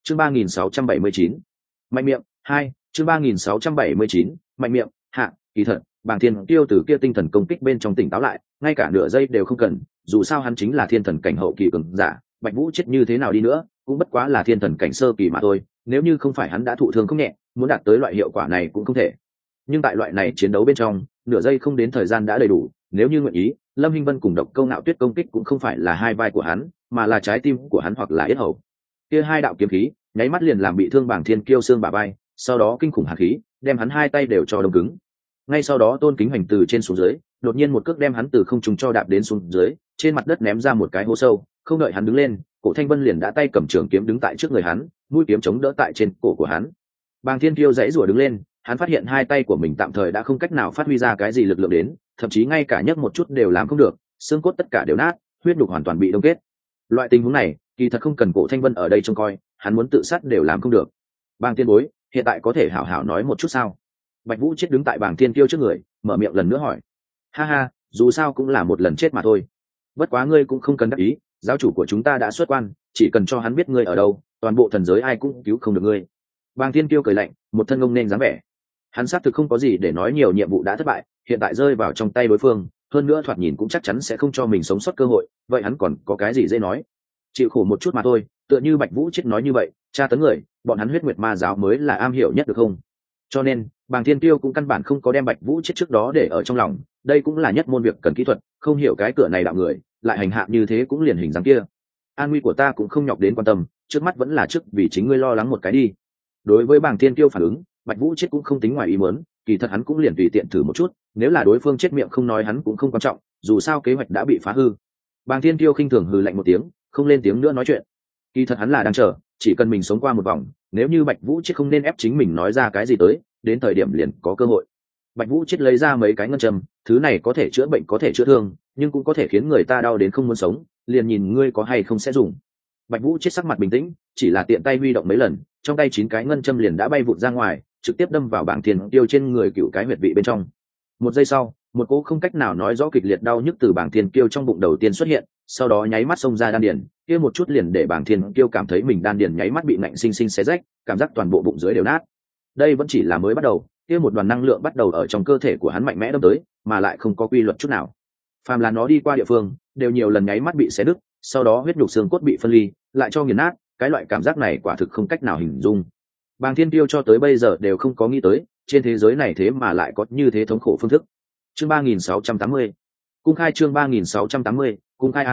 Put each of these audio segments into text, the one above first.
chương 3679 mạnh miệng 2, chương 3679 mạnh miệng hạ. Kỳ thật bàng thiên tiêu từ kia tinh thần công kích bên trong tỉnh táo lại, ngay cả nửa giây đều không cần, dù sao hắn chính là thiên thần cảnh hậu kỳ cường giả, Bạch Vũ chết như thế nào đi nữa cũng bất quá là thiên thần cảnh sơ kỳ mà thôi, nếu như không phải hắn đã thụ thương không nhẹ, muốn đạt tới loại hiệu quả này cũng không thể. Nhưng tại loại này chiến đấu bên trong, nửa giây không đến thời gian đã đầy đủ, nếu như nguyện ý, Lâm Hinh Vân cùng Độc Câu Nạo Tuyết công kích cũng không phải là hai vai của hắn, mà là trái tim của hắn hoặc là yết hầu. Kia hai đạo kiếm khí nháy mắt liền làm bị thương bảng thiên kiêu xương bả vai, sau đó kinh khủng hàn khí đem hắn hai tay đều cho đông cứng. Ngay sau đó Tôn Kính Hoành từ trên xuống dưới, đột nhiên một cước đem hắn từ không trung cho đạp đến xuống dưới, trên mặt đất ném ra một cái hố sâu. Không đợi hắn đứng lên, Cổ Thanh Vân liền đã tay cầm trường kiếm đứng tại trước người hắn, mũi kiếm chống đỡ tại trên cổ của hắn. Bàng Thiên Kiêu dãy rủa đứng lên, hắn phát hiện hai tay của mình tạm thời đã không cách nào phát huy ra cái gì lực lượng đến, thậm chí ngay cả nhấc một chút đều làm không được, xương cốt tất cả đều nát, huyết nhục hoàn toàn bị đông kết. Loại tình huống này, kỳ thật không cần Cổ Thanh Vân ở đây trông coi, hắn muốn tự sát đều làm không được. Bàng Tiên Bối, hiện tại có thể hảo hảo nói một chút sao? Bạch Vũ chết đứng tại Bàng Thiên Kiêu trước người, mở miệng lần nữa hỏi. Ha ha, dù sao cũng là một lần chết mà thôi. Bất quá ngươi cũng không cần đắc ý, giáo chủ của chúng ta đã xuất quan, chỉ cần cho hắn biết ngươi ở đâu, toàn bộ thần giới ai cũng cứu không được ngươi. Bàng Thiên Kiêu cười lạnh, một thân ngông nên dáng vẻ. Hắn xác thực không có gì để nói nhiều, nhiệm vụ đã thất bại, hiện tại rơi vào trong tay đối phương, hơn nữa thoạt nhìn cũng chắc chắn sẽ không cho mình sống sót cơ hội, vậy hắn còn có cái gì dễ nói? Chịu khổ một chút mà thôi, tựa như Bạch Vũ chết nói như vậy, tra tấn người, bọn hắn Huyết Nguyệt Ma giáo mới là am hiểu nhất được không? Cho nên, Bàng Thiên Kiêu cũng căn bản không có đem Bạch Vũ chết trước đó để ở trong lòng, đây cũng là nhất môn việc cần kỹ thuật, không hiểu cái cửa này đạo người, lại hành hạ như thế cũng liền hình dáng kia. An nguy của ta cũng không nhọc đến quan tâm, trước mắt vẫn là trước vì chính ngươi lo lắng một cái đi. Đối với Bàng Thiên Kiêu phản ứng, Bạch Vũ chết cũng không tính ngoài ý muốn, kỳ thật hắn cũng liền tùy tiện thử một chút, nếu là đối phương chết miệng không nói hắn cũng không quan trọng, dù sao kế hoạch đã bị phá hư. Bàng Thiên Kiêu khinh thường hừ lạnh một tiếng, không lên tiếng nữa nói chuyện. Kỳ thật hắn là đang chờ, chỉ cần mình sống qua một vòng, nếu như Bạch Vũ chết không nên ép chính mình nói ra cái gì tới, đến thời điểm liền có cơ hội. Bạch Vũ chết lấy ra mấy cái ngân châm, thứ này có thể chữa bệnh có thể chữa thương, nhưng cũng có thể khiến người ta đau đến không muốn sống, liền nhìn ngươi có hay không sẽ dùng. Bạch Vũ chết sắc mặt bình tĩnh, chỉ là tiện tay huy động mấy lần, trong tay 9 cái ngân châm liền đã bay vụt ra ngoài, trực tiếp đâm vào Bàng Thiên Kiêu trên người cựu cái huyệt vị bên trong. Một giây sau, một cỗ không cách nào nói rõ kịch liệt đau nhức từ Bàng Thiên Kiêu trong bụng đầu tiên xuất hiện, sau đó nháy mắt xông ra đan điền, kia một chút liền để Bàng Thiên Kiêu cảm thấy mình đan điền nháy mắt bị nạnh sinh sinh xé rách, cảm giác toàn bộ bụng dưới đều nát. Đây vẫn chỉ là mới bắt đầu, kia một đoàn năng lượng bắt đầu ở trong cơ thể của hắn mạnh mẽ đâm tới, mà lại không có quy luật chút nào. Phàm là nó đi qua địa phương, đều nhiều lần nháy mắt bị xé đứt, sau đó huyết nhục xương cốt bị phân ly, lại cho nghiền nát, cái loại cảm giác này quả thực không cách nào hình dung. Bàng Thiên Kiêu cho tới bây giờ đều không có nghĩ tới, trên thế giới này thế mà lại có như thế thống khổ phương thức. Chương 3680. Cung khai chương 3680, cung khai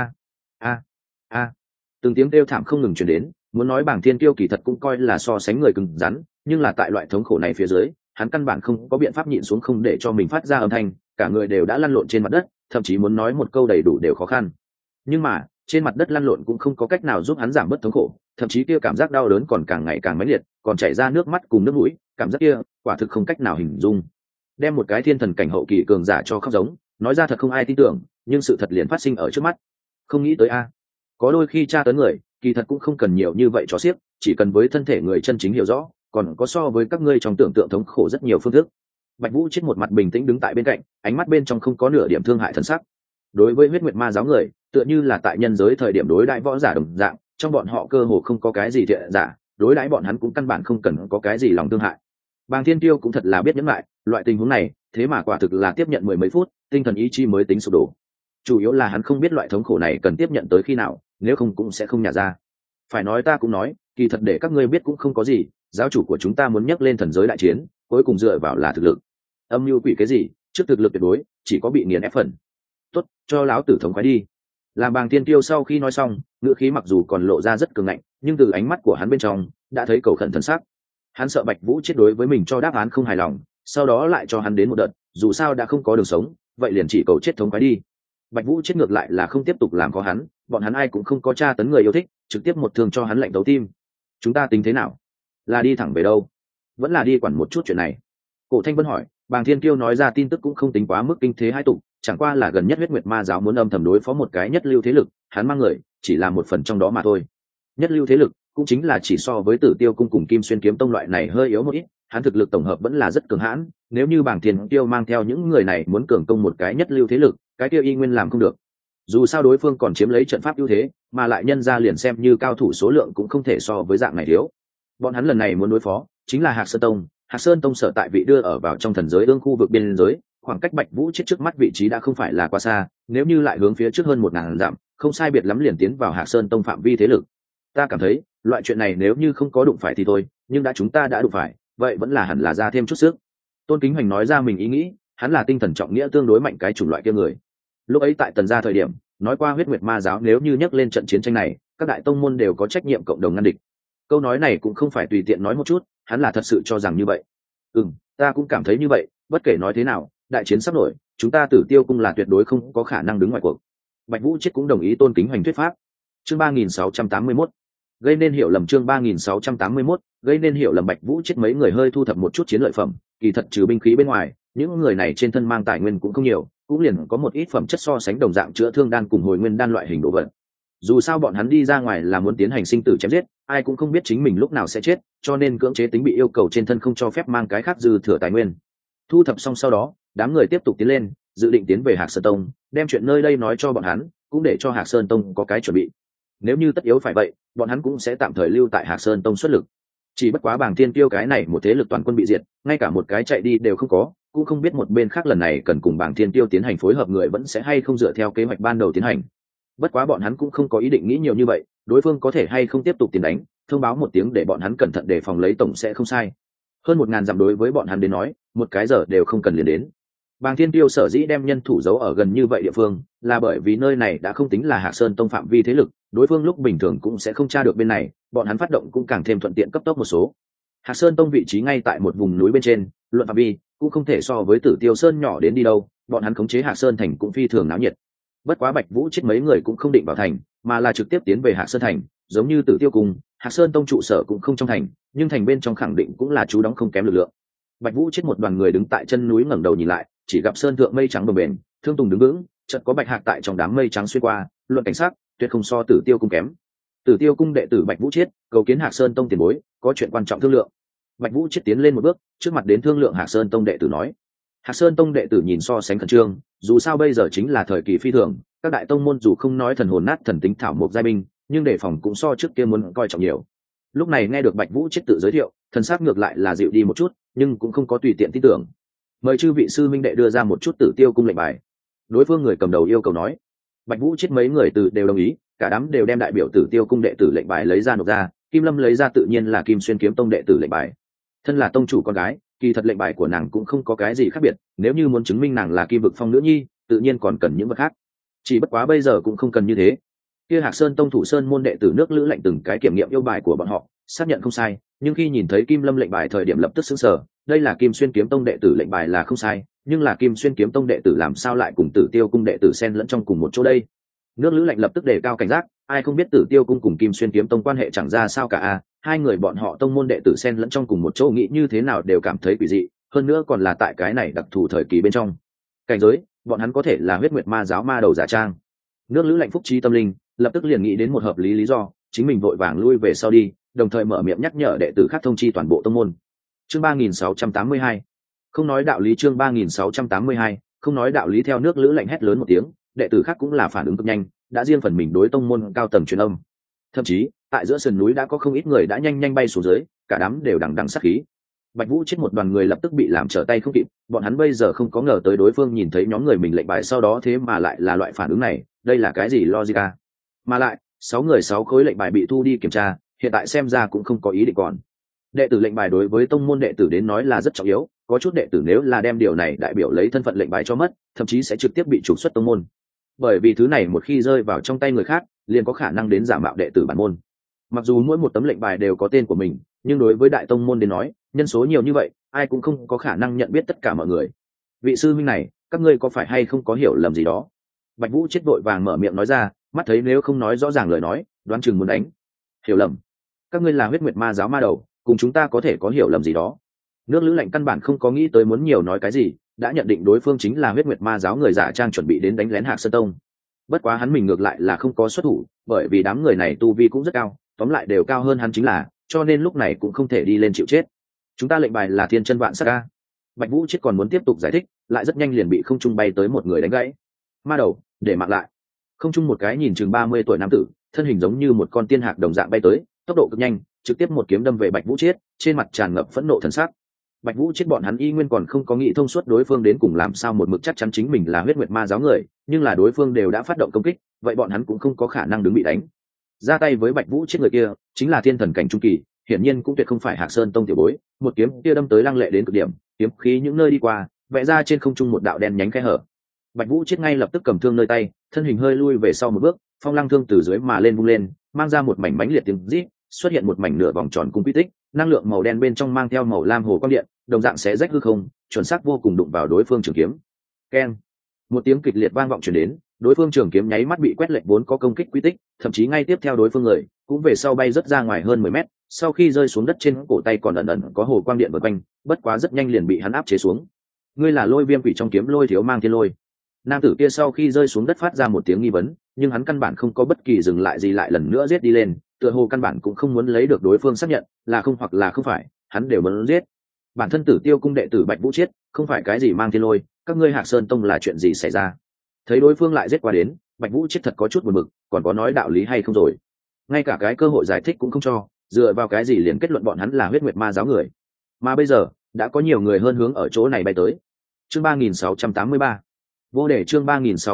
a. Từng tiếng kêu thảm không ngừng truyền đến, muốn nói Bàng Thiên Kiêu kỳ thật cũng coi là so sánh người cứng rắn, nhưng là tại loại thống khổ này phía dưới, hắn căn bản không có biện pháp nhịn xuống không để cho mình phát ra âm thanh, cả người đều đã lăn lộn trên mặt đất, thậm chí muốn nói một câu đầy đủ đều khó khăn. Nhưng mà, trên mặt đất lăn lộn cũng không có cách nào giúp hắn giảm bớt thống khổ, thậm chí kia cảm giác đau đớn còn càng ngày càng mãnh liệt, còn chảy ra nước mắt cùng nước mũi, cảm giác kia quả thực không cách nào hình dung. Đem một cái thiên thần cảnh hậu kỳ cường giả cho khóc giống, nói ra thật không ai tin tưởng, nhưng sự thật liền phát sinh ở trước mắt. Không nghĩ tới a, có đôi khi tra tấn người, kỳ thật cũng không cần nhiều như vậy cho xiếc, chỉ cần với thân thể người chân chính hiểu rõ, còn có so với các ngươi trong tưởng tượng thống khổ rất nhiều phương thức. Bạch Vũ chết một mặt bình tĩnh đứng tại bên cạnh, ánh mắt bên trong không có nửa điểm thương hại thần sắc. Đối với Huyết Nguyệt Ma giáo người, tựa như là tại nhân giới thời điểm đối đãi võ giả đồng dạng, trong bọn họ cơ hồ không có cái gì thiện giả, đối đãi bọn hắn cũng căn bản không cần có cái gì lòng thương hại. Bàng Thiên Kiêu cũng thật là biết nhẫn lại, loại tình huống này, thế mà quả thực là tiếp nhận mười mấy phút, tinh thần ý chí mới tính sụp đổ. Chủ yếu là hắn không biết loại thống khổ này cần tiếp nhận tới khi nào, nếu không cũng sẽ không nhả ra. Phải nói ta cũng nói, kỳ thật để các ngươi biết cũng không có gì, giáo chủ của chúng ta muốn nhắc lên thần giới đại chiến, cuối cùng dựa vào là thực lực. Âm mưu quỷ cái gì, trước thực lực tuyệt đối, chỉ có bị nghiền ép phần. Tốt, cho lão tử thống khoái đi. Làm Bàng Thiên Kiêu sau khi nói xong, ngữ khí mặc dù còn lộ ra rất cường ngạnh, nhưng từ ánh mắt của hắn bên trong đã thấy cầu khẩn thần sắc. Hắn sợ Bạch Vũ chết đối với mình cho đáp án không hài lòng, sau đó lại cho hắn đến một đợt, dù sao đã không có đường sống, vậy liền chỉ cầu chết thống khoái đi. Bạch Vũ chết ngược lại là không tiếp tục làm khó hắn, bọn hắn ai cũng không có tra tấn người yêu thích, trực tiếp một thương cho hắn lạnh tấu tim. Chúng ta tính thế nào? Là đi thẳng về đâu? Vẫn là đi quản một chút chuyện này? Cổ Thanh Vân hỏi. Bàng Thiên Kiêu nói ra tin tức cũng không tính quá mức kinh thế hai tục, chẳng qua là gần nhất Huyết Nguyệt Ma giáo muốn âm thầm đối phó một cái nhất lưu thế lực, hắn mang người chỉ là một phần trong đó mà thôi. Nhất lưu thế lực cũng chính là chỉ so với Tử Tiêu cung cùng Kim Xuyên kiếm tông loại này hơi yếu một ít, hắn thực lực tổng hợp vẫn là rất cường hãn, nếu như Bàng Thiên Kiêu mang theo những người này muốn cường công một cái nhất lưu thế lực, cái kia y nguyên làm không được. Dù sao đối phương còn chiếm lấy trận pháp ưu thế, mà lại nhân ra liền xem như cao thủ số lượng cũng không thể so với dạng này thiếu, Bọn hắn lần này muốn đối phó chính là Hạc Sơn Tông. Hạc Sơn Tông sở tại vị đưa ở vào trong thần giới ương khu vực biên giới, khoảng cách Bạch Vũ chết trước mắt vị trí đã không phải là quá xa, nếu như lại hướng phía trước hơn 1000 dặm, không sai biệt lắm liền tiến vào Hạc Sơn Tông phạm vi thế lực. Ta cảm thấy, loại chuyện này nếu như không có đụng phải thì thôi, nhưng chúng ta đã đụng phải, vậy vẫn là hẳn là ra thêm chút sức. Tôn Kính Hoành nói ra mình ý nghĩ, hắn là tinh thần trọng nghĩa tương đối mạnh cái chủng loại kia người. Lúc ấy tại Tần gia thời điểm, nói qua Huyết Nguyệt Ma giáo nếu như nhắc lên trận chiến tranh này, các đại tông môn đều có trách nhiệm cộng đồng ngăn địch. Câu nói này cũng không phải tùy tiện nói một chút, hắn là thật sự cho rằng như vậy. Ta cũng cảm thấy như vậy, bất kể nói thế nào, đại chiến sắp nổi, chúng ta Tử Tiêu cung là tuyệt đối không có khả năng đứng ngoài cuộc. Bạch Vũ Chết cũng đồng ý Tôn Kính Hoành thuyết pháp. Chương 3681. Gây nên hiểu lầm. Chương 3681. Gây nên hiểu lầm. Bạch Vũ Chết mấy người hơi thu thập một chút chiến lợi phẩm, kỳ thật trừ binh khí bên ngoài, những người này trên thân mang tài nguyên cũng không nhiều, cũng liền có một ít phẩm chất so sánh đồng dạng chữa thương đan cùng hồi nguyên đan loại hình đồ vật. Dù sao bọn hắn đi ra ngoài là muốn tiến hành sinh tử chém giết, ai cũng không biết chính mình lúc nào sẽ chết, cho nên cưỡng chế tính bị yêu cầu trên thân không cho phép mang cái khác dư thừa tài nguyên. Thu thập xong sau đó, đám người tiếp tục tiến lên, dự định tiến về Hạc Sơn Tông, đem chuyện nơi đây nói cho bọn hắn, cũng để cho Hạc Sơn Tông có cái chuẩn bị. Nếu như tất yếu phải vậy, bọn hắn cũng sẽ tạm thời lưu tại Hạc Sơn Tông xuất lực. Chỉ bất quá Bàng Thiên Tiêu cái này một thế lực toàn quân bị diệt, ngay cả một cái chạy đi đều không có, cũng không biết một bên khác lần này cần cùng Bàng Thiên Tiêu tiến hành phối hợp người vẫn sẽ hay không dựa theo kế hoạch ban đầu tiến hành. Bất quá bọn hắn cũng không có ý định nghĩ nhiều như vậy, đối phương có thể hay không tiếp tục tiến đánh, thông báo một tiếng để bọn hắn cẩn thận đề phòng lấy tổng sẽ không sai. Hơn 1000 dặm đối với bọn hắn đến nói, một cái giờ đều không cần liền đến. Bàng Thiên Tiêu sở dĩ đem nhân thủ giấu ở gần như vậy địa phương, là bởi vì nơi này đã không tính là Hạc Sơn Tông phạm vi thế lực, đối phương lúc bình thường cũng sẽ không tra được bên này, bọn hắn phát động cũng càng thêm thuận tiện cấp tốc một số. Hạc Sơn Tông vị trí ngay tại một vùng núi bên trên, luận phạm vi cũng không thể so với Tử Tiêu Sơn nhỏ đến đi đâu, bọn hắn khống chế Hạc Sơn thành cũng phi thường náo nhiệt. Bất quá Bạch Vũ Chết mấy người cũng không định vào thành, mà là trực tiếp tiến về Hạc Sơn thành, giống như Tử Tiêu cung, Hạc Sơn Tông trụ sở cũng không trong thành, nhưng thành bên trong khẳng định cũng là chú đóng không kém lực lượng. Bạch Vũ Chết một đoàn người đứng tại chân núi ngẩng đầu nhìn lại, chỉ gặp sơn thượng mây trắng bồng bềnh, thương tùng đứng vững, chợt có bạch hạc tại trong đám mây trắng xuyên qua, luận cảnh sát, tuyệt không so Tử Tiêu cung kém. Tử Tiêu cung đệ tử Bạch Vũ Chết, cầu kiến Hạc Sơn Tông tiền bối, có chuyện quan trọng thương lượng. Bạch Vũ Chết tiến lên một bước, trước mặt đến thương lượng Hạc Sơn Tông đệ tử nói. Hạc Sơn Tông đệ tử nhìn so sánh khẩn trương, dù sao bây giờ chính là thời kỳ phi thường, các đại tông môn dù không nói thần hồn nát thần tính thảo mộc giai binh, nhưng đề phòng cũng so trước kia muốn coi trọng nhiều. Lúc này nghe được Bạch Vũ Chết tự giới thiệu, thần sắc ngược lại là dịu đi một chút, nhưng cũng không có tùy tiện tin tưởng. Mời chư vị sư minh đệ đưa ra một chút Tử Tiêu cung lệnh bài. Đối phương người cầm đầu yêu cầu nói. Bạch Vũ Chết mấy người từ đều đồng ý, cả đám đều đem đại biểu Tử Tiêu cung đệ tử lệnh bài lấy ra nộp ra. Kim Lâm lấy ra tự nhiên là Kim Xuyên Kiếm Tông đệ tử lệnh bài. Thân là tông chủ con gái, kỳ thật lệnh bài của nàng cũng không có cái gì khác biệt, nếu như muốn chứng minh nàng là Kim Vực Phong nữ nhi, tự nhiên còn cần những vật khác. Chỉ bất quá bây giờ cũng không cần như thế. Kia Hạc Sơn Tông thủ sơn môn đệ tử nước lữ lệnh từng cái kiểm nghiệm yêu bài của bọn họ, xác nhận không sai, nhưng khi nhìn thấy Kim Lâm lệnh bài thời điểm lập tức sửng sở, đây là Kim Xuyên Kiếm Tông đệ tử lệnh bài là không sai, nhưng là Kim Xuyên Kiếm Tông đệ tử làm sao lại cùng Tử Tiêu cung đệ tử xen lẫn trong cùng một chỗ đây? Nước lữ lệnh lập tức đề cao cảnh giác, ai không biết Tử Tiêu cung cùng Kim Xuyên Kiếm Tông quan hệ chẳng ra sao cả a, hai người bọn họ tông môn đệ tử xen lẫn trong cùng một chỗ nghĩ như thế nào đều cảm thấy quỷ dị, hơn nữa còn là tại cái này đặc thù thời kỳ bên trong. Cảnh giới, bọn hắn có thể là Huyết Nguyệt Ma giáo ma đầu giả trang. Nước lữ lệnh phúc trí tâm linh, lập tức liền nghĩ đến một hợp lý lý do, chính mình vội vàng lui về sau đi, đồng thời mở miệng nhắc nhở đệ tử khác thông chi toàn bộ tông môn. Chương 3682. Không nói đạo lý. Chương 3682. Không nói đạo lý. Theo nước lữ lệnh hét lớn một tiếng, đệ tử khác cũng là phản ứng cực nhanh, đã riêng phần mình đối tông môn cao tầng truyền âm. Thậm chí, tại giữa sườn núi đã có không ít người đã nhanh nhanh bay xuống dưới, cả đám đều đằng đằng sát khí. Bạch Vũ Chết một đoàn người lập tức bị làm trở tay không kịp, bọn hắn bây giờ không có ngờ tới đối phương nhìn thấy nhóm người mình lệnh bài sau đó thế mà lại là loại phản ứng này, đây là cái gì logic à? Mà lại, 6 người 6 khối lệnh bài bị thu đi kiểm tra, hiện tại xem ra cũng không có ý định còn. Đệ tử lệnh bài đối với tông môn đệ tử đến nói là rất trọng yếu, có chút đệ tử nếu là đem điều này đại biểu lấy thân phận lệnh bài cho mất, thậm chí sẽ trực tiếp bị trục xuất tông môn. Bởi vì thứ này một khi rơi vào trong tay người khác, liền có khả năng đến giả mạo đệ tử bản môn. Mặc dù mỗi một tấm lệnh bài đều có tên của mình, nhưng đối với đại tông môn đến nói, nhân số nhiều như vậy, ai cũng không có khả năng nhận biết tất cả mọi người. Vị sư huynh này, các ngươi có phải hay không có hiểu lầm gì đó? Bạch Vũ Chết vội vàng mở miệng nói ra, mắt thấy nếu không nói rõ ràng lời nói, đoán chừng muốn đánh. Hiểu lầm? Các ngươi là Huyết Nguyệt Ma giáo ma đầu, cùng chúng ta có thể có hiểu lầm gì đó? Nước lữ lệnh căn bản không có nghĩ tới muốn nhiều nói cái gì, đã nhận định đối phương chính là Huyết Nguyệt Ma giáo người giả trang chuẩn bị đến đánh lén Hạc Sơn Tông. Bất quá hắn mình ngược lại là không có xuất thủ, bởi vì đám người này tu vi cũng rất cao, tóm lại đều cao hơn hắn chính là, cho nên lúc này cũng không thể đi lên chịu chết. Chúng ta lệnh bài là Thiên Chân Vạn Sát ca. Bạch Vũ Chết còn muốn tiếp tục giải thích, lại rất nhanh liền bị không trung bay tới một người đánh gãy. Ma đầu, để mặc lại. Không trung một cái nhìn chừng 30 tuổi nam tử, thân hình giống như một con tiên hạc đồng dạng bay tới, tốc độ cực nhanh, trực tiếp một kiếm đâm về Bạch Vũ Chiết, trên mặt tràn ngập phẫn nộ thần sắc. Bạch Vũ Chiết bọn hắn y nguyên còn không có nghĩ thông suốt đối phương đến cùng làm sao một mực chắc chắn chính mình là huyết nguyệt ma giáo người, nhưng là đối phương đều đã phát động công kích, vậy bọn hắn cũng không có khả năng đứng bị đánh. Ra tay với Bạch Vũ Chiết người kia, chính là thiên thần cảnh trung kỳ, hiển nhiên cũng tuyệt không phải Hạc Sơn tông tiểu bối, một kiếm kia đâm tới lăng lệ đến cực điểm, kiếm khí những nơi đi qua, vẽ ra trên không trung một đạo đen nhánh khe hở. Bạch Vũ Chiết ngay lập tức cầm thương nơi tay, thân hình hơi lui về sau một bước, phong lăng thương từ dưới mà lên vung lên, mang ra một mảnh mãnh liệt tiếng rít, xuất hiện một mảnh nửa vòng tròn cung quy tích, năng lượng màu đen bên trong mang theo màu lam hồ quang điện, đồng dạng sẽ rách hư không, chuẩn xác vô cùng đụng vào đối phương trường kiếm. Keng! Một tiếng kịch liệt vang vọng truyền đến, đối phương trường kiếm nháy mắt bị quét lệch vốn có công kích quy tích, thậm chí ngay tiếp theo đối phương người cũng về sau bay rất ra ngoài hơn 10 mét, sau khi rơi xuống đất trên cổ tay còn ẩn ẩn có hồ quang điện vần quanh, bất quá rất nhanh liền bị hắn áp chế xuống. Ngươi là Lôi Viêm Quỷ trong kiếm Lôi Thiếu Mang Thiên Lôi. Nam tử kia sau khi rơi xuống đất phát ra một tiếng nghi vấn, nhưng hắn căn bản không có bất kỳ dừng lại gì, lại lần nữa giết đi lên, tựa hồ căn bản cũng không muốn lấy được đối phương xác nhận là không hoặc là không phải, hắn đều muốn giết. Bản thân Tử Tiêu cung đệ tử Bạch Vũ Chiết, không phải cái gì Mang Thiên Lôi, các ngươi Hạc Sơn tông là chuyện gì xảy ra? Thấy đối phương lại giết qua đến, Bạch Vũ Chiết thật có chút buồn bực, còn có nói đạo lý hay không rồi? Ngay cả cái cơ hội giải thích cũng không cho, dựa vào cái gì liền kết luận bọn hắn là huyết nguyệt ma giáo người? Mà bây giờ, đã có nhiều người hơn hướng ở chỗ này bay tới. Chương 3683. Vô đề. Chương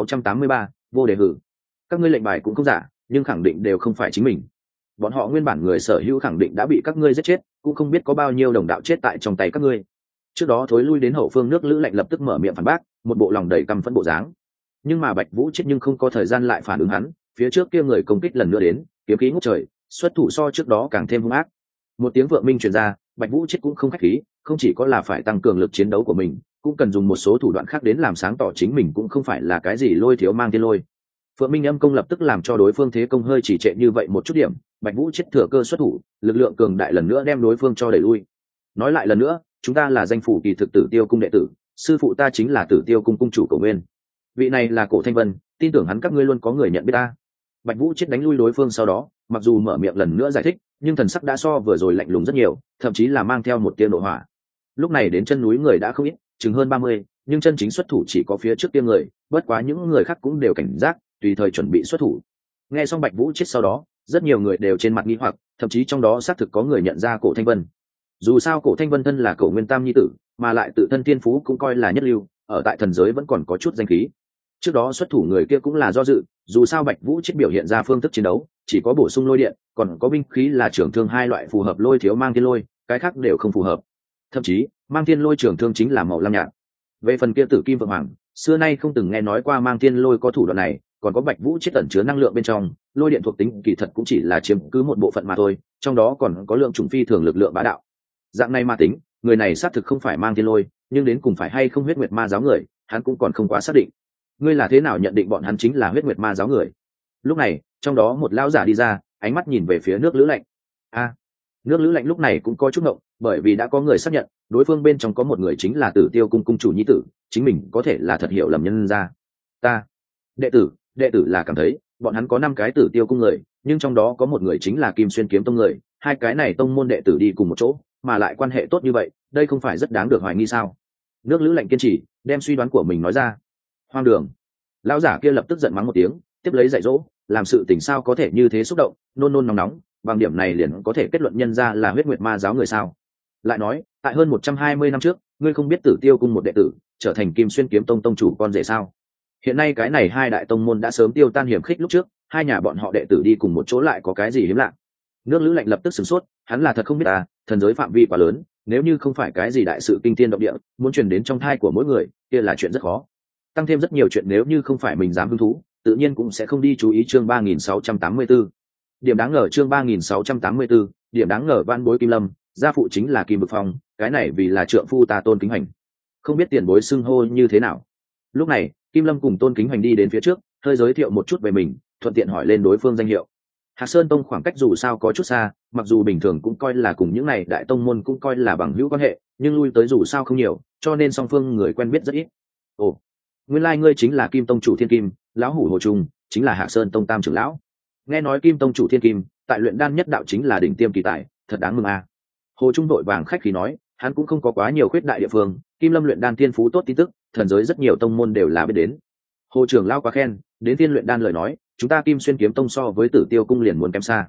3683, vô đề hử. Các ngươi lệnh bài cũng không giả, nhưng khẳng định đều không phải chính mình. Bọn họ nguyên bản người sở hữu khẳng định đã bị các ngươi giết chết, cũng không biết có bao nhiêu đồng đạo chết tại trong tay các ngươi. Trước đó thối lui đến hậu phương Nước Lữ Lạnh lập tức mở miệng phản bác, một bộ lòng đầy căm phẫn bộ dáng. Nhưng mà Bạch Vũ Chiết nhưng không có thời gian lại phản ứng hắn, phía trước kia người công kích lần nữa đến, kiếm khí ngút trời, xuất thủ so trước đó càng thêm hung ác. Một tiếng vượng minh truyền ra, Bạch Vũ Chiết cũng không khách khí, không chỉ có là phải tăng cường lực chiến đấu của mình, cũng cần dùng một số thủ đoạn khác đến làm sáng tỏ chính mình cũng không phải là cái gì Lôi Thiếu Mang Thiên Lôi. Phượng Minh âm công lập tức làm cho đối phương thế công hơi chỉ trệ như vậy một chút điểm, Bạch Vũ Chiết thừa cơ xuất thủ, lực lượng cường đại lần nữa đem đối phương cho đẩy lui. Nói lại lần nữa, chúng ta là danh phủ kỳ thực Tử Tiêu cung đệ tử, sư phụ ta chính là Tử Tiêu cung cung chủ Cổ Nguyên. Vị này là Cổ Thanh Vân, tin tưởng hắn các ngươi luôn có người nhận biết ta. Bạch Vũ Chiết đánh lui đối phương sau đó, mặc dù mở miệng lần nữa giải thích, nhưng thần sắc đã so vừa rồi lạnh lùng rất nhiều, thậm chí là mang theo một tia nộ hỏa. Lúc này đến chân núi người đã không ít, chừng hơn 30, nhưng chân chính xuất thủ chỉ có phía trước kia người, bất quá những người khác cũng đều cảnh giác, tùy thời chuẩn bị xuất thủ. Nghe xong Bạch Vũ Chiết sau đó, rất nhiều người đều trên mặt nghi hoặc, thậm chí trong đó xác thực có người nhận ra Cổ Thanh Vân. Dù sao Cổ Thanh Vân thân là Cổ Nguyên Tam nhi tử, mà lại tự thân thiên phú cũng coi là nhất lưu, ở tại thần giới vẫn còn có chút danh khí. Trước đó xuất thủ người kia cũng là do dự, dù sao Bạch Vũ Chiết biểu hiện ra phương thức chiến đấu, chỉ có bổ sung lôi điện, còn có binh khí là trường thương hai loại phù hợp Lôi Thiếu Mang Thiên Lôi, cái khác đều không phù hợp. Thậm chí, Mang Thiên Lôi trường thương chính là màu lam nhạt. Về phần kia Tử Kim Vượng Hoàng, xưa nay không từng nghe nói qua Mang Thiên Lôi có thủ đoạn này, còn có Bạch Vũ Chiết ẩn chứa năng lượng bên trong, lôi điện thuộc tính kỳ thật cũng chỉ là chiếm cứ một bộ phận mà thôi, trong đó còn có lượng chủng phi thường lực lượng bá đạo. Dạng này mà tính, người này xác thực không phải Mang Thiên Lôi, nhưng đến cùng phải hay không huyết nguyệt ma giáo người, hắn cũng còn không quá xác định. Ngươi là thế nào nhận định bọn hắn chính là huyết nguyệt ma giáo người? Lúc này, trong đó một lão giả đi ra, ánh mắt nhìn về phía Nước Lữ Lạnh. Nước Lữ Lạnh lúc này cũng có chút ngộng, bởi vì đã có người xác nhận, đối phương bên trong có một người chính là Tử Tiêu cung cung chủ nhi tử, chính mình có thể là thật hiểu lầm nhân ra. Đệ tử là cảm thấy, bọn hắn có 5 cái Tử Tiêu cung người, nhưng trong đó có một người chính là Kim Xuyên kiếm tông người, hai cái này tông môn đệ tử đi cùng một chỗ, mà lại quan hệ tốt như vậy, đây không phải rất đáng được hoài nghi sao? Nước Lữ Lạnh kiên trì, đem suy đoán của mình nói ra. Hoang đường! Lão giả kia lập tức giận mắng một tiếng, tiếp lấy dạy dỗ, làm sự tình sao có thể như thế xúc động, nôn nôn nóng nóng, bằng điểm này liền có thể kết luận nhân ra là huyết nguyệt ma giáo người sao? Lại nói, tại hơn 120 năm trước, ngươi không biết Tử Tiêu cung một đệ tử trở thành Kim Xuyên kiếm tông tông chủ con rể sao? Hiện nay cái này hai đại tông môn đã sớm tiêu tan hiểm khích lúc trước, hai nhà bọn họ đệ tử đi cùng một chỗ lại có cái gì hiếm lạ? Nước Lữ Lạnh lập tức sửng sốt, hắn là thật không biết thần giới phạm vi quá lớn, nếu như không phải cái gì đại sự kinh thiên động địa, muốn truyền đến trong thai của mỗi người, kia là chuyện rất khó. Tăng thêm rất nhiều chuyện nếu như không phải mình dám hứng thú, tự nhiên cũng sẽ không đi chú ý. Chương 3684. Điểm đáng ngờ. Chương 3684. Điểm đáng ngờ. Van bối Kim Lâm, gia phụ chính là Kim Bực Phong, cái này vì là trượng phu ta Tôn Kính Hành. Không biết tiền bối xưng hô như thế nào? Lúc này, Kim Lâm cùng Tôn Kính Hành đi đến phía trước, hơi giới thiệu một chút về mình, thuận tiện hỏi lên đối phương danh hiệu. Hạc Sơn tông khoảng cách dù sao có chút xa, mặc dù bình thường cũng coi là cùng những này đại tông môn cũng coi là bằng hữu quan hệ, nhưng lui tới dù sao không nhiều, cho nên song phương người quen biết rất ít. Ồ, nguyên lai ngươi chính là Kim tông chủ Thiên Kim, lão hủ Hồ Trung, chính là Hạc Sơn tông tam trưởng lão. Nghe nói Kim tông chủ Thiên Kim, tại luyện đan nhất đạo chính là đỉnh tiêm kỳ tài, thật đáng mừng a. Hồ Trung đội vàng khách khí nói, hắn cũng không có quá nhiều khuyết đại địa phương, Kim Lâm luyện đan thiên phú tốt tin tức, thần giới rất nhiều tông môn đều là biết đến. Hồ trưởng lão quá khen, đến tiên luyện đan lời nói, chúng ta Kim Xuyên kiếm tông so với Tử Tiêu cung liền muốn kém xa.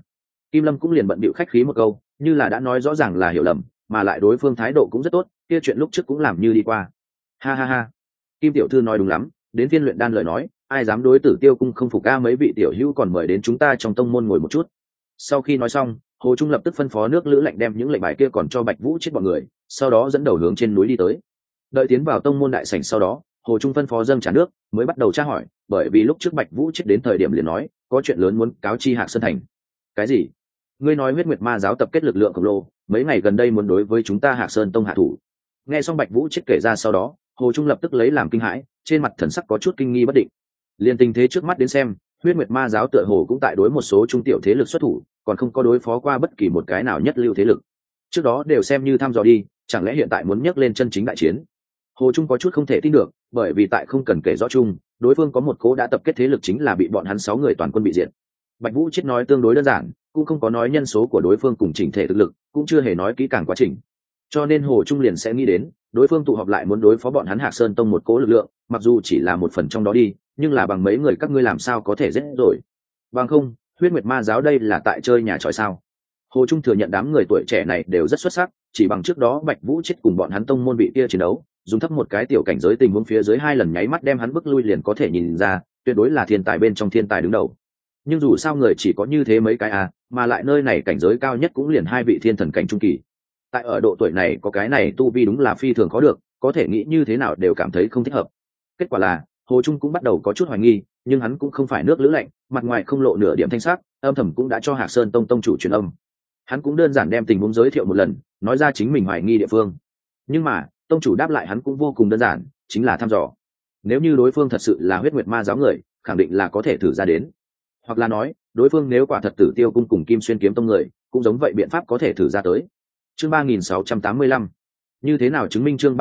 Kim Lâm cũng liền bận bịu khách khí một câu, như là đã nói rõ ràng là hiểu lầm, mà lại đối phương thái độ cũng rất tốt, kia chuyện lúc trước cũng làm như đi qua. Ha ha ha, Kim tiểu thư nói đúng lắm, đến phiên luyện đan lời nói, ai dám đối Tử Tiêu cung không phục a, mấy vị tiểu hữu còn mời đến chúng ta trong tông môn ngồi một chút. Sau khi nói xong, Hồ Trung lập tức phân phó nước lữ lạnh đem những lệnh bài kia còn cho Bạch Vũ chết bọn người, sau đó dẫn đầu hướng trên núi đi tới. Đợi tiến vào tông môn đại sảnh sau đó, Hồ Trung phân phó dâng trà nước, mới bắt đầu tra hỏi, bởi vì lúc trước Bạch Vũ chết đến thời điểm liền nói, có chuyện lớn muốn cáo chi Hạc Sơn thành. Cái gì? Ngươi nói Huyết Nguyệt Ma giáo tập kết lực lượng khổng lồ, mấy ngày gần đây muốn đối với chúng ta Hạc Sơn tông hạ thủ. Nghe xong Bạch Vũ chết kể ra sau đó, Hồ Trung lập tức lấy làm kinh hãi, trên mặt thần sắc có chút kinh nghi bất định. Liên tình thế trước mắt đến xem, Huyết Nguyệt Ma giáo tựa hồ cũng tại đối một số trung tiểu thế lực xuất thủ, còn không có đối phó qua bất kỳ một cái nào nhất lưu thế lực. Trước đó đều xem như thăm dò đi, chẳng lẽ hiện tại muốn nhấc lên chân chính đại chiến? Hồ Trung có chút không thể tin được, bởi vì tại không cần kể rõ chung, đối phương có một cố đã tập kết thế lực chính là bị bọn hắn 6 người toàn quân bị diệt. Bạch Vũ chết nói tương đối đơn giản, cũng không có nói nhân số của đối phương cùng chỉnh thể thực lực, cũng chưa hề nói kỹ càng quá trình. Cho nên Hồ Trung liền sẽ nghĩ đến, đối phương tụ họp lại muốn đối phó bọn hắn Hạc Sơn tông một cố lực lượng, mặc dù chỉ là một phần trong đó đi, nhưng là bằng mấy người các ngươi làm sao có thể giết rồi? Bằng không, Huyết Nguyệt Ma giáo đây là tại chơi nhà tròi sao? Hồ Trung thừa nhận đám người tuổi trẻ này đều rất xuất sắc, chỉ bằng trước đó Bạch Vũ chết cùng bọn hắn tông môn bị kia chiến đấu, dùng thấp một cái tiểu cảnh giới tình huống phía dưới 2 lần nháy mắt đem hắn bức lui liền có thể nhìn ra, tuyệt đối là thiên tài bên trong thiên tài đứng đầu. Nhưng dù sao người chỉ có như thế mấy cái mà lại nơi này cảnh giới cao nhất cũng liền 2 vị thiên thần cảnh trung kỳ. Tại ở độ tuổi này có cái này tu vi đúng là phi thường khó được, có thể nghĩ như thế nào đều cảm thấy không thích hợp. Kết quả là, Hồ Trung cũng bắt đầu có chút hoài nghi, nhưng hắn cũng không phải nước lữ lạnh, mặt ngoài không lộ nửa điểm thanh sắc, âm thầm cũng đã cho Hạc Sơn tông tông chủ truyền âm. Hắn cũng đơn giản đem tình huống giới thiệu một lần, nói ra chính mình hoài nghi địa phương. Nhưng mà, tông chủ đáp lại hắn cũng vô cùng đơn giản, chính là thăm dò. Nếu như đối phương thật sự là Huyết Nguyệt Ma giáo người, khẳng định là có thể thử ra đến. Hoặc là nói, đối phương nếu quả thật Tử Tiêu cung cùng Kim Xuyên kiếm tông người, cũng giống vậy biện pháp có thể thử ra tới. Chương 3685. Như thế nào chứng minh chương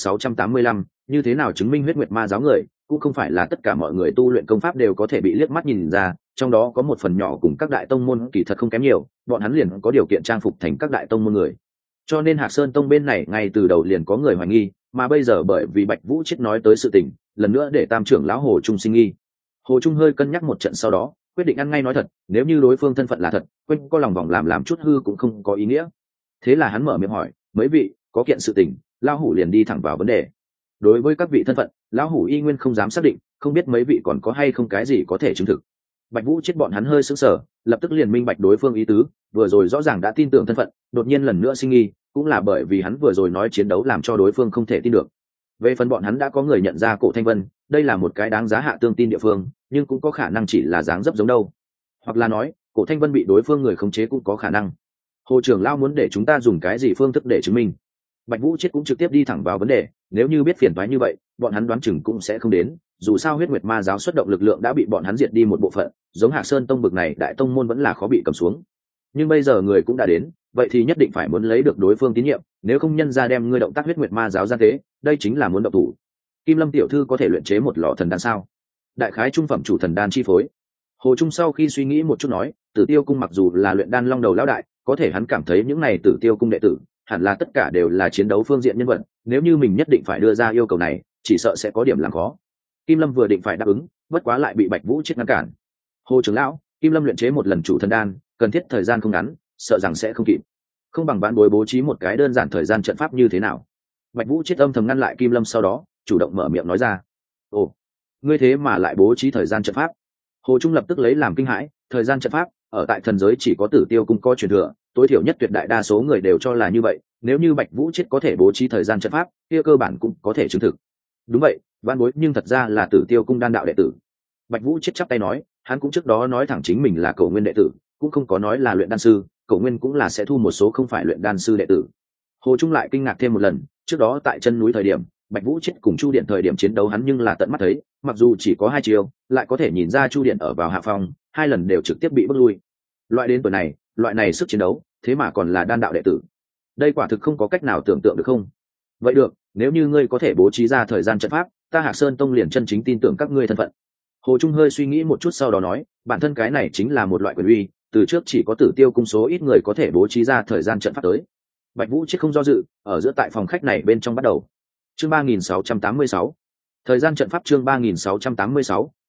3685, như thế nào chứng minh Huyết Nguyệt Ma giáo người, cũng không phải là tất cả mọi người tu luyện công pháp đều có thể bị liếc mắt nhìn ra, trong đó có một phần nhỏ cùng các đại tông môn kỳ thật không kém nhiều, bọn hắn liền có điều kiện trang phục thành các đại tông môn người. Cho nên Hạc Sơn tông bên này ngay từ đầu liền có người hoài nghi, mà bây giờ bởi vì Bạch Vũ chết nói tới sự tình, lần nữa để Tam trưởng lão Hồ Trung sinh nghi. Hồ Trung hơi cân nhắc một trận sau đó, quyết định ăn ngay nói thật, nếu như đối phương thân phận là thật, quên có lòng vòng làm chút hư cũng không có ý nghĩa. Thế là hắn mở miệng hỏi, mấy vị, có kiện sự tình, lão hủ liền đi thẳng vào vấn đề. Đối với các vị thân phận, lão hủ y nguyên không dám xác định, không biết mấy vị còn có hay không cái gì có thể chứng thực. Bạch Vũ chết bọn hắn hơi sững sờ, lập tức liền minh bạch đối phương ý tứ, vừa rồi rõ ràng đã tin tưởng thân phận, đột nhiên lần nữa sinh nghi, cũng là bởi vì hắn vừa rồi nói chiến đấu làm cho đối phương không thể tin được. Về phần bọn hắn đã có người nhận ra Cổ Thanh Vân, đây là một cái đáng giá hạ tương tin địa phương, nhưng cũng có khả năng chỉ là dáng dấp giống đâu. Hoặc là nói, Cổ Thanh Vân bị đối phương người khống chế cũng có khả năng. Hồ trưởng lão muốn để chúng ta dùng cái gì phương thức để chứng minh? Bạch Vũ chết cũng trực tiếp đi thẳng vào vấn đề, nếu như biết phiền toái như vậy, bọn hắn đoán chừng cũng sẽ không đến, dù sao Huyết Nguyệt Ma giáo xuất động lực lượng đã bị bọn hắn diệt đi một bộ phận, giống Hạc Sơn tông bực này đại tông môn vẫn là khó bị cầm xuống. Nhưng bây giờ người cũng đã đến, vậy thì nhất định phải muốn lấy được đối phương tín nhiệm, nếu không nhân ra đem ngươi động tác Huyết Nguyệt Ma giáo ra thế, đây chính là muốn động thủ. Kim Lâm tiểu thư có thể luyện chế một lọ thần đan sao? Đại khái trung phẩm chủ thần đan chi phối. Hồ Trung sau khi suy nghĩ một chút nói, Tử Tiêu cung mặc dù là luyện đan long đầu lão đại, có thể hắn cảm thấy những này Tử Tiêu cung đệ tử hẳn là tất cả đều là chiến đấu phương diện nhân vật, nếu như mình nhất định phải đưa ra yêu cầu này, chỉ sợ sẽ có điểm làm khó. Kim Lâm vừa định phải đáp ứng, bất quá lại bị Bạch Vũ chết ngăn cản. Hồ trưởng lão, Kim Lâm luyện chế một lần chủ thần đan, cần thiết thời gian không ngắn, sợ rằng sẽ không kịp. Không bằng bạn bố trí một cái đơn giản thời gian trận pháp như thế nào? Bạch Vũ chết âm thầm ngăn lại Kim Lâm, sau đó chủ động mở miệng nói ra. Ồ, ngươi thế mà lại bố trí thời gian trận pháp? Hồ Trung lập tức lấy làm kinh hãi, thời gian trận pháp ở tại thần giới chỉ có Tử Tiêu cung có truyền thừa, tối thiểu nhất tuyệt đại đa số người đều cho là như vậy, nếu như Bạch Vũ chết có thể bố trí thời gian trận pháp, kia cơ bản cũng có thể chứng thực. Đúng vậy, văn bối nhưng thật ra là Tử Tiêu cung đan đạo đệ tử. Bạch Vũ chết chắp tay nói, hắn cũng trước đó nói thẳng chính mình là Cổ Nguyên đệ tử, cũng không có nói là luyện đan sư, Cổ Nguyên cũng là sẽ thu một số không phải luyện đan sư đệ tử. Hồ Trung lại kinh ngạc thêm một lần, trước đó tại chân núi thời điểm, Bạch Vũ chết cùng Chu Điện thời điểm chiến đấu hắn nhưng là tận mắt thấy, mặc dù chỉ có 2 chiều, lại có thể nhìn ra Chu Điện ở vào hạ phòng, 2 lần đều trực tiếp bị bước lui. Loại đến tuổi này, loại này sức chiến đấu, thế mà còn là đan đạo đệ tử. Đây quả thực không có cách nào tưởng tượng được không? Vậy được, nếu như ngươi có thể bố trí ra thời gian trận pháp, ta Hạc Sơn tông liền chân chính tin tưởng các ngươi thân phận. Hồ Trung hơi suy nghĩ một chút sau đó nói, bản thân cái này chính là một loại quyền uy, từ trước chỉ có Tử Tiêu cung số ít người có thể bố trí ra thời gian trận pháp tới. Bạch Vũ chết không do dự, ở giữa tại phòng khách này bên trong bắt đầu. Chương 3686. Thời gian trận pháp chương 3686,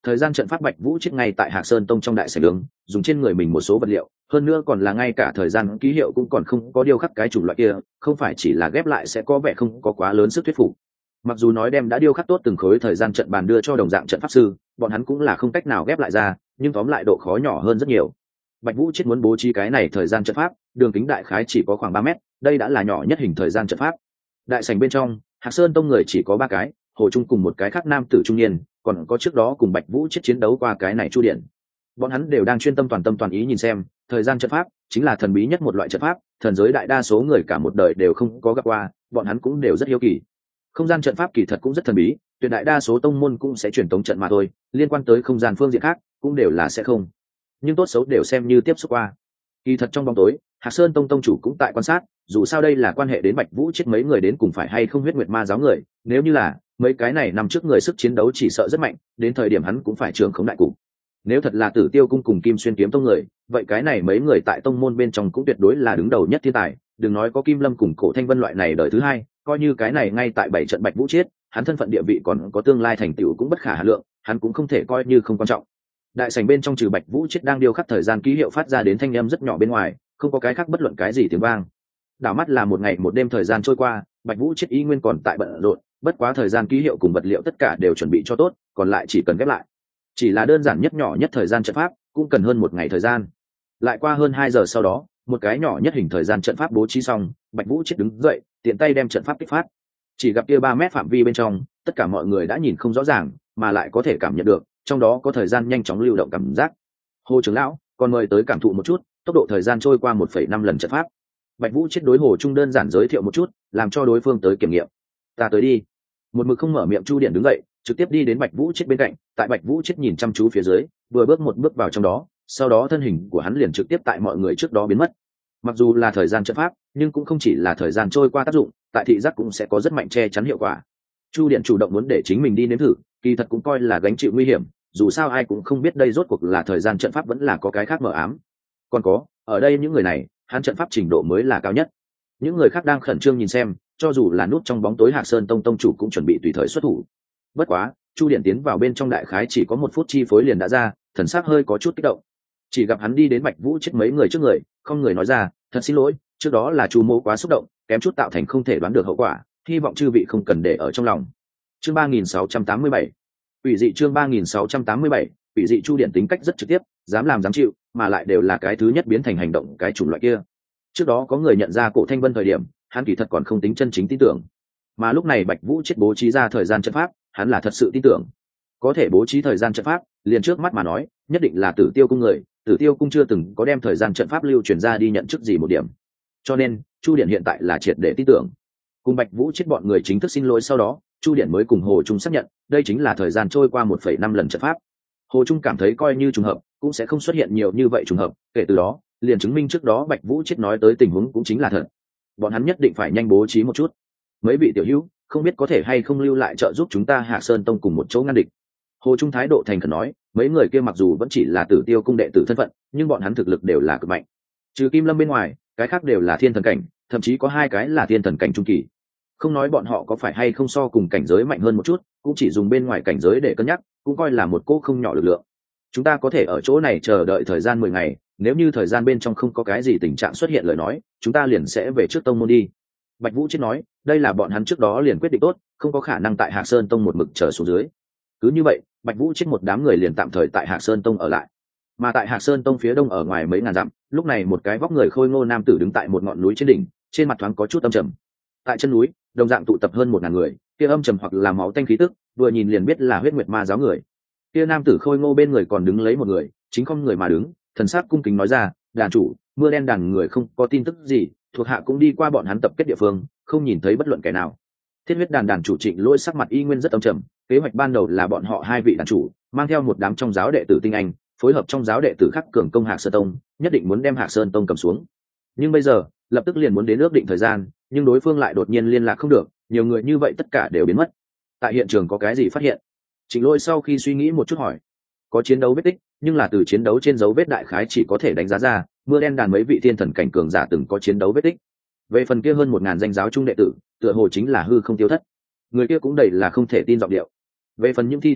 thời gian trận pháp Bạch Vũ chết ngay tại Hạc Sơn Tông trong đại sảnh đường, dùng trên người mình một số vật liệu, hơn nữa còn là ngay cả thời gian ký hiệu cũng còn không có điêu khắc cái chủng loại kia, không phải chỉ là ghép lại sẽ có vẻ không có quá lớn sức thuyết phục. Mặc dù nói đem đã điêu khắc tốt từng khối thời gian trận bàn đưa cho đồng dạng trận pháp sư, bọn hắn cũng là không cách nào ghép lại ra, nhưng tóm lại độ khó nhỏ hơn rất nhiều. Bạch Vũ chết muốn bố trí cái này thời gian trận pháp, đường kính đại khái chỉ có khoảng 3 mét, đây đã là nhỏ nhất hình thời gian trận pháp. Đại sảnh bên trong, Hạc Sơn Tông người chỉ có 3 cái, Hồ Trung cùng một cái khác nam tử trung niên, còn có trước đó cùng Bạch Vũ chết chiến đấu qua cái này Chu Điện. Bọn hắn đều đang chuyên tâm toàn ý nhìn xem, thời gian trận pháp chính là thần bí nhất một loại trận pháp, thần giới đại đa số người cả một đời đều không có gặp qua, bọn hắn cũng đều rất hiếu kỳ. Không gian trận pháp kỳ thật cũng rất thần bí, tuyệt đại đa số tông môn cũng sẽ truyền tống trận mà thôi, liên quan tới không gian phương diện khác cũng đều là sẽ không. Nhưng tốt xấu đều xem như tiếp xúc qua. Kỳ thật trong bóng tối, Hạc Sơn Tông tông chủ cũng tại quan sát, dù sao đây là quan hệ đến Bạch Vũ chết mấy người đến cùng phải hay không huyết nguyệt ma giáo người, nếu như là mấy cái này nằm trước người sức chiến đấu chỉ sợ rất mạnh, đến thời điểm hắn cũng phải trường khống đại cục. Nếu thật là Tử Tiêu cung cùng Kim Xuyên kiếm tông người, vậy cái này mấy người tại tông môn bên trong cũng tuyệt đối là đứng đầu nhất thiên tài, đừng nói có Kim Lâm cùng Cổ Thanh Vân loại này đời thứ hai, coi như cái này ngay tại 7 trận Bạch Vũ chết, hắn thân phận địa vị còn có tương lai thành tựu cũng bất khả hà lượng, hắn cũng không thể coi như không quan trọng. Đại sảnh bên trong trừ Bạch Vũ chết đang điêu khắc thời gian ký hiệu phát ra đến thanh âm rất nhỏ bên ngoài, không có cái khác bất luận cái gì tiếng vang. Đảo mắt là một ngày một đêm thời gian trôi qua, Bạch Vũ chết y nguyên còn tại bận rộn, bất quá thời gian ký hiệu cùng vật liệu tất cả đều chuẩn bị cho tốt, còn lại chỉ cần ghép lại. Chỉ là đơn giản nhất nhỏ nhất thời gian trận pháp, cũng cần hơn một ngày thời gian. Lại qua hơn 2 giờ sau đó, một cái nhỏ nhất hình thời gian trận pháp bố trí xong, Bạch Vũ chết đứng dậy, tiện tay đem trận pháp kích phát. Chỉ gặp kia 3 mét phạm vi bên trong, tất cả mọi người đã nhìn không rõ ràng, mà lại có thể cảm nhận được, trong đó có thời gian nhanh chóng lưu động cảm giác. Hồ trưởng lão, còn mời tới cảm thụ một chút, tốc độ thời gian trôi qua 1,5 lần trận pháp. Bạch Vũ chết đối Hồ Trung đơn giản giới thiệu một chút, làm cho đối phương tới kiểm nghiệm. Ta tới đi. Một mực không mở miệng Chu Điện đứng dậy, trực tiếp đi đến Bạch Vũ chết bên cạnh, tại Bạch Vũ chết nhìn chăm chú phía dưới, vừa bước một bước vào trong đó, sau đó thân hình của hắn liền trực tiếp tại mọi người trước đó biến mất. Mặc dù là thời gian trận pháp, nhưng cũng không chỉ là thời gian trôi qua tác dụng, tại thị giác cũng sẽ có rất mạnh che chắn hiệu quả. Chu Điện chủ động muốn để chính mình đi nếm thử, kỳ thật cũng coi là gánh chịu nguy hiểm, dù sao ai cũng không biết đây rốt cuộc là thời gian trận pháp vẫn là có cái khác mờ ám. Còn có, ở đây những người này, hắn trận pháp trình độ mới là cao nhất. Những người khác đang khẩn trương nhìn xem, cho dù là nút trong bóng tối Hạc Sơn Tông tông chủ cũng chuẩn bị tùy thời xuất thủ. Bất quá, Chu Điện tiến vào bên trong đại khái chỉ có 1 phút chi phối liền đã ra, thần sắc hơi có chút kích động. Chỉ gặp hắn đi đến Bạch Vũ chết mấy người trước người, không người nói ra, thật xin lỗi, trước đó là Chu mỗ quá xúc động, kém chút tạo thành không thể đoán được hậu quả, hy vọng chư vị không cần để ở trong lòng. Chương 3687. Ủy dị chương 3687, ủy dị. Chu Điện tính cách rất trực tiếp, dám làm dám chịu, mà lại đều là cái thứ nhất biến thành hành động cái chủng loại kia. Trước đó có người nhận ra Cổ Thanh Vân thời điểm, hắn kỳ thật còn không tính chân chính tin tưởng. Mà lúc này Bạch Vũ chết bố trí ra thời gian trận pháp, hắn là thật sự tin tưởng. Có thể bố trí thời gian trận pháp, liền trước mắt mà nói, nhất định là Tử Tiêu cung người, Tử Tiêu cung chưa từng có đem thời gian trận pháp lưu truyền ra đi nhận chức gì một điểm. Cho nên, Chu Điện hiện tại là triệt để tin tưởng. Cùng Bạch Vũ chết bọn người chính thức xin lỗi sau đó, Chu Điện mới cùng Hồ Trung xác nhận, đây chính là thời gian trôi qua 1,5 lần trận pháp. Hồ Trung cảm thấy coi như trùng hợp, cũng sẽ không xuất hiện nhiều như vậy trùng hợp, kể từ đó, liền chứng minh trước đó Bạch Vũ chết nói tới tình huống cũng chính là thật. Bọn hắn nhất định phải nhanh bố trí một chút. Mấy vị tiểu hữu, không biết có thể hay không lưu lại trợ giúp chúng ta Hạc Sơn Tông cùng một chỗ ngăn địch. Hồ Trung thái độ thành khẩn nói, mấy người kia mặc dù vẫn chỉ là Tử Tiêu cung đệ tử thân phận, nhưng bọn hắn thực lực đều là cực mạnh. Trừ Kim Lâm bên ngoài, cái khác đều là thiên thần cảnh, thậm chí có 2 cái là thiên thần cảnh trung kỳ. Không nói bọn họ có phải hay không so cùng cảnh giới mạnh hơn một chút, cũng chỉ dùng bên ngoài cảnh giới để cân nhắc, cũng coi là một cỗ không nhỏ lực lượng. Chúng ta có thể ở chỗ này chờ đợi thời gian 10 ngày, nếu như thời gian bên trong không có cái gì tình trạng xuất hiện lời nói, chúng ta liền sẽ về trước tông môn đi. Bạch Vũ chết nói, đây là bọn hắn trước đó liền quyết định tốt, không có khả năng tại Hạc Sơn Tông một mực chờ xuống dưới. Cứ như vậy, Bạch Vũ chết một đám người liền tạm thời tại Hạc Sơn Tông ở lại. Mà tại Hạc Sơn Tông phía đông ở ngoài mấy ngàn dặm, lúc này một cái vóc người khôi ngô nam tử đứng tại một ngọn núi trên đỉnh, trên mặt thoáng có chút âm trầm. Tại chân núi, đồng dạng tụ tập hơn 1000 người, kia âm trầm hoặc là máu tanh khí tức, vừa nhìn liền biết là huyết nguyệt ma giáo người. Kia nam tử khôi ngô bên người còn đứng lấy một người, chính không người mà đứng, thần sắc cung kính nói ra, đàn chủ, mưa đen đàn người không có tin tức gì, thuộc hạ cũng đi qua bọn hắn tập kết địa phương, không nhìn thấy bất luận kẻ nào. Thiết huyết đàn đàn chủ Trịnh Lỗi sắc mặt y nguyên rất âm trầm, kế hoạch ban đầu là bọn họ 2 vị đàn chủ mang theo một đám trong giáo đệ tử tinh anh, phối hợp trong giáo đệ tử khắc cường công Hạc Sơn Tông, nhất định muốn đem Hạc Sơn Tông cầm xuống. Nhưng bây giờ, lập tức liền muốn đến ước định thời gian, nhưng đối phương lại đột nhiên liên lạc không được, nhiều người như vậy tất cả đều biến mất. Tại hiện trường có cái gì phát hiện? Trịnh Lỗi sau khi suy nghĩ một chút hỏi. Có chiến đấu vết tích, nhưng là từ chiến đấu trên dấu vết đại khái chỉ có thể đánh giá ra, mưa đen đàn mấy vị thiên thần cảnh cường giả từng có chiến đấu vết tích. Về phần kia hơn 1000 danh giáo trung đệ tử, tựa hồ chính là hư không tiêu thất. Người kia cũng đầy là không thể tin giọng điệu. Về phần những thi thể này,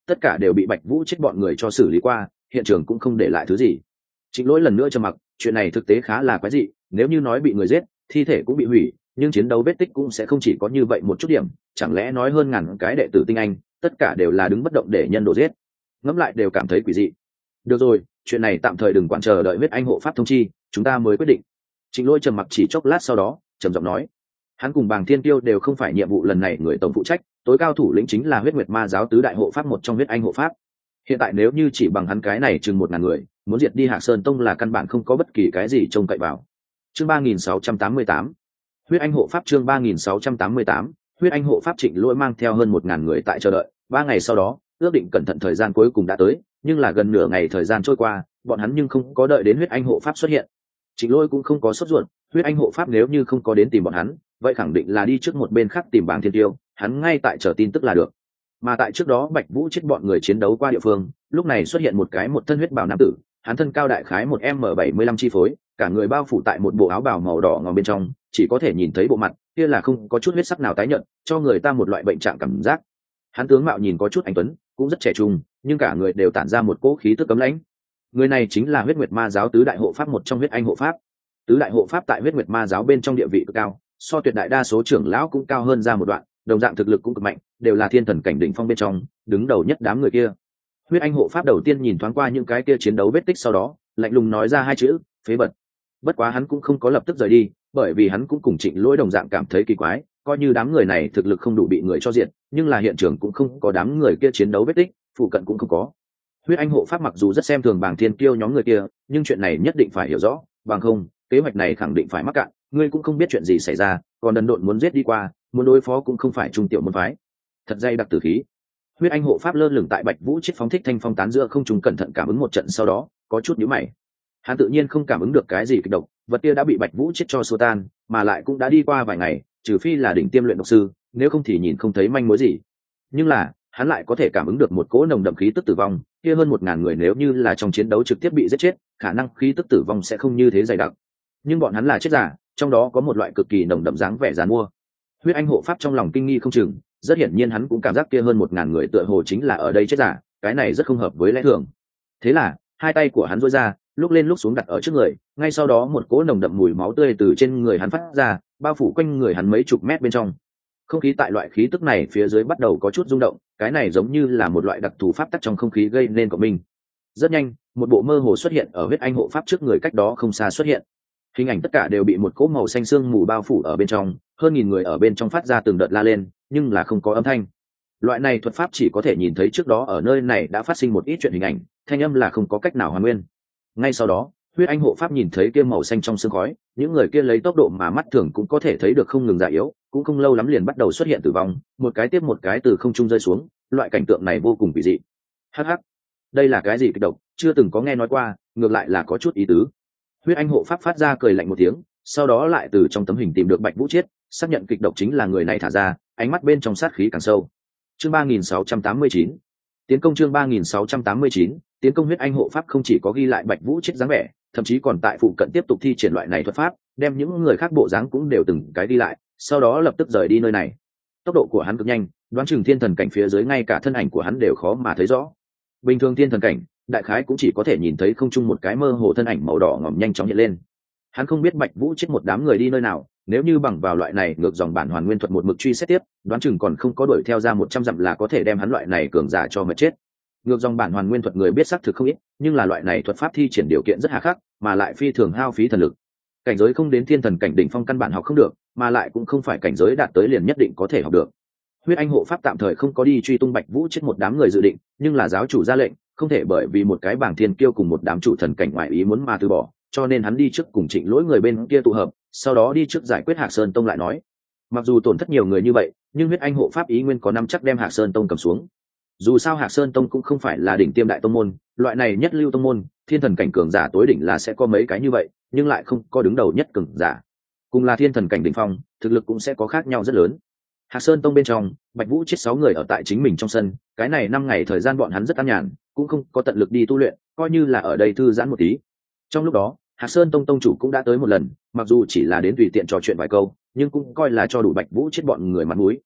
tất cả đều bị Bạch Vũ chết bọn người cho xử lý qua, hiện trường cũng không để lại thứ gì. Trịnh Lỗi lần nữa trầm mặc, chuyện này thực tế khá là quái dị, nếu như nói bị người giết, thi thể cũng bị hủy, nhưng chiến đấu vết tích cũng sẽ không chỉ có như vậy một chút điểm, chẳng lẽ nói hơn ngàn cái đệ tử tinh anh, tất cả đều là đứng bất động để nhân đồ giết. Ngẫm lại đều cảm thấy quỷ dị. Được rồi, chuyện này tạm thời đừng quản, chờ đợi huyết anh hộ pháp thông chi, chúng ta mới quyết định. Trịnh Lỗi trầm mặc chỉ chốc lát sau đó, trầm giọng nói, hắn cùng Bàng Thiên Tiêu đều không phải nhiệm vụ lần này người tổng phụ trách, tối cao thủ lĩnh chính là huyết nguyệt ma giáo tứ đại hộ pháp một trong huyết anh hộ pháp. Hiện tại nếu như chỉ bằng hắn cái này chừng 1000 người, muốn diệt đi Hạc Sơn Tông là căn bản không có bất kỳ cái gì trông cậy vào. Chương 3688, huyết anh hộ pháp. Chương 3688, huyết anh hộ pháp. Trịnh Lỗi mang theo hơn 1000 người tại chờ đợi. 3 ngày sau đó, ước định cẩn thận thời gian cuối cùng đã tới, nhưng là gần nửa ngày thời gian trôi qua, bọn hắn nhưng không có đợi đến huyết anh hộ pháp xuất hiện. Trịnh Lỗi cũng không có sốt ruột, huyết anh hộ pháp nếu như không có đến tìm bọn hắn, vậy khẳng định là đi trước một bên khác tìm Bàng Thiên Tiêu, hắn ngay tại chờ tin tức là được. Mà tại trước đó Bạch Vũ chết bọn người chiến đấu qua địa phương, lúc này xuất hiện một cái một thân huyết bào nam tử, hắn thân cao đại khái 1m75 chi phối, cả người bao phủ tại một bộ áo bào màu đỏ ngòm bên trong, chỉ có thể nhìn thấy bộ mặt, kia là không có chút huyết sắc nào tái nhợt, cho người ta một loại bệnh trạng cảm giác. Hắn tướng mạo nhìn có chút anh tuấn, cũng rất trẻ trung, nhưng cả người đều tản ra một cỗ khí tức cấm lãnh. Người này chính là huyết nguyệt ma giáo tứ đại hộ pháp một trong huyết anh hộ pháp. Tứ đại hộ pháp tại huyết nguyệt ma giáo bên trong địa vị cực cao, so tuyệt đại đa số trưởng lão cũng cao hơn ra một đoạn, đồng dạng thực lực cũng cực mạnh, đều là thiên thần cảnh đỉnh phong bên trong, đứng đầu nhất đám người kia. Huyết anh hộ pháp đầu tiên nhìn thoáng qua những cái kia chiến đấu vết tích, sau đó lạnh lùng nói ra hai chữ: phế vật. Bất quá hắn cũng không có lập tức rời đi, bởi vì hắn cũng cùng Trịnh Lỗi đồng dạng cảm thấy kỳ quái, coi như đám người này thực lực không đủ bị người cho diệt, nhưng là hiện trường cũng không có đám người kia chiến đấu vết tích, phụ cận cũng không có. Huyết anh hộ pháp mặc dù rất xem thường Bàng Thiên Kiêu nhóm người kia, nhưng chuyện này nhất định phải hiểu rõ, bằng không kế hoạch này khẳng định phải mắc cạn. Ngươi cũng không biết chuyện gì xảy ra, còn đần độn muốn giết đi qua, muốn đối phó cũng không phải trung tiểu môn phái. Thật dây đặc tử khí. Huyết anh hộ pháp lơ lửng tại Bạch Vũ chết phóng thích thanh phong tán giữa không trung, cẩn thận cảm ứng một trận sau đó, có chút nhíu mày. Hắn tự nhiên không cảm ứng được cái gì kịch độc, vật kia đã bị Bạch Vũ chết cho xua tan, mà lại cũng đã đi qua vài ngày, trừ phi là đỉnh tiêm luyện độc sư, nếu không thì nhìn không thấy manh mối gì. Nhưng là, hắn lại có thể cảm ứng được một cỗ nồng đậm khí tức tử vong, kia hơn 1000 người nếu như là trong chiến đấu trực tiếp bị giết chết, khả năng khí tức tử vong sẽ không như thế dày đặc. Nhưng bọn hắn là chết giả, trong đó có một loại cực kỳ nồng đậm dáng vẻ giàn mua. Huyết anh hộ pháp trong lòng kinh nghi không chừng, rất hiển nhiên hắn cũng cảm giác kia hơn 1000 người tựa hồ chính là ở đây chết giả, cái này rất không hợp với lẽ thường. Thế là, hai tay của hắn duỗi ra, lúc lên lúc xuống đặt ở trước người, ngay sau đó một cỗ nồng đậm mùi máu tươi từ trên người hắn phát ra, bao phủ quanh người hắn mấy chục mét bên trong. Không khí tại loại khí tức này phía dưới bắt đầu có chút rung động, cái này giống như là một loại đặc thù pháp tắc trong không khí gây nên của mình. Rất nhanh, một bộ mơ hồ xuất hiện ở huyết anh hộ pháp trước người, cách đó không xa xuất hiện. Hình ảnh tất cả đều bị một cỗ màu xanh sương mù bao phủ ở bên trong, hơn 1000 người ở bên trong phát ra từng đợt la lên, nhưng là không có âm thanh. Loại này thuật pháp chỉ có thể nhìn thấy trước đó ở nơi này đã phát sinh một ít chuyện hình ảnh, thanh âm là không có cách nào hoàn nguyên. Ngay sau đó, huyết anh hộ pháp nhìn thấy kia màu xanh trong sương khói, những người kia lấy tốc độ mà mắt thường cũng có thể thấy được không ngừng già yếu, cũng không lâu lắm liền bắt đầu xuất hiện tử vong, một cái tiếp một cái từ không trung rơi xuống, loại cảnh tượng này vô cùng kỳ dị. Hắc hắc, đây là cái gì kịch độc, chưa từng có nghe nói qua, ngược lại là có chút ý tứ. Huyết anh hộ pháp phát ra cười lạnh một tiếng, sau đó lại từ trong tấm hình tìm được Bạch Vũ Chiết, xác nhận kịch độc chính là người này thả ra, ánh mắt bên trong sát khí càng sâu. Chương 3689, tiến công. Chương 3689, tiến công. Huyết anh hộ pháp không chỉ có ghi lại Bạch Vũ Chiết dáng vẻ, thậm chí còn tại phụ cận tiếp tục thi triển loại này thuật pháp, đem những người khác bộ dáng cũng đều từng cái ghi lại, sau đó lập tức rời đi nơi này. Tốc độ của hắn cực nhanh, đoán chừng thiên thần cảnh phía dưới ngay cả thân ảnh của hắn đều khó mà thấy rõ. Bình thường thiên thần cảnh, đại khái cũng chỉ có thể nhìn thấy không chung một cái mơ hồ thân ảnh màu đỏ ngòm nhanh chóng hiện lên. Hắn không biết Bạch Vũ chết một đám người đi nơi nào, nếu như bằng vào loại này ngược dòng bản hoàn nguyên thuật một mực truy xét tiếp, đoán chừng còn không có đuổi theo ra 100 dặm là có thể đem hắn loại này cường giả cho mà chết. Ngược dòng bản hoàn nguyên thuật người biết xác thực không ít, nhưng là loại này thuật pháp thi triển điều kiện rất hà khắc, mà lại phi thường hao phí thần lực. Cảnh giới không đến thiên thần cảnh đỉnh phong căn bản học không được, mà lại cũng không phải cảnh giới đạt tới liền nhất định có thể học được. Huyết anh hộ pháp tạm thời không có đi truy tung Bạch Vũ chết một đám người dự định, nhưng là giáo chủ ra lệnh, không thể bởi vì một cái Bảng Thiên Kiêu cùng một đám chủ thần cảnh ngoại ý muốn mà từ bỏ, cho nên hắn đi trước cùng Trịnh Lỗi người bên kia tụ hợp, sau đó đi trước giải quyết Hạc Sơn Tông lại nói. Mặc dù tổn thất nhiều người như vậy, nhưng huyết anh hộ pháp ý nguyên có nắm chắc đem Hạc Sơn Tông cầm xuống. Dù sao Hạc Sơn Tông cũng không phải là đỉnh tiêm đại tông môn, loại này nhất lưu tông môn, thiên thần cảnh cường giả tối đỉnh là sẽ có mấy cái như vậy, nhưng lại không có đứng đầu nhất cường giả. Cùng là thiên thần cảnh đỉnh phong, thực lực cũng sẽ có khác nhau rất lớn. Hạc Sơn Tông bên trong, Bạch Vũ chết 6 người ở tại chính mình trong sân, cái này 5 ngày thời gian bọn hắn rất an nhàn, cũng không có tận lực đi tu luyện, coi như là ở đây thư giãn một tí. Trong lúc đó, Hạc Sơn Tông tông chủ cũng đã tới một lần, mặc dù chỉ là đến tùy tiện trò chuyện vài câu, nhưng cũng coi là cho đủ Bạch Vũ chết bọn người mặt mũi.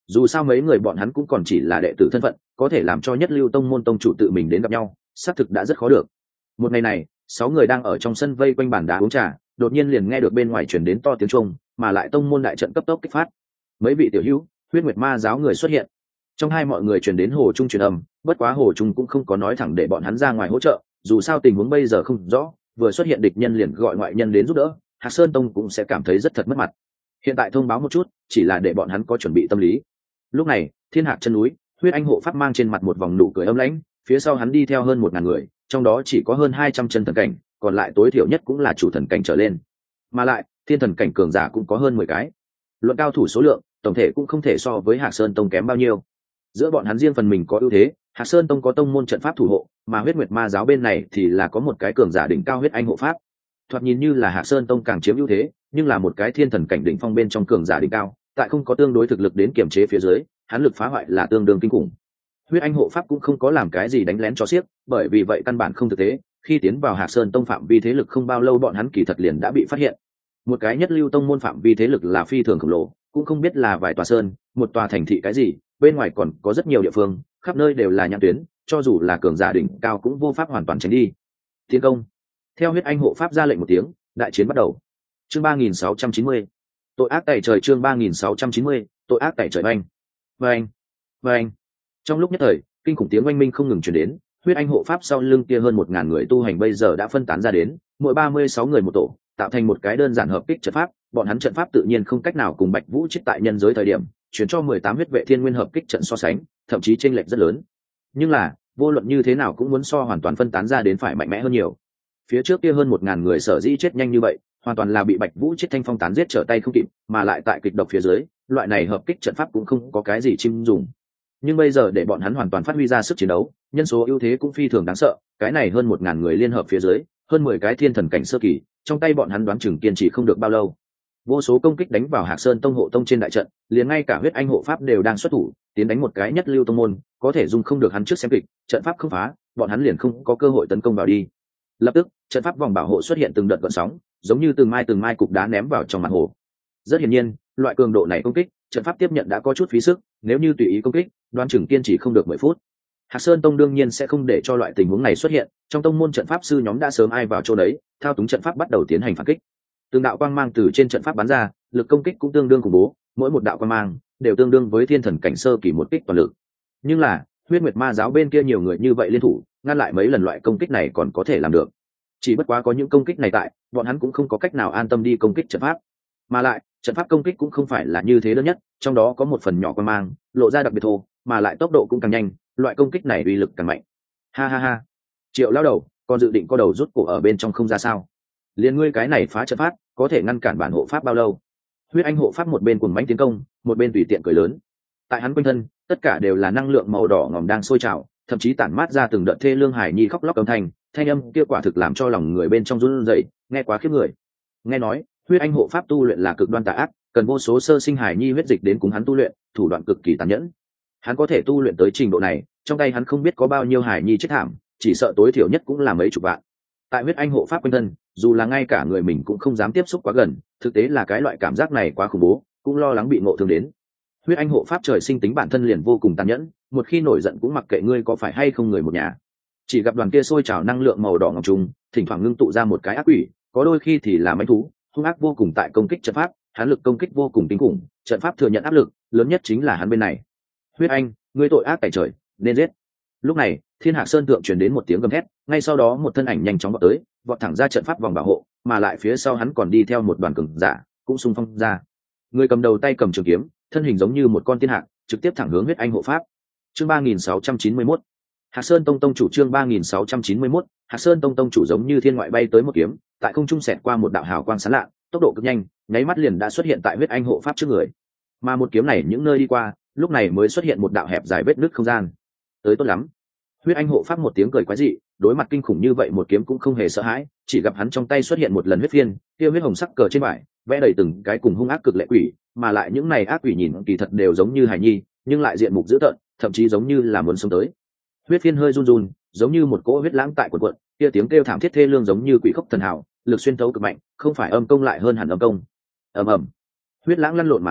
dù sao mấy người bọn hắn cũng còn chỉ là đệ tử thân phận, có thể làm cho nhất lưu tông môn tông chủ tự mình đến gặp nhau xác thực đã rất khó được. Một ngày này 6 người đang ở trong sân vây quanh bàn đá uống trà, đột nhiên liền nghe được bên ngoài chuyển đến to tiếng chuông, mà lại tông môn đại trận cấp tốc kích phát. Mấy vị tiểu hữu, huyết nguyệt ma giáo người xuất hiện. Trong hai mọi người truyền đến hồ trung truyền âm, bất quá hồ trung cũng không có nói thẳng để bọn hắn ra ngoài hỗ trợ, dù sao tình huống bây giờ không rõ, vừa xuất hiện địch nhân liền gọi ngoại nhân đến giúp đỡ, Hạc Sơn tông cũng sẽ cảm thấy rất thật mất mặt. Hiện tại thông báo một chút, chỉ là để bọn hắn có chuẩn bị tâm lý. Lúc này thiên hạc chân núi, huyết anh hộ pháp mang trên mặt một vòng nụ cười âm lãnh, phía sau hắn đi theo hơn 1000 người, trong đó chỉ có hơn 200 chân thần cảnh, còn lại tối thiểu nhất cũng là chủ thần cảnh trở lên, mà lại thiên thần cảnh cường giả cũng có hơn 10 cái. Luận cao thủ số lượng, tổng thể cũng không thể so với Hạc Sơn tông kém bao nhiêu. Giữa bọn hắn riêng phần mình có ưu thế, Hạc Sơn tông có tông môn trận pháp thủ hộ, mà huyết nguyệt ma giáo bên này thì là có một cái cường giả đỉnh cao huyết anh hộ pháp. Thoạt nhìn như là Hạc Sơn tông càng chiếm ưu thế, nhưng là một cái thiên thần cảnh đỉnh phong bên trong cường giả đỉnh cao, tại không có tương đối thực lực đến kiểm chế phía dưới, hắn lực phá hoại là tương đương kinh khủng. Huyết anh hộ pháp cũng không có làm cái gì đánh lén cho xiếc, bởi vì vậy căn bản không thực tế, khi tiến vào Hạc Sơn tông phạm vi thế lực không bao lâu bọn hắn kỳ thật liền đã bị phát hiện. Một cái nhất lưu tông môn phạm vi thế lực là phi thường khổng lồ, cũng không biết là vài tòa sơn, một tòa thành thị cái gì, bên ngoài còn có rất nhiều địa phương, khắp nơi đều là nhãn tuyến, cho dù là cường giả đỉnh cao cũng vô pháp hoàn toàn tránh đi. Tiến công. Theo huyết anh hộ pháp ra lệnh một tiếng, đại chiến bắt đầu. Chương 3690. Tội ác tẩy trời, chương 3690, tội ác tẩy trời oanh. Oanh. Oanh. Trong lúc nhất thời, kinh khủng tiếng oanh minh không ngừng truyền đến, huyết anh hộ pháp sau lưng kia hơn 1000 người tu hành bây giờ đã phân tán ra đến, mỗi 36 người một tổ, tạo thành một cái đơn giản hợp kích trận pháp, bọn hắn trận pháp tự nhiên không cách nào cùng Bạch Vũ chết tại nhân giới thời điểm, chuyển cho 18 huyết vệ thiên nguyên hợp kích trận so sánh, thậm chí chênh lệch rất lớn. Nhưng là, vô luận như thế nào cũng muốn so hoàn toàn phân tán ra đến phải mạnh mẽ hơn nhiều. Phía trước kia hơn 1000 người sở dĩ chết nhanh như vậy, hoàn toàn là bị Bạch Vũ chết thanh phong tán giết trở tay không kịp, mà lại tại kịch độc phía dưới, loại này hợp kích trận pháp cũng không có cái gì chim dùng. Nhưng bây giờ để bọn hắn hoàn toàn phát huy ra sức chiến đấu, nhân số ưu thế cũng phi thường đáng sợ, cái này hơn 1000 người liên hợp phía dưới, hơn 10 cái thiên thần cảnh sơ kỳ, trong tay bọn hắn đoán chừng kiên trì không được bao lâu. Vô số công kích đánh vào Hạc Sơn tông hộ tông trên đại trận, liền ngay cả huyết anh hộ pháp đều đang xuất thủ, tiến đánh một cái nhất lưu tông môn, có thể dùng không được hắn trước xem kịch, trận pháp không phá, bọn hắn liền không có cơ hội tấn công vào đi. Lập tức, trận pháp vòng bảo hộ xuất hiện từng đợt gợn sóng, giống như từng mai cục đá ném vào trong mặt hồ. Rất hiển nhiên, loại cường độ này công kích, trận pháp tiếp nhận đã có chút phí sức, nếu như tùy ý công kích, đoán chừng kiên trì không được 10 phút. Hạc Sơn tông đương nhiên sẽ không để cho loại tình huống này xuất hiện, trong tông môn trận pháp sư nhóm đã sớm ai vào chỗ đấy, thao túng trận pháp bắt đầu tiến hành phản kích. Từng đạo quang mang từ trên trận pháp bắn ra, lực công kích cũng tương đương khủng bố, mỗi một đạo quang mang đều tương đương với thiên thần cảnh sơ kỳ một kích toàn lực. Nhưng là, huyết nguyệt ma giáo bên kia nhiều người như vậy liên thủ, ngăn lại mấy lần loại công kích này còn có thể làm được. Chỉ bất quá có những công kích này tại, bọn hắn cũng không có cách nào an tâm đi công kích trận pháp. Mà lại, trận pháp công kích cũng không phải là như thế đơn nhất, trong đó có một phần nhỏ quang mang, lộ ra đặc biệt thô, mà lại tốc độ cũng càng nhanh, loại công kích này uy lực càng mạnh. Ha ha ha. Triệu lao đầu, còn dự định có đầu rút cổ ở bên trong không ra sao? Liên ngươi cái này phá trận pháp, có thể ngăn cản bản hộ pháp bao lâu? Huyết anh hộ pháp một bên cuồng mãnh tiến công, một bên tùy tiện cười lớn. Tại hắn quanh thân, tất cả đều là năng lượng màu đỏ ngòm đang sôi trào, thậm chí tản mát ra từng đợt thê lương hải nhi khóc lóc âm thanh, thanh âm kia quả thực làm cho lòng người bên trong run rẩy, nghe quá khiếp người. Nghe nói, huyết anh hộ pháp tu luyện là cực đoan tà ác, cần vô số sơ sinh hải nhi huyết dịch đến cùng hắn tu luyện, thủ đoạn cực kỳ tàn nhẫn. Hắn có thể tu luyện tới trình độ này, trong tay hắn không biết có bao nhiêu hải nhi chết thảm, chỉ sợ tối thiểu nhất cũng là mấy chục vạn. Tại huyết anh hộ pháp quanh thân, dù là ngay cả người mình cũng không dám tiếp xúc quá gần, thực tế là cái loại cảm giác này quá khủng bố, cũng lo lắng bị ngộ thương đến. Huyết anh hộ pháp trời sinh tính bản thân liền vô cùng tàn nhẫn, một khi nổi giận cũng mặc kệ ngươi có phải hay không người một nhà. Chỉ gặp đoàn kia sôi trào năng lượng màu đỏ ngọc trùng, thỉnh thoảng ngưng tụ ra một cái ác quỷ, có đôi khi thì là mãnh thú, hung ác vô cùng tại công kích trận pháp, hắn lực công kích vô cùng kinh khủng, trận pháp thừa nhận áp lực lớn nhất chính là hắn bên này. Huyết anh, ngươi tội ác tày trời, nên giết. Lúc này, Thiên Hạc Sơn thượng truyền đến một tiếng gầm thét, ngay sau đó một thân ảnh nhanh chóng vọt tới, vọt thẳng ra trận pháp vòng bảo hộ, mà lại phía sau hắn còn đi theo một đoàn cường giả, cũng xung phong ra. Người cầm đầu tay cầm trường kiếm, thân hình giống như một con tiên hạc, trực tiếp thẳng hướng huyết anh hộ pháp. Chương 3691. Hạc Sơn tông tông chủ, chương 3691. Hạc Sơn tông tông chủ giống như thiên ngoại bay tới một kiếm, tại không trung xẹt qua một đạo hào quang sáng lạ, tốc độ cực nhanh, nháy mắt liền đã xuất hiện tại huyết anh hộ pháp trước người. Mà một kiếm này những nơi đi qua, lúc này mới xuất hiện một đạo hẹp dài vết nứt không gian. Tới tốt lắm. Huyết anh hộ pháp một tiếng cười quái dị, đối mặt kinh khủng như vậy một kiếm cũng không hề sợ hãi, chỉ gặp hắn trong tay xuất hiện một lần huyết phiên, kia huyết hồng sắc cờ trên bãi, vẽ đầy từng cái cùng hung ác cực lệ quỷ, mà lại những này ác quỷ nhìn kỳ thật đều giống như hài nhi, nhưng lại diện mục dữ tợn, thậm chí giống như là muốn sống tới. Huyết phiên hơi run run, giống như một cỗ huyết lãng tại quần quận, kia tiếng kêu thảm thiết thê lương giống như quỷ khóc thần hào, lực xuyên thấu cực mạnh, không phải âm công lại hơn hẳn âm công. Ầm ầm, huyết lãng lăn lộn mà ra,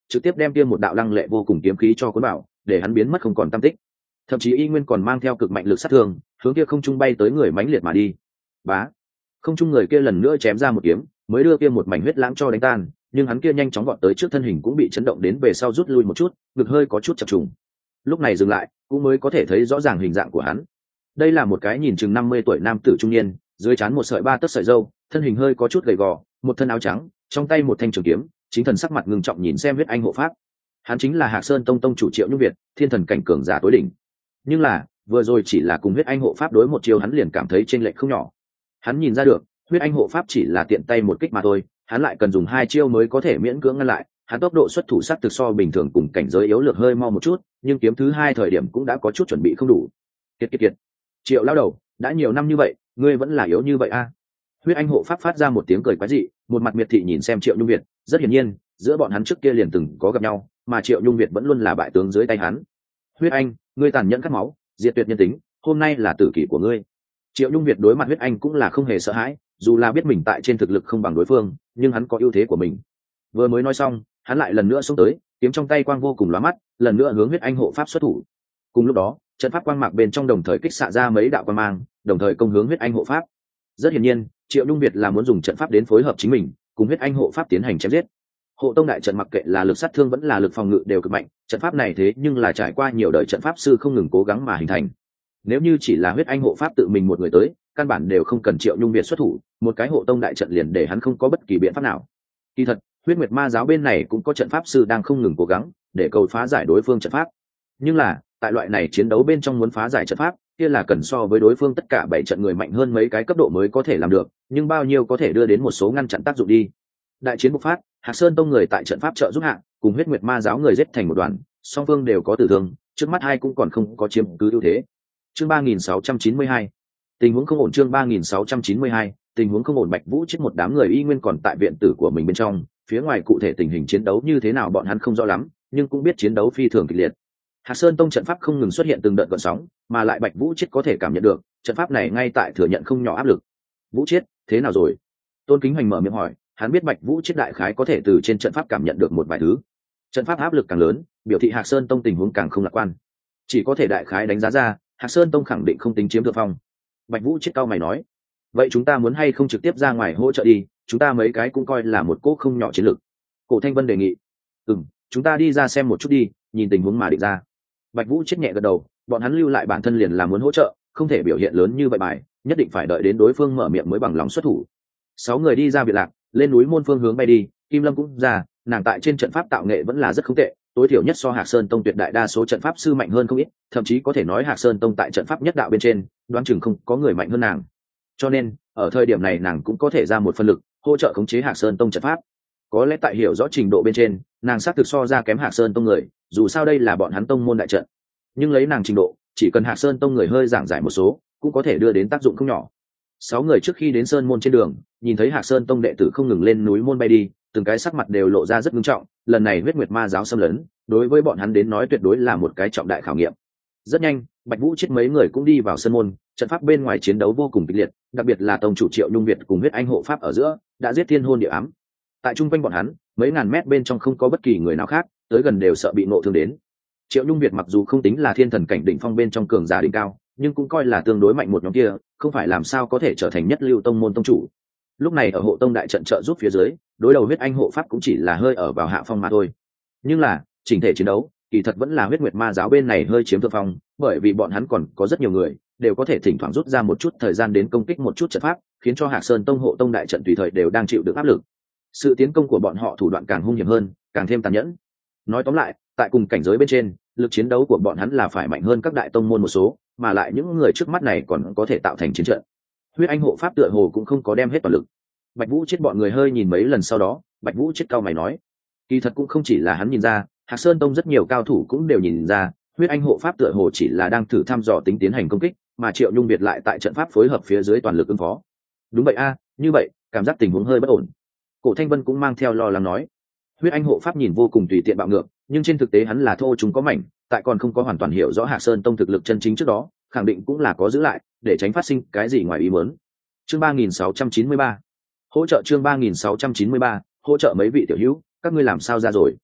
trực tiếp đem kia một đạo lăng lệ vô cùng kiếm khí cho cuốn bảo, để hắn biến mất không còn tăm tích. Thậm chí y nguyên còn mang theo cực mạnh lực sát thương, hướng kia không trung bay tới người mãnh liệt mà đi. Bá, không trung người kia lần nữa chém ra một kiếm, mới đưa kia một mảnh huyết lãng cho đánh tan, nhưng hắn kia nhanh chóng vọt tới trước, thân hình cũng bị chấn động đến về sau rút lui một chút, ngực hơi có chút chập trùng. Lúc này dừng lại, cũng mới có thể thấy rõ ràng hình dạng của hắn. Đây là một cái nhìn chừng 50 tuổi nam tử trung niên, dưới trán một sợi 3 tấc sợi râu, thân hình hơi có chút gầy gò, một thân áo trắng, trong tay một thanh trường kiếm, chính thần sắc mặt ngưng trọng nhìn xem huyết anh hộ pháp. Hắn chính là Hạc Sơn tông tông chủ Triệu Nhung Việt, thiên thần cảnh cường giả tối đỉnh. Nhưng là, vừa rồi chỉ là cùng huyết anh hộ pháp đối một chiêu, hắn liền cảm thấy chênh lệch không nhỏ. Hắn nhìn ra được, huyết anh hộ pháp chỉ là tiện tay một kích mà thôi, hắn lại cần dùng 2 chiêu mới có thể miễn cưỡng ngăn lại. Hắn tốc độ xuất thủ sắc thực so bình thường cùng cảnh giới yếu lược hơi mau một chút, nhưng kiếm thứ 2 thời điểm cũng đã có chút chuẩn bị không đủ. Kiệt. Triệu lao đầu, đã nhiều năm như vậy, ngươi vẫn là yếu như vậy a? Huyết anh hộ pháp phát ra một tiếng cười quái dị, một mặt miệt thị nhìn xem Triệu Nhung Việt. Rất hiển nhiên, giữa bọn hắn trước kia liền từng có gặp nhau, mà Triệu Nhung Việt vẫn luôn là bại tướng dưới tay hắn. Huyết anh, ngươi tàn nhẫn cắt máu, diệt tuyệt nhân tính, hôm nay là tử kỷ của ngươi. Triệu Nhung Việt đối mặt huyết anh cũng là không hề sợ hãi, dù là biết mình tại trên thực lực không bằng đối phương, nhưng hắn có ưu thế của mình. Vừa mới nói xong, hắn lại lần nữa xông tới, kiếm trong tay quang vô cùng lóa mắt, lần nữa hướng huyết anh hộ pháp xuất thủ. Cùng lúc đó, trận pháp quang mạc bên trong đồng thời kích xạ ra mấy đạo quang mang, đồng thời công hướng huyết anh hộ pháp. Rất hiển nhiên, Triệu Nhung Việt là muốn dùng trận pháp đến phối hợp chính mình, cùng huyết anh hộ pháp tiến hành chém giết. Hộ tông đại trận mặc kệ là lực sát thương vẫn là lực phòng ngự đều cực mạnh, trận pháp này thế nhưng là trải qua nhiều đời trận pháp sư không ngừng cố gắng mà hình thành. Nếu như chỉ là huyết anh hộ pháp tự mình một người tới, căn bản đều không cần Triệu Nhung Việt xuất thủ, một cái hộ tông đại trận liền để hắn không có bất kỳ biện pháp nào. Kỳ thật, huyết nguyệt ma giáo bên này cũng có trận pháp sư đang không ngừng cố gắng để cầu phá giải đối phương trận pháp, nhưng là tại loại này chiến đấu bên trong muốn phá giải trận pháp kia là cần so với đối phương tất cả 7 trận người mạnh hơn mấy cái cấp độ mới có thể làm được, nhưng bao nhiêu có thể đưa đến một số ngăn chặn tác dụng đi. Đại chiến bộc phát, Hạc Sơn tông người tại trận pháp trợ giúp hạ cùng huyết nguyệt ma giáo người giết thành một đoàn, song phương đều có tử thương, trước mắt hai cũng còn không có chiếm cứ ưu thế. Chương 3692, tình huống không ổn. Chương 3692, tình huống không ổn. Bạch Vũ chết một đám người y nguyên còn tại viện tử của mình bên trong, phía ngoài cụ thể tình hình chiến đấu như thế nào bọn hắn không rõ lắm, nhưng cũng biết chiến đấu phi thường kịch liệt. Hạc Sơn tông trận pháp không ngừng xuất hiện từng đợt gợn sóng, mà lại Bạch Vũ chết có thể cảm nhận được trận pháp này ngay tại thừa nhận không nhỏ áp lực. Vũ chết thế nào rồi? Tôn Kính Hoành mở miệng hỏi, hắn biết Bạch Vũ chết đại khái có thể từ trên trận pháp cảm nhận được một vài thứ. Trận pháp áp lực càng lớn, biểu thị Hạc Sơn tông tình huống càng không lạc quan. Chỉ có thể đại khái đánh giá ra, Hạc Sơn tông khẳng định không tính chiếm thượng phong. Bạch Vũ chết cao mày nói, vậy chúng ta muốn hay không trực tiếp ra ngoài hỗ trợ đi, chúng ta mấy cái cũng coi là một cỗ không nhỏ chiến lực. Cổ Thanh Vân đề nghị, chúng ta đi ra xem một chút đi, nhìn tình huống mà định ra. Bạch Vũ chết nhẹ gật đầu, bọn hắn lưu lại bản thân liền là muốn hỗ trợ, không thể biểu hiện lớn như vậy bài, nhất định phải đợi đến đối phương mở miệng mới bằng lòng xuất thủ. 6 người đi ra biệt lạc, lên núi môn phương hướng bay đi. Kim Lâm cũng ra, nàng tại trên trận pháp tạo nghệ vẫn là rất không tệ, tối thiểu nhất so Hạc Sơn tông tuyệt đại đa số trận pháp sư mạnh hơn không ít, thậm chí có thể nói Hạc Sơn tông tại trận pháp nhất đạo bên trên, đoán chừng không có người mạnh hơn nàng. Cho nên, ở thời điểm này nàng cũng có thể ra một phần lực, hỗ trợ khống chế Hạc Sơn tông trận pháp. Có lẽ tại hiểu rõ trình độ bên trên, nàng xác thực so ra kém Hạc Sơn tông người, dù sao đây là bọn hắn tông môn đại trận. Nhưng lấy nàng trình độ, chỉ cần Hạc Sơn tông người hơi giảng giải một số, cũng có thể đưa đến tác dụng không nhỏ. 6 người trước khi đến sơn môn trên đường, nhìn thấy Hạc Sơn tông đệ tử không ngừng lên núi môn bay đi, từng cái sắc mặt đều lộ ra rất nghiêm trọng. Lần này huyết nguyệt ma giáo xâm lấn, đối với bọn hắn đến nói tuyệt đối là một cái trọng đại khảo nghiệm. Rất nhanh, Bạch Vũ chết mấy người cũng đi vào sân môn, trận pháp bên ngoài chiến đấu vô cùng kịch liệt, đặc biệt là tông chủ Triệu Nhung Việt cùng huyết anh hộ pháp ở giữa, đã giết thiên hôn địa ám. Tại trung quanh bọn hắn, mấy ngàn mét bên trong không có bất kỳ người nào khác, tới gần đều sợ bị ngộ thương đến. Triệu Nhung Việt mặc dù không tính là thiên thần cảnh đỉnh phong bên trong cường giả đỉnh cao, nhưng cũng coi là tương đối mạnh một nhóm kia, không phải làm sao có thể trở thành nhất lưu tông môn tông chủ. Lúc này ở hộ tông đại trận trợ giúp phía dưới, đối đầu huyết anh hộ pháp cũng chỉ là hơi ở vào hạ phong mà thôi. Nhưng là chỉnh thể chiến đấu, kỳ thật vẫn là huyết nguyệt ma giáo bên này hơi chiếm thượng phong, bởi vì bọn hắn còn có rất nhiều người, đều có thể thỉnh thoảng rút ra một chút thời gian đến công kích một chút trận pháp, khiến cho Hạc Sơn tông hộ tông đại trận tùy thời đều đang chịu được áp lực. Sự tiến công của bọn họ thủ đoạn càng hung hiểm hơn, càng thêm tàn nhẫn. Nói tóm lại, tại cùng cảnh giới bên trên, lực chiến đấu của bọn hắn là phải mạnh hơn các đại tông môn một số, mà lại những người trước mắt này còn có thể tạo thành chiến trận. Huyết anh hộ pháp tựa hồ cũng không có đem hết toàn lực. Bạch Vũ chết bọn người hơi nhìn mấy lần sau đó, Bạch Vũ chết cao mày nói, kỳ thật cũng không chỉ là hắn nhìn ra, Hạc Sơn tông rất nhiều cao thủ cũng đều nhìn ra, huyết anh hộ pháp tựa hồ chỉ là đang thử thăm dò tính tiến hành công kích, mà Triệu Nhung Việt lại tại trận pháp phối hợp phía dưới toàn lực ứng phó. Đúng vậy a, như vậy, cảm giác tình huống hơi bất ổn. Cổ Thanh Vân cũng mang theo lo lắng nói, huyết anh hộ pháp nhìn vô cùng tùy tiện bạo ngược, nhưng trên thực tế hắn là thô chúng có mảnh, tại còn không có hoàn toàn hiểu rõ Hạc Sơn tông thực lực chân chính trước đó, khẳng định cũng là có giữ lại, để tránh phát sinh cái gì ngoài ý muốn. Chương 3693, hỗ trợ. Chương 3693, hỗ trợ. Mấy vị tiểu hữu, các ngươi làm sao ra rồi?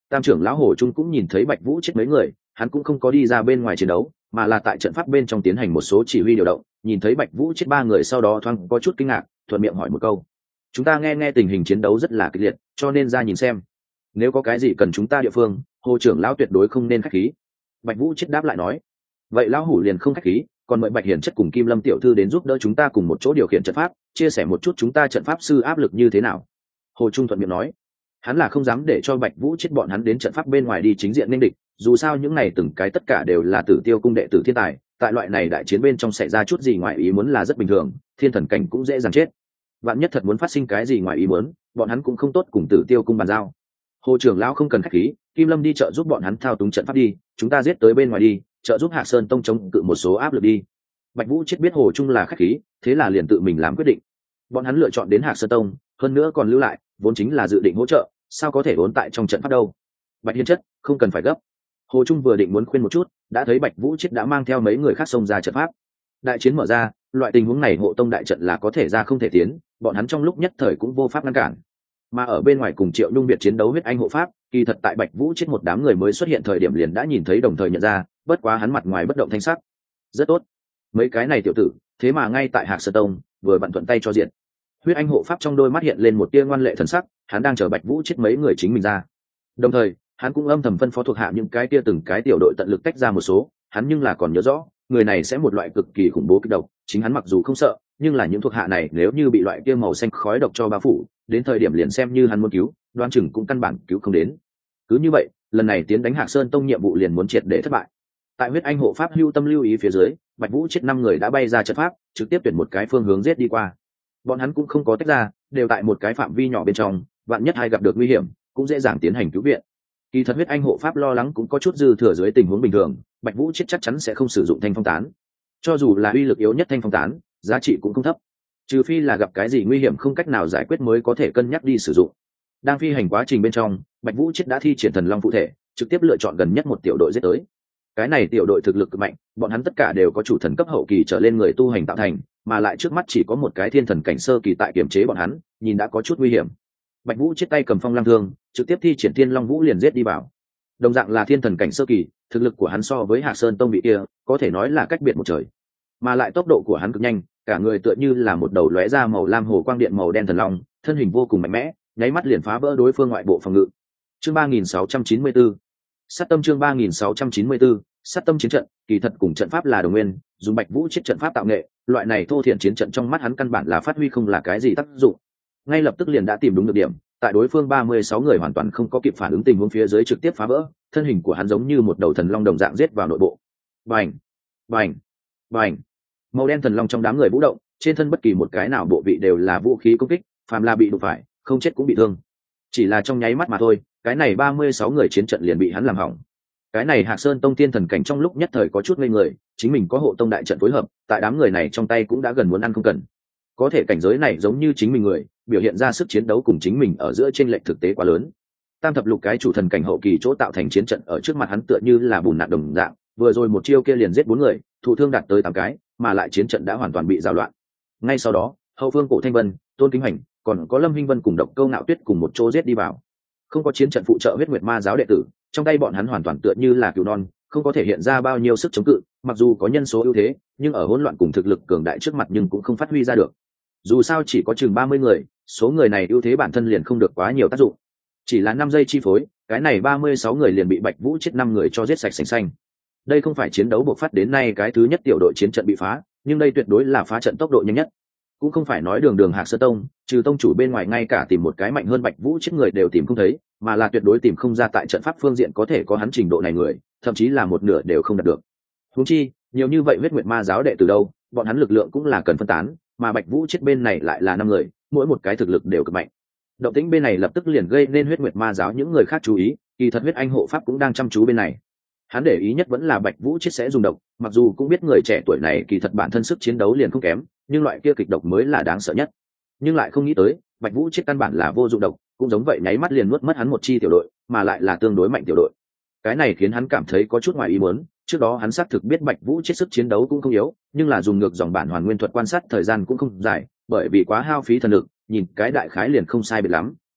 Tam trưởng lão Hồ Trung cũng nhìn thấy Bạch Vũ chết mấy người, hắn cũng không có đi ra bên ngoài chiến đấu, mà là tại trận pháp bên trong tiến hành một số chỉ huy điều động. Nhìn thấy Bạch Vũ chết ba người sau đó thoáng có chút kinh ngạc, thuận miệng hỏi một câu: chúng ta nghe tình hình chiến đấu rất là kịch liệt, cho nên ra nhìn xem. Nếu có cái gì cần chúng ta địa phương, Hồ trưởng lão tuyệt đối không nên khách khí. Bạch Vũ chết đáp lại nói: vậy lão hủ liền không khách khí, còn mời Bạch Hiển chất cùng Kim Lâm tiểu thư đến giúp đỡ chúng ta cùng một chỗ điều khiển trận pháp, chia sẻ một chút chúng ta trận pháp sư áp lực như thế nào. Hồ Trung thuận miệng nói. Hắn là không dám để cho Bạch Vũ chết bọn hắn đến trận pháp bên ngoài đi chính diện nên địch, dù sao những này từng cái tất cả đều là Tử Tiêu cung đệ tử thiên tài, tại loại này đại chiến bên trong xảy ra chút gì ngoài ý muốn là rất bình thường, thiên thần cảnh cũng dễ dàng chết. Vạn nhất thật muốn phát sinh cái gì ngoài ý muốn, bọn hắn cũng không tốt cùng Tử Tiêu cung bàn giao. Hồ trưởng lão không cần khách khí, Kim Lâm đi trợ giúp bọn hắn thao túng trận pháp đi, chúng ta giết tới bên ngoài đi, trợ giúp Hạc Sơn tông chống cự một số áp lực đi. Bạch Vũ chết biết Hồ Trung là khách khí, thế là liền tự mình làm quyết định. Bọn hắn lựa chọn đến Hạc Sơn tông, hơn nữa còn lưu lại, vốn chính là dự định hỗ trợ, sao có thể vốn tại trong trận pháp đâu. Bạch Hiên chất, không cần phải gấp. Hồ Trung vừa định muốn khuyên một chút, đã thấy Bạch Vũ chết đã mang theo mấy người khác xông ra trận pháp. Đại chiến mở ra, loại tình huống này hộ tông đại trận là có thể ra không thể tiến, bọn hắn trong lúc nhất thời cũng vô pháp ngăn cản. Mà ở bên ngoài cùng Triệu Nhung Biệt chiến đấu huyết anh hộ pháp, kỳ thật tại Bạch Vũ chết một đám người mới xuất hiện thời điểm liền đã nhìn thấy đồng thời nhận ra, bất quá hắn mặt ngoài bất động thanh sắc. Rất tốt, mấy cái này tiểu tử, thế mà ngay tại Hạc Sơn tông, vừa bận thuận tay cho diện. Huyết anh hộ pháp trong đôi mắt hiện lên một tia ngoan lệ thần sắc, hắn đang chờ Bạch Vũ chết mấy người chính mình ra. Đồng thời, hắn cũng âm thầm phân phó thuộc hạ những cái tia từng cái tiểu đội tận lực tách ra một số, hắn nhưng là còn nhớ rõ, người này sẽ một loại cực kỳ khủng bố kích độc, chính hắn mặc dù không sợ, nhưng là những thuộc hạ này nếu như bị loại kia màu xanh khói độc cho bao phủ, đến thời điểm liền xem như hắn muốn cứu, đoán chừng cũng căn bản cứu không đến. Cứ như vậy, lần này tiến đánh Hạc Sơn tông nhiệm vụ liền muốn triệt để thất bại. Tại huyết anh hộ pháp hưu tâm lưu ý phía dưới, Bạch Vũ chết 5 người đã bay ra trận pháp, trực tiếp tuyển một cái phương hướng giết đi qua. Bọn hắn cũng không có tách ra, đều tại một cái phạm vi nhỏ bên trong, vạn nhất hay gặp được nguy hiểm, cũng dễ dàng tiến hành cứu viện. Kỳ thật huyết anh hộ pháp lo lắng cũng có chút dư thừa dưới tình huống bình thường, Bạch Vũ chết chắc chắn sẽ không sử dụng thanh phong tán. Cho dù là uy lực yếu nhất thanh phong tán, giá trị cũng không thấp. Trừ phi là gặp cái gì nguy hiểm không cách nào giải quyết mới có thể cân nhắc đi sử dụng. Đang phi hành quá trình bên trong, Bạch Vũ chết đã thi triển thần long phụ thể, trực tiếp lựa chọn gần nhất một tiểu đội giết tới. Cái này tiểu đội thực lực cực mạnh, bọn hắn tất cả đều có chủ thần cấp hậu kỳ trở lên người tu hành tạo thành, mà lại trước mắt chỉ có một cái thiên thần cảnh sơ kỳ tại kiểm chế bọn hắn, nhìn đã có chút nguy hiểm. Bạch Vũ chết tay cầm phong lăng thương, trực tiếp thi triển thiên long vũ liền giết đi vào. Đồng dạng là thiên thần cảnh sơ kỳ, thực lực của hắn so với Hạc Sơn tông bị kia, có thể nói là cách biệt một trời. Mà lại tốc độ của hắn cực nhanh, cả người tựa như là một đầu lóe ra màu lam hồ quang điện màu đen thần long, thân hình vô cùng mạnh mẽ, nháy mắt liền phá vỡ đối phương ngoại bộ phòng ngự. Chương 3694. Sát tâm chương 3694. Sát tâm chiến trận, kỳ thật cùng trận pháp là đồng nguyên, dùng Bạch Vũ chết trận pháp tạo nghệ, loại này thô thiển chiến trận trong mắt hắn căn bản là phát huy không là cái gì tác dụng. Ngay lập tức liền đã tìm đúng được điểm, tại đối phương 36 người hoàn toàn không có kịp phản ứng tình huống phía dưới trực tiếp phá vỡ, thân hình của hắn giống như một đầu thần long đồng dạng giết vào nội bộ. Bành, bành, bành. Màu đen thần long trong đám người vũ động, trên thân bất kỳ một cái nào bộ vị đều là vũ khí công kích, phàm là bị đụng phải, không chết cũng bị thương. Chỉ là trong nháy mắt mà thôi, cái này 36 người chiến trận liền bị hắn làm hỏng. Cái này Hạc Sơn tông tiên thần cảnh trong lúc nhất thời có chút ngây người, chính mình có hộ tông đại trận phối hợp, tại đám người này trong tay cũng đã gần muốn ăn không cần. Có thể cảnh giới này giống như chính mình người, biểu hiện ra sức chiến đấu cùng chính mình ở giữa chênh lệch thực tế quá lớn. Tam thập lục cái chủ thần cảnh hậu kỳ chỗ tạo thành chiến trận ở trước mặt hắn tựa như là bùn nặn đồng dạng, vừa rồi một chiêu kia liền giết 4 người, thụ thương đạt tới 8 cái, mà lại chiến trận đã hoàn toàn bị rào loạn. Ngay sau đó, hậu phương Cổ Thanh Vân, Tôn Kính Hành, còn có Lâm Hinh Vân cùng Độc Câu Nạo Tuyết cùng một chỗ giết đi vào. Không có chiến trận phụ trợ huyết nguyệt ma giáo đệ tử, trong tay bọn hắn hoàn toàn tựa như là cừu non, không có thể hiện ra bao nhiêu sức chống cự, mặc dù có nhân số ưu thế, nhưng ở hỗn loạn cùng thực lực cường đại trước mặt nhưng cũng không phát huy ra được. Dù sao chỉ có chừng 30 người, số người này ưu thế bản thân liền không được quá nhiều tác dụng. Chỉ là 5 giây chi phối, cái này 36 người liền bị Bạch Vũ chết 5 người cho giết sạch sành xanh. Đây không phải chiến đấu bộc phát đến nay cái thứ nhất tiểu đội chiến trận bị phá, nhưng đây tuyệt đối là phá trận tốc độ nhanh nhất. Cũng không phải nói đường Hạc Sơn tông, trừ tông chủ bên ngoài ngay cả tìm một cái mạnh hơn Bạch Vũ chết người đều tìm không thấy, mà là tuyệt đối tìm không ra tại trận pháp phương diện có thể có hắn trình độ này người, thậm chí là một nửa đều không đạt được. Huống chi, nhiều như vậy huyết nguyệt ma giáo đệ từ đâu, bọn hắn lực lượng cũng là cần phân tán, mà Bạch Vũ chết bên này lại là 5 người, mỗi một cái thực lực đều cực mạnh. Động tĩnh bên này lập tức liền gây nên huyết nguyệt ma giáo những người khác chú ý, kỳ thật huyết anh hộ pháp cũng đang chăm chú bên này. Hắn để ý nhất vẫn là Bạch Vũ chết sẽ dùng độc, mặc dù cũng biết người trẻ tuổi này kỳ thật bản thân sức chiến đấu liền không kém, nhưng loại kia kịch độc mới là đáng sợ nhất. Nhưng lại không nghĩ tới, Bạch Vũ chết căn bản là vô dụng độc, cũng giống vậy nháy mắt liền nuốt mất hắn một chi tiểu đội, mà lại là tương đối mạnh tiểu đội. Cái này khiến hắn cảm thấy có chút ngoài ý muốn, trước đó hắn xác thực biết Bạch Vũ chết sức chiến đấu cũng không yếu, nhưng là dùng ngược dòng bản hoàn nguyên thuật quan sát thời gian cũng không dài, bởi vì quá hao phí thần lực, nhìn cái đại khái liền không sai biệt lắm,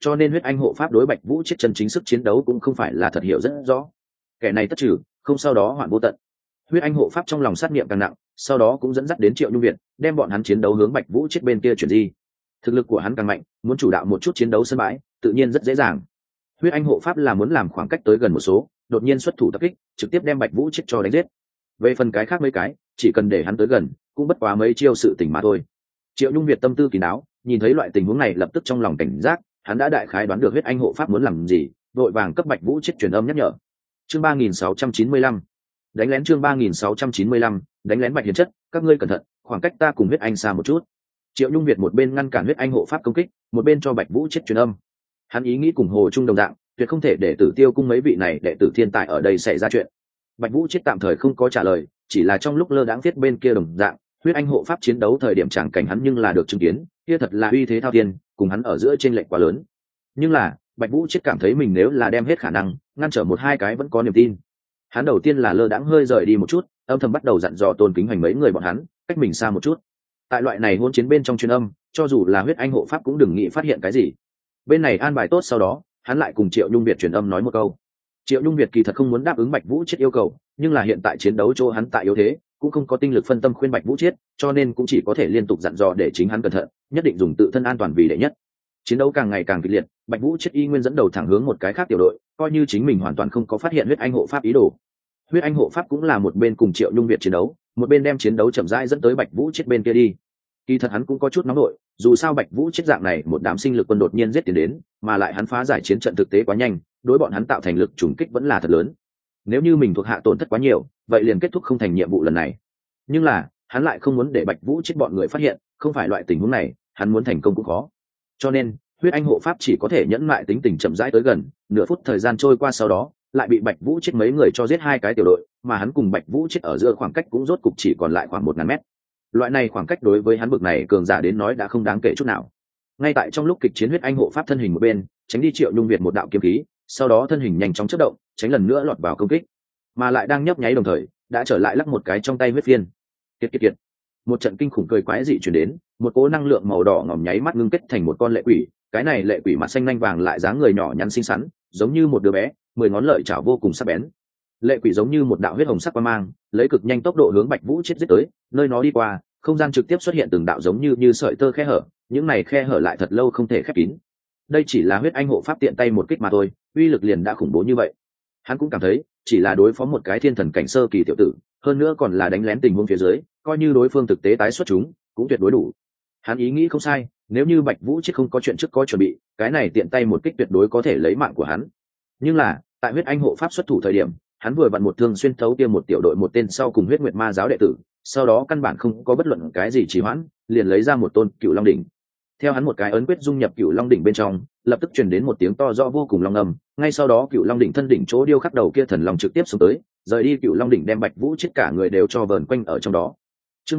cho nên huyết anh hộ pháp đối Bạch Vũ Chiết chân chính sức chiến đấu cũng không phải là thật hiểu rất rõ. Kẻ này tất trừ, không sau đó hoạn vô tận. Huyết anh hộ pháp trong lòng sát niệm càng nặng, sau đó cũng dẫn dắt đến Triệu Nhung Việt, đem bọn hắn chiến đấu hướng Bạch Vũ Chiết bên kia chuyển di. Thực lực của hắn càng mạnh, muốn chủ đạo một chút chiến đấu sân bãi, tự nhiên rất dễ dàng. Huyết anh hộ pháp là muốn làm khoảng cách tới gần một số, đột nhiên xuất thủ tập kích, trực tiếp đem Bạch Vũ Chiết cho đánh giết. Về phần cái khác mấy cái, chỉ cần để hắn tới gần, cũng bất quá mấy chiêu sự tình mà thôi. Triệu Nhung Việt tâm tư kỳ đáo, nhìn thấy loại tình huống này lập tức trong lòng cảnh giác, hắn đã đại khái đoán được huyết anh hộ pháp muốn làm gì, vội vàng cấp Bạch Vũ Chiết truyền âm nhắc nhở. Chương 3695, đánh lén. Chương 3695, đánh lén Bạch Hiền Chất, các ngươi cẩn thận, khoảng cách ta cùng huyết anh xa một chút. Triệu Nhung Việt một bên ngăn cản huyết anh hộ pháp công kích, một bên cho Bạch Vũ Chiết truyền âm. Hắn ý nghĩ cùng Hồ Trung đồng dạng, tuyệt không thể để Tử Tiêu cung mấy vị này đệ tử thiên tài ở đây xảy ra chuyện. Bạch Vũ Chiết tạm thời không có trả lời, chỉ là trong lúc lơ đãng viết bên kia đồng dạng, huyết anh hộ pháp chiến đấu thời điểm chẳng cảnh hắn nhưng là được chứng kiến, kia thật là uy thế thao thiên, cùng hắn ở giữa trên lệch quá lớn. Nhưng là Bạch Vũ Chiết cảm thấy mình nếu là đem hết khả năng ngăn trở một hai cái vẫn có niềm tin. Hắn đầu tiên là lơ đãng hơi rời đi một chút, âm thầm bắt đầu dặn dò Tôn Kính Hoành mấy người bọn hắn cách mình xa một chút. Tại loại này hôn chiến bên trong truyền âm, cho dù là huyết anh hộ pháp cũng đừng nghĩ phát hiện cái gì. Bên này an bài tốt, sau đó hắn lại cùng Triệu Nhung Việt truyền âm nói một câu. Triệu Nhung Việt kỳ thật không muốn đáp ứng Bạch Vũ Chiết yêu cầu, nhưng là hiện tại chiến đấu chỗ hắn tại yếu thế, cũng không có tinh lực phân tâm khuyên Bạch Vũ Chiết, cho nên cũng chỉ có thể liên tục dặn dò để chính hắn cẩn thận, nhất định dùng tự thân an toàn vì đệ nhất. Chiến đấu càng ngày càng kịch liệt, Bạch Vũ Chiết y nguyên dẫn đầu thẳng hướng một cái khác tiểu đội, coi như chính mình hoàn toàn không có phát hiện huyết anh hộ pháp ý đồ. Huyết anh hộ pháp cũng là một bên cùng Triệu Nhung Việt chiến đấu, một bên đem chiến đấu chậm rãi dẫn tới Bạch Vũ Chiết bên kia đi. Kỳ thật hắn cũng có chút nóng nổi, dù sao Bạch Vũ Chiết dạng này một đám sinh lực quân đột nhiên giết tiến đến, mà lại hắn phá giải chiến trận thực tế quá nhanh, đối bọn hắn tạo thành lực trùng kích vẫn là thật lớn. Nếu như mình thuộc hạ tổn thất quá nhiều, vậy liền kết thúc không thành nhiệm vụ lần này. Nhưng là hắn lại không muốn để Bạch Vũ Chiết bọn người phát hiện, không phải loại tình huống này, hắn muốn thành công cũng khó. Cho nên huyết anh hộ pháp chỉ có thể nhẫn mại tính tình chậm rãi tới gần. Nửa phút thời gian trôi qua, sau đó lại bị Bạch Vũ Chiết mấy người cho giết hai cái tiểu đội, mà hắn cùng Bạch Vũ Chiết ở giữa khoảng cách cũng rốt cục chỉ còn lại khoảng 1000 mét. Loại này khoảng cách đối với hắn bực này cường giả đến nói đã không đáng kể chút nào. Ngay tại trong lúc kịch chiến, huyết anh hộ pháp thân hình một bên tránh đi Triệu Nhung Việt một đạo kiếm khí, sau đó thân hình nhanh chóng chớp động, tránh lần nữa lọt vào công kích, mà lại đang nhấp nháy đồng thời đã trở lại lắc một cái trong tay huyết phiên. Kiệt. Một trận kinh khủng cười quái dị truyền đến, một cỗ năng lượng màu đỏ ngòm nháy mắt ngưng kết thành một con lệ quỷ. Cái này lệ quỷ mặt xanh nhanh vàng lại dáng người nhỏ nhắn xinh xắn, giống như một đứa bé, 10 ngón lợi chảo vô cùng sắc bén. Lệ quỷ giống như một đạo huyết hồng sắc quang mang, lấy cực nhanh tốc độ hướng Bạch Vũ Chiết giết tới, nơi nó đi qua, không gian trực tiếp xuất hiện từng đạo giống như sợi tơ khe hở, những này khe hở lại thật lâu không thể khép kín. Đây chỉ là huyết anh hộ pháp tiện tay một kích mà thôi, uy lực liền đã khủng bố như vậy. Hắn cũng cảm thấy chỉ là đối phó một cái thiên thần cảnh sơ kỳ tiểu tử, hơn nữa còn là đánh lén tình huống phía dưới, coi như đối phương thực tế tái xuất chúng cũng tuyệt đối đủ. Hắn ý nghĩ không sai, nếu như Bạch Vũ Chiết không có chuyện trước có chuẩn bị, cái này tiện tay một kích tuyệt đối có thể lấy mạng của hắn. Nhưng là tại huyết anh hộ pháp xuất thủ thời điểm, hắn vừa vặn một thương xuyên thấu kia một tiểu đội một tên sau cùng huyết nguyệt ma giáo đệ tử, sau đó căn bản không có bất luận cái gì trì hoãn, liền lấy ra một tôn Cựu Long đỉnh. Theo hắn một cái ấn quyết dung nhập Cựu Long đỉnh bên trong, lập tức truyền đến một tiếng to rõ vô cùng long âm, ngay sau đó Cựu Long đỉnh thân đỉnh chỗ điêu khắc đầu kia thần long trực tiếp xuống tới, rời đi Cựu Long đỉnh đem Bạch Vũ Chiết cả người đều cho vờn quanh ở trong đó. Chương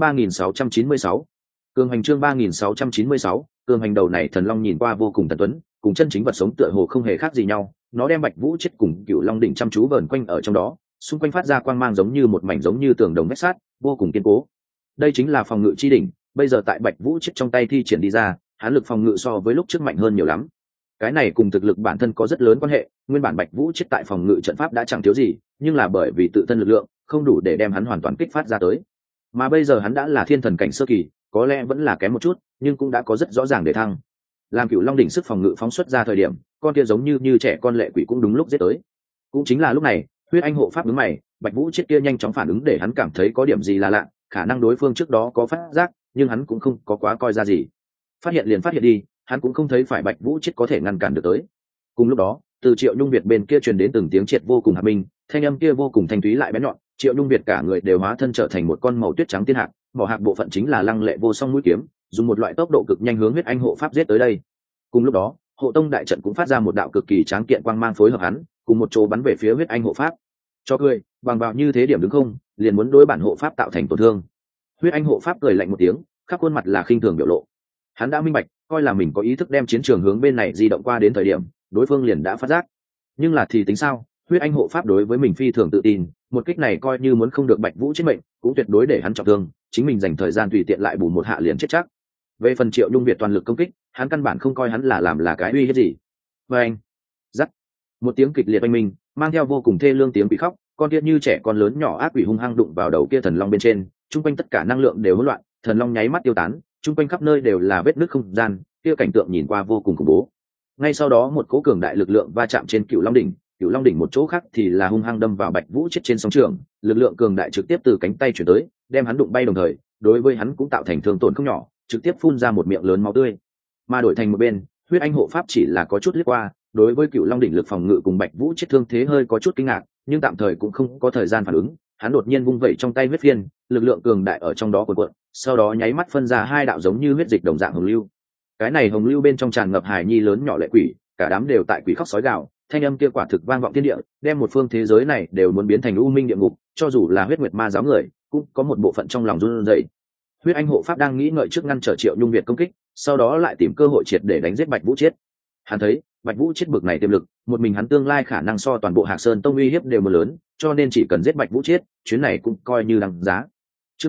3696, cường hành. Chương 3696, cường hành. Đầu này thần long nhìn qua vô cùng thần tuấn, cùng chân chính vật sống tựa hồ không hề khác gì nhau, nó đem Bạch Vũ Chiết cùng Cựu Long đỉnh chăm chú vờn quanh ở trong đó, xung quanh phát ra quang mang giống như một mảnh giống như tường đồng vách sắt, vô cùng kiên cố. Đây chính là phòng ngự chi đỉnh, bây giờ tại Bạch Vũ Chiết trong tay thi triển đi ra, hắn lực phòng ngự so với lúc trước mạnh hơn nhiều lắm. Cái này cùng thực lực bản thân có rất lớn quan hệ, nguyên bản Bạch Vũ Chiết tại phòng ngự trận pháp đã chẳng thiếu gì, nhưng là bởi vì tự thân lực lượng không đủ để đem hắn hoàn toàn kích phát ra tới. Mà bây giờ hắn đã là thiên thần cảnh sơ kỳ, có lẽ vẫn là kém một chút, nhưng cũng đã có rất rõ ràng để thăng. Làm Cựu Long đỉnh sức phòng ngự phóng xuất ra thời điểm, con kia giống như trẻ con lệ quỷ cũng đúng lúc giết tới. Cũng chính là lúc này, huyết anh hộ pháp đứng mày, Bạch Vũ Chiết kia nhanh chóng phản ứng để hắn cảm thấy có điểm gì là lạ, khả năng đối phương trước đó có phát giác, nhưng hắn cũng không có quá coi ra gì. Phát hiện liền phát hiện đi, hắn cũng không thấy phải Bạch Vũ Chiết có thể ngăn cản được tới. Cùng lúc đó, từ Triệu Nhung Việt bên kia truyền đến từng tiếng triệt vô cùng hạt minh, thanh âm kia vô cùng thanh thúy lại bén nhọn. Triệu Nhung Việt cả người đều hóa thân trở thành một con màu tuyết trắng tiên hạc, mỏ hạc bộ phận chính là lăng lệ vô song mũi kiếm, dùng một loại tốc độ cực nhanh hướng huyết anh hộ pháp giết tới đây. Cùng lúc đó, hộ tông đại trận cũng phát ra một đạo cực kỳ tráng kiện quang mang phối hợp hắn, cùng một chỗ bắn về phía huyết anh hộ pháp. Cho cười, bằng vào như thế điểm đứng không, liền muốn đối bản hộ pháp tạo thành tổn thương. Huyết anh hộ pháp cười lạnh một tiếng, khắp khuôn mặt là khinh thường biểu lộ. Hắn đã minh bạch, coi là mình có ý thức đem chiến trường hướng bên này di động qua đến thời điểm, đối phương liền đã phát giác. Nhưng là thì tính sao, huyết anh hộ pháp đối với mình phi thường tự tin, một kích này coi như muốn không được Bạch Vũ chết mệnh, cũng tuyệt đối để hắn trọng thương, chính mình dành thời gian tùy tiện lại bù một hạ liền chết chắc. Về phần Triệu Nhung Việt toàn lực công kích, hắn căn bản không coi hắn là làm là cái uy hiếp gì. và anh giắt một tiếng kịch liệt oanh minh mang theo vô cùng thê lương tiếng quỷ khóc, con kia như trẻ con lớn nhỏ ác quỷ hung hăng đụng vào đầu kia thần long bên trên, chung quanh tất cả năng lượng đều hỗn loạn, thần long nháy mắt tiêu tán, chung quanh khắp nơi đều là vết nứt không gian, kia cảnh tượng nhìn qua vô cùng khủng bố. Ngay sau đó một cỗ cường đại lực lượng va chạm trên cựu long đỉnh một chỗ khác thì là hung hăng đâm vào Bạch Vũ chết trên sóng trường, lực lượng cường đại trực tiếp từ cánh tay chuyển tới, đem hắn đụng bay đồng thời, đối với hắn cũng tạo thành thương tổn không nhỏ, trực tiếp phun ra một miệng lớn máu tươi. Mà đổi thành một bên, huyết anh hộ pháp chỉ là có chút liếc qua, đối với cựu long đỉnh lực phòng ngự cùng Bạch Vũ chết thương thế hơi có chút kinh ngạc, nhưng tạm thời cũng không có thời gian phản ứng, hắn đột nhiên vung vẩy trong tay huyết phiên, lực lượng cường đại ở trong đó cuộn cuộn, sau đó nháy mắt phân ra hai đạo giống như huyết dịch đồng dạng hồng lưu. Cái này hồng lưu bên trong tràn ngập hài nhi lớn nhỏ lệ quỷ, cả đám đều tại quỷ khóc sói gào, thanh âm kia quả thực vang vọng thiên địa, đem một phương thế giới này đều muốn biến thành u minh địa ngục, cho dù là huyết nguyệt ma giáo người, cũng có một bộ phận trong lòng run rẩy. Huyết anh hộ pháp đang nghĩ ngợi trước ngăn trở Triệu Nhung Việt công kích, sau đó lại tìm cơ hội triệt để đánh giết Bạch Vũ Chiết. Hắn thấy Bạch Vũ Chiết bực này tiềm lực, một mình hắn tương lai khả năng so toàn bộ Hạc Sơn Tông uy hiếp đều mưa lớn, cho nên chỉ cần giết Bạch Vũ Chiết, chuyến này cũng coi như đằng giá. Chương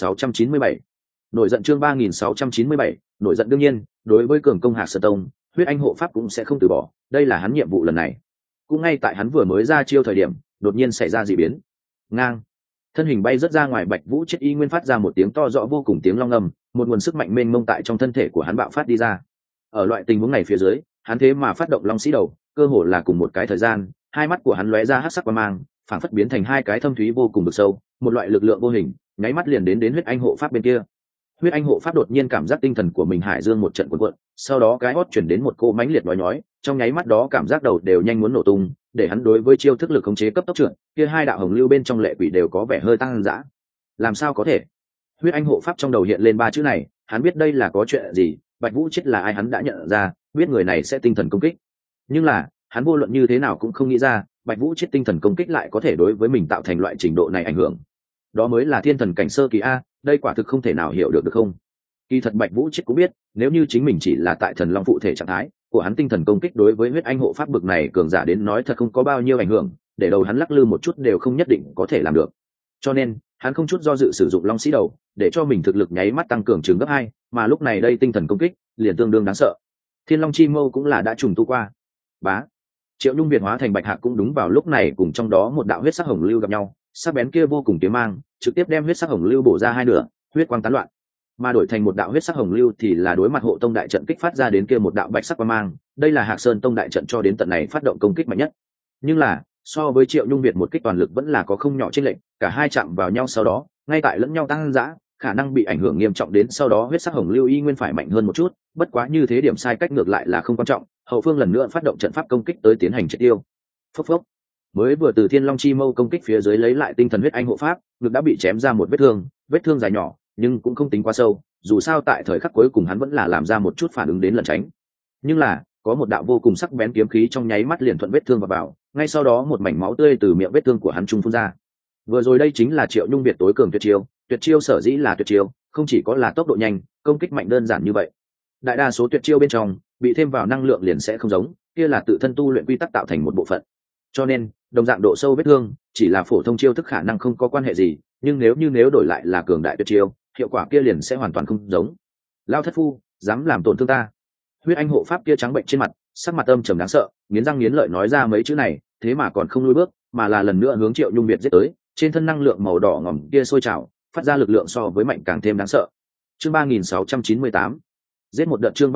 3697 nổi giận, chương 3697 nổi giận. Đương nhiên, đối với cường công Hạc Sơn Tông, Huyết anh hộ pháp cũng sẽ không từ bỏ, đây là hắn nhiệm vụ lần này. Cũng ngay tại hắn vừa mới ra chiêu thời điểm, đột nhiên xảy ra dị biến. Ngang, thân hình bay rất ra ngoài, Bạch Vũ Chiết y nguyên phát ra một tiếng to rõ vô cùng tiếng long ngâm, một nguồn sức mạnh mênh mông tại trong thân thể của hắn bạo phát đi ra. Ở loại tình huống này phía dưới, hắn thế mà phát động long sĩ đầu, cơ hồ là cùng một cái thời gian, hai mắt của hắn lóe ra hắc sắc quang mang, phảng phất biến thành hai cái thâm thúy vô cùng vực sâu, một loại lực lượng vô hình, nháy mắt liền đến huyết anh hộ pháp bên kia. Huyết anh hộ pháp đột nhiên cảm giác tinh thần của mình hải dương một trận cuộn cuộn, sau đó cái hót chuyển đến một cô mãnh liệt nhói, trong nháy mắt đó cảm giác đầu đều nhanh muốn nổ tung, để hắn đối với chiêu thức lực khống chế cấp tốc trượt, kia hai đạo hồng lưu bên trong lệ quỷ đều có vẻ hơi tăng dã. Làm sao có thể? Huyết anh hộ pháp trong đầu hiện lên ba chữ này, hắn biết đây là có chuyện gì, Bạch Vũ Chiết là ai hắn đã nhận ra, biết người này sẽ tinh thần công kích. Nhưng là, hắn vô luận như thế nào cũng không nghĩ ra, Bạch Vũ Chiết tinh thần công kích lại có thể đối với mình tạo thành loại trình độ này ảnh hưởng. Đó mới là thiên thần cảnh sơ kỳ a, đây quả thực không thể nào hiểu được không? Kỳ thật Bạch Vũ Chiết cũng biết, nếu như chính mình chỉ là tại thần long phụ thể trạng thái, của hắn tinh thần công kích đối với huyết anh hộ pháp bực này cường giả đến nói thật không có bao nhiêu ảnh hưởng, để đầu hắn lắc lư một chút đều không nhất định có thể làm được. Cho nên, hắn không chút do dự sử dụng long sĩ đầu, để cho mình thực lực nháy mắt tăng cường chừng gấp 2, mà lúc này đây tinh thần công kích liền tương đương đáng sợ. Thiên Long Chi Mâu cũng là đã trùng tu qua. Bá. Triệu Nhung Việt hóa thành Bạch Hạc cũng đúng vào lúc này cùng trong đó một đạo huyết sắc hồng lưu gặp nhau, sắc bén kia vô cùng kiếm mang, trực tiếp đem huyết sắc hồng lưu bổ ra hai nửa, huyết quang tán loạn. Mà đổi thành một đạo huyết sắc hồng lưu thì là đối mặt hộ tông đại trận kích phát ra đến kia một đạo bạch sắc quang mang, đây là Hạc Sơn Tông đại trận cho đến tận này phát động công kích mạnh nhất. Nhưng là, so với Triệu Nhung Việt một kích toàn lực vẫn là có không nhỏ chênh lệch, cả hai chạm vào nhau sau đó, ngay tại lẫn nhau tăng dã, khả năng bị ảnh hưởng nghiêm trọng đến sau đó huyết sắc hồng lưu y nguyên phải mạnh hơn một chút, bất quá như thế điểm sai cách ngược lại là không quan trọng, hậu phương lần nữa phát động trận pháp công kích tới tiến hành triệt tiêu. Phốc phốc. Mới vừa từ Thiên Long Chi Mâu công kích phía dưới lấy lại tinh thần huyết anh hộ pháp, ngực đã bị chém ra một vết thương dài nhỏ, nhưng cũng không tính quá sâu, dù sao tại thời khắc cuối cùng hắn vẫn là làm ra một chút phản ứng đến lẩn tránh. Nhưng là, có một đạo vô cùng sắc bén kiếm khí trong nháy mắt liền thuận vết thương vào, ngay sau đó một mảnh máu tươi từ miệng vết thương của hắn trung phun ra. Vừa rồi đây chính là Triệu Nhung Việt tối cường tuyệt chiêu sở dĩ là tuyệt chiêu, không chỉ có là tốc độ nhanh, công kích mạnh đơn giản như vậy. Đại đa số tuyệt chiêu bên trong, bị thêm vào năng lượng liền sẽ không giống, kia là tự thân tu luyện quy tắc tạo thành một bộ phận. Cho nên, đồng dạng độ sâu vết thương, chỉ là phổ thông chiêu thức khả năng không có quan hệ gì, nhưng nếu đổi lại là cường đại tuyệt chiêu, hiệu quả kia liền sẽ hoàn toàn không giống. Lao thất phu, dám làm tổn thương ta. Huyết anh hộ pháp kia trắng bệnh trên mặt, sắc mặt âm trầm đáng sợ, nghiến răng nghiến lợi nói ra mấy chữ này, thế mà còn không lùi bước, mà là lần nữa hướng Triệu Nhung Việt giết tới, trên thân năng lượng màu đỏ ngòm kia sôi trào, phát ra lực lượng so với mạnh càng thêm đáng sợ. Chương 3698 giết một đợt, chương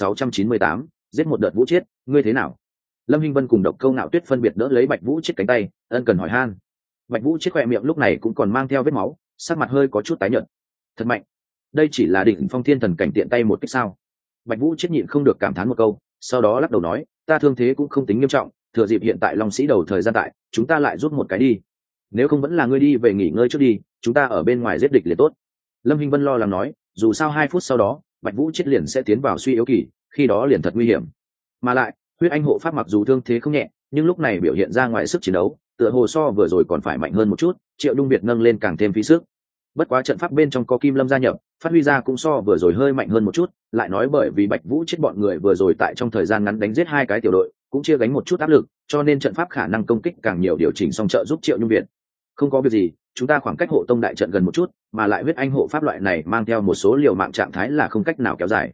3698 giết một đợt. Vũ Chiết, ngươi thế nào? Lâm Hinh Vân cùng Độc Câu Nạo Tuyết phân biệt đỡ lấy Bạch Vũ Chiết cánh tay, ân cần hỏi han. Bạch Vũ Chiết khỏe miệng lúc này cũng còn mang theo vết máu, sắc mặt hơi có chút tái nhợt. Thật mạnh, đây chỉ là đỉnh phong thiên thần cảnh tiện tay một kích sao? Bạch Vũ Chiết nhịn không được cảm thán một câu, sau đó lắc đầu nói, ta thương thế cũng không tính nghiêm trọng, thừa dịp hiện tại Long Sĩ đầu thời gian tại, chúng ta lại rút một cái đi. Nếu không vẫn là ngươi đi về nghỉ ngơi trước đi, chúng ta ở bên ngoài giết địch liền tốt. Lâm Hinh Vân lo lắng nói, dù sao 2 phút sau đó, Bạch Vũ Chiết liền sẽ tiến vào suy yếu kỳ, khi đó liền thật nguy hiểm. Mà lại, huyết anh hộ pháp mặc dù thương thế không nhẹ, nhưng lúc này biểu hiện ra ngoài sức chiến đấu, tựa hồ so vừa rồi còn phải mạnh hơn một chút, Triệu Nhung Việt nâng lên càng thêm phí sức. Bất quá trận pháp bên trong có Kim Lâm gia nhập, phát huy ra cũng so vừa rồi hơi mạnh hơn một chút, lại nói bởi vì Bạch Vũ Chiết bọn người vừa rồi tại trong thời gian ngắn đánh giết 2 cái tiểu đội, cũng chia gánh một chút áp lực, cho nên trận pháp khả năng công kích càng nhiều điều chỉnh xong trợ giúp Triệu Nhung Việt. Không có việc gì, chúng ta khoảng cách hộ tông đại trận gần một chút, mà lại huyết anh hộ pháp loại này mang theo một số liều mạng trạng thái là không cách nào kéo dài.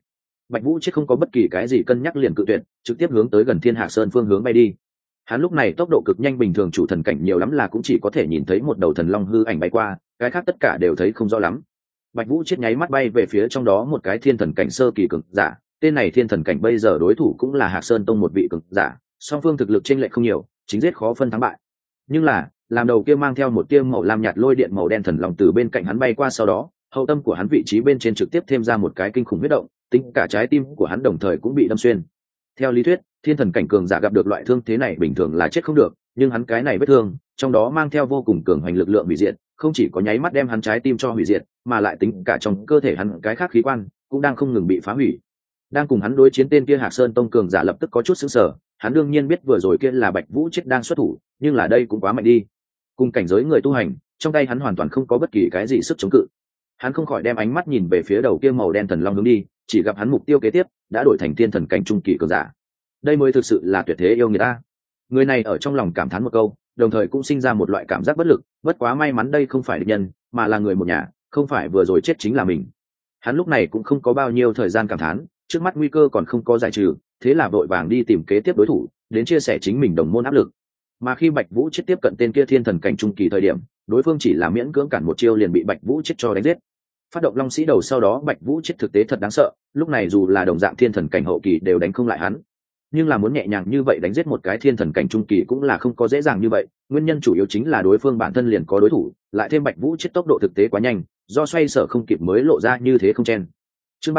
Bạch Vũ Chết không có bất kỳ cái gì cân nhắc liền cự tuyệt, trực tiếp hướng tới gần Thiên Hạc Sơn phương hướng bay đi. Hắn lúc này tốc độ cực nhanh, bình thường chủ thần cảnh nhiều lắm là cũng chỉ có thể nhìn thấy một đầu thần long hư ảnh bay qua, cái khác tất cả đều thấy không rõ lắm. Bạch Vũ Chết nháy mắt bay về phía trong đó một cái thiên thần cảnh sơ kỳ cường giả, tên này thiên thần cảnh bây giờ đối thủ cũng là Hạc Sơn Tông một vị cường giả, song phương thực lực chênh lệch không nhiều, chính giết khó phân thắng bại. Nhưng là, làm đầu kia mang theo một tia màu lam nhạt lôi điện màu đen thần long từ bên cạnh hắn bay qua sau đó, hậu tâm của hắn vị trí bên trên trực tiếp thêm ra một cái kinh khủng huyết động, tính cả trái tim của hắn đồng thời cũng bị đâm xuyên. Theo lý thuyết, thiên thần cảnh cường giả gặp được loại thương thế này bình thường là chết không được, nhưng hắn cái này vết thương, trong đó mang theo vô cùng cường hoành lực lượng hủy diệt, không chỉ có nháy mắt đem hắn trái tim cho hủy diệt, mà lại tính cả trong cơ thể hắn cái khác khí quan cũng đang không ngừng bị phá hủy. Đang cùng hắn đối chiến tên kia Hạc Sơn Tông cường giả lập tức có chút sững sờ, hắn đương nhiên biết vừa rồi kia là Bạch Vũ Chết đang xuất thủ, nhưng là đây cũng quá mạnh đi. Cùng cảnh giới người tu hành, trong tay hắn hoàn toàn không có bất kỳ cái gì sức chống cự. Hắn không khỏi đem ánh mắt nhìn về phía đầu kia màu đen thần long hướng đi, chỉ gặp hắn mục tiêu kế tiếp đã đổi thành thiên thần cảnh trung kỳ cường giả. Đây mới thực sự là tuyệt thế yêu người ta. Người này ở trong lòng cảm thán một câu, đồng thời cũng sinh ra một loại cảm giác bất lực, bất quá may mắn đây không phải địch nhân, mà là người một nhà, không phải vừa rồi chết chính là mình. Hắn lúc này cũng không có bao nhiêu thời gian cảm thán, trước mắt nguy cơ còn không có giải trừ, thế là vội vàng đi tìm kế tiếp đối thủ, đến chia sẻ chính mình đồng môn áp lực. Mà khi Bạch Vũ Chết tiếp cận tên kia thiên thần cảnh trung kỳ thời điểm, đối phương chỉ là miễn cưỡng cản một chiêu liền bị Bạch Vũ Chết cho đánh giết. Phát động long sĩ đầu sau đó, Bạch Vũ Chết thực tế thật đáng sợ, lúc này dù là đồng dạng thiên thần cảnh hậu kỳ đều đánh không lại hắn. Nhưng là muốn nhẹ nhàng như vậy đánh giết một cái thiên thần cảnh trung kỳ cũng là không có dễ dàng như vậy, nguyên nhân chủ yếu chính là đối phương bản thân liền có đối thủ, lại thêm Bạch Vũ Chết tốc độ thực tế quá nhanh, do xoay sở không kịp mới lộ ra như thế không chen. Chương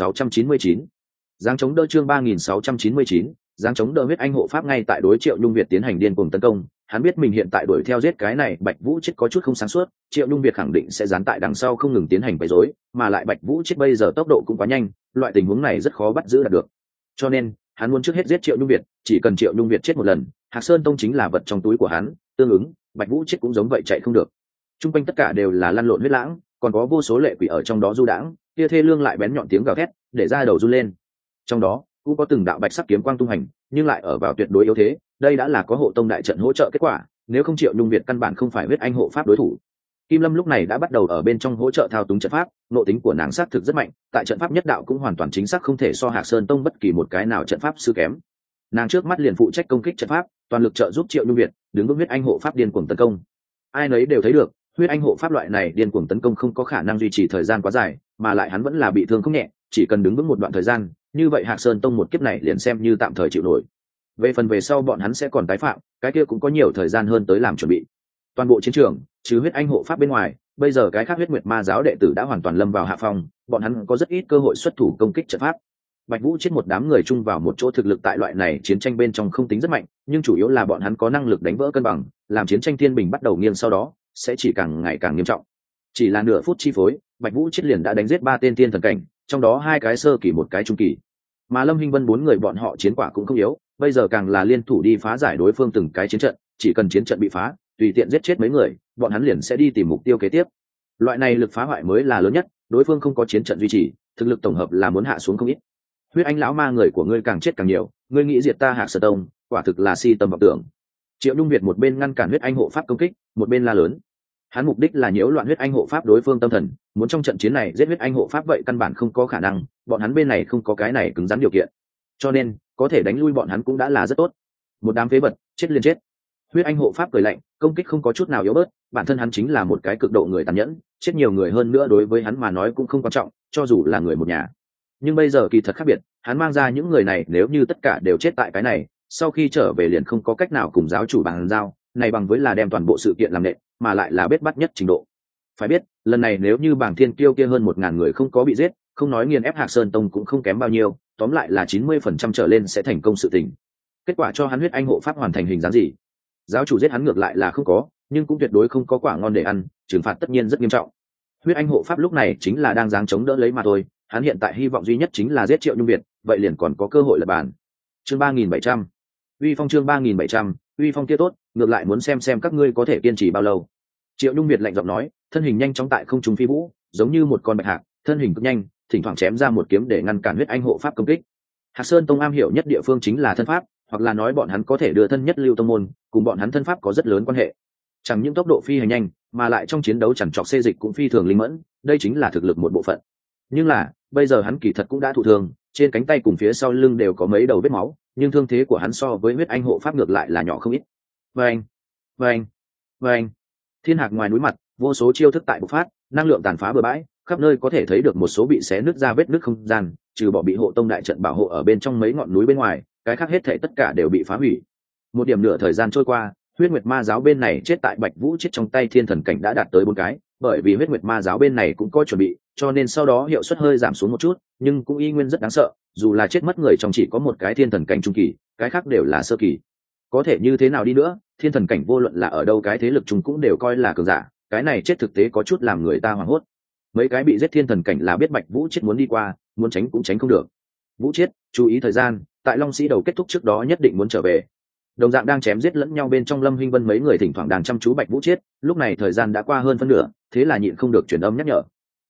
3699, giáng chống đỡ. Chương 3699, giáng chống đỡ. Huyết anh hộ pháp ngay tại đối Triệu Nhung Việt tiến hành điên cuồng tấn công, hắn biết mình hiện tại đuổi theo giết cái này Bạch Vũ Chết có chút không sáng suốt, Triệu Nhung Việt khẳng định sẽ dán tại đằng sau không ngừng tiến hành quấy rối, mà lại Bạch Vũ Chết bây giờ tốc độ cũng quá nhanh, loại tình huống này rất khó bắt giữ được. Cho nên, hắn muốn trước hết giết Triệu Nhung Việt, chỉ cần Triệu Nhung Việt chết một lần, Hạc Sơn Tông chính là vật trong túi của hắn, tương ứng, Bạch Vũ Chết cũng giống vậy chạy không được. Trung quanh tất cả đều là lăn lộn huyết lãng, còn có vô số lệ quỷ ở trong đó du đãng, kia thê lương lại bén nhọn tiếng gào thét, để ra đầu run lên. Trong đó, cũng có từng đạo bạch sắc kiếm quang tung hành, nhưng lại ở vào tuyệt đối yếu thế, đây đã là có hộ tông đại trận hỗ trợ kết quả, nếu không Triệu Nhung Việt căn bản không phải huyết anh hộ pháp đối thủ. Kim Lâm lúc này đã bắt đầu ở bên trong hỗ trợ thao túng trận pháp, nộ tính của nàng xác thực rất mạnh, tại trận pháp nhất đạo cũng hoàn toàn chính xác không thể so Hạc Sơn Tông bất kỳ một cái nào trận pháp sư kém. Nàng trước mắt liền phụ trách công kích trận pháp, toàn lực trợ giúp Triệu Nhung Việt đứng vững huyết anh hộ pháp điên cuồng tấn công. Ai nấy đều thấy được, huyết anh hộ pháp loại này điên cuồng tấn công không có khả năng duy trì thời gian quá dài, mà lại hắn vẫn là bị thương không nhẹ, chỉ cần đứng vững một đoạn thời gian, như vậy Hạc Sơn Tông một kiếp này liền xem như tạm thời chịu nổi. Về phần về sau bọn hắn sẽ còn tái phạm, cái kia cũng có nhiều thời gian hơn tới làm chuẩn bị. Toàn bộ chiến trường, trừ huyết anh hộ pháp bên ngoài, bây giờ cái khác huyết nguyệt ma giáo đệ tử đã hoàn toàn lâm vào hạ phong, bọn hắn có rất ít cơ hội xuất thủ công kích trận pháp. Bạch Vũ Chết một đám người chung vào một chỗ thực lực tại loại này chiến tranh bên trong không tính rất mạnh, nhưng chủ yếu là bọn hắn có năng lực đánh vỡ cân bằng, làm chiến tranh thiên bình bắt đầu nghiêng sau đó sẽ chỉ càng ngày càng nghiêm trọng. Chỉ là nửa phút chi phối, Bạch Vũ Chết liền đã đánh giết 3 tên thiên thần cảnh, trong đó 2 cái sơ kỳ một cái trung kỳ. Mà Lâm Hinh Vân 4 người bọn họ chiến quả cũng không yếu, bây giờ càng là liên thủ đi phá giải đối phương từng cái chiến trận, chỉ cần chiến trận bị phá, tùy tiện giết chết mấy người, bọn hắn liền sẽ đi tìm mục tiêu kế tiếp. Loại này lực phá hoại mới là lớn nhất, đối phương không có chiến trận duy trì, thực lực tổng hợp là muốn hạ xuống không ít. Huyết anh lão ma người của ngươi càng chết càng nhiều, ngươi nghĩ diệt ta Hạc Sơn Tông, quả thực là si tâm vọng tưởng. Triệu Nhung Việt một bên ngăn cản huyết anh hộ pháp công kích, một bên la lớn. Hắn mục đích là nhiễu loạn huyết anh hộ pháp đối phương tâm thần, muốn trong trận chiến này giết huyết anh hộ pháp vậy căn bản không có khả năng, bọn hắn bên này không có cái này cứng rắn điều kiện. Cho nên, có thể đánh lui bọn hắn cũng đã là rất tốt. Một đám phế vật, chết liền chết. Huyết anh hộ pháp cười lạnh, công kích không có chút nào yếu bớt, bản thân hắn chính là một cái cực độ người tàn nhẫn, chết nhiều người hơn nữa đối với hắn mà nói cũng không quan trọng, cho dù là người một nhà. Nhưng bây giờ kỳ thật khác biệt, hắn mang ra những người này nếu như tất cả đều chết tại cái này, sau khi trở về liền không có cách nào cùng giáo chủ bàn giao, này bằng với là đem toàn bộ sự kiện làm nện, mà lại là bết bắt nhất trình độ. Phải biết, lần này nếu như Bàng Thiên Kiêu kia hơn 1000 người không có bị giết, không nói nghiền ép Hạc Sơn Tông cũng không kém bao nhiêu, tóm lại là 90% trở lên sẽ thành công sự tình. Kết quả cho hắn huyết anh hộ pháp hoàn thành hình dáng gì? Giáo chủ giết hắn ngược lại là không có, nhưng cũng tuyệt đối không có quả ngon để ăn, trừng phạt tất nhiên rất nghiêm trọng. Huyết anh hộ pháp lúc này chính là đang giáng chống đỡ lấy mà thôi, hắn hiện tại hy vọng duy nhất chính là giết Triệu Nhung Việt, vậy liền còn có cơ hội lật bàn. Chương 3700, uy phong. Chương 3700, uy phong kia tốt, ngược lại muốn xem các ngươi có thể kiên trì bao lâu. Triệu Nhung Việt lạnh giọng nói, thân hình nhanh chóng tại không trung phi vũ, giống như một con bạch hạc, thân hình cực nhanh, thỉnh thoảng chém ra một kiếm để ngăn cản huyết anh hộ pháp công kích. Hạc Sơn Tông am hiểu nhất địa phương chính là thân pháp, hoặc là nói bọn hắn có thể đưa thân nhất lưu tông môn, cùng bọn hắn thân pháp có rất lớn quan hệ. Chẳng những tốc độ phi hành nhanh, mà lại trong chiến đấu chẳng trọc xê dịch cũng phi thường linh mẫn, đây chính là thực lực một bộ phận. Nhưng là, bây giờ hắn kỳ thật cũng đã thụ thương, trên cánh tay cùng phía sau lưng đều có mấy đầu vết máu, nhưng thương thế của hắn so với huyết anh hộ pháp ngược lại là nhỏ không ít. Vâng, vâng, vâng. Thiên hạc ngoài núi mặt, vô số chiêu thức tại bộc phát, năng lượng tàn phá bừa bãi, khắp nơi có thể thấy được một số bị xé nứt ra vết nứt không gian, trừ bỏ bị hộ tông đại trận bảo hộ ở bên trong mấy ngọn núi bên ngoài, cái khác hết thảy tất cả đều bị phá hủy. Một điểm nửa thời gian trôi qua, huyết nguyệt ma giáo bên này chết tại Bạch Vũ chết trong tay thiên thần cảnh đã đạt tới 4 cái, bởi vì huyết nguyệt ma giáo bên này cũng có chuẩn bị, cho nên sau đó hiệu suất hơi giảm xuống một chút, nhưng cũng y nguyên rất đáng sợ, dù là chết mất người trong chỉ có một cái thiên thần cảnh trung kỳ, cái khác đều là sơ kỳ. Có thể như thế nào đi nữa, thiên thần cảnh vô luận là ở đâu cái thế lực chúng cũng đều coi là cường giả, cái này chết thực tế có chút làm người ta hoảng hốt. Mấy cái bị giết thiên thần cảnh là biết Bạch Vũ chết muốn đi qua, muốn tránh cũng tránh không được. Vũ chết, chú ý thời gian, tại Long Sĩ đầu kết thúc trước đó nhất định muốn trở về. Đồng dạng đang chém giết lẫn nhau bên trong Lâm Hinh Vân mấy người thỉnh thoảng đang chăm chú Bạch Vũ chết, lúc này thời gian đã qua hơn phân nửa, thế là nhịn không được truyền âm nhắc nhở.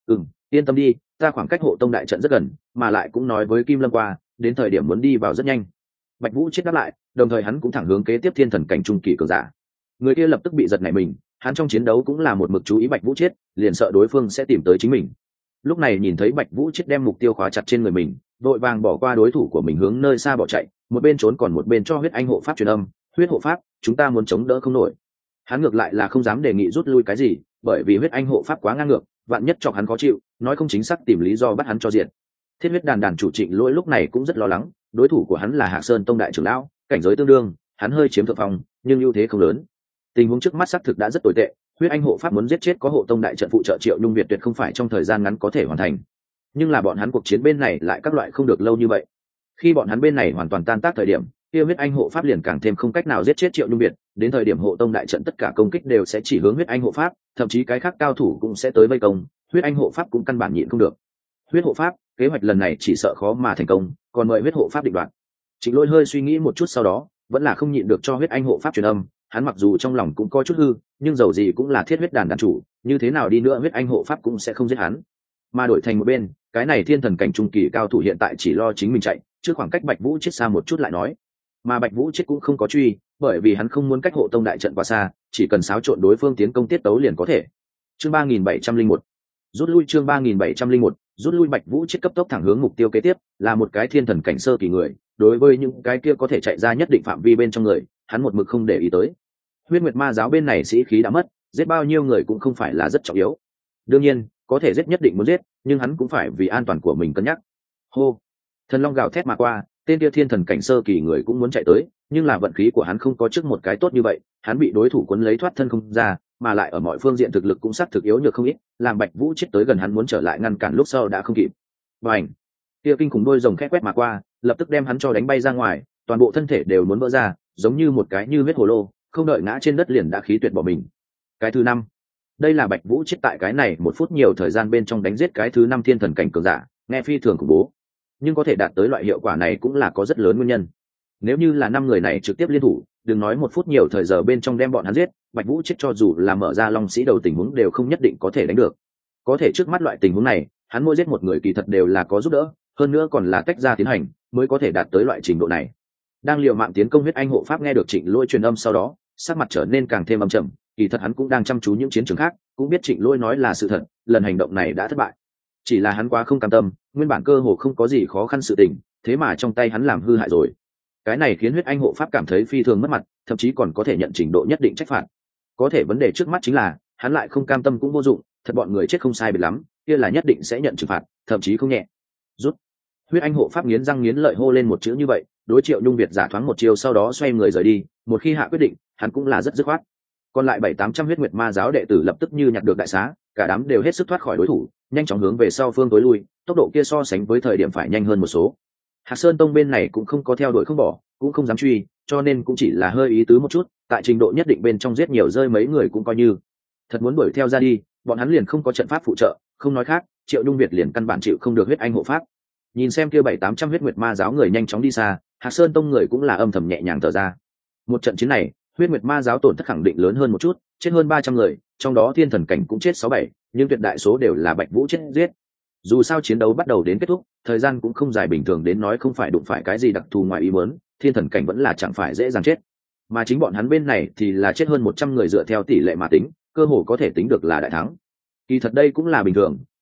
Yên tâm đi, ta khoảng cách hộ tông đại trận rất gần, mà lại cũng nói với Kim Lâm qua, đến thời điểm muốn đi vào rất nhanh. Bạch Vũ chết đáp lại, đồng thời hắn cũng thẳng hướng kế tiếp thiên thần cảnh trung kỳ cường giả. Người kia lập tức bị giật nảy mình, hắn trong chiến đấu cũng là một mực chú ý Bạch Vũ chết, liền sợ đối phương sẽ tìm tới chính mình. Lúc này nhìn thấy Bạch Vũ chết đem mục tiêu khóa chặt trên người mình, vội vàng bỏ qua đối thủ của mình hướng nơi xa bỏ chạy, một bên trốn còn một bên cho huyết anh hộ pháp truyền âm, huyết hộ pháp, chúng ta muốn chống đỡ không nổi. Hắn ngược lại là không dám đề nghị rút lui cái gì, bởi vì huyết anh hộ pháp quá ngang ngược, vạn nhất chọc hắn khó chịu, nói không chính xác tìm lý do bắt hắn cho diện. Thiết huyết đàn chủ Trịnh Lỗi lúc này cũng rất lo lắng, đối thủ của hắn là Hạ Sơn tông đại trưởng lão, cảnh giới tương đương, hắn hơi chiếm thượng phong, nhưng ưu thế không lớn. Tình huống trước mắt xác thực đã rất tồi tệ, huyết anh hộ pháp muốn giết chết có hộ tông đại trận phụ trợ Triệu Nhung Việt tuyệt không phải trong thời gian ngắn có thể hoàn thành. Nhưng là bọn hắn cuộc chiến bên này lại các loại không được lâu như vậy. Khi bọn hắn bên này hoàn toàn tan tác thời điểm, kia huyết anh hộ pháp liền càng thêm không cách nào giết chết Triệu Nhung Việt, đến thời điểm hộ tông đại trận tất cả công kích đều sẽ chỉ hướng huyết anh hộ pháp, thậm chí cái khác cao thủ cũng sẽ tới vây công, huyết anh hộ pháp cũng căn bản nhịn không được. Huyết hộ pháp, kế hoạch lần này chỉ sợ khó mà thành công, còn mời huyết hộ pháp định đoạt. Trịnh Lỗi hơi suy nghĩ một chút sau đó, vẫn là không nhịn được cho huyết anh hộ pháp truyền âm, hắn mặc dù trong lòng cũng có chút hư, nhưng dầu gì cũng là thiết huyết đàn chủ, như thế nào đi nữa huyết anh hộ pháp cũng sẽ không giết hắn. Mà đổi thành một bên, cái này thiên thần cảnh trung kỳ cao thủ hiện tại chỉ lo chính mình chạy, trước khoảng cách Bạch Vũ chết xa một chút lại nói. Mà Bạch Vũ chết cũng không có truy, bởi vì hắn không muốn cách hộ tông đại trận quá xa, chỉ cần xáo trộn đối phương tiến công tiết tấu liền có thể. Chương 3701. Rút lui chương 3701, rút lui. Bạch Vũ chết cấp tốc thẳng hướng mục tiêu kế tiếp, là một cái thiên thần cảnh sơ kỳ người, đối với những cái kia có thể chạy ra nhất định phạm vi bên trong người, hắn một mực không để ý tới. Huyết Nguyệt Ma giáo bên này sĩ khí đã mất, giết bao nhiêu người cũng không phải là rất trọng yếu. Đương nhiên, có thể giết nhất định muốn giết, nhưng hắn cũng phải vì an toàn của mình cân nhắc. Hô, thần long gào thét mà qua, tên kia thiên thần cảnh sơ kỳ người cũng muốn chạy tới, nhưng là vận khí của hắn không có trước một cái tốt như vậy, hắn bị đối thủ cuốn lấy thoát thân không ra, mà lại ở mọi phương diện thực lực cũng xác thực yếu nhược không ít, làm Bạch Vũ chết tới gần hắn muốn trở lại ngăn cản lúc sau đã không kịp. Bành! Kia kinh khủng đôi rồng khét quét mà qua, lập tức đem hắn cho đánh bay ra ngoài, toàn bộ thân thể đều muốn vỡ ra, giống như một cái như huyết hồ lô, không đợi ngã trên đất liền đã khí tuyệt bỏ mình. Cái thứ 5. Đây là Bạch Vũ chết tại cái này 1 phút nhiều thời gian bên trong đánh giết cái thứ 5 thiên thần cảnh cường giả, nghe phi thường khủng bố. Nhưng có thể đạt tới loại hiệu quả này cũng là có rất lớn nguyên nhân. Nếu như là 5 người này trực tiếp liên thủ, đừng nói 1 phút nhiều thời giờ bên trong đem bọn hắn giết, Bạch Vũ chết cho dù là mở ra Long Sĩ đầu tình huống đều không nhất định có thể đánh được. Có thể trước mắt loại tình huống này, hắn mỗi giết một người kỳ thật đều là có giúp đỡ, hơn nữa còn là tách ra tiến hành, mới có thể đạt tới loại trình độ này. Đang liều mạng tiến công huyết anh hộ pháp nghe được Trịnh Lỗi truyền âm sau đó, sắc mặt trở nên càng thêm âm trầm, kỳ thật hắn cũng đang chăm chú những chiến trường khác, cũng biết Trịnh Lỗi nói là sự thật, lần hành động này đã thất bại. Chỉ là hắn quá không cam tâm, nguyên bản cơ hồ không có gì khó khăn sự tình, thế mà trong tay hắn làm hư hại rồi. Cái này khiến huyết anh hộ pháp cảm thấy phi thường mất mặt, thậm chí còn có thể nhận trình độ nhất định trách phạt. Có thể vấn đề trước mắt chính là, hắn lại không cam tâm cũng vô dụng, thật bọn người chết không sai biệt lắm, kia là nhất định sẽ nhận trừng phạt, thậm chí không nhẹ. Rút. Huyết anh hộ pháp nghiến răng nghiến lợi hô lên một chữ như vậy, đối Triệu Nhung Việt giả thoáng một chiều sau đó xoay người rời đi, một khi hạ quyết định, hắn cũng là rất dứt khoát. Còn lại 700-800 huyết nguyệt ma giáo đệ tử lập tức như nhặt được đại xá, cả đám đều hết sức thoát khỏi đối thủ, nhanh chóng hướng về sau phương tối lui, tốc độ kia so sánh với thời điểm phải nhanh hơn một số. Hạc Sơn tông bên này cũng không có theo đuổi không bỏ, cũng không dám truy, cho nên cũng chỉ là hơi ý tứ một chút, tại trình độ nhất định bên trong giết nhiều rơi mấy người cũng coi như. Thật muốn đuổi theo ra đi, bọn hắn liền không có trận pháp phụ trợ, không nói khác, Triệu Nhung Việt liền căn bản chịu không được huyết anh hộ pháp. Nhìn xem kia 700-800 huyết nguyệt ma giáo người nhanh chóng đi xa, Hạc Sơn tông người cũng là âm thầm nhẹ nhàng thở ra. Một trận chiến này, huyết nguyệt ma giáo tổn thất khẳng định lớn hơn một chút, chết hơn 300 người, trong đó thiên thần cảnh cũng chết 6-7, nhưng tuyệt đại số đều là Bạch Vũ chết giết. Dù sao chiến đấu bắt đầu đến kết thúc, thời gian cũng không dài bình thường đến nói không phải đụng phải cái gì đặc thù ngoài ý muốn, thiên thần cảnh vẫn là chẳng phải dễ dàng chết. Mà chính bọn hắn bên này thì là chết hơn 100 người dựa theo tỷ lệ mà tính, cơ hồ có thể tính được là đại thắng. Kỳ thật đây cũng là bình thường,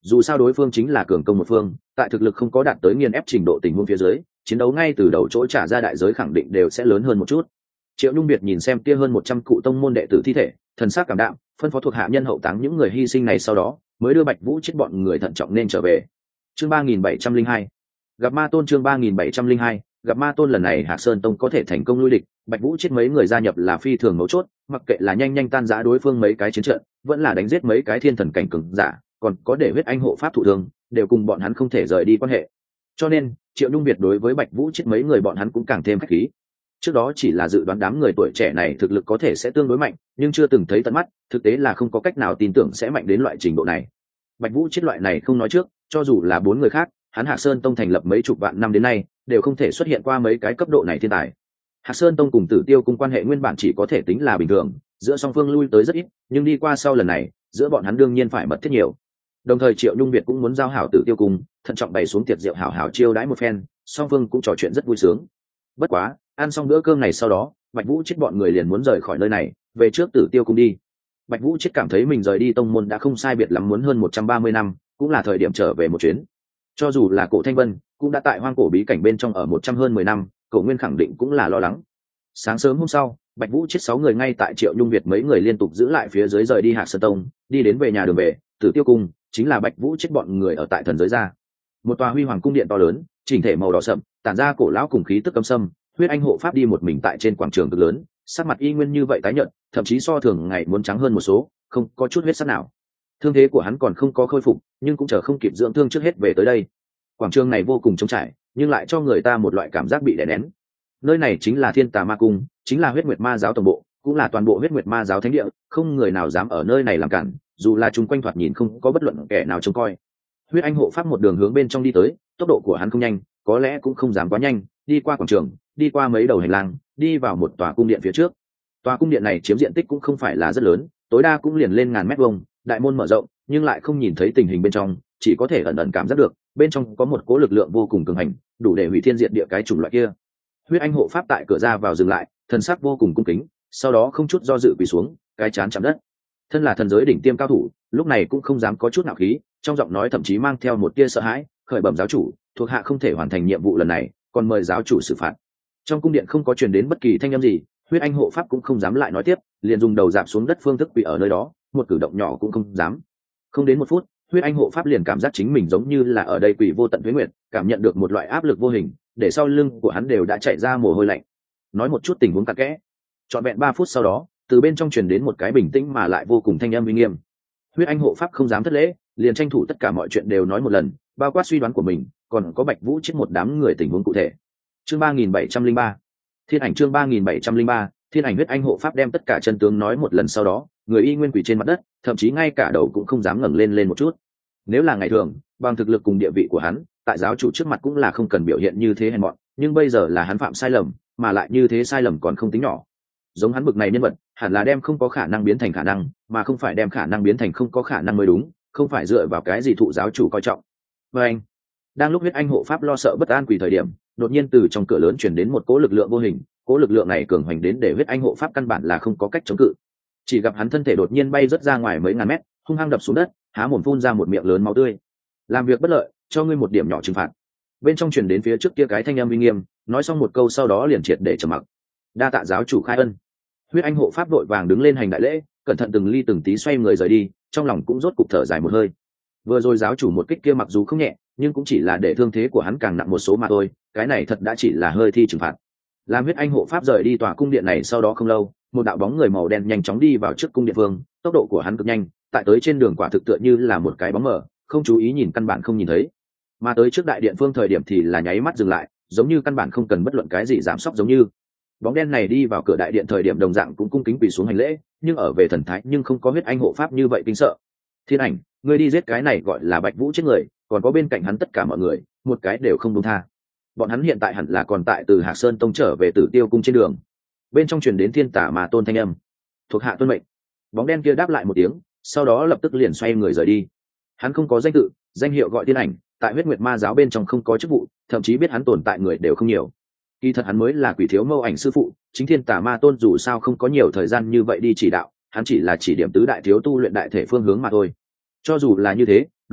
dù sao đối phương chính là cường công một phương, tại thực lực không có đạt tới nghiền ép trình độ tình huống phía dưới, chiến đấu ngay từ đầu chỗ trả ra đại giới khẳng định đều sẽ lớn hơn một chút. Triệu Nhung Biệt nhìn xem kia hơn 100 cụ tông môn đệ tử thi thể, thần sắc cảm đạm, phân phó thuộc hạ nhân hậu táng những người hy sinh này, sau đó mới đưa Bạch Vũ chết bọn người thận trọng nên trở về. Chương 3702 gặp ma tôn. Chương 3702 gặp ma tôn. Lần này Hạc Sơn Tông có thể thành công lui địch, Bạch Vũ chết mấy người gia nhập là phi thường mấu chốt, mặc kệ là nhanh nhanh tan rã đối phương mấy cái chiến trận, vẫn là đánh giết mấy cái thiên thần cảnh cường giả, còn có để huyết anh hộ pháp thụ thương, đều cùng bọn hắn không thể rời đi quan hệ. Cho nên Triệu Nhung Biệt đối với Bạch Vũ chết mấy người bọn hắn cũng càng thêm khách khí. Trước đó chỉ là dự đoán đám người tuổi trẻ này thực lực có thể sẽ tương đối mạnh, nhưng chưa từng thấy tận mắt, thực tế là không có cách nào tin tưởng sẽ mạnh đến loại trình độ này. Bạch Vũ chết loại này không nói trước, cho dù là 4 người khác, hắn Hạc Sơn Tông thành lập mấy chục vạn năm đến nay, đều không thể xuất hiện qua mấy cái cấp độ này thiên tài. Hạc Sơn Tông cùng Tử Tiêu Cung quan hệ nguyên bản chỉ có thể tính là bình thường, giữa song phương lui tới rất ít, nhưng đi qua sau lần này, giữa bọn hắn đương nhiên phải mật thiết nhiều. Đồng thời Triệu Nhung Biệt cũng muốn giao hảo Tử Tiêu Cung, thận trọng bày xuống tiệc rượu hảo hảo chiêu đãi một phen, song phương cũng trò chuyện rất vui sướng. Bất quá, ăn xong bữa cơm này sau đó, Bạch Vũ chết bọn người liền muốn rời khỏi nơi này, về trước Tử Tiêu Cung đi. Bạch Vũ chết cảm thấy mình rời đi tông môn đã không sai biệt lắm, muốn hơn 130 năm, cũng là thời điểm trở về một chuyến. Cho dù là Cổ Thanh Vân cũng đã tại hoang cổ bí cảnh bên trong ở 110 năm, Cổ Nguyên khẳng định cũng là lo lắng. Sáng sớm hôm sau, Bạch Vũ chết 6 người ngay tại Triệu Nhung Việt mấy người liên tục giữ lại phía dưới rời đi Hạc Sơn Tông, đi đến về nhà đường về, Tử Tiêu Cung chính là Bạch Vũ chết bọn người ở tại thần giới ra. Một tòa huy hoàng cung điện to lớn, chỉnh thể màu đỏ sậm, tản ra cổ lão cùng khí tức cấm sâm, huyết anh hộ pháp đi một mình tại trên quảng trường cực lớn, sắc mặt y nguyên như vậy tái nhợt, thậm chí so thường ngày muốn trắng hơn một số, không có chút huyết sắc nào. Thương thế của hắn còn không có khôi phục, nhưng cũng chờ không kịp dưỡng thương trước hết về tới đây. Quảng trường này vô cùng trống trải, nhưng lại cho người ta một loại cảm giác bị đè nén. Nơi này chính là Thiên Tà Ma Cung, chính là Huyết Nguyệt Ma giáo tổng bộ, cũng là toàn bộ Huyết Nguyệt Ma giáo thánh địa, không người nào dám ở nơi này làm cản, dù là chung quanh thoạt nhìn không có bất luận kẻ nào trông coi. Huyết anh hộ pháp một đường hướng bên trong đi tới, tốc độ của hắn không nhanh, có lẽ cũng không dám quá nhanh, đi qua quảng trường, đi qua mấy đầu hành lang, đi vào một tòa cung điện phía trước. Tòa cung điện này chiếm diện tích cũng không phải là rất lớn, tối đa cũng liền lên ngàn mét vuông, đại môn mở rộng, nhưng lại không nhìn thấy tình hình bên trong, chỉ có thể ẩn ẩn cảm giác được bên trong có một cỗ lực lượng vô cùng cường hành, đủ để hủy thiên diệt địa cái chủng loại kia. Huyết anh hộ pháp tại cửa ra vào dừng lại, thần sắc vô cùng cung kính, sau đó không chút do dự quỳ xuống, cái chán chạm đất. Thân là thần giới đỉnh tiêm cao thủ, lúc này cũng không dám có chút nào khí, trong giọng nói thậm chí mang theo một tia sợ hãi, khởi bẩm giáo chủ, thuộc hạ không thể hoàn thành nhiệm vụ lần này, còn mời giáo chủ xử phạt. Trong cung điện không có truyền đến bất kỳ thanh âm gì, Huyết anh hộ pháp cũng không dám lại nói tiếp, liền dùng đầu dạp xuống đất phương thức quỳ ở nơi đó, một cử động nhỏ cũng không dám. Không đến 1 phút, Huyết anh hộ pháp liền cảm giác chính mình giống như là ở đây quỳ vô tận tuế nguyệt, cảm nhận được một loại áp lực vô hình, để sau lưng của hắn đều đã chạy ra mồ hôi lạnh. Nói một chút tình huống cặn kẽ. Trọn vẹn 3 phút sau đó, từ bên trong truyền đến một cái bình tĩnh mà lại vô cùng thanh âm uy nghiêm. Huyết anh hộ pháp không dám thất lễ, liền tranh thủ tất cả mọi chuyện đều nói một lần, bao quát suy đoán của mình, còn có Bạch Vũ chết một đám người tình huống cụ thể. Chương 3703 Thiên ảnh. Chương 3703 Thiên ảnh. Huyết anh hộ pháp đem tất cả chân tướng nói một lần sau đó, người y nguyên quỳ trên mặt đất, thậm chí ngay cả đầu cũng không dám ngẩng lên một chút. Nếu là ngày thường, bằng thực lực cùng địa vị của hắn, tại giáo chủ trước mặt cũng là không cần biểu hiện như thế hèn mọn, nhưng bây giờ là hắn phạm sai lầm, mà lại như thế sai lầm còn không tính nhỏ. Giống hắn bực này nhân vật, hẳn là đem không có khả năng biến thành khả năng, mà không phải đem khả năng biến thành không có khả năng mới đúng, không phải dựa vào cái gì thụ giáo chủ coi trọng. Và anh, đang lúc Huyết anh hộ pháp lo sợ bất an quỳ thời điểm, đột nhiên từ trong cửa lớn truyền đến một cỗ lực lượng vô hình, cỗ lực lượng này cường hoành đến để Huyết anh hộ pháp căn bản là không có cách chống cự. Chỉ gặp hắn thân thể đột nhiên bay rất ra ngoài mấy ngàn mét, hung hăng đập xuống đất, há mồm phun ra một miệng lớn máu tươi. Làm việc bất lợi, cho ngươi một điểm nhỏ trừng phạt. Bên trong truyền đến phía trước kia cái thanh âm uy nghiêm, nói xong một câu sau đó liền triệt để trầm mặc. Đa tạ giáo chủ khai ân. Huyết anh hộ pháp đội vàng đứng lên hành đại lễ, cẩn thận từng ly từng tí xoay người rời đi, trong lòng cũng rốt cục thở dài một hơi. Vừa rồi giáo chủ một kích kia mặc dù không nhẹ, nhưng cũng chỉ là để thương thế của hắn càng nặng một số mà thôi, cái này thật đã chỉ là hơi thi trừng phạt. Làm Huyết anh hộ pháp rời đi tòa cung điện này sau đó không lâu, một đạo bóng người màu đen nhanh chóng đi vào trước cung điện vương, tốc độ của hắn cực nhanh, tại tới trên đường quả thực tựa như là một cái bóng mờ, không chú ý nhìn căn bản không nhìn thấy. Mà tới trước đại điện phương thời điểm thì là nháy mắt dừng lại, giống như căn bản không cần bất luận cái gì giảm sóc giống như. Bóng đen này đi vào cửa đại điện thời điểm đồng dạng cũng cung kính quỳ xuống hành lễ, nhưng ở về thần thái nhưng không có Huyết anh hộ pháp như vậy kinh sợ. Thiên ảnh, ngươi đi giết cái này gọi là Bạch Vũ chết người, còn có bên cạnh hắn tất cả mọi người, một cái đều không buông tha. Bọn hắn hiện tại hẳn là còn tại từ Hạc Sơn Tông trở về Tử Tiêu Cung trên đường. Bên trong truyền đến Thiên Tà Ma Tôn thanh âm. Thuộc hạ tuân mệnh. Bóng đen kia đáp lại một tiếng, sau đó lập tức liền xoay người rời đi. Hắn không có danh tự, danh hiệu gọi Thiên ảnh, tại Huyết Nguyệt Ma giáo bên trong không có chức vụ, thậm chí biết hắn tồn tại người đều không nhiều. Kỳ thật hắn mới là Quỷ Thiếu Mâu Ảnh sư phụ, chính Thiên Tà Ma Tôn dù sao không có nhiều thời gian như vậy đi chỉ đạo, hắn chỉ là chỉ điểm tứ đại thiếu tu luyện đại thể phương hướng mà thôi. Cho dù là như thế,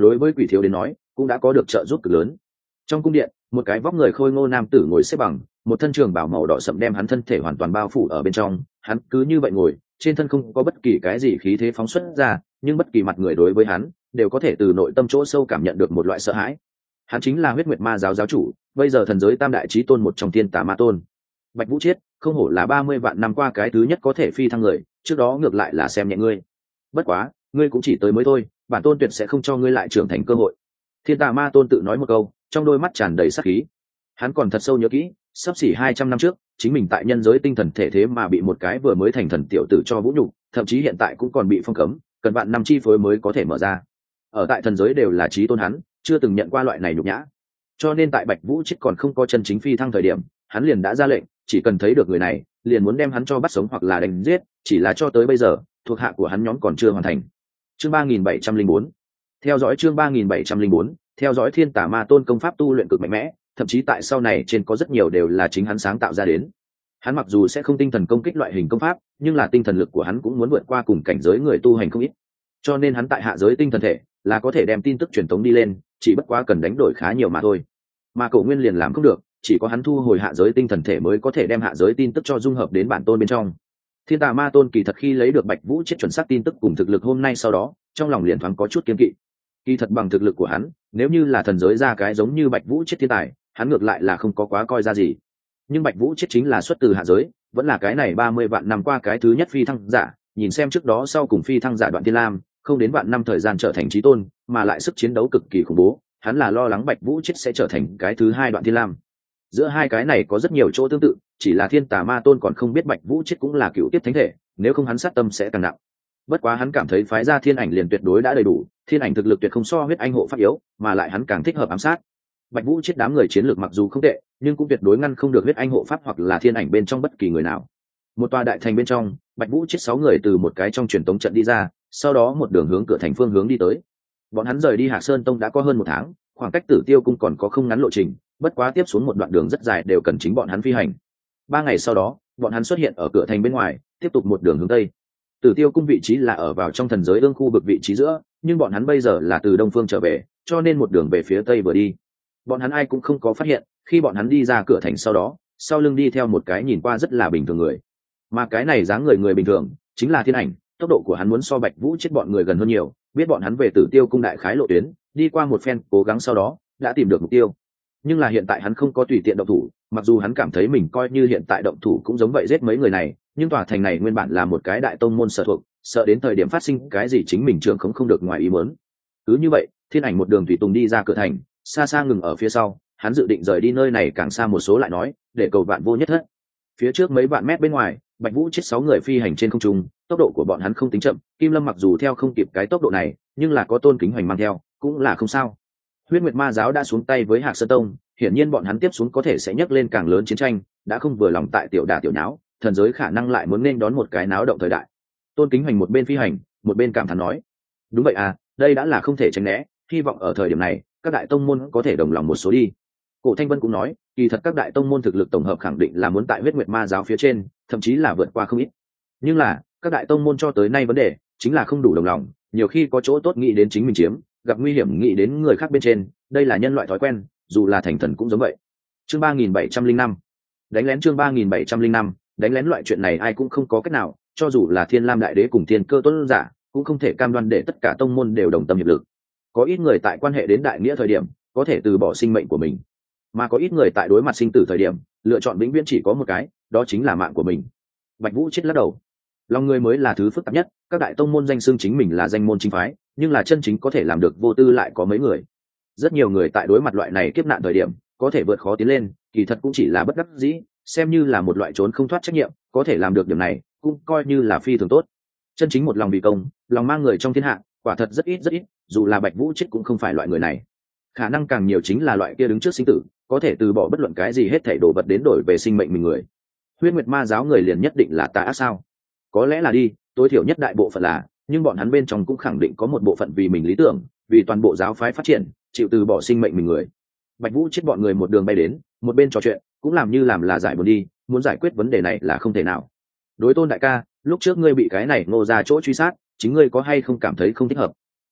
đối với quỷ thiếu đến nói cũng đã có được trợ giúp cực lớn. Trong cung điện, một cái vóc người khôi ngô nam tử ngồi xếp bằng, một thân trường bào màu đỏ sậm đem hắn thân thể hoàn toàn bao phủ ở bên trong. Hắn cứ như vậy ngồi, trên thân không có bất kỳ cái gì khí thế phóng xuất ra, nhưng bất kỳ mặt người đối với hắn đều có thể từ nội tâm chỗ sâu cảm nhận được một loại sợ hãi. Hắn chính là Huyết Nguyệt Ma giáo giáo chủ, bây giờ thần giới tam đại chí tôn một trong Thiên Tà Ma Tôn. Bạch Vũ Chiết, không hổ là 30 vạn năm qua cái thứ nhất có thể phi thăng người, trước đó ngược lại là xem nhẹ ngươi. Bất quá, ngươi cũng chỉ tới mới thôi, bản tôn tuyệt sẽ không cho ngươi lại trưởng thành cơ hội. Thiên Tà Ma Tôn tự nói một câu, trong đôi mắt tràn đầy sát khí. Hắn còn thật sâu nhớ kỹ, sắp xỉ 200 năm trước, chính mình tại nhân giới tinh thần thể thế mà bị một cái vừa mới thành thần tiểu tử cho vũ nhục, thậm chí hiện tại cũng còn bị phong cấm, cần vạn năm chi phối mới có thể mở ra. Ở tại thần giới đều là chí tôn hắn, chưa từng nhận qua loại này nhục nhã. Cho nên tại Bạch Vũ Chiết còn không có chân chính phi thăng thời điểm, hắn liền đã ra lệnh, chỉ cần thấy được người này, liền muốn đem hắn cho bắt sống hoặc là đánh giết, chỉ là cho tới bây giờ, thuộc hạ của hắn nhóm còn chưa hoàn thành. Chương 3704. Theo dõi chương 3704, theo dõi Thiên Tà Ma Tôn công pháp tu luyện cực mạnh mẽ, thậm chí tại sau này trên có rất nhiều đều là chính hắn sáng tạo ra đến. Hắn mặc dù sẽ không tinh thần công kích loại hình công pháp, nhưng là tinh thần lực của hắn cũng muốn vượt qua cùng cảnh giới người tu hành không ít. Cho nên hắn tại hạ giới tinh thần thể là có thể đem tin tức truyền tống đi lên, chỉ bất quá cần đánh đổi khá nhiều mà thôi. Mà Cổ Nguyên liền làm không được, chỉ có hắn thu hồi hạ giới tinh thần thể mới có thể đem hạ giới tin tức cho dung hợp đến bản tôn bên trong. Thiên Tà Ma Tôn kỳ thật khi lấy được Bạch Vũ Chiết chuẩn xác tin tức cùng thực lực hôm nay sau đó, trong lòng liền thoáng có chút kiêng kỵ. Kỳ thật bằng thực lực của hắn, nếu như là thần giới ra cái giống như Bạch Vũ Chiết thiên tài, hắn ngược lại là không có quá coi ra gì. Nhưng Bạch Vũ Chiết chính là xuất từ hạ giới, vẫn là cái này 30 vạn năm qua cái thứ nhất phi thăng giả, nhìn xem trước đó sau cùng phi thăng giả Đoạn Thiên Lam, không đến vạn năm thời gian trở thành chí tôn, mà lại sức chiến đấu cực kỳ khủng bố, hắn là lo lắng Bạch Vũ Chiết sẽ trở thành cái thứ hai Đoạn Thiên Lam. Giữa hai cái này có rất nhiều chỗ tương tự, chỉ là Thiên Tà Ma Tôn còn không biết Bạch Vũ Chiết cũng là cựu tiếp thánh thể, nếu không hắn sát tâm sẽ càng nặng. Bất quá hắn cảm thấy phái ra Thiên Ảnh liền tuyệt đối đã đầy đủ, Thiên Ảnh thực lực tuyệt không so Huyết Anh hộ pháp yếu, mà lại hắn càng thích hợp ám sát. Bạch Vũ Chiết đám người chiến lược mặc dù không tệ, nhưng cũng tuyệt đối ngăn không được Huyết Anh hộ pháp hoặc là Thiên Ảnh bên trong bất kỳ người nào. Một tòa đại thành bên trong, Bạch Vũ Chiết 6 người từ một cái trong truyền tống trận đi ra, sau đó một đường hướng cửa thành phương hướng đi tới. Bọn hắn rời đi Hạc Sơn Tông đã có hơn 1 tháng, khoảng cách Tử Tiêu cung còn có không ngắn lộ trình, bất quá tiếp xuống một đoạn đường rất dài đều cần chính bọn hắn phi hành. 3 ngày sau đó, bọn hắn xuất hiện ở cửa thành bên ngoài, tiếp tục một đường hướng tây. Tử Tiêu cung vị trí là ở vào trong thần giới ương khu vực vị trí giữa, nhưng bọn hắn bây giờ là từ đông phương trở về, cho nên một đường về phía tây vừa đi. Bọn hắn ai cũng không có phát hiện, khi bọn hắn đi ra cửa thành sau đó, sau lưng đi theo một cái nhìn qua rất là bình thường người. Mà cái này dáng người bình thường, chính là Thiên Ảnh, tốc độ của hắn muốn so Bạch Vũ Chiết bọn người gần hơn nhiều, biết bọn hắn về Tử Tiêu cung đại khái lộ tuyến, đi qua một phen cố gắng sau đó, đã tìm được mục tiêu. Nhưng là hiện tại hắn không có tùy tiện động thủ, mặc dù hắn cảm thấy mình coi như hiện tại động thủ cũng giống vậy giết mấy người này, nhưng tòa thành này nguyên bản là một cái đại tông môn sở thuộc, sợ đến thời điểm phát sinh cái gì chính mình trưởng không được ngoài ý muốn. Cứ như vậy, Thiên Ảnh một đường tùy tùng đi ra cửa thành, xa xa ngừng ở phía sau, hắn dự định rời đi nơi này càng xa một số lại nói, để cầu vạn vô nhất thất. Phía trước mấy vạn mét bên ngoài, Bạch Vũ Chiết 6 người phi hành trên không trung, tốc độ của bọn hắn không tính chậm, Kim Lâm mặc dù theo không kịp cái tốc độ này, nhưng là có Tôn Kính Hoành mang theo, cũng là không sao. Huyết Nguyệt Ma giáo đã xuống tay với Hạc Sơn Tông, hiển nhiên bọn hắn tiếp xuống có thể sẽ nhấc lên càng lớn chiến tranh, đã không vừa lòng tại tiểu đả tiểu nháo, thần giới khả năng lại muốn nên đón một cái náo động thời đại. Tôn Kính Hoành một bên phi hành, một bên cảm thán nói: "Đúng vậy à, đây đã là không thể tránh né, hy vọng ở thời điểm này, các đại tông môn có thể đồng lòng một số đi." Cổ Thanh Vân cũng nói, kỳ thật các đại tông môn thực lực tổng hợp khẳng định là muốn tại Huyết Nguyệt Ma giáo phía trên, thậm chí là vượt qua không ít. Nhưng là, các đại tông môn cho tới nay vấn đề chính là không đủ đồng lòng, nhiều khi có chỗ tốt nghĩ đến chính mình chiếm, gặp nguy hiểm nghĩ đến người khác bên trên, đây là nhân loại thói quen, dù là thành thần cũng giống vậy. Chương 3705. Đánh lén chương 3705, đánh lén loại chuyện này ai cũng không có cách nào, cho dù là Thiên Lam đại đế cùng Thiên Cơ tuấn giả, cũng không thể cam đoan để tất cả tông môn đều đồng tâm hiệp lực. Có ít người tại quan hệ đến đại nghĩa thời điểm, có thể từ bỏ sinh mệnh của mình, mà có ít người tại đối mặt sinh tử thời điểm, lựa chọn vĩnh viễn chỉ có một cái, đó chính là mạng của mình. Bạch Vũ Chiết lắc đầu, lòng người mới là thứ phức tạp nhất, các đại tông môn danh xưng chính mình là danh môn chính phái, nhưng là chân chính có thể làm được vô tư lại có mấy người. Rất nhiều người tại đối mặt loại này kiếp nạn thời điểm, có thể vượt khó tiến lên, kỳ thật cũng chỉ là bất đắc dĩ, xem như là một loại trốn không thoát trách nhiệm, có thể làm được điểm này, cũng coi như là phi thường tốt. Chân chính một lòng vì công, lòng mang người trong thiên hạ, quả thật rất ít, dù là Bạch Vũ Chiết cũng không phải loại người này. Khả năng càng nhiều chính là loại kia đứng trước sinh tử, có thể từ bỏ bất luận cái gì hết thảy đồ vật đến đổi về sinh mệnh mình người. Huyết Nguyệt Ma giáo người liền nhất định là tà ác sao? Có lẽ là đi, tối thiểu nhất đại bộ phận là, nhưng bọn hắn bên trong cũng khẳng định có một bộ phận vì mình lý tưởng, vì toàn bộ giáo phái phát triển, chịu từ bỏ sinh mệnh mình người. Bạch Vũ Chiết bọn người một đường bay đến, một bên trò chuyện, cũng làm như làm là giải buồn đi, muốn giải quyết vấn đề này là không thể nào. Đối Tôn đại ca, lúc trước ngươi bị cái này Ngô ra chỗ truy sát, chính ngươi có hay không cảm thấy không thích hợp?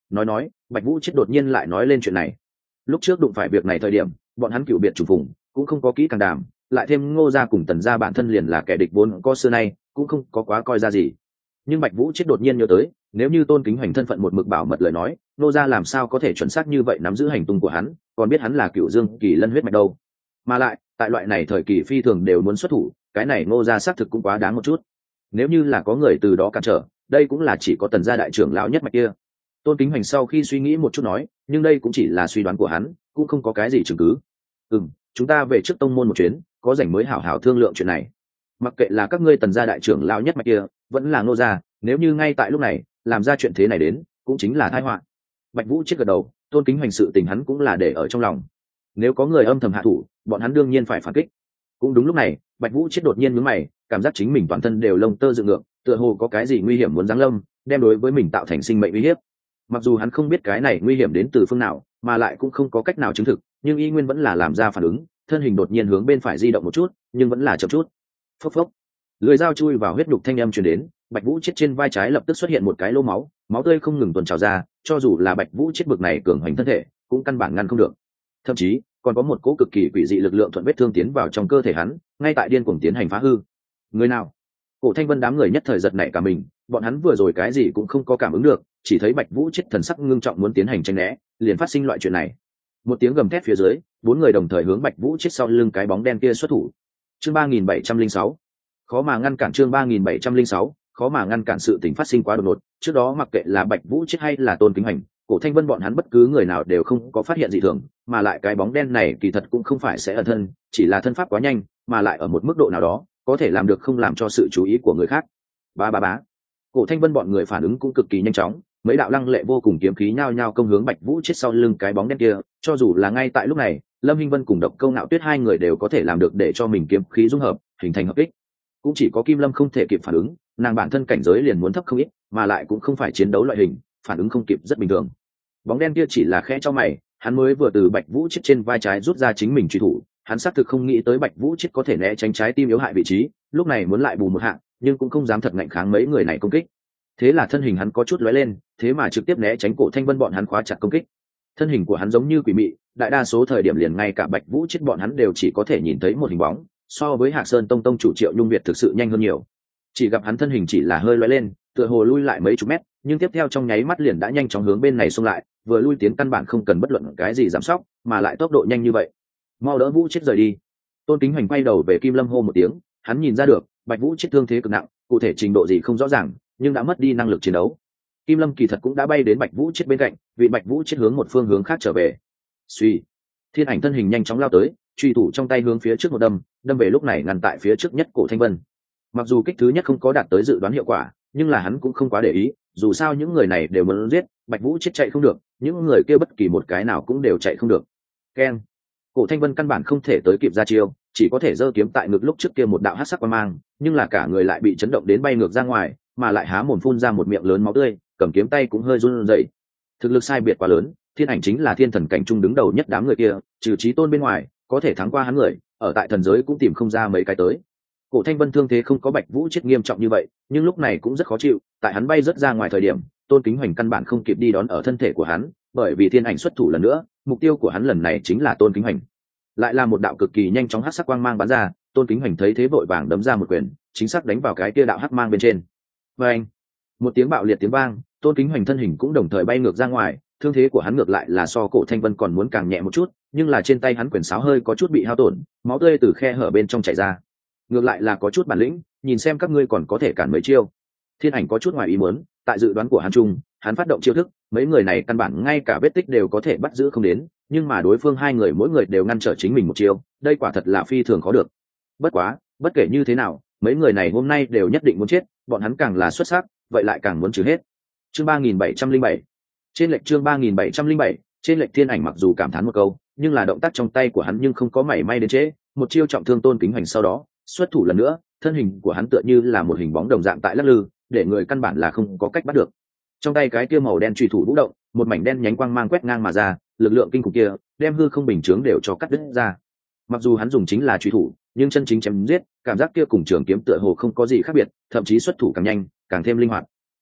nói Bạch Vũ Chết đột nhiên lại nói lên chuyện này. Lúc trước đụng phải việc này thời điểm bọn hắn cựu biệt trùng phùng cũng không có kỹ càng đàm, lại thêm Ngô gia cùng Tần gia bản thân liền là kẻ địch vốn có xưa nay cũng không có quá coi ra gì. Nhưng Bạch Vũ Chết đột nhiên nhớ tới, nếu như Tôn Kính Hoành thân phận một mực bảo mật lời nói, Ngô gia làm sao có thể chuẩn xác như vậy nắm giữ hành tung của hắn, còn biết hắn là Cựu Dương Kỳ Lân huyết mạch đâu. Mà lại tại loại này thời kỳ phi thường đều muốn xuất thủ, cái này Ngô gia xác thực cũng quá đáng một chút. Nếu như là có người từ đó cản trở, đây cũng là chỉ có Tần gia đại trưởng lão nhất mạch kia. Tôn Kính Hoành sau khi suy nghĩ một chút nói, nhưng đây cũng chỉ là suy đoán của hắn, cũng không có cái gì chứng cứ. Chúng ta về trước tông môn một chuyến, có rảnh mới hảo hảo thương lượng chuyện này. Mặc kệ là các ngươi Tần gia đại trưởng lão nhất mạch kia vẫn là Ngô gia, nếu như ngay tại lúc này làm ra chuyện thế này đến, cũng chính là tai họa. Bạch Vũ Chết gật đầu, Tôn Kính Hoành sự tình hắn cũng là để ở trong lòng. Nếu có người âm thầm hạ thủ, bọn hắn đương nhiên phải phản kích. Cũng đúng lúc này, Bạch Vũ Chết đột nhiên nhướng mày, cảm giác chính mình toàn thân đều lông tơ dựng ngược, tựa hồ có cái gì nguy hiểm muốn giáng lâm, đem đối với mình tạo thành sinh mệnh uy hiếp. Mặc dù hắn không biết cái này nguy hiểm đến từ phương nào, mà lại cũng không có cách nào chứng thực, nhưng y nguyên vẫn là làm ra phản ứng, thân hình đột nhiên hướng bên phải di động một chút, nhưng vẫn là chậm chút. Phốc phốc, lưỡi dao chui vào huyết đục thanh âm truyền đến, Bạch Vũ Chết trên vai trái lập tức xuất hiện một cái lỗ máu, máu tươi không ngừng tuôn trào ra, cho dù là Bạch Vũ Chết bực này cường hoành thân thể, cũng căn bản ngăn không được. Thậm chí còn có một cỗ cực kỳ quỷ dị lực lượng thuận vết thương tiến vào trong cơ thể hắn, ngay tại điên cuồng tiến hành phá hư. Người nào? Cổ Thanh Vân đám người nhất thời giật nảy cả mình, bọn hắn vừa rồi cái gì cũng không có cảm ứng được, chỉ thấy Bạch Vũ Chết thần sắc ngưng trọng muốn tiến hành tranh né, liền phát sinh loại chuyện này. Một tiếng gầm thét phía dưới, bốn người đồng thời hướng Bạch Vũ Chết sau lưng cái bóng đen kia xuất thủ. Chương 3706. Khó mà ngăn cản, chương 3706, khó mà ngăn cản sự tình phát sinh quá đột ngột, trước đó mặc kệ là Bạch Vũ Chết hay là Tôn Kính Hoành, Cổ Thanh Vân bọn hắn bất cứ người nào đều không có phát hiện dị thường, mà lại cái bóng đen này kỳ thật cũng không phải sẽ ẩn thân, chỉ là thân pháp quá nhanh, mà lại ở một mức độ nào đó, có thể làm được không làm cho sự chú ý của người khác. Bá. Cổ Thanh Vân bọn người phản ứng cũng cực kỳ nhanh chóng, mấy đạo lăng lệ vô cùng kiếm khí nhao nhao công hướng Bạch Vũ Chết sau lưng cái bóng đen kia, cho dù là ngay tại lúc này, Lâm Hinh Vân cùng Độc Câu Nạo Tuyết hai người đều có thể làm được để cho mình kiếm khí dung hợp, hình thành hợp kích. Cũng chỉ có Kim Lâm không thể kịp phản ứng, nàng bản thân cảnh giới liền muốn thấp không ít, mà lại cũng không phải chiến đấu loại hình, phản ứng không kịp rất bình thường. Bóng đen kia chỉ là khẽ cho mày, hắn mới vừa từ Bạch Vũ Chết trên vai trái rút ra chính mình truy thủ, hắn xác thực không nghĩ tới Bạch Vũ Chết có thể né tránh trái tim yếu hại vị trí, lúc này muốn lại bù một hạng, nhưng cũng không dám thật ngạnh kháng mấy người này công kích. Thế là thân hình hắn có chút lóe lên, thế mà trực tiếp né tránh Cổ Thanh Vân bọn hắn khóa chặt công kích. Thân hình của hắn giống như quỷ mị, đại đa số thời điểm liền ngay cả Bạch Vũ Chết bọn hắn đều chỉ có thể nhìn thấy một hình bóng, so với Hạc Sơn Tông chủ Triệu Nhung Việt thực sự nhanh hơn nhiều. Chỉ gặp hắn thân hình chỉ là hơi lóe lên, tựa hồ lui lại mấy chục mét, nhưng tiếp theo trong nháy mắt liền đã nhanh chóng hướng bên này xông lại, vừa lui tiến căn bản không cần bất luận cái gì giảm sóc, mà lại tốc độ nhanh như vậy. Mau đỡ Vũ Chết rời đi. Tôn Kính Hoành quay đầu về Kim Lâm hô một tiếng, hắn nhìn ra được Bạch Vũ Chết thương thế cực nặng, cụ thể trình độ gì không rõ ràng, nhưng đã mất đi năng lực chiến đấu. Kim Lâm kỳ thật cũng đã bay đến Bạch Vũ Chết bên cạnh, vị Bạch Vũ Chết hướng một phương hướng khác trở về. Suy, Thiên Ảnh thân hình nhanh chóng lao tới, truy thủ trong tay hướng phía trước một đâm về lúc này ngăn tại phía trước nhất Cổ Thanh Vân. Mặc dù kích thứ nhất không có đạt tới dự đoán hiệu quả, nhưng là hắn cũng không quá để ý, dù sao những người này đều muốn giết, Bạch Vũ Chết chạy không được, những người kia bất kỳ một cái nào cũng đều chạy không được. Keng. Cổ Thanh Vân căn bản không thể tới kịp ra chiêu, chỉ có thể giơ kiếm tại ngực lúc trước kia một đạo hắc sắc quang mang, nhưng là cả người lại bị chấn động đến bay ngược ra ngoài, mà lại há mồm phun ra một miệng lớn máu tươi, cầm kiếm tay cũng hơi run rẩy. Thực lực sai biệt quá lớn, Thiên Ảnh chính là thiên thần cảnh trung đứng đầu nhất đám người kia, trừ Chí Tôn bên ngoài, có thể thắng qua hắn người, ở tại thần giới cũng tìm không ra mấy cái tới. Cổ Thanh Vân thương thế không có Bạch Vũ Chết nghiêm trọng như vậy, nhưng lúc này cũng rất khó chịu, tại hắn bay rất ra ngoài thời điểm, Tôn Kính Hoành căn bản không kịp đi đón ở thân thể của hắn, bởi vì Thiên Ảnh xuất thủ lần nữa, mục tiêu của hắn lần này chính là Tôn Kính Hoành. Lại là một đạo cực kỳ nhanh chóng hắc sắc quang mang bắn ra, Tôn Kính Hoành thấy thế vội vàng đấm ra một quyền, chính xác đánh vào cái kia đạo hắc mang bên trên. Oeng! Một tiếng bạo liệt tiếng vang, Tôn Kính Hoành thân hình cũng đồng thời bay ngược ra ngoài, thương thế của hắn ngược lại là so Cổ Thanh Vân còn muốn càng nhẹ một chút, nhưng là trên tay hắn quyền sáo hơi có chút bị hao tổn, máu tươi từ khe hở bên trong chảy ra. Ngược lại là có chút bản lĩnh, nhìn xem các ngươi còn có thể cản mấy chiêu. Thiên Ảnh có chút ngoài ý muốn, tại dự đoán của hắn chung, hắn phát động chiêu thức, mấy người này căn bản ngay cả vết tích đều có thể bắt giữ không đến, nhưng mà đối phương hai người mỗi người đều ngăn trở chính mình một chiêu, đây quả thật là phi thường khó được. Bất quá, bất kể như thế nào, mấy người này hôm nay đều nhất định muốn chết, bọn hắn càng là xuất sắc, vậy lại càng muốn trừ hết. Chương 3707. Trên lệch chương 3707, trên lệch Thiên Ảnh mặc dù cảm thán một câu, nhưng là động tác trong tay của hắn nhưng không có mảy may đến trễ, một chiêu trọng thương Tôn Kính Hoành sau đó, xuất thủ lần nữa, thân hình của hắn tựa như là một hình bóng đồng dạng tại lắc lư, để người căn bản là không có cách bắt được. Trong tay cái kia màu đen chùy thủ vũ động, một mảnh đen nhánh quang mang quét ngang mà ra, lực lượng kinh khủng kia đem hư không bình chướng đều cho cắt đứt ra. Mặc dù hắn dùng chính là chùy thủ, nhưng chân chính chém giết, cảm giác kia cùng trường kiếm tựa hồ không có gì khác biệt, thậm chí xuất thủ càng nhanh, càng thêm linh hoạt.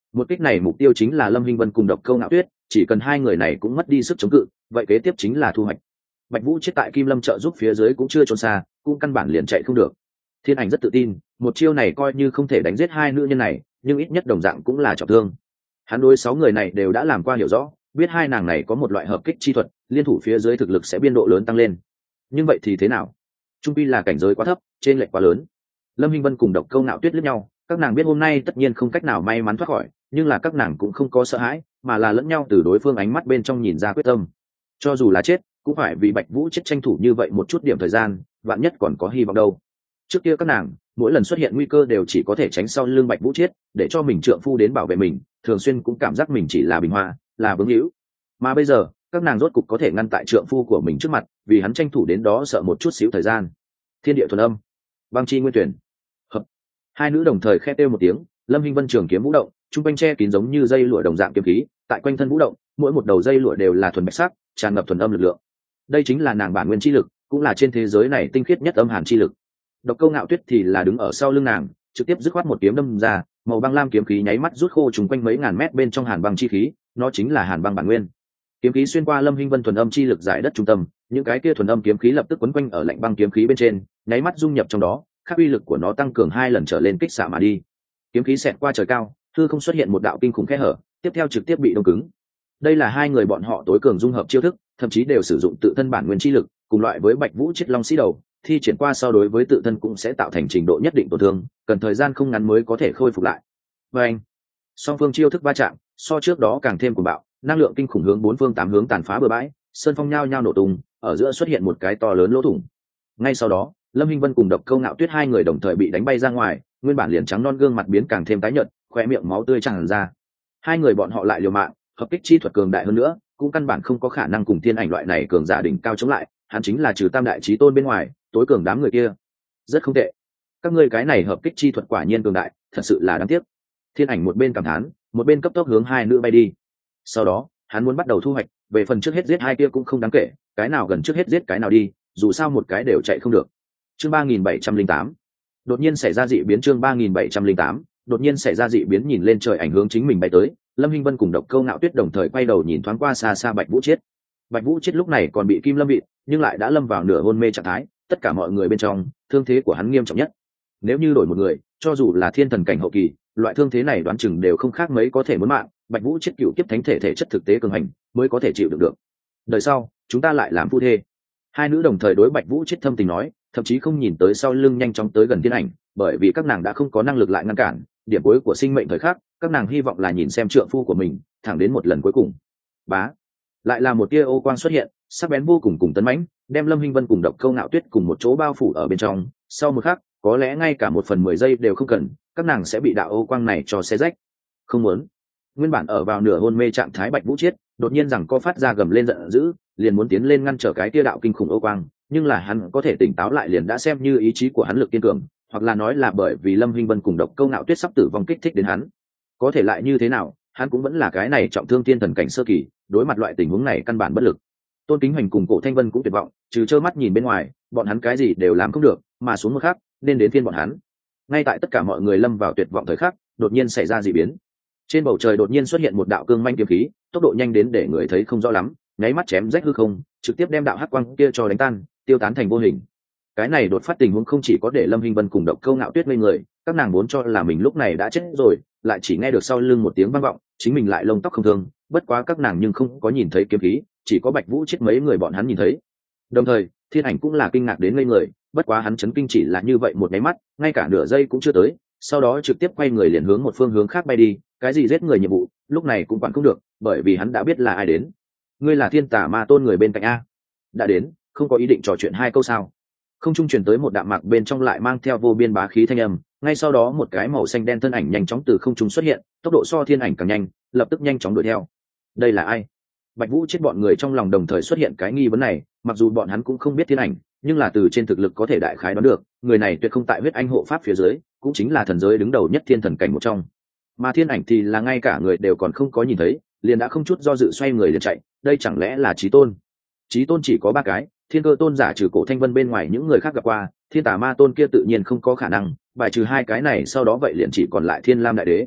Một kích này mục tiêu chính là Lâm Hinh Vân cùng Độc Câu Ngạo Tuyết, chỉ cần hai người này cũng mất đi sức chống cự, vậy kế tiếp chính là thu hoạch. Bạch Vũ chết tại Kim Lâm trợ giúp phía dưới cũng chưa trốn xa, cũng căn bản liền chạy không được. Thiên Ảnh rất tự tin, một chiêu này coi như không thể đánh giết hai nữ nhân này, nhưng ít nhất đồng dạng cũng là trọng thương. Hắn đối 6 người này đều đã làm qua hiểu rõ, biết hai nàng này có một loại hợp kích chi thuật, liên thủ phía dưới thực lực sẽ biên độ lớn tăng lên. Nhưng vậy thì thế nào? Trung pi là cảnh giới quá thấp, trên lệch quá lớn. Lâm Hinh Vân cùng Độc Câu Ngạo Tuyết liếc nhau, các nàng biết hôm nay tất nhiên không cách nào may mắn thoát khỏi, nhưng là các nàng cũng không có sợ hãi, mà là lẫn nhau từ đối phương ánh mắt bên trong nhìn ra quyết tâm. Cho dù là chết, cũng phải vì Bạch Vũ chết tranh thủ như vậy một chút điểm thời gian, vạn nhất còn có hy vọng đâu. Trước kia các nàng mỗi lần xuất hiện nguy cơ đều chỉ có thể tránh sau lưng Bạch Vũ chết, để cho mình trượng phu đến bảo vệ mình, thường xuyên cũng cảm giác mình chỉ là bình hoa, là vướng hữu. Mà bây giờ các nàng rốt cục có thể ngăn tại trượng phu của mình trước mặt, vì hắn tranh thủ đến đó sợ một chút xíu thời gian. Thiên địa thuần âm, băng chi nguyên tuyển, hợp. Hai nữ đồng thời khẽ kêu một tiếng, Lâm Hinh Vân trường kiếm vũ động, trung quanh che kín giống như dây lụa đồng dạng kiếm khí, tại quanh thân vũ động, mỗi một đầu dây lụa đều là thuần bạch sắc, tràn ngập thuần âm lực lượng. Đây chính là nàng bản nguyên chi lực, cũng là trên thế giới này tinh khiết nhất âm hàn chi lực. Độc Câu Ngạo Tuyết thì là đứng ở sau lưng nàng, trực tiếp dứt khoát một kiếm đâm ra, màu băng lam kiếm khí nháy mắt rút khô trùng quanh mấy ngàn mét bên trong hàn băng chi khí, nó chính là hàn băng bản nguyên. Kiếm khí xuyên qua Lâm Hinh Vân thuần âm chi lực giải đất trung tâm, những cái kia thuần âm kiếm khí lập tức quấn quanh ở lạnh băng kiếm khí bên trên, nháy mắt dung nhập trong đó, khắc uy lực của nó tăng cường 2 lần trở lên kích xạ mà đi. Kiếm khí xẹt qua trời cao, hư không xuất hiện một đạo kinh khủng khe hở, tiếp theo trực tiếp bị đông cứng. Đây là hai người bọn họ tối cường dung hợp chiêu thức, thậm chí đều sử dụng tự thân bản nguyên chi lực, cùng loại với Bạch Vũ chết long sĩ đầu, thi triển qua sau đối với tự thân cũng sẽ tạo thành trình độ nhất định tổn thương, cần thời gian không ngắn mới có thể khôi phục lại. Và anh, song phương chiêu thức va chạm, so trước đó càng thêm cuồng bạo, năng lượng kinh khủng hướng 4 phương 8 hướng tàn phá bừa bãi, sơn phong nhao nhao nổ tung, ở giữa xuất hiện một cái to lớn lỗ thủng. Ngay sau đó, Lâm Hinh Vân cùng Độc Câu Ngạo Tuyết hai người đồng thời bị đánh bay ra ngoài, nguyên bản liền trắng non gương mặt biến càng thêm tái nhợt, khóe miệng máu tươi tràn ra. Hai người bọn họ lại liều mạng, hợp kích chi thuật cường đại hơn nữa, cũng căn bản không có khả năng cùng Thiên Ảnh loại này cường giả đỉnh cao chống lại, hắn chính là trừ Tam đại chí tôn bên ngoài, tối cường đám người kia. Rất không tệ. Các ngươi cái này hợp kích chi thuật quả nhiên cường đại, thật sự là đáng tiếc. Thiên Ảnh một bên cảm thán, một bên cấp tốc hướng hai nữ bay đi. Sau đó, hắn muốn bắt đầu thu hoạch, về phần trước hết giết hai kia cũng không đáng kể, cái nào gần trước hết giết cái nào đi, dù sao một cái đều chạy không được. Chương 3708. Đột nhiên xảy ra dị biến. Chương 3708. Đột nhiên xảy ra dị biến. Nhìn lên trời ảnh hướng chính mình bay tới, Lâm Hinh Vân cùng Độc Câu Ngạo Tuyết đồng thời quay đầu nhìn thoáng qua xa xa Bạch Vũ Chiết. Bạch Vũ Chiết lúc này còn bị Kim Lâm bị, nhưng lại đã lâm vào nửa hôn mê trạng thái, tất cả mọi người bên trong, thương thế của hắn nghiêm trọng nhất. Nếu như đổi một người, cho dù là thiên thần cảnh hậu kỳ, loại thương thế này đoán chừng đều không khác mấy có thể muốn mạng. Bạch Vũ Chiết cựu kiếp thánh thể thể chất thực tế cường hành, mới có thể chịu đựng được. Đời sau, chúng ta lại làm phu thê. Hai nữ đồng thời đối Bạch Vũ Chiết thâm tình nói, thậm chí không nhìn tới sau lưng nhanh chóng tới gần Thiên Ảnh, bởi vì các nàng đã không có năng lực lại ngăn cản, điểm cuối của sinh mệnh thời khắc, các nàng hy vọng là nhìn xem trượng phu của mình, thẳng đến một lần cuối cùng. Bá, lại là một tia ô quang xuất hiện, sắc bén vô cùng cùng tấn mãnh, đem Lâm Hinh Vân cùng Độc Câu Ngạo Tuyết cùng một chỗ bao phủ ở bên trong. Sau một khắc, có lẽ ngay cả 1/10 giây đều không cần, các nàng sẽ bị đạo ô quang này cho xé rách. Không muốn. Nguyên bản ở vào nửa hôn mê trạng thái Bạch Vũ Chiết, đột nhiên rằng co phát ra gầm lên giận dữ, liền muốn tiến lên ngăn trở cái tia đạo kinh khủng ô quang, nhưng là hắn có thể tỉnh táo lại liền đã xem như ý chí của hắn lực kiên cường, hoặc là nói là bởi vì Lâm Hinh Vân cùng Độc Câu Ngạo Tuyết sắp tử vong kích thích đến hắn. Có thể lại như thế nào, hắn cũng vẫn là cái này trọng thương tiên thần cảnh sơ kỳ, đối mặt loại tình huống này căn bản bất lực. Tôn Kính Hoành cùng Cổ Thanh Vân cũng tuyệt vọng, trừ trơ mắt nhìn bên ngoài, bọn hắn cái gì đều làm không được, mà xuống một khắc, nên đến phiên bọn hắn. Ngay tại tất cả mọi người lâm vào tuyệt vọng thời khắc, đột nhiên xảy ra dị biến. Trên bầu trời đột nhiên xuất hiện một đạo cương manh kiếm khí, tốc độ nhanh đến để người thấy không rõ lắm, nháy mắt chém rách hư không, trực tiếp đem đạo hắc quang kia cho đánh tan, tiêu tán thành vô hình. Cái này đột phát tình huống không chỉ có để Lâm Hinh Vân cùng Độc Câu Ngạo Tuyết ngây người, các nàng vốn cho là mình lúc này đã chết rồi, lại chỉ nghe được sau lưng một tiếng vang vọng, chính mình lại lông tóc không thương, bất quá các nàng nhưng không có nhìn thấy kiếm khí, chỉ có Bạch Vũ chết mấy người bọn hắn nhìn thấy. Đồng thời, Thiên Ảnh cũng là kinh ngạc đến ngây người, bất quá hắn chấn kinh chỉ là như vậy một cái mắt, ngay cả nửa giây cũng chưa tới, sau đó trực tiếp quay người liền hướng một phương hướng khác bay đi, cái gì giết người nhiệm vụ, lúc này cũng quản không được, bởi vì hắn đã biết là ai đến. Ngươi là Thiên Tà Ma Tôn người bên cạnh a? Đã đến, không có ý định trò chuyện hai câu sao? Không trung truyền tới một đạm mạc bên trong lại mang theo vô biên bá khí thanh âm, ngay sau đó một cái màu xanh đen thân ảnh nhanh chóng từ không trung xuất hiện, tốc độ so Thiên Ảnh càng nhanh, lập tức nhanh chóng đuổi theo. Đây là ai? Bạch Vũ chết bọn người trong lòng đồng thời xuất hiện cái nghi vấn này, mặc dù bọn hắn cũng không biết Thiên Ảnh, nhưng là từ trên thực lực có thể đại khái đoán được, người này tuyệt không tại huyết anh hộ pháp phía dưới, cũng chính là thần giới đứng đầu nhất thiên thần cảnh một trong. Mà Thiên Ảnh thì là ngay cả người đều còn không có nhìn thấy, liền đã không chút do dự xoay người liền chạy, đây chẳng lẽ là Chí Tôn? Chí Tôn chỉ có 3 cái, Thiên Cơ Tôn giả trừ Cổ Thanh Vân bên ngoài những người khác gặp qua, Thiên Tà Ma Tôn kia tự nhiên không có khả năng, bài trừ 2 cái này sau đó vậy liền chỉ còn lại Thiên Lam Đại Đế.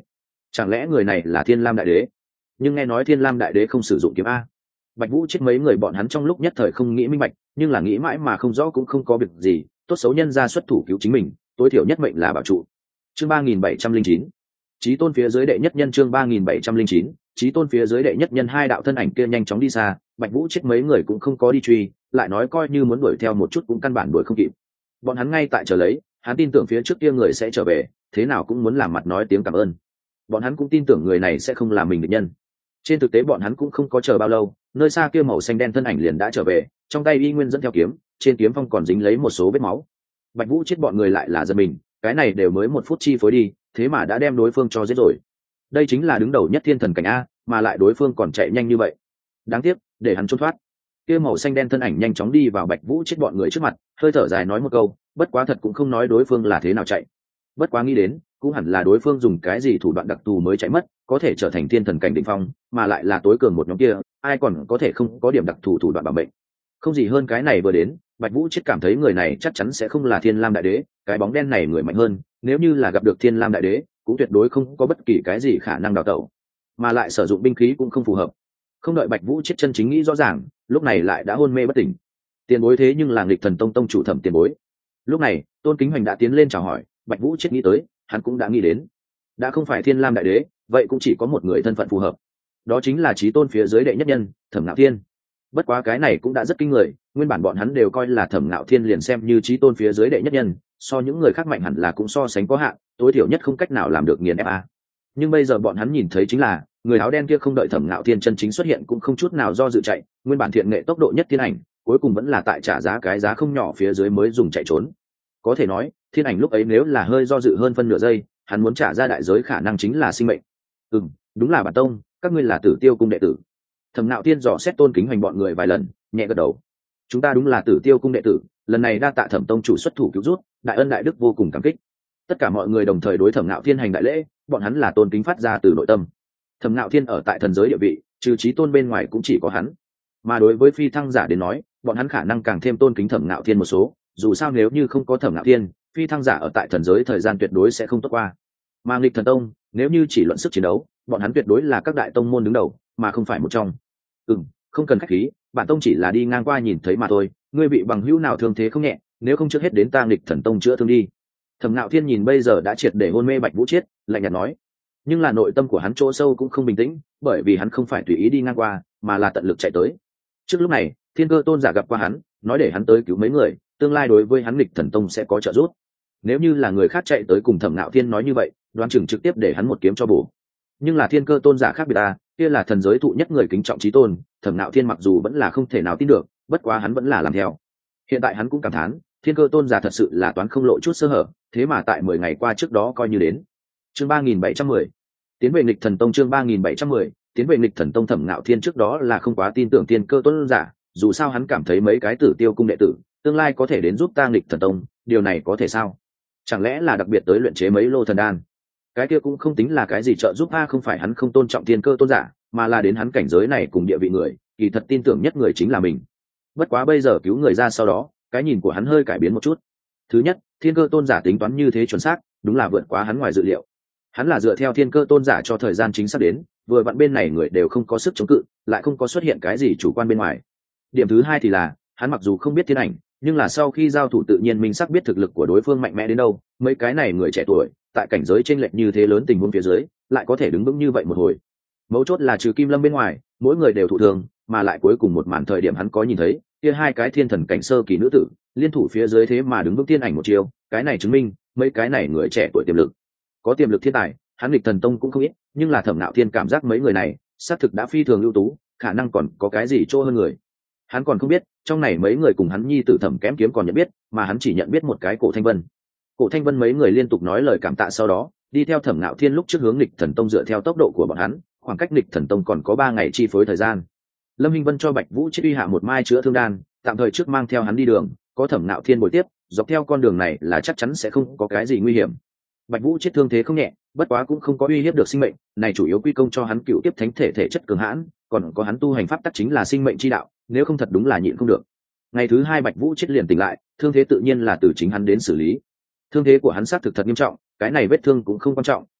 Chẳng lẽ người này là Thiên Lam đại đế? Nhưng nghe nói Thiên Lam đại đế không sử dụng kiếm a. Bạch Vũ chết mấy người bọn hắn trong lúc nhất thời không nghĩ minh bạch, nhưng là nghĩ mãi mà không rõ cũng không có việc gì, tốt xấu nhân ra xuất thủ cứu chính mình, tối thiểu nhất mệnh là bảo trụ. Chương 3709. Chí tôn phía dưới đệ nhất nhân, chương 3709. Chí tôn phía dưới đệ nhất nhân. Hai đạo thân ảnh kia nhanh chóng đi xa, Bạch Vũ chết mấy người cũng không có đi truy, lại nói coi như muốn đuổi theo một chút cũng căn bản đuổi không kịp. Bọn hắn ngay tại chờ lấy, hắn tin tưởng phía trước kia người sẽ trở về, thế nào cũng muốn làm mặt nói tiếng cảm ơn. Bọn hắn cũng tin tưởng người này sẽ không làm mình địch nhân. Trên thực tế bọn hắn cũng không có chờ bao lâu, nơi xa kia màu xanh đen thân ảnh liền đã trở về, trong tay y nguyên dẫn theo kiếm, trên kiếm phong còn dính lấy một số vết máu. Bạch Vũ chết bọn người lại là giật mình, cái này đều mới 1 phút chi phối đi, thế mà đã đem đối phương cho giết rồi. Đây chính là đứng đầu nhất thiên thần cảnh a, mà lại đối phương còn chạy nhanh như vậy. Đáng tiếc, để hắn trốn thoát. Kia màu xanh đen thân ảnh nhanh chóng đi vào Bạch Vũ chết bọn người trước mặt, hơi thở dài nói một câu, bất quá thật cũng không nói đối phương là thế nào chạy. Bất quá nghĩ đến, cũng hẳn là đối phương dùng cái gì thủ đoạn đặc thù mới chạy mất, có thể trở thành thiên thần cảnh đỉnh phong, mà lại là tối cường một nhóm kia, ai còn có thể không có điểm đặc thù thủ đoạn bảo mệnh. Không gì hơn cái này vừa đến, Bạch Vũ chết cảm thấy người này chắc chắn sẽ không là Thiên Lam đại đế, cái bóng đen này người mạnh hơn, nếu như là gặp được Thiên Lam đại đế, cũng tuyệt đối không có bất kỳ cái gì khả năng đào tẩu, mà lại sử dụng binh khí cũng không phù hợp. Không đợi Bạch Vũ chết chân chính nghĩ rõ ràng, lúc này lại đã hôn mê bất tỉnh. Tiền bối thế nhưng là Nghịch Thần Tông tông chủ Thẩm Tiền Bối. Lúc này, Tôn Kính Hoành đã tiến lên chào hỏi, Bạch Vũ chết nghĩ tới, hắn cũng đã nghĩ đến, đã không phải Thiên Lam đại đế, vậy cũng chỉ có một người thân phận phù hợp, đó chính là chí tôn phía dưới đệ nhất nhân, Thẩm Ngạo Thiên. Bất quá cái này cũng đã rất kinh người, nguyên bản bọn hắn đều coi là Thẩm Ngạo Thiên liền xem như chí tôn phía dưới đệ nhất nhân, so những người khác mạnh hẳn là cũng so sánh có hạn, tối thiểu nhất không cách nào làm được nghiền ép a. Nhưng bây giờ bọn hắn nhìn thấy chính là, người áo đen kia không đợi Thẩm Ngạo Thiên chân chính xuất hiện cũng không chút nào do dự chạy, nguyên bản thiện nghệ tốc độ nhất thiên ảnh, cuối cùng vẫn là tại trả giá cái giá không nhỏ phía dưới mới dùng chạy trốn. Có thể nói, thiên ảnh lúc ấy nếu là hơi do dự hơn phân nửa giây, hắn muốn trả ra đại giới khả năng chính là sinh mệnh. Đúng là bản tông, các ngươi là Tử Tiêu cung đệ tử. Thẩm Nạo Thiên dò xét Tôn Kính Hoành bọn người vài lần, nhẹ gật đầu. Chúng ta đúng là Tử Tiêu cung đệ tử, lần này đa tạ Thẩm tông chủ xuất thủ cứu rút, đại ân đại đức vô cùng cảm kích. Tất cả mọi người đồng thời đối Thẩm Nạo Thiên hành đại lễ, bọn hắn là tôn kính phát ra từ nội tâm. Thẩm Nạo Thiên ở tại thần giới địa vị, trừ chí tôn bên ngoài cũng chỉ có hắn. Mà đối với phi thăng giả đến nói, bọn hắn khả năng càng thêm tôn kính Thẩm Nạo Thiên một số, dù sao nếu như không có Thẩm Nạo Thiên, phi thăng giả ở tại thần giới thời gian tuyệt đối sẽ không tốt qua. Mà Nghịch Thần Tông, nếu như chỉ luận sức chiến đấu, bọn hắn tuyệt đối là các đại tông môn đứng đầu, mà không phải một trong. Không cần khách khí, bản tông chỉ là đi ngang qua nhìn thấy mà thôi, ngươi bị bằng hữu nào thương thế không nhẹ, nếu không trước hết đến ta Nghịch Thần Tông chữa thương đi. Thẩm Nạo Thiên nhìn bây giờ đã triệt để hôn mê Bạch Vũ Chiết, lạnh nhạt nói. Nhưng là nội tâm của hắn chỗ sâu cũng không bình tĩnh, bởi vì hắn không phải tùy ý đi ngang qua, mà là tận lực chạy tới. Trước lúc này, Thiên Cơ Tôn giả gặp qua hắn, nói để hắn tới cứu mấy người, tương lai đối với hắn Nghịch Thần Tông sẽ có trợ giúp. Nếu như là người khác chạy tới cùng Thẩm Nạo Thiên nói như vậy, đoán chừng trực tiếp để hắn một kiếm cho bổ. Nhưng là Thiên Cơ Tôn giả khác biệt ta, kia là thần giới thụ nhất người kính trọng chí tôn, Thẩm Nạo Thiên mặc dù vẫn là không thể nào tin được, bất quá hắn vẫn là làm theo. Hiện tại hắn cũng cảm thán, Thiên Cơ Tôn giả thật sự là toán không lộ chút sơ hở, thế mà tại 10 ngày qua trước đó coi như đến. Chương 3710. Tiến về Nghịch Thần Tông, chương 3710. Tiến về Nghịch Thần Tông. Thẩm Nạo Thiên trước đó là không quá tin tưởng Thiên Cơ Tôn giả, dù sao hắn cảm thấy mấy cái Tử Tiêu cung đệ tử, tương lai có thể đến giúp ta Nghịch Thần Tông, điều này có thể sao? Chẳng lẽ là đặc biệt tới luyện chế mấy lô thần đan? Cái kia cũng không tính là cái gì trợ giúp a, không phải hắn không tôn trọng Thiên Cơ Tôn giả, mà là đến hắn cảnh giới này cùng địa vị người, kỳ thật tin tưởng nhất người chính là mình. Bất quá bây giờ cứu người ra sau đó, cái nhìn của hắn hơi cải biến một chút. Thứ nhất, Thiên Cơ Tôn giả tính toán như thế chuẩn xác, đúng là vượt quá hắn ngoài dự liệu. Hắn là dựa theo Thiên Cơ Tôn giả cho thời gian chính xác đến, vừa vặn bên này người đều không có sức chống cự, lại không có xuất hiện cái gì chủ quan bên ngoài. Điểm thứ hai thì là, hắn mặc dù không biết thiên ảnh, nhưng là sau khi giao thủ tự nhiên minh xác biết thực lực của đối phương mạnh mẽ đến đâu, mấy cái này người trẻ tuổi, tại cảnh giới chênh lệch như thế lớn tình huống phía dưới, lại có thể đứng vững như vậy một hồi. Mấu chốt là trừ Kim Lâm bên ngoài, mỗi người đều thụ thương, mà lại cuối cùng một màn thời điểm hắn có nhìn thấy, kia hai cái thiên thần cảnh sơ kỳ nữ tử, liên thủ phía dưới thế mà đứng vững thiên ảnh một chiều, cái này chứng minh, mấy cái này người trẻ tuổi tiềm lực. Có tiềm lực thiên tài, hắn Nghịch Thần Tông cũng không ít, nhưng là Thẩm Nạo Thiên cảm giác mấy người này, xác thực đã phi thường ưu tú, khả năng còn có cái gì chỗ hơn người. Hắn còn không biết, trong này mấy người cùng hắn nhi tử Thẩm Kém Kiếm còn nhận biết, mà hắn chỉ nhận biết một cái Cổ Thanh Vân. Cổ Thanh Vân mấy người liên tục nói lời cảm tạ sau đó, đi theo Thẩm Nạo Thiên lúc trước hướng Nghịch Thần Tông dựa theo tốc độ của bọn hắn, khoảng cách Nghịch Thần Tông còn có 3 ngày chi phối thời gian. Lâm Hinh Vân cho Bạch Vũ Chiết uy hạ một mai chữa thương đan, tạm thời trước mang theo hắn đi đường, có Thẩm Nạo Thiên bồi tiếp, dọc theo con đường này là chắc chắn sẽ không có cái gì nguy hiểm. Bạch Vũ Chiết thương thế không nhẹ, bất quá cũng không có uy hiếp được sinh mệnh, này chủ yếu quy công cho hắn cựu tiếp thánh thể thể chất cường hãn, còn có hắn tu hành pháp tắc chính là sinh mệnh chi đạo, nếu không thật đúng là nhịn không được. Ngày thứ 2 Bạch Vũ Chiết liền tỉnh lại, thương thế tự nhiên là từ chính hắn đến xử lý. Thương thế của hắn xác thực thật nghiêm trọng, cái này vết thương cũng không quan trọng,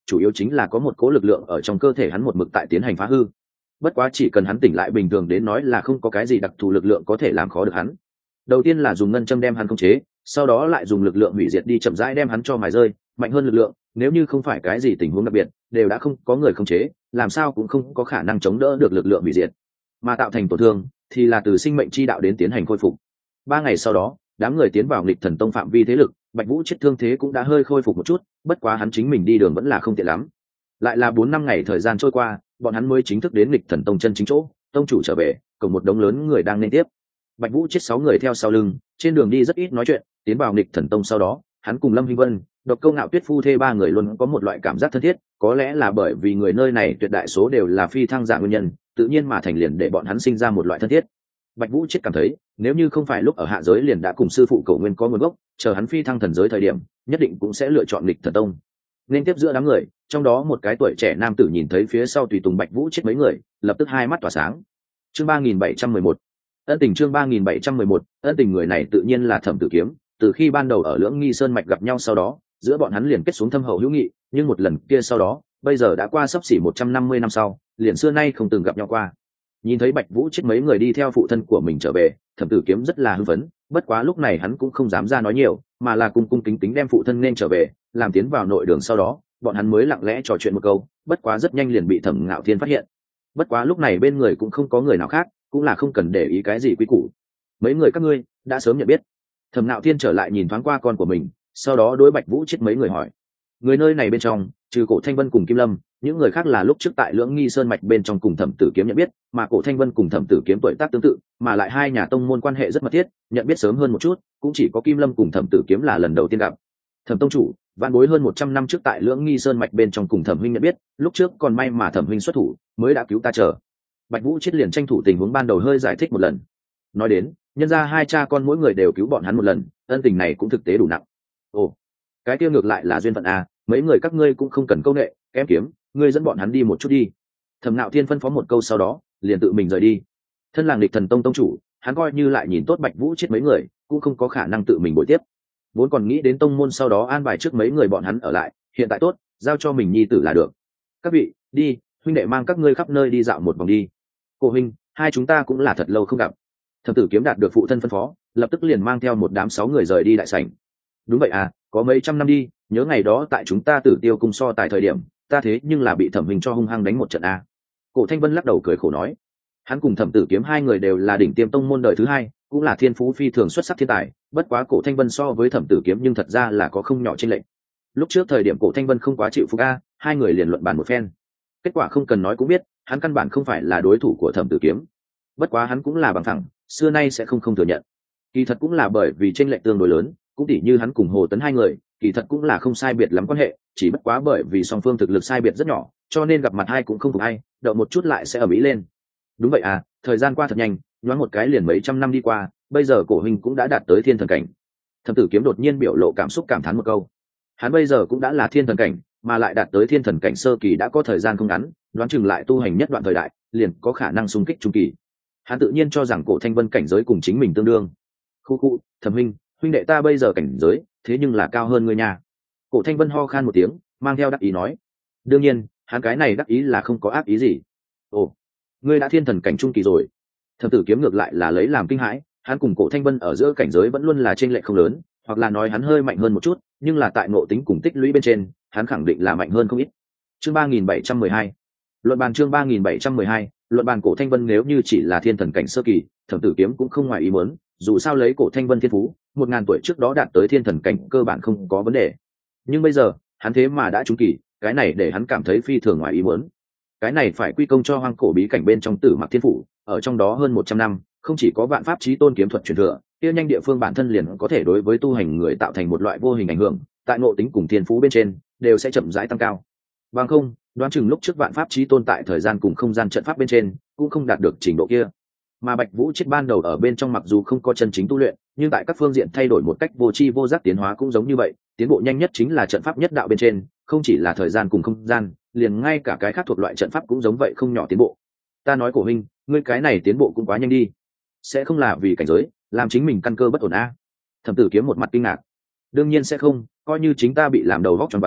chủ yếu chính là có một cố lực lượng ở trong cơ thể hắn một mực tại tiến hành phá hư. Bất quá chỉ cần hắn tỉnh lại bình thường đến nói là không có cái gì đặc thù lực lượng có thể làm khó được hắn. Đầu tiên là dùng ngân châm đem hắn khống chế, sau đó lại dùng lực lượng hủy diệt đi chậm rãi đem hắn cho mài rơi. Mạnh hơn lực lượng, nếu như không phải cái gì tình huống đặc biệt, đều đã không có người khống chế, làm sao cũng không có khả năng chống đỡ được lực lượng hủy diệt. Mà tạo thành tổn thương thì là từ sinh mệnh chi đạo đến tiến hành khôi phục. 3 ngày sau đó, đám người tiến vào nghịch thần tông phạm vi thế lực, Bạch Vũ chết thương thế cũng đã hơi khôi phục một chút, bất quá hắn chính mình đi đường vẫn là không tiện lắm. Lại là 4-5 ngày thời gian trôi qua, bọn hắn mới chính thức đến nghịch thần tông chân chính chỗ, tông chủ trở về, cùng một đống lớn người đang nên tiếp. Bạch Vũ chết 6 người theo sau lưng, trên đường đi rất ít nói chuyện, tiến vào nghịch thần tông sau đó, hắn cùng Lâm Hinh Vân, Độc Câu Ngạo Tuyết phu thê 3 người luôn có một loại cảm giác thân thiết, có lẽ là bởi vì người nơi này tuyệt đại số đều là phi thăng giả nguyên nhân, tự nhiên mà thành liền để bọn hắn sinh ra một loại thân thiết. Bạch Vũ chết cảm thấy, nếu như không phải lúc ở hạ giới liền đã cùng sư phụ Cổ Nguyên có nguồn gốc, chờ hắn phi thăng thần giới thời điểm, nhất định cũng sẽ lựa chọn nghịch thần tông. Nên tiếp giữa đám người, trong đó một cái tuổi trẻ nam tử nhìn thấy phía sau tùy tùng Bạch Vũ chết mấy người, lập tức hai mắt tỏa sáng. Chương 3711. Ân tình chương 3711, ân tình người này tự nhiên là Thẩm Tử Kiếm, từ khi ban đầu ở Lưỡng Nghi Sơn mạch gặp nhau sau đó, giữa bọn hắn liền kết xuống thâm hậu hữu nghị, nhưng một lần kia sau đó, bây giờ đã qua sắp xỉ 150 năm sau, liền xưa nay không từng gặp nhau qua. Nhìn thấy Bạch Vũ chết mấy người đi theo phụ thân của mình trở về, Thẩm Tử Kiếm rất là hưng phấn, bất quá lúc này hắn cũng không dám ra nói nhiều, mà là cung cung kính kính đem phụ thân nên trở về, làm tiến vào nội đường sau đó, bọn hắn mới lặng lẽ trò chuyện một câu, bất quá rất nhanh liền bị Thẩm Ngạo Thiên phát hiện. Bất quá lúc này bên người cũng không có người nào khác, cũng là không cần để ý cái gì quý củ. Mấy người các ngươi đã sớm nhận biết. Thẩm Nạo Thiên trở lại nhìn thoáng qua con của mình, sau đó đối Bạch Vũ chết mấy người hỏi. Người nơi này bên trong, trừ Cổ Thanh Vân cùng Kim Lâm, những người khác là lúc trước tại Lưỡng Nghi Sơn mạch bên trong cùng Thẩm Tử Kiếm nhận biết, mà Cổ Thanh Vân cùng Thẩm Tử Kiếm tuổi tác tương tự, mà lại hai nhà tông môn quan hệ rất mật thiết, nhận biết sớm hơn một chút, cũng chỉ có Kim Lâm cùng Thẩm Tử Kiếm là lần đầu tiên gặp. Thẩm tông chủ, vạn bối hơn 100 năm trước tại Lưỡng Nghi Sơn mạch bên trong cùng Thẩm huynh nhận biết, lúc trước còn may mà Thẩm huynh xuất thủ, mới đã cứu ta chờ. Bạch Vũ chết liền tranh thủ tình huống ban đầu hơi giải thích một lần. Nói đến, nhân ra hai cha con mỗi người đều cứu bọn hắn một lần, ân tình này cũng thực tế đủ nặng. Ồ, cái kia ngược lại là duyên phận à, mấy người các ngươi cũng không cần câu nệ, kém kiếm, ngươi dẫn bọn hắn đi một chút đi. Thẩm Nạo Thiên phân phó một câu sau đó, liền tự mình rời đi. Thân làng Lịch Thần Tông tông chủ, hắn coi như lại nhìn tốt Bạch Vũ chết mấy người, cũng không có khả năng tự mình bồi tiếp. Vốn còn nghĩ đến tông môn sau đó an bài trước mấy người bọn hắn ở lại, hiện tại tốt, giao cho mình nhi tử là được. Các vị, đi, huynh đệ mang các ngươi khắp nơi đi dạo một vòng đi. Cô huynh, hai chúng ta cũng là thật lâu không gặp. Thẩm Tử Kiếm đạt được phụ thân phân phó, lập tức liền mang theo một đám 6 người rời đi đại sảnh. Đúng vậy à, có mấy trăm năm đi, nhớ ngày đó tại chúng ta Tử Tiêu cung so tại thời điểm, ta thế nhưng là bị Thẩm huynh cho hung hăng đánh một trận a. Cổ Thanh Vân lắc đầu cười khổ nói, hắn cùng Thẩm Tử Kiếm hai người đều là đỉnh tiêm tông môn đời thứ hai, cũng là thiên phú phi thường xuất sắc thiên tài, bất quá Cổ Thanh Vân so với Thẩm Tử Kiếm nhưng thật ra là có không nhỏ chênh lệch. Lúc trước thời điểm Cổ Thanh Vân không quá chịu phục a, hai người liền luận bàn một phen. Kết quả không cần nói cũng biết, hắn căn bản không phải là đối thủ của Thẩm Tử Kiếm. Bất quá hắn cũng là bằng thẳng, xưa nay sẽ không thừa nhận. Kỳ thật cũng là bởi vì chênh lệch tương đối lớn, cũng tỉ như hắn cùng Hồ Tấn hai người, kỳ thật cũng là không sai biệt lắm quan hệ, chỉ bất quá bởi vì song phương thực lực sai biệt rất nhỏ, cho nên gặp mặt hai cũng không phục ai, đợi một chút lại sẽ ầm ĩ lên. Đúng vậy à, thời gian qua thật nhanh, nhoáng một cái liền mấy trăm năm đi qua, bây giờ Cổ huynh cũng đã đạt tới thiên thần cảnh. Thẩm Tử Kiếm đột nhiên biểu lộ cảm xúc cảm thán một câu. Hắn bây giờ cũng đã là thiên thần cảnh, mà lại đạt tới thiên thần cảnh sơ kỳ đã có thời gian không ngắn, đoán chừng lại tu hành nhất đoạn thời đại, liền có khả năng xung kích trung kỳ. Hắn tự nhiên cho rằng Cổ Thanh Vân cảnh giới cùng chính mình tương đương. Khu, Thẩm huynh, huynh đệ ta bây giờ cảnh giới, thế nhưng là cao hơn ngươi nha. Cổ Thanh Vân ho khan một tiếng, mang theo đắc ý nói. Đương nhiên, hắn cái này đắc ý là không có ác ý gì. Ồ, ngươi đã thiên thần cảnh trung kỳ rồi. Thẩm Tử Kiếm ngược lại là lấy làm kinh hãi, hắn cùng Cổ Thanh Vân ở giữa cảnh giới vẫn luôn là chênh lệch không lớn, hoặc là nói hắn hơi mạnh hơn một chút, nhưng là tại ngộ tính cùng tích lũy bên trên, hắn khẳng định là mạnh hơn không ít. Chương 3712. Luận bàn chương 3712, luận bàn Cổ Thanh Vân nếu như chỉ là thiên thần cảnh sơ kỳ, Thẩm Tử Kiếm cũng không ngoài ý muốn, dù sao lấy Cổ Thanh Vân thiên phú, 1000 tuổi trước đó đạt tới thiên thần cảnh cơ bản không có vấn đề. Nhưng bây giờ, hắn thế mà đã trúng kỳ, cái này để hắn cảm thấy phi thường ngoài ý muốn. Cái này phải quy công cho hoang cổ bí cảnh bên trong Tử Mặc Thiên phủ, ở trong đó hơn 100 năm, không chỉ có vạn pháp chí tôn kiếm thuật truyền thừa, kia nhanh địa phương bản thân liền có thể đối với tu hành người tạo thành một loại vô hình ảnh hưởng, tại ngộ tính cùng thiên phú bên trên, đều sẽ chậm rãi tăng cao. Bằng không, đoán chừng lúc trước vạn pháp chí tôn tại thời gian cùng không gian trận pháp bên trên, cũng không đạt được trình độ kia. Mà Bạch Vũ chết ban đầu ở bên trong mặc dù không có chân chính tu luyện, nhưng tại các phương diện thay đổi một cách vô tri vô giác tiến hóa cũng giống như vậy, tiến bộ nhanh nhất chính là trận pháp nhất đạo bên trên, không chỉ là thời gian cùng không gian, liền ngay cả cái khác thuộc loại trận pháp cũng giống vậy không nhỏ tiến bộ. Ta nói Cổ huynh, ngươi cái này tiến bộ cũng quá nhanh đi, sẽ không là vì cảnh giới, làm chính mình căn cơ bất ổn a? Thẩm Tử Kiếm một mặt kinh ngạc. Đương nhiên sẽ không, coi như chính ta bị làm đầu vóc choáng váng,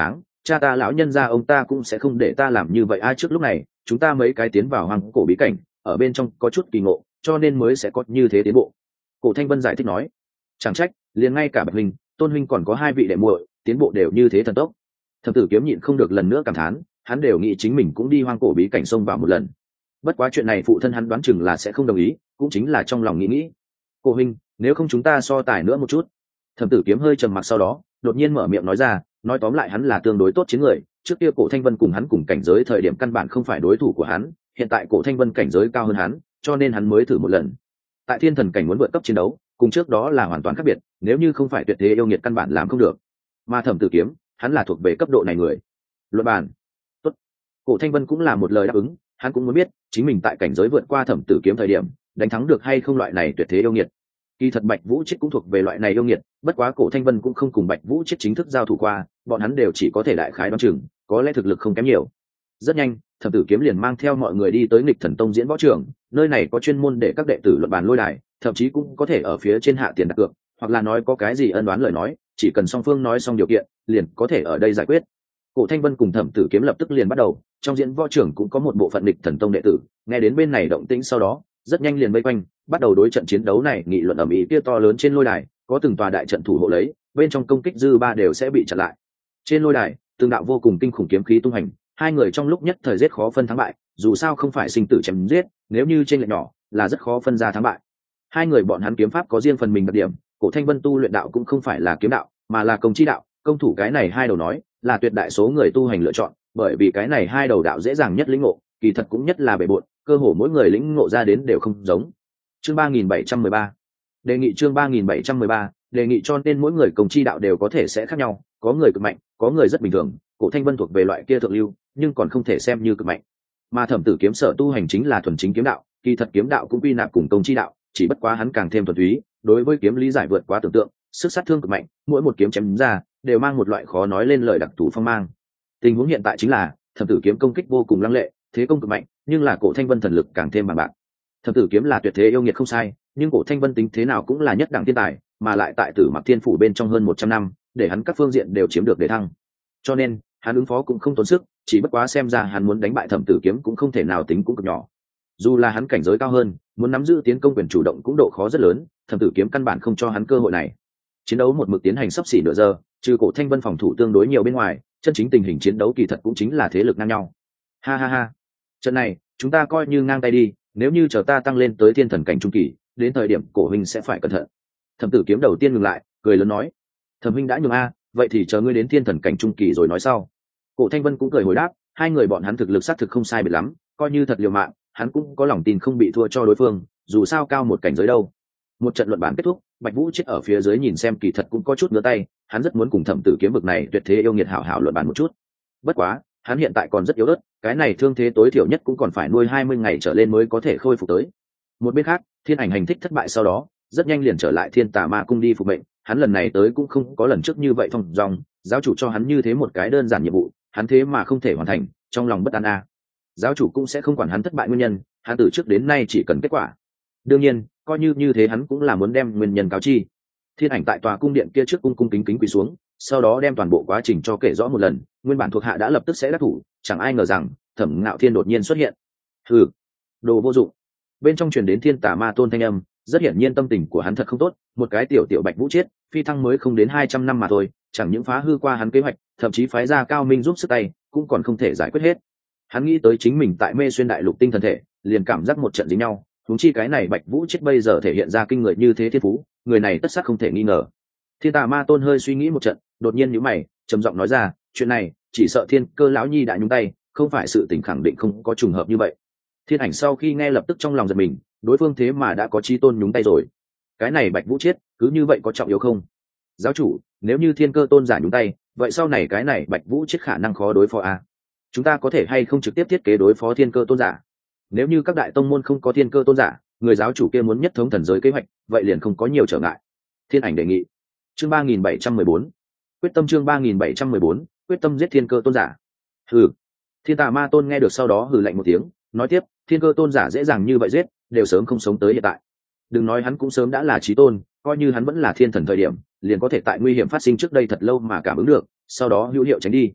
cha ta lão nhân gia ông ta cũng sẽ không để ta làm như vậy trước lúc này chúng ta mấy cái tiến vào hoang cổ bí cảnh ở bên trong có chút kỳ ngộ cho nên mới sẽ có như thế tiến bộ. Cổ Thanh Vân giải thích nói. Chẳng trách, liền ngay cả Bạch huynh, Tôn huynh còn có hai vị đệ muội tiến bộ đều như thế thần tốc. Thẩm Tử Kiếm nhịn không được lần nữa cảm thán, hắn đều nghĩ chính mình cũng đi hoang cổ bí cảnh xông vào một lần. Bất quá chuyện này phụ thân hắn đoán chừng là sẽ không đồng ý, cũng chính là trong lòng nghĩ. Cổ huynh, nếu không chúng ta so tài nữa một chút. Thẩm Tử Kiếm hơi trầm mặc sau đó, đột nhiên mở miệng nói ra, nói tóm lại hắn là tương đối tốt chiến người, trước kia Cổ Thanh Vân cùng hắn cùng cảnh giới thời điểm căn bản không phải đối thủ của hắn, hiện tại Cổ Thanh Vân cảnh giới cao hơn hắn, cho nên hắn mới thử một lần. Tại thiên thần cảnh muốn vượt cấp chiến đấu, cùng trước đó là hoàn toàn khác biệt, nếu như không phải tuyệt thế yêu nghiệt căn bản làm không được. Mà Thẩm Tử Kiếm, hắn là thuộc về cấp độ này người. Luận bàn. Tốt. Cổ Thanh Vân cũng là một lời đáp ứng, hắn cũng muốn biết, chính mình tại cảnh giới vượt qua Thẩm Tử Kiếm thời điểm, đánh thắng được hay không loại này tuyệt thế yêu nghiệt. Kỳ thật Bạch Vũ Chiết cũng thuộc về loại này yêu nghiệt, bất quá Cổ Thanh Vân cũng không cùng Bạch Vũ Chiết chính thức giao thủ qua, bọn hắn đều chỉ có thể đại khái đoán chừng, có lẽ thực lực không kém nhiều. Rất nhanh, Thẩm Tử Kiếm liền mang theo mọi người đi tới Nghịch Thần Tông diễn võ trường, nơi này có chuyên môn để các đệ tử luận bàn lôi đài, thậm chí cũng có thể ở phía trên hạ tiền đặt cược, hoặc là nói có cái gì ân oán lời nói, chỉ cần song phương nói xong điều kiện, liền có thể ở đây giải quyết. Cổ Thanh Vân cùng Thẩm Tử Kiếm lập tức liền bắt đầu, trong diễn võ trường cũng có một bộ phận Nghịch Thần Tông đệ tử, nghe đến bên này động tĩnh sau đó, rất nhanh liền vây quanh, bắt đầu đối trận chiến đấu này nghị luận ầm ĩ. Kia to lớn trên lôi đài, có từng tòa đại trận thủ hộ lấy, bên trong công kích dư ba đều sẽ bị chặn lại. Trên lôi đài, từng đạo vô cùng kinh khủng kiếm khí tung hành, hai người trong lúc nhất thời giết khó phân thắng bại, dù sao không phải sinh tử chém giết, nếu như trên lệch nhỏ, là rất khó phân ra thắng bại. Hai người bọn hắn kiếm pháp có riêng phần mình đặc điểm, Cổ Thanh Vân tu luyện đạo cũng không phải là kiếm đạo, mà là công chi đạo, công thủ cái này hai đầu nói, là tuyệt đại số người tu hành lựa chọn, bởi vì cái này hai đầu đạo dễ dàng nhất lĩnh ngộ, kỳ thật cũng nhất là bề bộn, cơ hồ mỗi người lĩnh ngộ ra đến đều không giống. Chương 3713. Đề nghị chương 3713, đề nghị cho nên mỗi người công chi đạo đều có thể sẽ khác nhau, có người cực mạnh, có người rất bình thường, Cổ Thanh Vân thuộc về loại kia thượng lưu, nhưng còn không thể xem như cực mạnh. Mà Thẩm Tử Kiếm sở tu hành chính là thuần chính kiếm đạo, kỳ thật kiếm đạo cũng quy nạp cùng công chi đạo, chỉ bất quá hắn càng thêm thuần túy, đối với kiếm lý giải vượt quá tưởng tượng, sức sát thương cực mạnh, mỗi một kiếm chém ra đều mang một loại khó nói lên lời đặc thù phong mang. Tình huống hiện tại chính là Thẩm Tử Kiếm công kích vô cùng lăng lệ, thế công cực mạnh, nhưng là Cổ Thanh Vân thần lực càng thêm bằng bạc. Thẩm Tử Kiếm là tuyệt thế yêu nghiệt không sai, nhưng Cổ Thanh Vân tính thế nào cũng là nhất đẳng thiên tài, mà lại tại Tử Mặc Thiên phủ bên trong hơn 100 năm, để hắn các phương diện đều chiếm được đề thăng. Cho nên, hắn ứng phó cũng không tốn sức, chỉ bất quá xem ra hắn muốn đánh bại Thẩm Tử Kiếm cũng không thể nào tính cũng cực nhỏ. Dù là hắn cảnh giới cao hơn, muốn nắm giữ tiến công quyền chủ động cũng độ khó rất lớn, Thẩm Tử Kiếm căn bản không cho hắn cơ hội này. Chiến đấu một mực tiến hành sắp xỉ nửa giờ, trừ Cổ Thanh Vân phòng thủ tương đối nhiều bên ngoài, chân chính tình hình chiến đấu kỳ thật cũng chính là thế lực ngang nhau. Ha ha ha, trận này chúng ta coi như ngang tay đi, nếu như chờ ta tăng lên tới thiên thần cảnh trung kỳ, đến thời điểm Cổ huynh sẽ phải cẩn thận. Thẩm Tử Kiếm đầu tiên ngừng lại, cười lớn nói, Thẩm huynh đã nhường vậy thì chờ ngươi đến thiên thần cảnh trung kỳ rồi nói sau. Cổ Thanh Vân cũng cười hồi đáp, hai người bọn hắn thực lực xác thực không sai biệt lắm, coi như thật liều mạng, hắn cũng có lòng tin không bị thua cho đối phương, dù sao cao một cảnh giới đâu. Một trận luận bàn kết thúc, Bạch Vũ chết ở phía dưới nhìn xem kỳ thật cũng có chút ngứa tay, hắn rất muốn cùng Thẩm Tử Kiếm vực này tuyệt thế yêu nghiệt hảo hảo luận bàn một chút. Bất quá, hắn hiện tại còn rất yếu ớt, cái này thương thế tối thiểu nhất cũng còn phải nuôi 20 ngày trở lên mới có thể khôi phục tới. Một bên khác, Thiên Ảnh hành thích thất bại sau đó, rất nhanh liền trở lại Thiên Tà Ma cung đi phục mệnh, hắn lần này tới cũng không có lần trước như vậy thong dong, giáo chủ cho hắn như thế một cái đơn giản nhiệm vụ, hắn thế mà không thể hoàn thành, trong lòng bất an Giáo chủ cũng sẽ không quản hắn thất bại nguyên nhân, hắn từ trước đến nay chỉ cần kết quả. Đương nhiên, coi như thế hắn cũng là muốn đem nguyên nhân cáo chi. Thiên Ảnh tại tòa cung điện kia trước cung kính quỳ xuống, sau đó đem toàn bộ quá trình cho kể rõ một lần, nguyên bản thuộc hạ đã lập tức sẽ đắc thủ, chẳng ai ngờ rằng Thẩm Ngạo Thiên đột nhiên xuất hiện. Hừ, đồ vô dụng. Bên trong truyền đến Thiên Tà Ma Tôn thanh âm, rất hiển nhiên tâm tình của hắn thật không tốt, một cái tiểu tiểu Bạch Vũ chết, phi thăng mới không đến 200 năm mà thôi, chẳng những phá hư qua hắn kế hoạch, thậm chí phái ra Cao Minh giúp sức tay, cũng còn không thể giải quyết hết. Hắn nghĩ tới chính mình tại Mê Xuyên Đại Lục tinh thần thể, liền cảm giác một trận dính nhau, huống chi cái này Bạch Vũ chết bây giờ thể hiện ra kinh người như thế thiên phú, người này tất sát không thể nghi ngờ. Thiên Tà Ma Tôn hơi suy nghĩ một trận, đột nhiên nhíu mày, trầm giọng nói ra, chuyện này, chỉ sợ Thiên Cơ lão nhi đã nhúng tay, không phải sự tình khẳng định không có trùng hợp như vậy. Thiên Ảnh sau khi nghe lập tức trong lòng giật mình, đối phương thế mà đã có chí tôn nhúng tay rồi. Cái này Bạch Vũ chết, cứ như vậy có trọng yếu không? Giáo chủ, nếu như Thiên Cơ tôn giả nhúng tay, vậy sau này cái này Bạch Vũ chết khả năng khó đối phó chúng ta có thể hay không trực tiếp thiết kế đối phó Thiên Cơ tôn giả? Nếu như các đại tông môn không có Thiên Cơ tôn giả, người giáo chủ kia muốn nhất thống thần giới kế hoạch, vậy liền không có nhiều trở ngại. Thiên Ảnh đề nghị. Chương 3714. Quyết tâm chương 3714, quyết tâm giết Thiên Cơ tôn giả. Hừ. Thiên Tà Ma Tôn nghe được sau đó hừ lạnh một tiếng, nói tiếp, Thiên Cơ tôn giả dễ dàng như vậy giết, đều sớm không sống tới hiện tại. Đừng nói hắn cũng sớm đã là chí tôn, coi như hắn vẫn là thiên thần thời điểm, liền có thể tại nguy hiểm phát sinh trước đây thật lâu mà cảm ứng được, sau đó hữu hiệu tránh đi.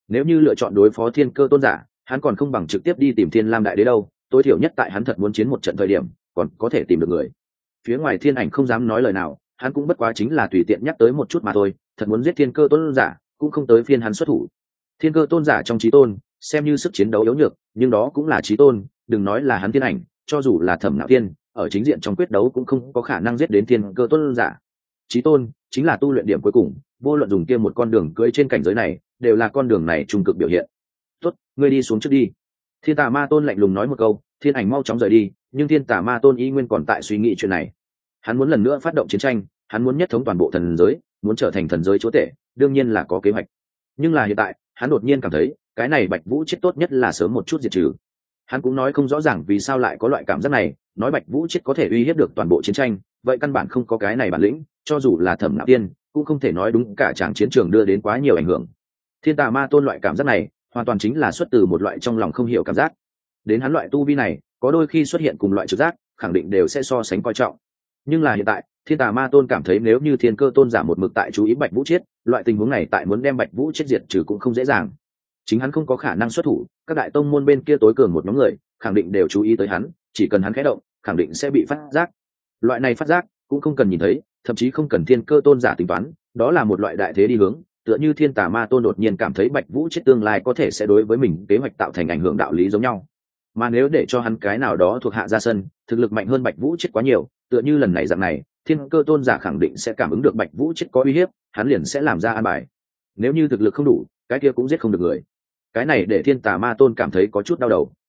Nếu như lựa chọn đối phó thiên cơ tôn giả, hắn còn không bằng trực tiếp đi tìm thiên lam đại đế đâu, tối thiểu nhất tại hắn thật muốn chiến một trận thời điểm còn có thể tìm được người. Phía ngoài thiên ảnh không dám nói lời nào, hắn cũng bất quá chính là tùy tiện nhắc tới một chút mà thôi, thật muốn giết thiên cơ tôn giả cũng không tới phiên hắn xuất thủ. Thiên cơ tôn giả trong chí tôn xem như sức chiến đấu yếu nhược, nhưng đó cũng là chí tôn, đừng nói là hắn thiên ảnh, cho dù là thẩm nạo tiên ở chính diện trong quyết đấu cũng không có khả năng giết đến thiên cơ tôn giả. Chí tôn chính là tu luyện điểm cuối cùng, vô luận dùng kia một con đường cưỡi trên cảnh giới này đều là con đường này trung cực biểu hiện. Tốt, ngươi đi xuống trước đi. Thiên tà ma tôn lạnh lùng nói một câu, thiên ảnh mau chóng rời đi, nhưng thiên tà ma tôn y nguyên còn tại suy nghĩ chuyện này. Hắn muốn lần nữa phát động chiến tranh, hắn muốn nhất thống toàn bộ thần giới, muốn trở thành thần giới chúa tể, đương nhiên là có kế hoạch. Nhưng là hiện tại hắn đột nhiên cảm thấy cái này Bạch Vũ chết tốt nhất là sớm một chút diệt trừ. Hắn cũng nói không rõ ràng vì sao lại có loại cảm giác này, nói Bạch Vũ chết có thể uy hiếp được toàn bộ chiến tranh, vậy căn bản không có cái này bản lĩnh, cho dù là Thẩm Nạo Tiên cũng không thể nói đúng cả tràng chiến trường đưa đến quá nhiều ảnh hưởng. Thiên tà ma tôn loại cảm giác này hoàn toàn chính là xuất từ một loại trong lòng không hiểu cảm giác. Đến hắn loại tu vi này, có đôi khi xuất hiện cùng loại trực giác, khẳng định đều sẽ so sánh coi trọng. Nhưng là hiện tại, thiên tà ma tôn cảm thấy nếu như thiên cơ tôn giả một mực tại chú ý Bạch Vũ chết, loại tình huống này tại muốn đem Bạch Vũ chết diệt trừ cũng không dễ dàng. Chính hắn không có khả năng xuất thủ, các đại tông môn bên kia tối cường một nhóm người khẳng định đều chú ý tới hắn, chỉ cần hắn khẽ động khẳng định sẽ bị phát giác. Loại này phát giác cũng không cần nhìn thấy, thậm chí không cần thiên cơ tôn giả tính toán, đó là một loại đại thế đi hướng, tựa như thiên tà ma tôn đột nhiên cảm thấy Bạch Vũ chết tương lai có thể sẽ đối với mình kế hoạch tạo thành ảnh hưởng đạo lý giống nhau. Mà nếu để cho hắn cái nào đó thuộc hạ ra sân, thực lực mạnh hơn Bạch Vũ chết quá nhiều, tựa như lần này dạng này, thiên cơ tôn giả khẳng định sẽ cảm ứng được Bạch Vũ chết có uy hiếp, hắn liền sẽ làm ra an bài. Nếu như thực lực không đủ, cái kia cũng giết không được người. Cái này để thiên tà ma tôn cảm thấy có chút đau đầu.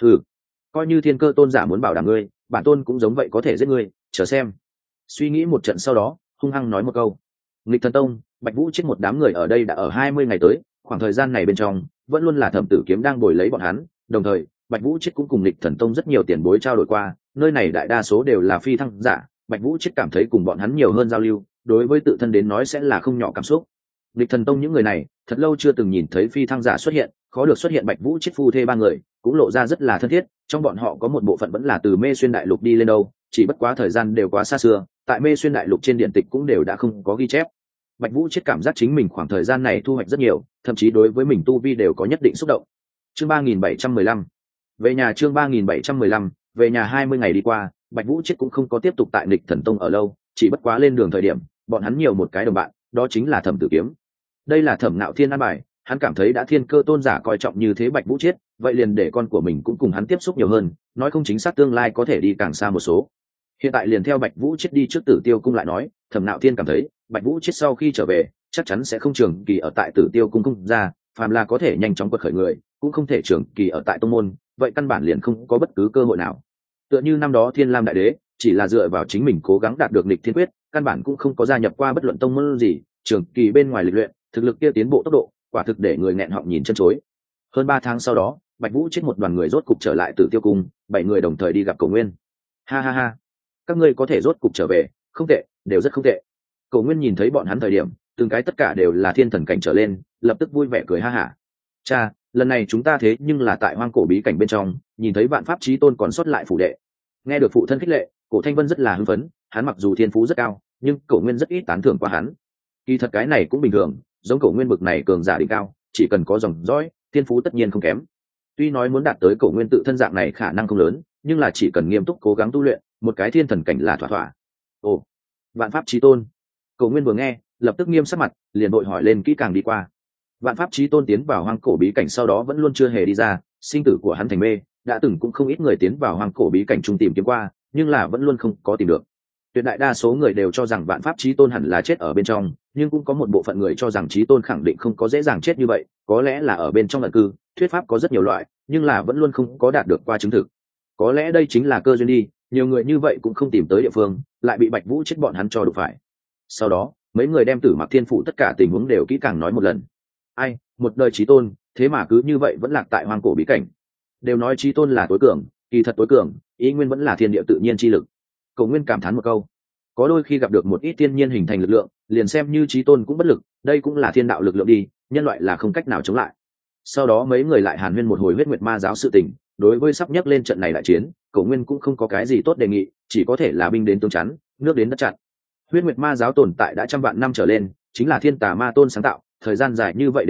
Coi như thiên cơ tôn giả muốn bảo đảm ngươi, bản tôn cũng giống vậy có thể giết ngươi, chờ xem. Suy nghĩ một trận sau đó, hung hăng nói một câu. Nghịch Thần Tông, Bạch Vũ chết một đám người ở đây đã ở 20 ngày tới, khoảng thời gian này bên trong vẫn luôn là Thẩm Tử Kiếm đang bồi lấy bọn hắn, đồng thời Bạch Vũ chết cũng cùng Nghịch Thần Tông rất nhiều tiền bối trao đổi qua, nơi này đại đa số đều là phi thăng giả, Bạch Vũ chết cảm thấy cùng bọn hắn nhiều hơn giao lưu, đối với tự thân đến nói sẽ là không nhỏ cảm xúc. Nghịch Thần Tông những người này thật lâu chưa từng nhìn thấy phi thăng giả xuất hiện, khó được xuất hiện Bạch Vũ chết phu thê ba người cũng lộ ra rất là thân thiết, trong bọn họ có một bộ phận vẫn là từ Mê Xuyên Đại Lục đi lên đâu, chỉ bất quá thời gian đều quá xa xưa, tại Mê Xuyên Đại Lục trên điện tịch cũng đều đã không có ghi chép. Bạch Vũ chết cảm giác chính mình khoảng thời gian này thu hoạch rất nhiều, thậm chí đối với mình tu vi đều có nhất định xúc động. Chương 3715. Về nhà. Chương 3715. Về nhà. 20 ngày đi qua, Bạch Vũ chết cũng không có tiếp tục tại Nghịch Thần Tông ở lâu, chỉ bất quá lên đường thời điểm, bọn hắn nhiều một cái đồng bạn, đó chính là Thẩm Tử Kiếm. Đây là Thẩm Nạo Thiên an bài, hắn cảm thấy đã thiên cơ tôn giả coi trọng như thế Bạch Vũ chết, vậy liền để con của mình cũng cùng hắn tiếp xúc nhiều hơn, nói không chính xác tương lai có thể đi càng xa một số. Hiện tại liền theo Bạch Vũ chết đi trước Tử Tiêu cung lại nói, Thẩm Nạo Thiên cảm thấy Bạch Vũ chết sau khi trở về chắc chắn sẽ không trường kỳ ở tại Tử Tiêu cung cung ra, phàm là có thể nhanh chóng quật khởi người cũng không thể trường kỳ ở tại tông môn, vậy căn bản liền không có bất cứ cơ hội nào. Tựa như năm đó Thiên Lam đại đế chỉ là dựa vào chính mình cố gắng đạt được Nghịch Thiên quyết, căn bản cũng không có gia nhập qua bất luận tông môn gì, trường kỳ bên ngoài lịch luyện, thực lực kia tiến bộ tốc độ quả thực để người nghẹn họng nhìn chân chối. Hơn 3 tháng sau đó, Bạch Vũ chết một đoàn người rốt cục trở lại Tử Tiêu cung, 7 người đồng thời đi gặp Cổ Nguyên. Ha ha ha, các ngươi có thể rốt cục trở về, không tệ, đều rất không tệ. Cổ Nguyên nhìn thấy bọn hắn thời điểm, từng cái tất cả đều là thiên thần cảnh trở lên, lập tức vui vẻ cười ha hả. Cha, lần này chúng ta thế nhưng là tại hoang cổ bí cảnh bên trong, nhìn thấy vạn pháp chí tôn còn sót lại phủ đệ. Nghe được phụ thân khích lệ, Cổ Thanh Vân rất là hưng phấn, hắn mặc dù thiên phú rất cao, nhưng Cổ Nguyên rất ít tán thưởng qua hắn. Kỳ thật cái này cũng bình thường, giống Cổ Nguyên bực này cường giả đỉnh cao, chỉ cần có dòng dõi, thiên phú tất nhiên không kém. Tuy nói muốn đạt tới Cổ Nguyên tự thân dạng này khả năng không lớn, nhưng là chỉ cần nghiêm túc cố gắng tu luyện, một cái thiên thần cảnh là thỏa thỏa. Ồ, vạn pháp chí tôn. Cổ Nguyên vừa nghe, lập tức nghiêm sắc mặt, liền vội hỏi lên kỹ càng đi qua. Vạn pháp chí tôn tiến vào hoang cổ bí cảnh sau đó vẫn luôn chưa hề đi ra, sinh tử của hắn thành mê, đã từng cũng không ít người tiến vào hoang cổ bí cảnh trung tìm kiếm qua, nhưng là vẫn luôn không có tìm được. Tuyệt đại đa số người đều cho rằng vạn pháp chí tôn hẳn là chết ở bên trong, nhưng cũng có một bộ phận người cho rằng chí tôn khẳng định không có dễ dàng chết như vậy, có lẽ là ở bên trong ẩn cư, thuyết pháp có rất nhiều loại, nhưng là vẫn luôn không có đạt được qua chứng thực. Có lẽ đây chính là cơ duyên đi, nhiều người như vậy cũng không tìm tới địa phương, lại bị Bạch Vũ chết bọn hắn cho đụng phải. Sau đó, mấy người đem Tử Mặc Thiên Phụ tất cả tình huống đều kỹ càng nói một lần. Ai, một đời chí tôn, thế mà cứ như vậy vẫn lạc tại hoang cổ bí cảnh. Đều nói chí tôn là tối cường, kỳ thật tối cường, ý nguyên vẫn là thiên địa tự nhiên chi lực. Cổ Nguyên cảm thán một câu. Có đôi khi gặp được một ít thiên nhiên hình thành lực lượng, liền xem như chí tôn cũng bất lực, đây cũng là thiên đạo lực lượng đi, nhân loại là không cách nào chống lại. Sau đó mấy người lại hàn huyên một hồi huyết nguyệt ma giáo sự tình, đối với sắp nhấc lên trận này đại chiến, Cổ Nguyên cũng không có cái gì tốt đề nghị, chỉ có thể là binh đến tướng chắn, nước đến đất chặn. Huyết nguyệt ma giáo tồn tại đã trăm vạn năm trở lên, chính là thiên tà ma tôn sáng tạo, thời gian dài như vậy đến nay,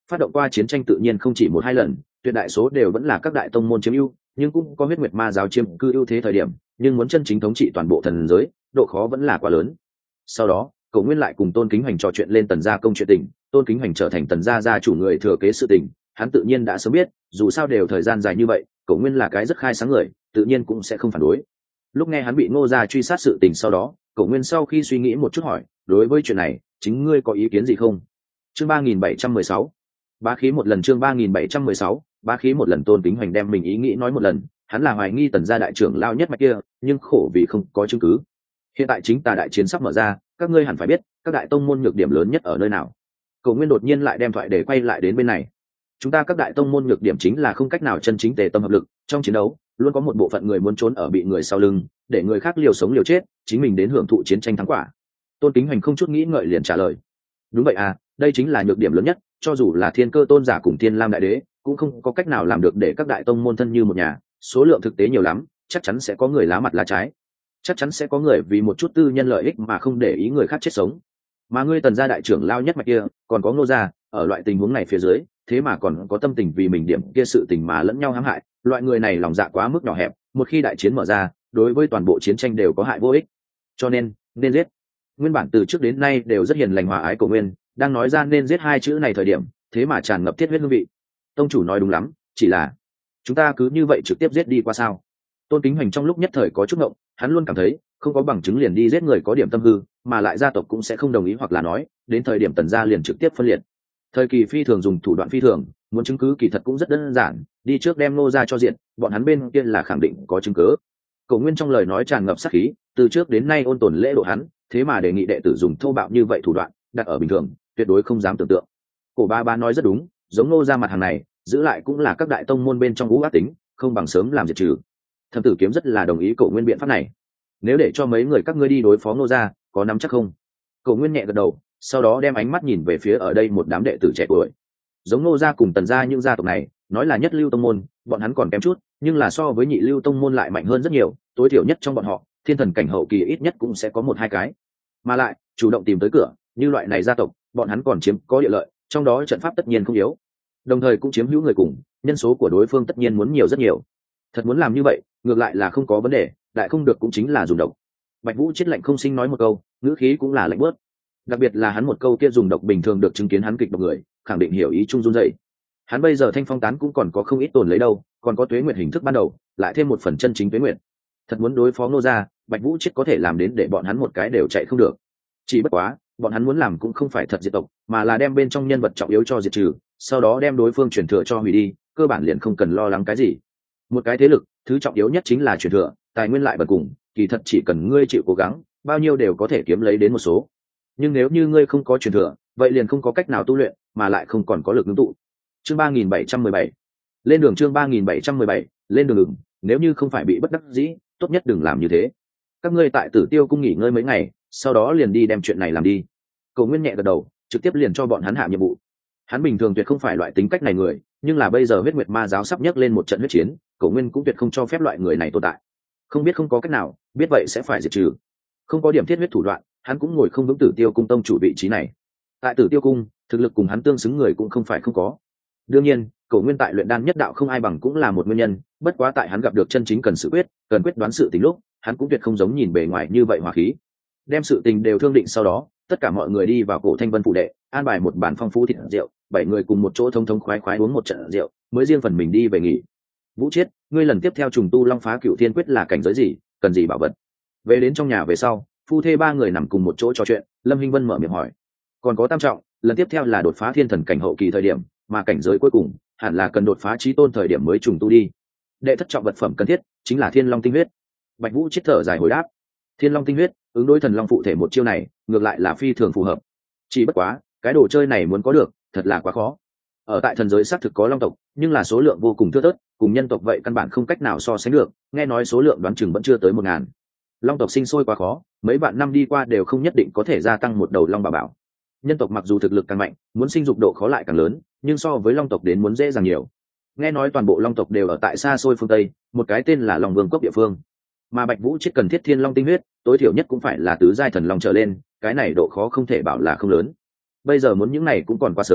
phát động qua chiến tranh tự nhiên không chỉ một hai lần, tuyệt đại số đều vẫn là các đại tông môn chiếm ưu, nhưng cũng có huyết nguyệt ma giáo chiếm cư ưu thế thời điểm, nhưng muốn chân chính thống trị toàn bộ thần giới, độ khó vẫn là quá lớn. Sau đó, Cổ Nguyên lại cùng Tôn Kính Hoành trò chuyện lên Tần gia công chuyện tình, Tôn Kính Hoành trở thành Tần gia gia chủ người thừa kế sự tình, hắn tự nhiên đã sớm biết, dù sao đều thời gian dài như vậy, Cổ Nguyên là cái rất khai sáng người, tự nhiên cũng sẽ không phản đối. Lúc nghe hắn bị Ngô gia truy sát sự tình sau đó, Cổ Nguyên sau khi suy nghĩ một chút hỏi, đối với chuyện này, chính ngươi có ý kiến gì không? Chương 3716. Bá khí một lần. Chương 3716. Bá khí một lần. Tôn Kính Hoành đem mình ý nghĩ nói một lần, hắn là hoài nghi Tần gia đại trưởng lao nhất mạch kia, nhưng khổ vì không có chứng cứ. Hiện tại chính tà đại chiến sắp mở ra, các ngươi hẳn phải biết, các đại tông môn nhược điểm lớn nhất ở nơi nào. Cổ Nguyên đột nhiên lại đem thoại để quay lại đến bên này. Chúng ta các đại tông môn nhược điểm chính là không cách nào chân chính tề tâm hợp lực, trong chiến đấu, luôn có một bộ phận người muốn trốn ở bị người sau lưng, để người khác liều sống liều chết, chính mình đến hưởng thụ chiến tranh thắng quả. Tôn Kính Hoành không chút nghĩ ngợi liền trả lời. Đúng vậy à, đây chính là nhược điểm lớn nhất, cho dù là Thiên Cơ tôn giả cùng Thiên Lam đại đế, cũng không có cách nào làm được để các đại tông môn thân như một nhà, số lượng thực tế nhiều lắm, chắc chắn sẽ có người lá mặt lá trái. Chắc chắn sẽ có người vì một chút tư nhân lợi ích mà không để ý người khác chết sống. Mà ngươi Tần gia đại trưởng lao nhất mạch kia, còn có Ngô gia, ở loại tình huống này phía dưới, thế mà còn có tâm tình vì mình điểm kia sự tình mà lẫn nhau hãm hại, loại người này lòng dạ quá mức nhỏ hẹp, một khi đại chiến mở ra, đối với toàn bộ chiến tranh đều có hại vô ích. Cho nên giết. Nguyên bản từ trước đến nay đều rất hiền lành hòa ái Cổ Nguyên, đang nói ra nên giết hai chữ này thời điểm, thế mà tràn ngập thiết huyết hương vị. Tông chủ nói đúng lắm, chỉ là chúng ta cứ như vậy trực tiếp giết đi qua sao? Tôn Kính Hoành trong lúc nhất thời có chút ngộng, hắn luôn cảm thấy không có bằng chứng liền đi giết người có điểm tâm hư, mà lại gia tộc cũng sẽ không đồng ý, hoặc là nói đến thời điểm Tần gia liền trực tiếp phân liệt. Thời kỳ phi thường dùng thủ đoạn phi thường, muốn chứng cứ kỳ thật cũng rất đơn giản, đi trước đem Ngô gia cho diện, bọn hắn bên kia là khẳng định có chứng cứ. Cổ Nguyên trong lời nói tràn ngập sát khí, từ trước đến nay ôn tồn lễ độ hắn, thế mà đề nghị đệ tử dùng thô bạo như vậy thủ đoạn, đặt ở bình thường, tuyệt đối không dám tưởng tượng. Cổ ba nói rất đúng, giống Ngô gia mặt hàng này, giữ lại cũng là các đại tông môn bên trong ngũ ác tính, không bằng sớm làm diệt trừ. Thẩm Tử Kiếm rất là đồng ý Cổ Nguyên biện pháp này. Nếu để cho mấy người các ngươi đi đối phó Ngô gia, có nắm chắc không? Cổ Nguyên nhẹ gật đầu, sau đó đem ánh mắt nhìn về phía ở đây một đám đệ tử trẻ tuổi. Giống Ngô gia cùng Tần gia những gia tộc này, nói là nhất lưu tông môn, bọn hắn còn kém chút, nhưng là so với nhị lưu tông môn lại mạnh hơn rất nhiều, tối thiểu nhất trong bọn họ, thiên thần cảnh hậu kỳ ít nhất cũng sẽ có một hai cái. Mà lại, chủ động tìm tới cửa, như loại này gia tộc, bọn hắn còn chiếm có địa lợi, trong đó trận pháp tất nhiên không yếu. Đồng thời cũng chiếm hữu người cùng, nhân số của đối phương tất nhiên muốn nhiều rất nhiều. Thật muốn làm như vậy, ngược lại là không có vấn đề, đại không được cũng chính là dùng độc. Bạch Vũ chết lạnh không sinh nói một câu, ngữ khí cũng là lạnh bớt. Đặc biệt là hắn một câu kia dùng độc bình thường được chứng kiến hắn kịch độc người, khẳng định hiểu ý chung run dậy. Hắn bây giờ thanh phong tán cũng còn có không ít tồn lấy đâu, còn có tuế nguyệt hình thức ban đầu, lại thêm một phần chân chính tuế nguyệt. Thật muốn đối phó Ngô gia, Bạch Vũ chết có thể làm đến để bọn hắn một cái đều chạy không được. Chỉ bất quá, bọn hắn muốn làm cũng không phải thật diệt tộc, mà là đem bên trong nhân vật trọng yếu cho diệt trừ, sau đó đem đối phương truyền thừa cho hủy đi, cơ bản liền không cần lo lắng cái gì. Một cái thế lực, thứ trọng yếu nhất chính là truyền thừa, tài nguyên lại bần cùng, kỳ thật chỉ cần ngươi chịu cố gắng, bao nhiêu đều có thể kiếm lấy đến một số. Nhưng nếu như ngươi không có truyền thừa, vậy liền không có cách nào tu luyện, mà lại không còn có lực ngưng tụ. Chương 3717. Lên đường. Chương 3717. Lên đường. Nếu như không phải bị bất đắc dĩ, tốt nhất đừng làm như thế. Các ngươi tại Tử Tiêu cung nghỉ ngơi mấy ngày, sau đó liền đi đem chuyện này làm đi. Cổ Nguyên nhẹ gật đầu, trực tiếp liền cho bọn hắn hạ nhiệm vụ. Hắn bình thường tuyệt không phải loại tính cách này người, nhưng là bây giờ huyết nguyệt ma giáo sắp nhấc lên một trận huyết chiến, Cổ Nguyên cũng tuyệt không cho phép loại người này tồn tại. Không biết không có cách nào, biết vậy sẽ phải diệt trừ. Không có điểm thiết huyết thủ đoạn, hắn cũng ngồi không vững Tử Tiêu cung tông chủ vị trí này. Tại Tử Tiêu cung, thực lực cùng hắn tương xứng người cũng không phải không có. Đương nhiên, Cổ Nguyên tại luyện đan nhất đạo không ai bằng cũng là một nguyên nhân, bất quá tại hắn gặp được chân chính cần sự quyết, cần quyết đoán sự tình lúc, hắn cũng tuyệt không giống nhìn bề ngoài như vậy hòa khí. Đem sự tình đều thương định sau đó, tất cả mọi người đi vào Cổ Thanh Vân phủ đệ, an bài một bàn phong phú thịt rượu, 7 người cùng một chỗ thông thông khoái khoái uống một trận rượu, mới riêng phần mình đi về nghỉ. Vũ Chiết, ngươi lần tiếp theo trùng tu Long Phá Cửu Thiên Quyết là cảnh giới gì, cần gì bảo vật? Về đến trong nhà về sau, phu thê 3 người nằm cùng một chỗ trò chuyện, Lâm Hinh Vân mở miệng hỏi. Còn có tam trọng, lần tiếp theo là đột phá thiên thần cảnh hậu kỳ thời điểm, mà cảnh giới cuối cùng hẳn là cần đột phá chí tôn thời điểm mới trùng tu đi. Đệ thất trọng vật phẩm cần thiết chính là Thiên Long tinh huyết. Bạch Vũ chết thở dài hồi đáp. Thiên Long tinh huyết, ứng đối thần long phụ thể một chiêu này, ngược lại là phi thường phù hợp. Chỉ bất quá, cái đồ chơi này muốn có được, thật là quá khó. Ở tại thần giới xác thực có long tộc, nhưng là số lượng vô cùng thưa thớt, cùng nhân tộc vậy căn bản không cách nào so sánh được, nghe nói số lượng đoán chừng vẫn chưa tới 1000. Long tộc sinh sôi quá khó, mấy vạn năm đi qua đều không nhất định có thể gia tăng một đầu long bảo bảo. Nhân tộc mặc dù thực lực càng mạnh, muốn sinh dục độ khó lại càng lớn, nhưng so với long tộc đến muốn dễ dàng nhiều. Nghe nói toàn bộ long tộc đều ở tại xa xôi phương Tây, một cái tên là Long Vương cốc địa phương. Mà Bạch Vũ chết cần thiết Thiên Long tinh huyết, tối thiểu nhất cũng phải là tứ giai thần long trở lên, cái này độ khó không thể bảo là không lớn. Bây giờ muốn những này cũng còn quá sớm,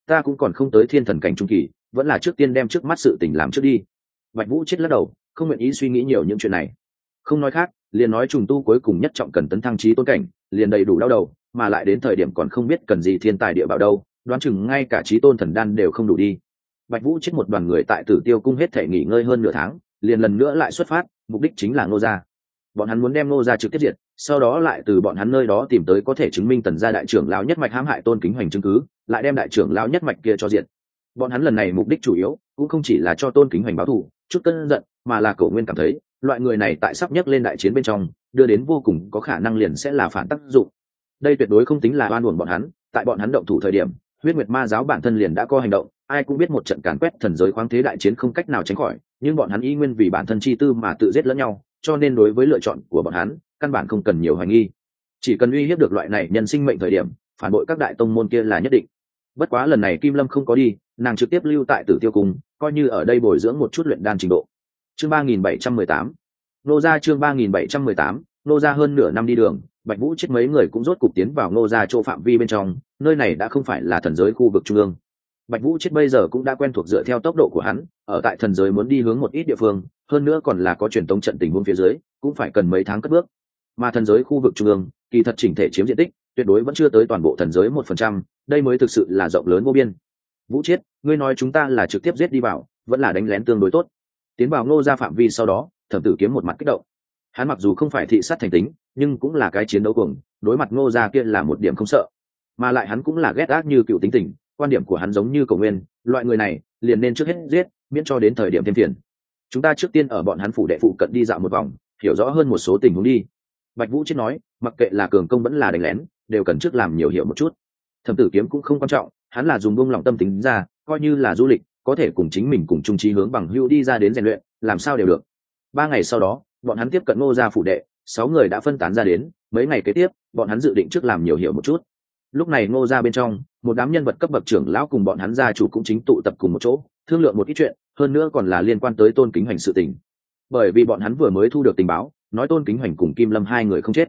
ta cũng còn không tới thiên thần cảnh trung kỳ, vẫn là trước tiên đem trước mắt sự tình làm trước đi. Bạch Vũ chết lắc đầu, không nguyện ý suy nghĩ nhiều những chuyện này. Không nói khác, liền nói trùng tu cuối cùng nhất trọng cần tấn thăng chí tôn cảnh, liền đầy đủ đau đầu, mà lại đến thời điểm còn không biết cần gì thiên tài địa bảo đâu, đoán chừng ngay cả chí tôn thần đan đều không đủ đi. Bạch Vũ chết một đoàn người tại Tử Tiêu cung hết thể nghỉ ngơi hơn nửa tháng, liền lần nữa lại xuất phát, mục đích chính là Ngô gia. Bọn hắn muốn đem Ngô gia trực tiếp diệt, sau đó lại từ bọn hắn nơi đó tìm tới có thể chứng minh Tần gia đại trưởng lão nhất mạch hãm hại Tôn Kính Hoành chứng cứ, lại đem đại trưởng lão nhất mạch kia cho diệt. Bọn hắn lần này mục đích chủ yếu cũng không chỉ là cho Tôn Kính Hoành báo thù, chút cơn giận, mà là Cổ Nguyên cảm thấy, loại người này tại sắp nhấc lên đại chiến bên trong, đưa đến vô cùng có khả năng liền sẽ là phản tác dụng. Đây tuyệt đối không tính là oan uổng bọn hắn, tại bọn hắn động thủ thời điểm, Huyết Nguyệt Ma giáo bản thân liền đã có hành động, ai cũng biết một trận càn quét thần giới khoáng thế đại chiến không cách nào tránh khỏi, nhưng bọn hắn y nguyên vì bản thân chi tư mà tự giết lẫn nhau, cho nên đối với lựa chọn của bọn hắn, căn bản không cần nhiều hoài nghi. Chỉ cần uy hiếp được loại này nhân sinh mệnh thời điểm, phản bội các đại tông môn kia là nhất định. Bất quá lần này Kim Lâm không có đi, nàng trực tiếp lưu tại Tử Tiêu cung, coi như ở đây bồi dưỡng một chút luyện đan trình độ. Chương 3718. Nô gia chương 3718, nô gia hơn nửa năm đi đường, Bạch Vũ chết mấy người cũng rốt cục tiến vào Ngô gia chỗ phạm vi bên trong, nơi này đã không phải là thần giới khu vực trung ương. Bạch Vũ chết bây giờ cũng đã quen thuộc dựa theo tốc độ của hắn, ở tại thần giới muốn đi hướng một ít địa phương, hơn nữa còn là có truyền tống trận tình huống phía dưới, cũng phải cần mấy tháng cất bước. Mà thần giới khu vực trung ương, kỳ thật chỉnh thể chiếm diện tích, tuyệt đối vẫn chưa tới toàn bộ thần giới 1%, đây mới thực sự là rộng lớn vô biên. Vũ chết, ngươi nói chúng ta là trực tiếp giết đi vào, vẫn là đánh lén tương đối tốt. Tiến vào Ngô gia phạm vi sau đó, Thẩm Tử Kiếm một mặt kích động. Hắn mặc dù không phải thị sát thành tính, nhưng cũng là cái chiến đấu cuồng, đối mặt Ngô gia kia là một điểm không sợ. Mà lại hắn cũng là ghét ác như cựu tính tình, quan điểm của hắn giống như Cổ Nguyên, loại người này liền nên trước hết giết, miễn cho đến thời điểm thêm phiền. Chúng ta trước tiên ở bọn hắn phủ đệ phụ cận đi dạo một vòng, hiểu rõ hơn một số tình huống đi. Bạch Vũ chết nói, mặc kệ là cường công vẫn là đánh lén, đều cần trước làm nhiều hiểu một chút. Thẩm Tử Kiếm cũng không quan trọng, hắn là dùng buông lòng tâm tính ra, coi như là du lịch, có thể cùng chính mình cùng chung chí hướng bằng hữu đi ra đến rèn luyện, làm sao đều được. 3 ngày sau đó, bọn hắn tiếp cận Ngô gia phủ đệ, 6 người đã phân tán ra đến, mấy ngày kế tiếp, bọn hắn dự định trước làm nhiều hiểu một chút. Lúc này Ngô gia bên trong, một đám nhân vật cấp bậc trưởng lão cùng bọn hắn gia chủ cũng chính tụ tập cùng một chỗ, thương lượng một ít chuyện, hơn nữa còn là liên quan tới Tôn Kính Hoành sự tình. Bởi vì bọn hắn vừa mới thu được tình báo, nói Tôn Kính Hoành cùng Kim Lâm hai người không chết.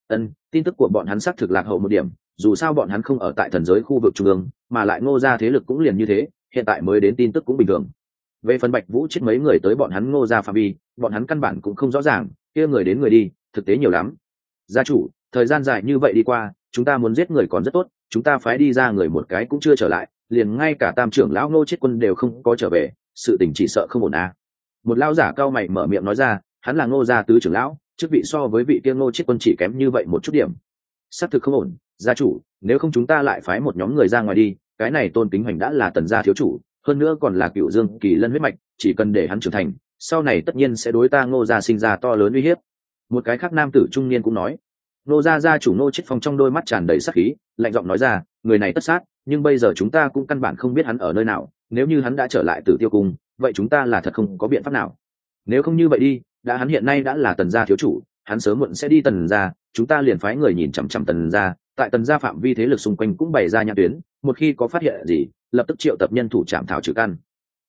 Tin tức của bọn hắn xác thực lạc hậu một điểm, dù sao bọn hắn không ở tại thần giới khu vực trung ương, mà lại Ngô gia thế lực cũng liền như thế, hiện tại mới đến tin tức cũng bình thường. Về phần Bạch Vũ chết mấy người tới bọn hắn Ngô gia phạm vi, bọn hắn căn bản cũng không rõ ràng, kia người đến người đi, thực tế nhiều lắm. Gia chủ, thời gian dài như vậy đi qua, chúng ta muốn giết người còn rất tốt, chúng ta phái đi ra người một cái cũng chưa trở lại, liền ngay cả tam trưởng lão Ngô Chết Quân đều không có trở về, sự tình chỉ sợ không ổn à. Một lão giả cao mày mở miệng nói ra, hắn là Ngô gia tứ trưởng lão, chức vị so với vị kia Ngô Chết Quân chỉ kém như vậy một chút điểm. Xác thực không ổn, gia chủ, nếu không chúng ta lại phái một nhóm người ra ngoài đi, cái này Tôn Kính Hoành đã là Tần gia thiếu chủ, hơn nữa còn là Cựu Dương Kỳ Lân huyết mạch, chỉ cần để hắn trưởng thành, sau này tất nhiên sẽ đối ta Ngô gia sinh ra to lớn uy hiếp. Một cái khác nam tử trung niên cũng nói. Ngô gia gia chủ Ngô Chết Phong trong đôi mắt tràn đầy sát khí, lạnh giọng nói ra, người này tất sát, nhưng bây giờ chúng ta cũng căn bản không biết hắn ở nơi nào, nếu như hắn đã trở lại Tử Tiêu cung, vậy chúng ta là thật không có biện pháp nào. Nếu không như vậy đi, đã hắn hiện nay đã là Tần gia thiếu chủ, hắn sớm muộn sẽ đi Tần gia, chúng ta liền phái người nhìn chằm chằm Tần gia, tại Tần gia phạm vi thế lực xung quanh cũng bày ra nhãn tuyến, một khi có phát hiện gì, lập tức triệu tập nhân thủ trảm thảo trừ căn.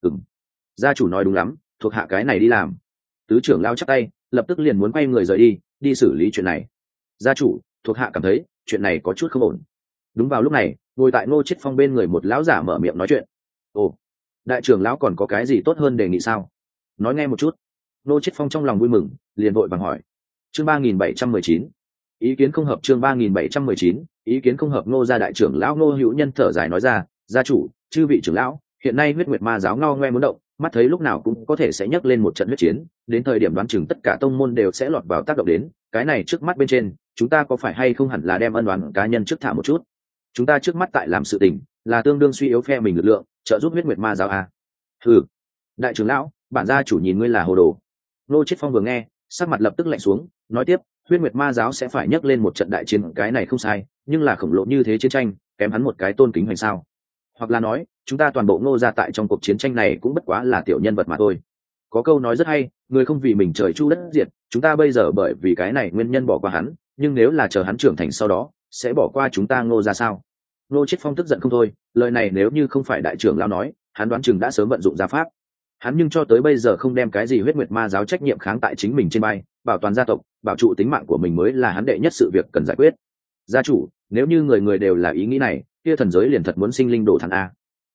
Gia chủ nói đúng lắm, thuộc hạ cái này đi làm. Tứ trưởng lao chắp tay, lập tức liền muốn quay người rời đi, đi xử lý chuyện này. Gia chủ, thuộc hạ cảm thấy chuyện này có chút không ổn. Đúng vào lúc này, ngồi tại Ngô Chết Phong bên người một lão giả mở miệng nói chuyện. Ồ, đại trưởng lão còn có cái gì tốt hơn đề nghị sao? Nói nghe một chút. Ngô Chết Phong trong lòng vui mừng, liền vội vàng hỏi. Chương 3719. Ý kiến không hợp chương 3719, ý kiến không hợp. Ngô gia đại trưởng lão Ngô Hữu Nhân thở dài nói ra, gia chủ, chư vị trưởng lão, hiện nay Huyết Nguyệt Ma giáo ngao ngoe muốn động, mắt thấy lúc nào cũng có thể sẽ nhấc lên một trận huyết chiến, đến thời điểm đoán chừng tất cả tông môn đều sẽ lọt vào tác động đến, cái này trước mắt bên trên, chúng ta có phải hay không hẳn là đem ân oán cá nhân trước thả một chút. Chúng ta trước mắt tại làm sự tình, là tương đương suy yếu phe mình lực lượng, trợ giúp Huyết Nguyệt Ma giáo à? Hừ, đại trưởng lão, bản gia chủ nhìn ngươi là hồ đồ. Ngô Chết Phong vừa nghe, sắc mặt lập tức lạnh xuống, nói tiếp, Huyết Nguyệt Ma giáo sẽ phải nhấc lên một trận đại chiến, cái này không sai, nhưng là khổng lồ như thế chiến tranh, kém hắn một cái Tôn Kính Hoành sao? Hoặc là nói, chúng ta toàn bộ Ngô gia tại trong cuộc chiến tranh này cũng bất quá là tiểu nhân vật mà thôi. Có câu nói rất hay, người không vì mình trời chu đất diệt, chúng ta bây giờ bởi vì cái này nguyên nhân bỏ qua hắn, nhưng nếu là chờ hắn trưởng thành sau đó, sẽ bỏ qua chúng ta Ngô gia sao? Ngô Chết Phong tức giận không thôi, lời này nếu như không phải đại trưởng lão nói, hắn đoán chừng đã sớm vận dụng gia pháp. Hắn nhưng cho tới bây giờ không đem cái gì Huyết Nguyệt Ma giáo trách nhiệm kháng tại chính mình trên bay, bảo toàn gia tộc, bảo trụ tính mạng của mình mới là hắn đệ nhất sự việc cần giải quyết. Gia chủ, nếu như người người đều là ý nghĩ này, kia thần giới liền thật muốn sinh linh đổ thằng a.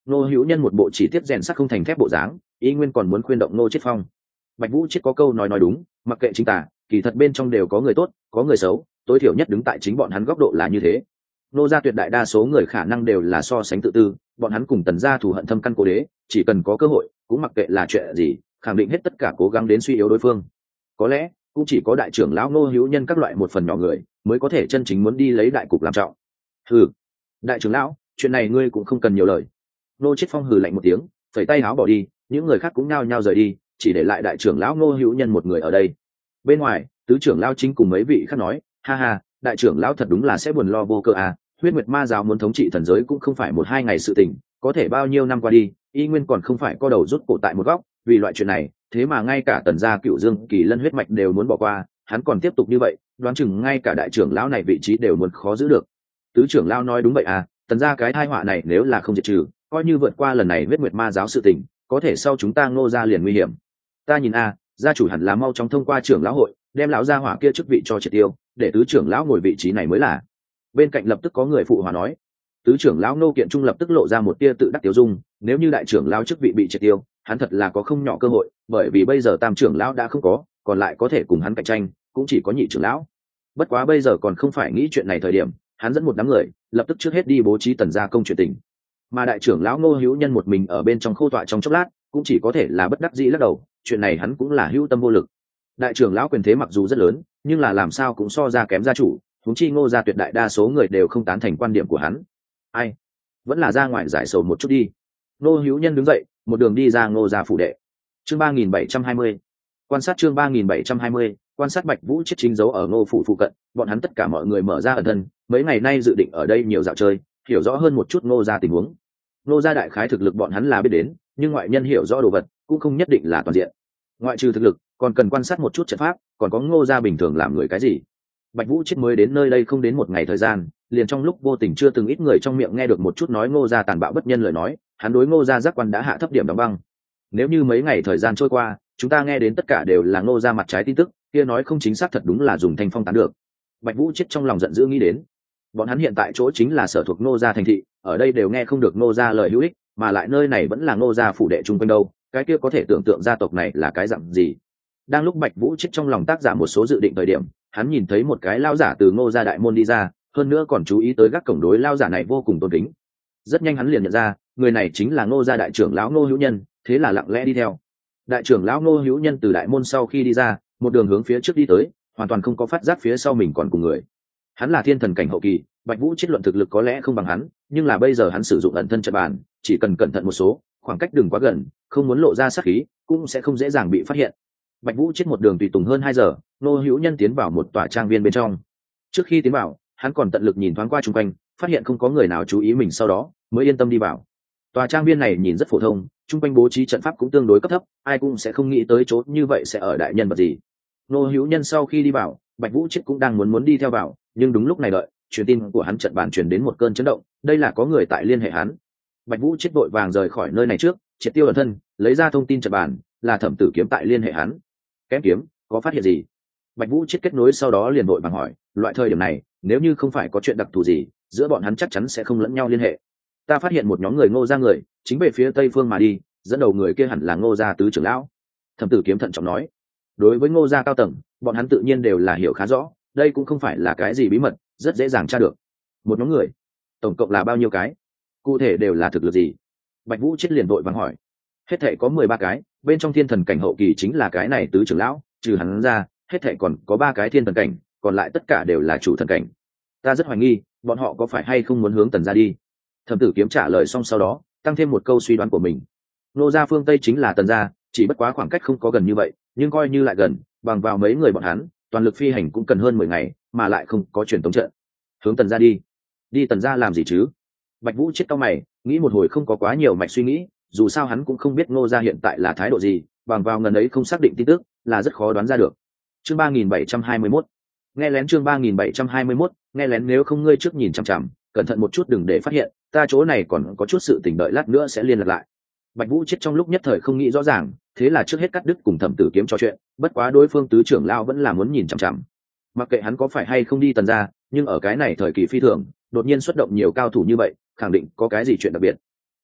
Ngô Hữu Nhân một bộ chỉ tiết rèn sắt không thành thép bộ dáng, ý nguyên còn muốn khuyên động Ngô Chiết Phong. Bạch Vũ Chiết có câu nói đúng, mặc kệ chính tả, kỳ thật bên trong đều có người tốt, có người xấu, tối thiểu nhất đứng tại chính bọn hắn góc độ là như thế. Nô gia tuyệt đại đa số người khả năng đều là so sánh tự tư, bọn hắn cùng Tần gia thù hận thâm căn cố đế, chỉ cần có cơ hội, cũng mặc kệ là chuyện gì, khẳng định hết tất cả cố gắng đến suy yếu đối phương. Có lẽ cũng chỉ có đại trưởng lão Ngô Hữu Nhân các loại một phần nhỏ người mới có thể chân chính muốn đi lấy đại cục làm trọng. Hừ, đại trưởng lão, chuyện này ngươi cũng không cần nhiều lời. Nô Chiết Phong hừ lạnh một tiếng, phẩy tay áo bỏ đi, những người khác cũng nhao nhao rời đi, chỉ để lại đại trưởng lão Ngô Hữu Nhân một người ở đây. Bên ngoài, tứ trưởng lão chính cùng mấy vị khác nói, ha ha, đại trưởng lão thật đúng là sẽ buồn lo vô cơ à, huyết nguyệt ma giáo muốn thống trị thần giới cũng không phải một hai ngày sự tình, có thể bao nhiêu năm qua đi, y nguyên còn không phải co đầu rút cổ tại một góc, vì loại chuyện này, thế mà ngay cả Tần gia Cựu Dương Kỳ Lân huyết mạch đều muốn bỏ qua, hắn còn tiếp tục như vậy, đoán chừng ngay cả đại trưởng lão này vị trí đều muốn khó giữ được. Tứ trưởng lão nói đúng vậy à, Tần gia cái tai họa này nếu là không diệt trừ, coi như vượt qua lần này huyết nguyệt ma giáo sự tình, có thể sau chúng ta Ngô gia liền nguy hiểm. Ta nhìn a, gia chủ hẳn là mau chóng thông qua trưởng lão hội, đem lão gia hỏa kia chức vị cho triệt tiêu, để tứ trưởng lão ngồi vị trí này mới là. Bên cạnh lập tức có người phụ hòa nói. Tứ trưởng lão Ngô Kiện Trung lập tức lộ ra một tia tự đắc tiêu dung, nếu như đại trưởng lão chức vị bị triệt tiêu, hắn thật là có không nhỏ cơ hội, bởi vì bây giờ tam trưởng lão đã không có, còn lại có thể cùng hắn cạnh tranh cũng chỉ có nhị trưởng lão. Bất quá bây giờ còn không phải nghĩ chuyện này thời điểm, hắn dẫn một đám người lập tức trước hết đi bố trí Tần gia công chuyện tình. Mà đại trưởng lão Ngô Hữu Nhân một mình ở bên trong khâu tọa trong chốc lát, cũng chỉ có thể là bất đắc dĩ lắc đầu, chuyện này hắn cũng là hữu tâm vô lực. Đại trưởng lão quyền thế mặc dù rất lớn, nhưng là làm sao cũng so ra kém gia chủ, huống chi Ngô gia tuyệt đại đa số người đều không tán thành quan điểm của hắn. Ai, vẫn là ra ngoài giải sầu một chút đi. Ngô Hữu Nhân đứng dậy, một đường đi ra Ngô gia phủ đệ. Chương 3720. Quan sát chương 3720, quan sát Bạch Vũ chết chính dấu ở Ngô phủ phụ cận, bọn hắn tất cả mọi người mở ra ẩn thân, mấy ngày nay dự định ở đây nhiều dạo chơi, hiểu rõ hơn một chút Ngô gia tình huống. Ngô gia đại khái thực lực bọn hắn là biết đến, nhưng ngoại nhân hiểu rõ đồ vật cũng không nhất định là toàn diện. Ngoại trừ thực lực, còn cần quan sát một chút trận pháp, còn có Ngô gia bình thường làm người cái gì. Bạch Vũ chết mới đến nơi đây không đến một ngày thời gian, liền trong lúc vô tình chưa từng ít người trong miệng nghe được một chút nói Ngô gia tàn bạo bất nhân lời nói, hắn đối Ngô gia giác quan đã hạ thấp điểm đóng băng. Nếu như mấy ngày thời gian trôi qua, chúng ta nghe đến tất cả đều là Ngô gia mặt trái tin tức, kia nói không chính xác thật đúng là dùng thanh phong tán được. Bạch Vũ chết trong lòng giận dữ nghĩ đến, bọn hắn hiện tại chỗ chính là sở thuộc Ngô gia thành thị, ở đây đều nghe không được Ngô gia lời hữu ích, mà lại nơi này vẫn là Ngô gia phủ đệ chung quanh đâu, cái kia có thể tưởng tượng gia tộc này là cái dạng gì. Đang lúc Bạch Vũ chết trong lòng tác giả một số dự định thời điểm, hắn nhìn thấy một cái lao giả từ Ngô gia đại môn đi ra, hơn nữa còn chú ý tới gác cổng đối lao giả này vô cùng tôn kính. Rất nhanh hắn liền nhận ra, người này chính là Ngô gia đại trưởng lão Ngô Hữu Nhân, thế là lặng lẽ đi theo. Đại trưởng lão Ngô Hữu Nhân từ đại môn sau khi đi ra, một đường hướng phía trước đi tới, hoàn toàn không có phát giác phía sau mình còn cùng người. Hắn là thiên thần cảnh hậu kỳ, Bạch Vũ chết luận thực lực có lẽ không bằng hắn, nhưng là bây giờ hắn sử dụng ẩn thân trận bàn, chỉ cần cẩn thận một số, khoảng cách đừng quá gần, không muốn lộ ra sát khí, cũng sẽ không dễ dàng bị phát hiện. Bạch Vũ chết một đường tùy tùng hơn 2 giờ, Ngô Hữu Nhân tiến vào một tòa trang viên bên trong. Trước khi tiến vào, hắn còn tận lực nhìn thoáng qua xung quanh, phát hiện không có người nào chú ý mình, sau đó mới yên tâm đi vào. Tòa trang viên này nhìn rất phổ thông, xung quanh bố trí trận pháp cũng tương đối cấp thấp, ai cũng sẽ không nghĩ tới chỗ như vậy sẽ ở đại nhân vật gì. Ngô Hữu Nhân sau khi đi vào, Bạch Vũ chết cũng đang muốn đi theo vào, nhưng đúng lúc này đợi, truyền tin của hắn trận bàn truyền đến một cơn chấn động, đây là có người tại liên hệ hắn. Bạch Vũ chết vội vàng rời khỏi nơi này trước, triệt tiêu ẩn thân, lấy ra thông tin trận bàn, là Thẩm Tử Kiếm tại liên hệ hắn. Kém kiếm, có phát hiện gì? Bạch Vũ chết kết nối sau đó liền vội vàng hỏi, loại thời điểm này, nếu như không phải có chuyện đặc thù gì, giữa bọn hắn chắc chắn sẽ không lẫn nhau liên hệ. Ta phát hiện một nhóm người Ngô gia người, chính về phía tây phương mà đi, dẫn đầu người kia hẳn là Ngô gia tứ trưởng lão. Thẩm Tử Kiếm thận trọng nói, đối với Ngô gia cao tầng, bọn hắn tự nhiên đều là hiểu khá rõ, đây cũng không phải là cái gì bí mật, rất dễ dàng tra được. Một nhóm người, tổng cộng là bao nhiêu cái? Cụ thể đều là thực lực gì? Bạch Vũ chết liền vội vàng hỏi. Hết thảy có 13 cái, bên trong thiên thần cảnh hậu kỳ chính là cái này tứ trưởng lão, trừ hắn ra, hết thảy còn có 3 cái thiên thần cảnh, còn lại tất cả đều là chủ thần cảnh. Ta rất hoài nghi, bọn họ có phải hay không muốn hướng Tần gia đi? Thẩm Tử Kiếm trả lời xong sau đó, tăng thêm một câu suy đoán của mình. Ngô gia phương tây chính là Tần gia, chỉ bất quá khoảng cách không có gần như vậy, nhưng coi như lại gần, bằng vào mấy người bọn hắn, toàn lực phi hành cũng cần hơn 10 ngày, mà lại không có truyền tống trận. Hướng Tần gia đi? Đi Tần gia làm gì chứ? Bạch Vũ chết cau mày, nghĩ một hồi không có quá nhiều mạch suy nghĩ, dù sao hắn cũng không biết Ngô gia hiện tại là thái độ gì, bằng vào ngần ấy không xác định tin tức, là rất khó đoán ra được. Chương 3721. Nghe lén chương 3721, nghe lén nếu không ngươi trước nhìn chằm chằm, cẩn thận một chút đừng để phát hiện, ta chỗ này còn có chút sự tình đợi lát nữa sẽ liên lạc lại. Bạch Vũ chết trong lúc nhất thời không nghĩ rõ ràng, thế là trước hết cắt đứt cùng Thẩm Tử Kiếm trò chuyện, bất quá đối phương tứ trưởng lão vẫn là muốn nhìn chằm chằm. Mặc kệ hắn có phải hay không đi Tần gia, nhưng ở cái này thời kỳ phi thường, đột nhiên xuất động nhiều cao thủ như vậy, khẳng định có cái gì chuyện đặc biệt.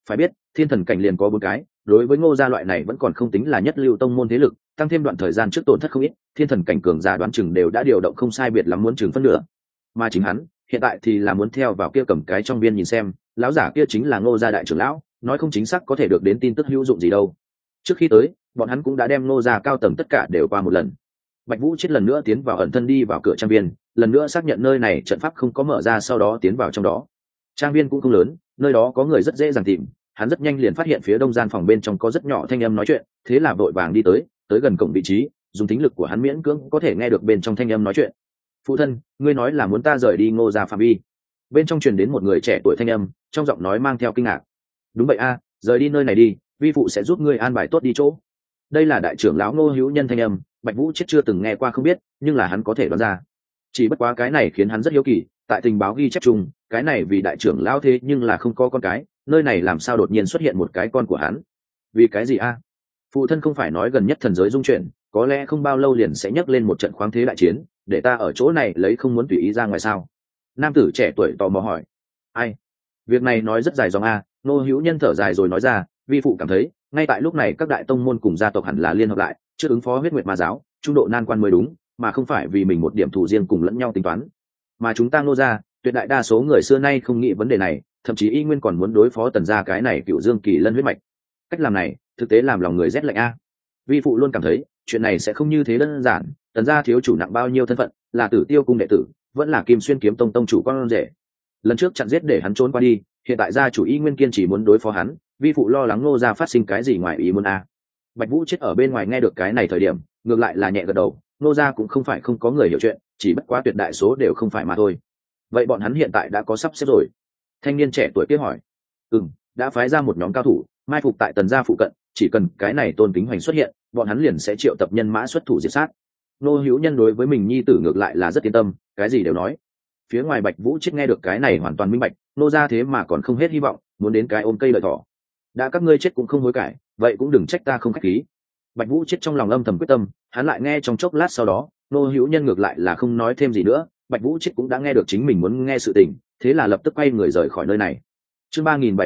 Phải biết thiên thần cảnh liền có 4 cái, đối với Ngô gia loại này vẫn còn không tính là nhất lưu tông môn thế lực, tăng thêm đoạn thời gian trước tổn thất không ít, thiên thần cảnh cường giả đoán chừng đều đã điều động không sai biệt lắm muốn chừng phân nửa. Mà chính hắn hiện tại thì là muốn theo vào kia cầm cái trong viên nhìn xem lão giả kia chính là Ngô gia đại trưởng lão, nói không chính xác có thể được đến tin tức hữu dụng gì đâu. Trước khi tới bọn hắn cũng đã đem Ngô gia cao tầng tất cả đều qua một lần. Bạch Vũ chết lần nữa tiến vào ẩn thân đi vào cửa trang viên, lần nữa xác nhận nơi này trận pháp không có mở ra, sau đó tiến vào trong đó. Trang viên cũng không lớn, nơi đó có người rất dễ dàng tìm, hắn rất nhanh liền phát hiện phía đông gian phòng bên trong có rất nhỏ thanh âm nói chuyện, thế là vội vàng đi tới gần cổng vị trí, dùng thính lực của hắn miễn cưỡng có thể nghe được bên trong thanh âm nói chuyện. Phụ thân, ngươi nói là muốn ta rời đi Ngô gia phạm vi? Bên trong truyền đến một người trẻ tuổi thanh âm, trong giọng nói mang theo kinh ngạc. Đúng vậy a, rời đi nơi này đi, vi phụ sẽ giúp ngươi an bài tốt đi chỗ. Đây là đại trưởng lão Ngô Hữu Nhân thanh âm, Bạch Vũ chết chưa từng nghe qua không biết, nhưng là hắn có thể đoán ra. Chỉ bất quá cái này khiến hắn rất hiếu kỳ, tại tình báo ghi chép chung, cái này vì đại trưởng lão thế nhưng là không có con cái, nơi này làm sao đột nhiên xuất hiện một cái con của hắn? Vì cái gì a? Phụ thân không phải nói gần nhất thần giới dung chuyển, có lẽ không bao lâu liền sẽ nhấc lên một trận khoáng thế đại chiến, để ta ở chỗ này lấy không muốn tùy ý ra ngoài sao? Nam tử trẻ tuổi tò mò hỏi. Ai? Việc này nói rất dài dòng a. Ngô Hữu Nhân thở dài rồi nói ra, vi phụ cảm thấy ngay tại lúc này các đại tông môn cùng gia tộc hẳn là liên hợp lại, trước ứng phó huyết nguyệt ma giáo, trung độ nan quan mới đúng, mà không phải vì mình một điểm thủ riêng cùng lẫn nhau tính toán. Mà chúng ta Ngô gia, tuyệt đại đa số người xưa nay không nghĩ vấn đề này, thậm chí y nguyên còn muốn đối phó Tần gia cái này Cựu Dương Kỳ Lân huyết mạch. Cách làm này thực tế làm lòng người rét lạnh a. Vi phụ luôn cảm thấy chuyện này sẽ không như thế đơn giản, Tần gia thiếu chủ nặng bao nhiêu thân phận, là Tử Tiêu cung đệ tử, vẫn là Kim Xuyên kiếm tông tông chủ con rể. Lần trước chặn giết để hắn trốn qua đi, hiện tại gia chủ y nguyên kiên chỉ muốn đối phó hắn, vi phụ lo lắng Ngô gia phát sinh cái gì ngoài ý muốn a. Bạch Vũ chết ở bên ngoài nghe được cái này thời điểm, ngược lại là nhẹ gật đầu, Ngô gia cũng không phải không có người hiểu chuyện, chỉ bất quá tuyệt đại số đều không phải mà thôi. Vậy bọn hắn hiện tại đã có sắp xếp rồi? Thanh niên trẻ tuổi kia hỏi. Đã phái ra một nhóm cao thủ, mai phục tại Tần gia phụ cận, chỉ cần cái này Tôn Kính Hoành xuất hiện, bọn hắn liền sẽ triệu tập nhân mã xuất thủ diệt sát. Ngô Hữu Nhân đối với mình nhi tử ngược lại là rất yên tâm, cái gì đều nói. Phía ngoài Bạch Vũ chết nghe được cái này hoàn toàn minh bạch, Ngô gia thế mà còn không hết hy vọng, muốn đến cái ôm cây lợi thỏ. Đã các ngươi chết cũng không hối cải, vậy cũng đừng trách ta không khách khí. Bạch Vũ chết trong lòng âm thầm quyết tâm, hắn lại nghe trong chốc lát sau đó, Ngô Hữu Nhân ngược lại là không nói thêm gì nữa, Bạch Vũ chết cũng đã nghe được chính mình muốn nghe sự tình, thế là lập tức quay người rời khỏi nơi này. Chương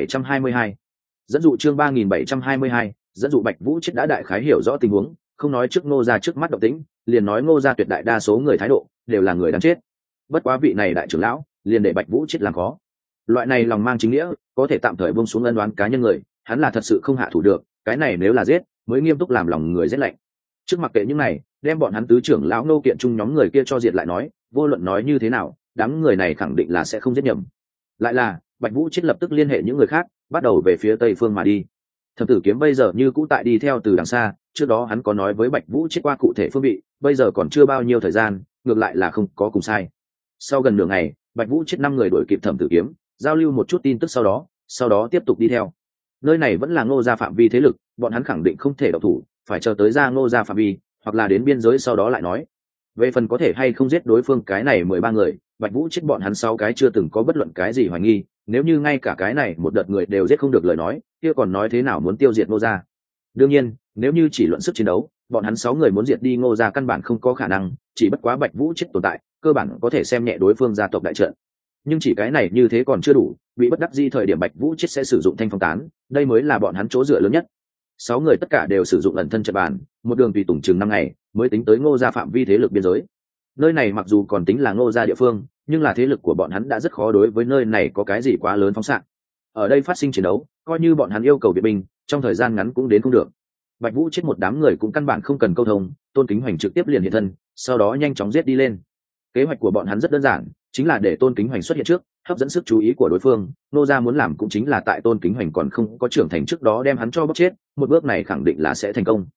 3722 dẫn dụ, chương 3722 dẫn dụ. Bạch Vũ chết đã đại khái hiểu rõ tình huống, không nói trước Ngô gia trước mắt động tĩnh, liền nói Ngô gia tuyệt đại đa số người thái độ đều là người đáng chết. Bất quá vị này đại trưởng lão liền để Bạch Vũ chết làm khó. Loại này lòng mang chính nghĩa, có thể tạm thời buông xuống ân oán cá nhân người, hắn là thật sự không hạ thủ được, cái này nếu là giết, mới nghiêm túc làm lòng người rét lạnh. Trước mặc kệ những này, đem bọn hắn tứ trưởng lão Ngô Kiện chung nhóm người kia cho diệt lại nói, vô luận nói như thế nào, đám người này khẳng định là sẽ không giết nhầm. Lại là Bạch Vũ chết lập tức liên hệ những người khác, bắt đầu về phía tây phương mà đi. Thập tử kiếm bây giờ như cũ tại đi theo từ đằng xa, trước đó hắn có nói với Bạch Vũ chết qua cụ thể phương vị, bây giờ còn chưa bao nhiêu thời gian, ngược lại là không có cùng sai. Sau gần nửa ngày, Bạch Vũ chết 5 người đuổi kịp Thẩm Tử Kiếm, giao lưu một chút tin tức sau đó tiếp tục đi theo. Nơi này vẫn là Ngô gia phạm vi thế lực, bọn hắn khẳng định không thể động thủ, phải chờ tới ra Ngô gia phạm vi, hoặc là đến biên giới sau đó lại nói. Về phần có thể hay không giết đối phương cái này 13 người, Bạch Vũ chết bọn hắn 6 cái chưa từng có bất luận cái gì hoài nghi, nếu như ngay cả cái này một đợt người đều giết không được lời nói, kia còn nói thế nào muốn tiêu diệt Ngô gia. Đương nhiên, nếu như chỉ luận sức chiến đấu, bọn hắn 6 người muốn diệt đi Ngô gia căn bản không có khả năng, chỉ bất quá Bạch Vũ chết tồn tại, cơ bản có thể xem nhẹ đối phương gia tộc đại trận. Nhưng chỉ cái này như thế còn chưa đủ, bị bất đắc dĩ thời điểm Bạch Vũ chết sẽ sử dụng thanh phong tán, đây mới là bọn hắn chỗ dựa lớn nhất. 6 người tất cả đều sử dụng ẩn thân trận bàn, một đường tùy tùng chừng 5 ngày, mới tính tới Ngô gia phạm vi thế lực biên giới. Nơi này mặc dù còn tính là Ngô gia địa phương, nhưng là thế lực của bọn hắn đã rất khó đối với nơi này có cái gì quá lớn phóng xạ. Ở đây phát sinh chiến đấu, coi như bọn hắn yêu cầu viện binh, trong thời gian ngắn cũng đến không được. Bạch Vũ chết một đám người cũng căn bản không cần câu thông, Tôn Kính Hoành trực tiếp liền hiện thân, sau đó nhanh chóng giết đi lên. Kế hoạch của bọn hắn rất đơn giản, chính là để Tôn Kính Hoành xuất hiện trước, hấp dẫn sức chú ý của đối phương. Ngô gia muốn làm cũng chính là tại Tôn Kính Hoành còn không có trưởng thành trước đó đem hắn cho bóc chết, một bước này khẳng định là sẽ thành công.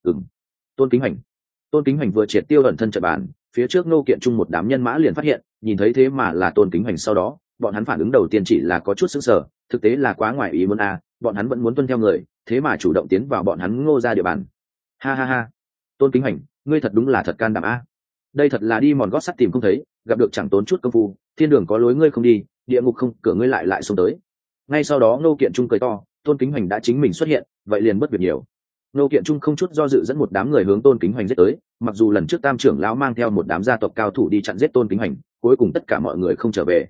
Tôn Kính Hoành vừa triệt tiêu ẩn thân trận bàn, phía trước Ngô Kiện chung một đám nhân mã liền phát hiện, nhìn thấy thế mà là Tôn Kính Hoành, sau đó bọn hắn phản ứng đầu tiên chỉ là có chút sững sờ, thực tế là quá ngoài ý muốn a, bọn hắn vẫn muốn tuân theo người, thế mà chủ động tiến vào bọn hắn Ngô gia địa bàn. Ha ha ha, Tôn Kính Hoành, ngươi thật đúng là thật can đảm a. Đây thật là đi mòn gót sắt tìm không thấy, gặp được chẳng tốn chút công phu, thiên đường có lối ngươi không đi, địa ngục không cửa ngươi lại xông tới. Ngay sau đó Ngô Kiện Trung cười to, Tôn Kính Hoành đã chính mình xuất hiện, vậy liền bất việc nhiều. Ngô Kiện Trung không chút do dự dẫn một đám người hướng Tôn Kính Hoành giết tới, mặc dù lần trước Tam trưởng lão mang theo một đám gia tộc cao thủ đi chặn giết Tôn Kính Hoành, cuối cùng tất cả mọi người không trở về.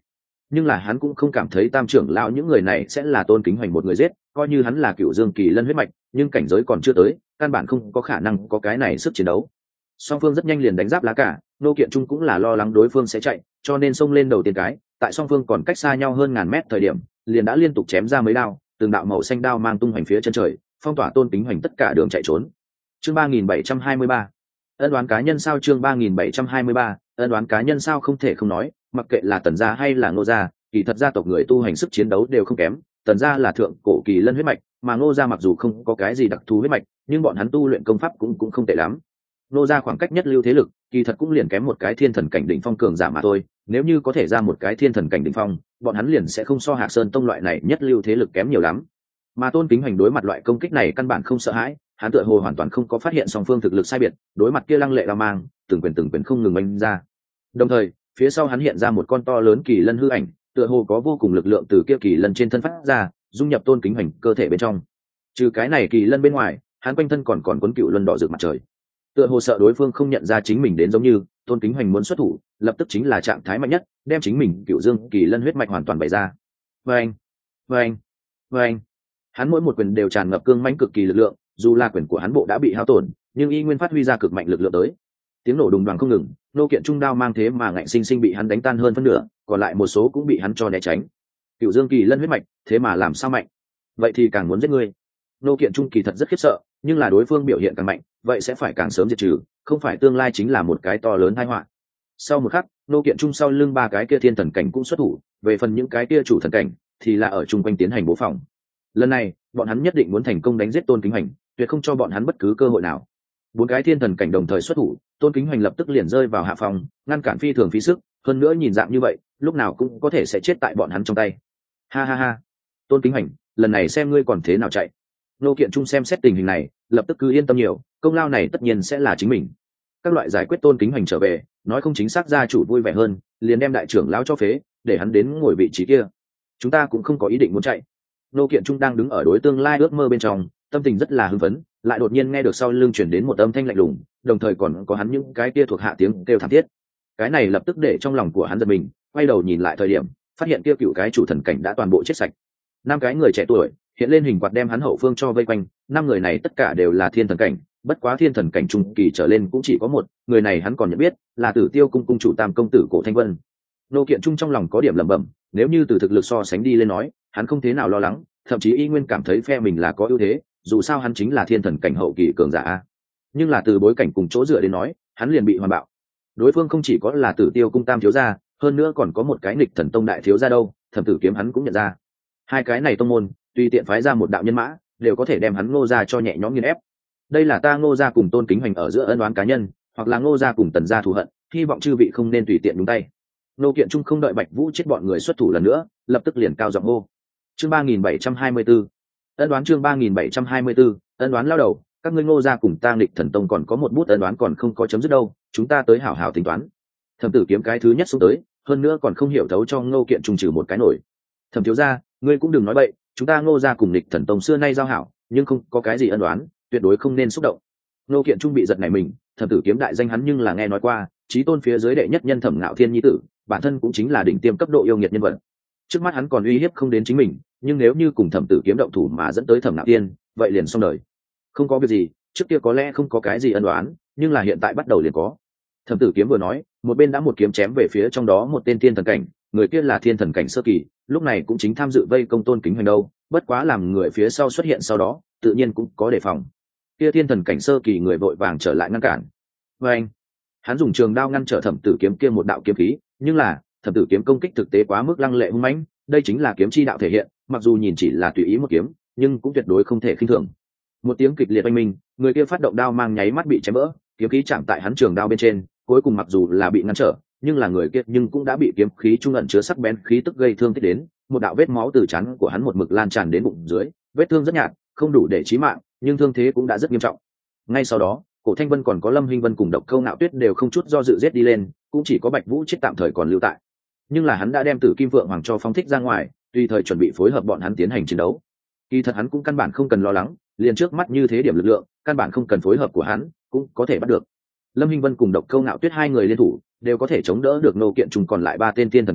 nhưng là hắn cũng không cảm thấy tam trưởng lão những người này sẽ là Tôn Kính Hoành một người giết, coi như hắn là Cựu Dương Kỳ Lân huyết mạch, nhưng cảnh giới còn chưa tới, căn bản không có khả năng có cái này sức chiến đấu. Song phương rất nhanh liền đánh giáp lá cả, Ngô Kiện Trung cũng là lo lắng đối phương sẽ chạy, cho nên xông lên đầu tiên cái, tại song phương còn cách xa nhau hơn ngàn mét thời điểm, liền đã liên tục chém ra mấy đao, từng đạo màu xanh đao mang tung hoành phía chân trời, phong tỏa Tôn Kính Hoành tất cả đường chạy trốn. Chương 3723. Ân đoán cá nhân sao? Chương 3723. Ân đoán cá nhân sao? Không thể không nói, mặc kệ là Tần gia hay là Ngô gia, kỳ thật gia tộc người tu hành sức chiến đấu đều không kém. Tần gia là thượng cổ kỳ lân huyết mạch, mà Ngô gia mặc dù không có cái gì đặc thù huyết mạch, nhưng bọn hắn tu luyện công pháp cũng không tệ lắm. Ngô gia khoảng cách nhất lưu thế lực, kỳ thật cũng liền kém một cái thiên thần cảnh đỉnh phong cường giả mà thôi. Nếu như có thể ra một cái thiên thần cảnh đỉnh phong, bọn hắn liền sẽ không so Hạc Sơn tông loại này nhất lưu thế lực kém nhiều lắm. Mà Tôn Kính Hoành đối mặt loại công kích này căn bản không sợ hãi, hắn tựa hồ hoàn toàn không có phát hiện song phương thực lực sai biệt, đối mặt kia lăng lệ lao mang, từng quyền không ngừng oanh ra. Đồng thời, phía sau hắn hiện ra một con to lớn kỳ lân hư ảnh, tựa hồ có vô cùng lực lượng từ kia kỳ lân trên thân phát ra, dung nhập Tôn Kính Hoành cơ thể bên trong. Trừ cái này kỳ lân bên ngoài, hắn quanh thân còn cuốn cựu luân đỏ rực mặt trời. Tựa hồ sợ đối phương không nhận ra chính mình đến, giống như Tôn Kính Hoành muốn xuất thủ, lập tức chính là trạng thái mạnh nhất, đem chính mình Cựu Dương Kỳ Lân huyết mạch hoàn toàn bày ra. Vâng, vâng, vâng. Hắn mỗi một quyền đều tràn ngập cương mãnh cực kỳ lực lượng, dù là quyền của hắn bộ đã bị hao tổn, nhưng y nguyên phát huy ra cực mạnh lực lượng tới. Tiếng nổ đùng đoàng không ngừng, Ngô Kiện Trung đao mang thế mà ngạnh sinh sinh bị hắn đánh tan hơn phân nửa, còn lại một số cũng bị hắn cho né tránh. Cựu Dương Kỳ Lân huyết mạch, thế mà làm sao mạnh? Vậy thì càng muốn giết ngươi. Ngô Kiện Trung kỳ thật rất khiếp sợ, nhưng là đối phương biểu hiện càng mạnh, vậy sẽ phải càng sớm diệt trừ, không phải tương lai chính là một cái to lớn tai họa. Sau một khắc, Ngô Kiện Trung sau lưng ba cái kia thiên thần cảnh cũng xuất thủ, về phần những cái kia chủ thần cảnh thì là ở chung quanh tiến hành bố phòng. Lần này, bọn hắn nhất định muốn thành công đánh giết Tôn Kính Hoành, tuyệt không cho bọn hắn bất cứ cơ hội nào. Bốn cái thiên thần cảnh đồng thời xuất thủ, Tôn Kính Hoành lập tức liền rơi vào hạ phòng, ngăn cản phi thường phí sức, hơn nữa nhìn dạng như vậy, lúc nào cũng có thể sẽ chết tại bọn hắn trong tay. Ha ha ha, Tôn Kính Hoành, lần này xem ngươi còn thế nào chạy. Ngô Kiện Trung xem xét tình hình này, lập tức cứ yên tâm nhiều, công lao này tất nhiên sẽ là chính mình. Các loại giải quyết Tôn Kính Hoành trở về, nói không chính xác gia chủ vui vẻ hơn, liền đem đại trưởng lão cho phế, để hắn đến ngồi vị trí kia. Chúng ta cũng không có ý định muốn chạy. Ngô Kiện Trung đang đứng ở đối tương lai ước mơ bên trong, tâm tình rất là hưng phấn, lại đột nhiên nghe được sau lưng chuyển đến một âm thanh lạnh lùng, đồng thời còn có hắn những cái kia thuộc hạ tiếng kêu thảm thiết. Cái này lập tức để trong lòng của hắn giật mình, quay đầu nhìn lại thời điểm, phát hiện kia cựu cái chủ thần cảnh đã toàn bộ chết sạch. Năm cái người trẻ tuổi hiện lên hình quạt đem hắn hậu phương cho vây quanh, năm người này tất cả đều là thiên thần cảnh, bất quá thiên thần cảnh trung kỳ trở lên cũng chỉ có một, người này hắn còn nhận biết, là Tử Tiêu cung cung chủ Tam công tử Cổ Thanh Vân. Ngô Kiện Trung trong lòng có điểm lẩm bẩm, nếu như từ thực lực so sánh đi lên nói, hắn không thế nào lo lắng, thậm chí y nguyên cảm thấy phe mình là có ưu thế, dù sao hắn chính là thiên thần cảnh hậu kỳ cường giả. Nhưng là từ bối cảnh cùng chỗ dựa đến nói, hắn liền bị hoàn bạo. Đối phương không chỉ có là Tử Tiêu cung Tam thiếu gia, hơn nữa còn có một cái Nghịch Thần tông đại thiếu gia đâu, Thẩm Tử Kiếm hắn cũng nhận ra. Hai cái này tông môn, tùy tiện phái ra một đạo nhân mã, đều có thể đem hắn Ngô gia cho nhẹ nhõm nghiền ép. Đây là ta Ngô gia cùng Tôn Kính Hoành ở giữa ân oán cá nhân, hoặc là Ngô gia cùng Tần gia thù hận, hy vọng chư vị không nên tùy tiện đúng tay. Ngô Kiện Trung không đợi Bạch Vũ chết bọn người xuất thủ lần nữa, lập tức liền cao giọng hô. Chương 3724. Ân đoán. Chương 3724. Ân đoán lao đầu, các ngươi Ngô gia cùng ta Nghịch Thần tông còn có một bút ân đoán còn không có chấm dứt đâu, chúng ta tới hảo hảo tính toán. Thẩm Tử Kiếm cái thứ nhất xuống tới, hơn nữa còn không hiểu thấu cho Ngô Kiện Trung trừ một cái nổi. Thẩm thiếu gia, ngươi cũng đừng nói bậy, chúng ta Ngô gia cùng Nghịch Thần tông xưa nay giao hảo, nhưng không có cái gì ân đoán, tuyệt đối không nên xúc động. Ngô Kiện Trung bị giật nảy mình, Thẩm Tử Kiếm đại danh hắn nhưng là nghe nói qua, chí tôn phía dưới đệ nhất nhân Thẩm Ngạo Thiên nhi tử, bản thân cũng chính là đỉnh tiêm cấp độ yêu nghiệt nhân vật. Trước mắt hắn còn uy hiếp không đến chính mình, nhưng nếu như cùng Thẩm Tử Kiếm động thủ mà dẫn tới Thẩm Ngạo Thiên, vậy liền xong đời. Không có việc gì, trước kia có lẽ không có cái gì ân oán, nhưng là hiện tại bắt đầu liền có. Thẩm Tử Kiếm vừa nói, một bên đã một kiếm chém về phía trong đó một tên thiên thần cảnh, người kia là thiên thần cảnh sơ kỳ, lúc này cũng chính tham dự vây công Tôn Kính Hoành đâu, bất quá làm người phía sau xuất hiện sau đó, tự nhiên cũng có đề phòng. Kia thiên thần cảnh sơ kỳ người vội vàng trở lại ngăn cản. Và anh, hắn dùng trường đao ngăn trở Thẩm Tử Kiếm kia một đạo kiếm khí, nhưng là Thẩm Tử Kiếm công kích thực tế quá mức lăng lệ hung mãnh, đây chính là kiếm chi đạo thể hiện, mặc dù nhìn chỉ là tùy ý một kiếm, nhưng cũng tuyệt đối không thể khinh thường. Một tiếng kịch liệt oanh minh, người kia phát động đao mang nháy mắt bị chém vỡ, kiếm khí chạm tại hắn trường đao bên trên, cuối cùng mặc dù là bị ngăn trở, nhưng là người kia nhưng cũng đã bị kiếm khí trung ẩn chứa sắc bén khí tức gây thương tích đến, một đạo vết máu từ trán của hắn một mực lan tràn đến bụng dưới, vết thương rất nhạt, không đủ để chí mạng, nhưng thương thế cũng đã rất nghiêm trọng. Ngay sau đó, Cổ Thanh Vân còn có Lâm Hinh Vân cùng Độc Câu Nạo Tuyết đều không chút do dự giết đi lên, cũng chỉ có Bạch Vũ chết tạm thời còn lưu tại. Nhưng là hắn đã đem Tử Kim Vượng Hoàng cho phóng thích ra ngoài, tùy thời chuẩn bị phối hợp bọn hắn tiến hành chiến đấu. Kỳ thật hắn cũng căn bản không cần lo lắng, liền trước mắt như thế điểm lực lượng, căn bản không cần phối hợp của hắn, cũng có thể bắt được. Lâm Hinh Vân cùng Độc Câu Nạo Tuyết hai người liên thủ, đều có thể chống đỡ được Ngô Kiện Trung còn lại ba tên tiên thần cảnh,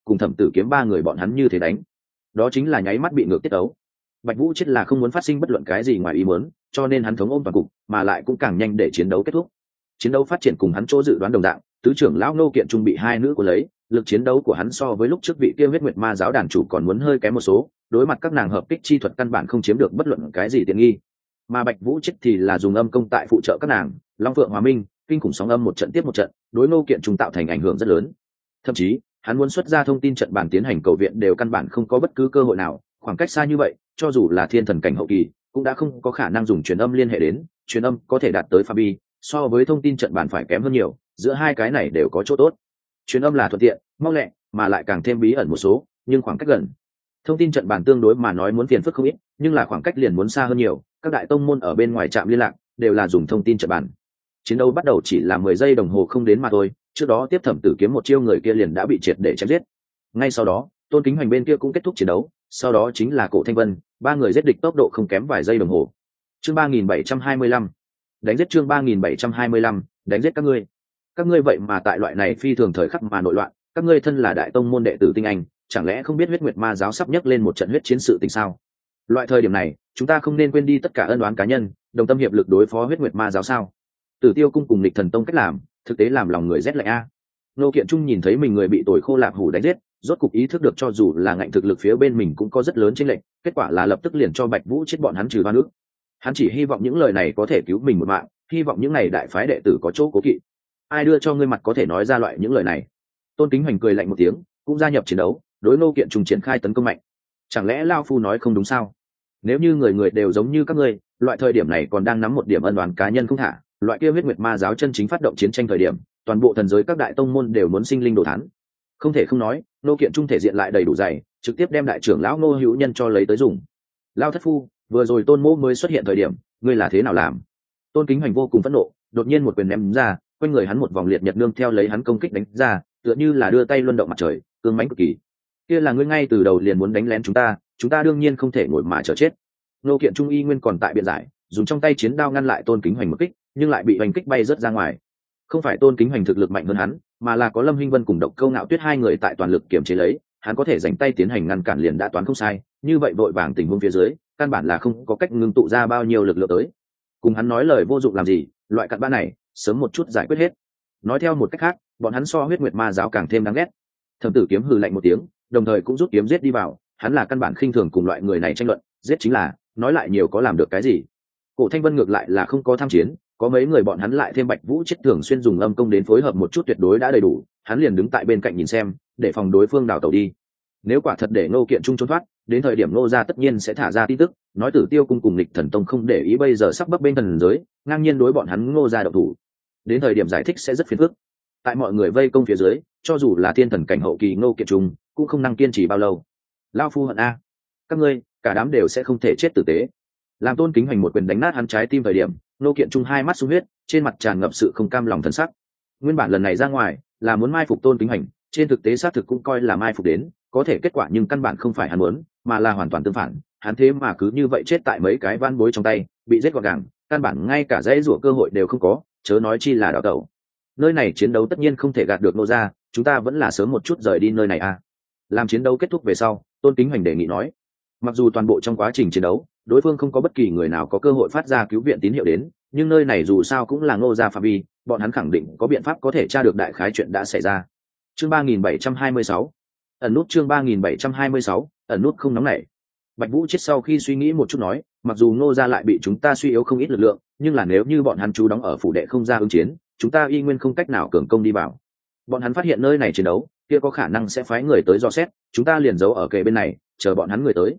cùng Thẩm Tử Kiếm ba người bọn hắn như thế đánh, đó chính là nháy mắt bị ngược tiết tấu. Bạch Vũ chết là không muốn phát sinh bất luận cái gì ngoài ý muốn, cho nên hắn thống ôm toàn cục, mà lại cũng càng nhanh để chiến đấu kết thúc. Chiến đấu phát triển cùng hắn chỗ dự đoán đồng dạng, tứ trưởng lão Ngô Kiện Trung bị hai nữ của lấy, lực chiến đấu của hắn so với lúc trước vị kia huyết nguyệt ma giáo đàn chủ còn muốn hơi kém một số, đối mặt các nàng hợp kích chi thuật căn bản không chiếm được bất luận cái gì tiện nghi. Mà Bạch Vũ chết thì là dùng âm công tại phụ trợ các nàng, Long Phượng Hòa Minh, kinh khủng sóng âm một trận tiếp một trận, đối Ngô Kiện Trung tạo thành ảnh hưởng rất lớn. Thậm chí, hắn muốn xuất ra thông tin trận bản tiến hành cầu viện đều căn bản không có bất cứ cơ hội nào, khoảng cách xa như vậy, cho dù là thiên thần cảnh hậu kỳ, cũng đã không có khả năng dùng truyền âm liên hệ đến, truyền âm có thể đạt tới phạm vi, so với thông tin trận bản phải kém hơn nhiều, giữa hai cái này đều có chỗ tốt. Truyền âm là thuận tiện, mau lẹ, mà lại càng thêm bí ẩn một số, nhưng khoảng cách gần. Thông tin trận bản tương đối mà nói muốn phiền phức không ít, nhưng là khoảng cách liền muốn xa hơn nhiều, các đại tông môn ở bên ngoài trạm liên lạc đều là dùng thông tin trận bản. Chiến đấu bắt đầu chỉ là 10 giây đồng hồ không đến mà thôi, trước đó tiếp Thẩm Tử Kiếm một chiêu người kia liền đã bị triệt để chém giết. Ngay sau đó, Tôn Kính Hoành bên kia cũng kết thúc chiến đấu, sau đó chính là Cổ Thanh Vân, ba người giết địch tốc độ không kém vài giây đồng hồ. Chương 3725. Đánh giết chương 3725, đánh giết các ngươi. Các ngươi vậy mà tại loại này phi thường thời khắc mà nội loạn, các ngươi thân là đại tông môn đệ tử tinh anh, chẳng lẽ không biết huyết nguyệt ma giáo sắp nhấc lên một trận huyết chiến sự tình sao? Loại thời điểm này, chúng ta không nên quên đi tất cả ân oán cá nhân, đồng tâm hiệp lực đối phó huyết nguyệt ma giáo sao? Tử Tiêu cung cùng Lịch Thần tông cách làm, thực tế làm lòng người rét lạnh a. Nô Kiện Trung nhìn thấy mình người bị tồi khô lạp hủ đánh giết, rốt cục ý thức được cho dù là ngạnh thực lực phía bên mình cũng có rất lớn chênh lệch, kết quả là lập tức liền cho Bạch Vũ chết bọn hắn trừ oan ức. Hắn chỉ hy vọng những lời này có thể cứu mình một mạng, hy vọng những này đại phái đệ tử có chỗ cố kỵ. Ai đưa cho ngươi mặt có thể nói ra loại những lời này? Tôn Kính Hoành cười lạnh một tiếng, cũng gia nhập chiến đấu, đối Nô Kiện Trung triển khai tấn công mạnh. Chẳng lẽ lão phu nói không đúng sao? Nếu như người người đều giống như các ngươi, loại thời điểm này còn đang nắm một điểm ân oán cá nhân không thả, loại kia huyết nguyệt ma giáo chân chính phát động chiến tranh thời điểm, toàn bộ thần giới các đại tông môn đều muốn sinh linh đồ thán. Không thể không nói, Nô Kiện Trung thể diện lại đầy đủ dày, trực tiếp đem đại trưởng lão Ngô Hữu Nhân cho lấy tới dùng. Lao thất phu, vừa rồi Tôn Mỗ mới xuất hiện thời điểm, ngươi là thế nào làm? Tôn Kính Hoành vô cùng phẫn nộ, đột nhiên một quyền ném ra, quanh người hắn một vòng liệt nhật nương theo lấy hắn công kích đánh ra, tựa như là đưa tay luân động mặt trời, cương mãnh cực kỳ. Kia là ngươi ngay từ đầu liền muốn đánh lén chúng ta đương nhiên không thể ngồi mà chờ chết. Nô Kiện Trung y nguyên còn tại biện giải, dùng trong tay chiến đao ngăn lại Tôn Kính Hoành một kích, nhưng lại bị hoành kích bay rớt ra ngoài. Không phải Tôn Kính Hoành thực lực mạnh hơn hắn, mà là có Lâm Hinh Vân cùng Độc Câu Ngạo Tuyết hai người tại toàn lực kiểm chế lấy, hắn có thể dành tay tiến hành ngăn cản liền đã toán không sai, như vậy vội vàng tình huống phía dưới, căn bản là không có cách ngưng tụ ra bao nhiêu lực lượng tới. Cùng hắn nói lời vô dụng làm gì, loại cặn bã này, sớm một chút giải quyết hết. Nói theo một cách khác, bọn hắn so huyết nguyệt ma giáo càng thêm đáng ghét. Thẩm Tử Kiếm hừ lạnh một tiếng, đồng thời cũng rút kiếm giết đi vào, hắn là căn bản khinh thường cùng loại người này tranh luận, giết chính là, nói lại nhiều có làm được cái gì. Cổ Thanh Vân ngược lại là không có tham chiến, có mấy người bọn hắn lại thêm Bạch Vũ chết thường xuyên dùng âm công đến phối hợp một chút tuyệt đối đã đầy đủ, hắn liền đứng tại bên cạnh nhìn xem, để phòng đối phương đào tẩu đi. Nếu quả thật để Ngô Kiện Trung trốn thoát, đến thời điểm Ngô gia tất nhiên sẽ thả ra tin tức, nói Tử Tiêu cung cùng Lịch Thần tông không để ý bây giờ sắp bấp bên thần giới, ngang nhiên đối bọn hắn Ngô gia động thủ. Đến thời điểm giải thích sẽ rất phiền phức. Tại mọi người vây công phía dưới, cho dù là thiên thần cảnh hậu kỳ Ngô Kiện Trung, cũng không năng kiên trì bao lâu. Lao phu hận a, các ngươi, cả đám đều sẽ không thể chết tử tế. Làm Tôn Kính Hoành một quyền đánh nát hắn trái tim thời điểm, Ngô Kiện Trung hai mắt sung huyết, trên mặt tràn ngập sự không cam lòng thần sắc. Nguyên bản lần này ra ngoài là muốn mai phục Tôn Kính Hoành, trên thực tế xác thực cũng coi là mai phục đến, có thể kết quả nhưng căn bản không phải hắn muốn, mà là hoàn toàn tương phản, hắn thế mà cứ như vậy chết tại mấy cái van bối trong tay, bị giết gọn gàng, căn bản ngay cả dãy rủa cơ hội đều không có, chớ nói chi là đào tẩu. Nơi này chiến đấu tất nhiên không thể gạt được Ngô gia, chúng ta vẫn là sớm một chút rời đi nơi này a. Làm chiến đấu kết thúc về sau, Tôn Kính Hoành đề nghị nói, mặc dù toàn bộ trong quá trình chiến đấu, đối phương không có bất kỳ người nào có cơ hội phát ra cứu viện tín hiệu đến, nhưng nơi này dù sao cũng là Ngô gia phạm vi, bọn hắn khẳng định có biện pháp có thể tra được đại khái chuyện đã xảy ra. Chương 3726. Ẩn nút chương 3726, ẩn nút không nóng nảy. Bạch Vũ chết sau khi suy nghĩ một chút nói, mặc dù Ngô gia lại bị chúng ta suy yếu không ít lực lượng, nhưng là nếu như bọn hắn trú đóng ở phủ đệ không ra ứng chiến, chúng ta y nguyên không cách nào cường công đi vào. Bọn hắn phát hiện nơi này chiến đấu, kia có khả năng sẽ phái người tới dò xét, chúng ta liền giấu ở kề bên này, chờ bọn hắn người tới.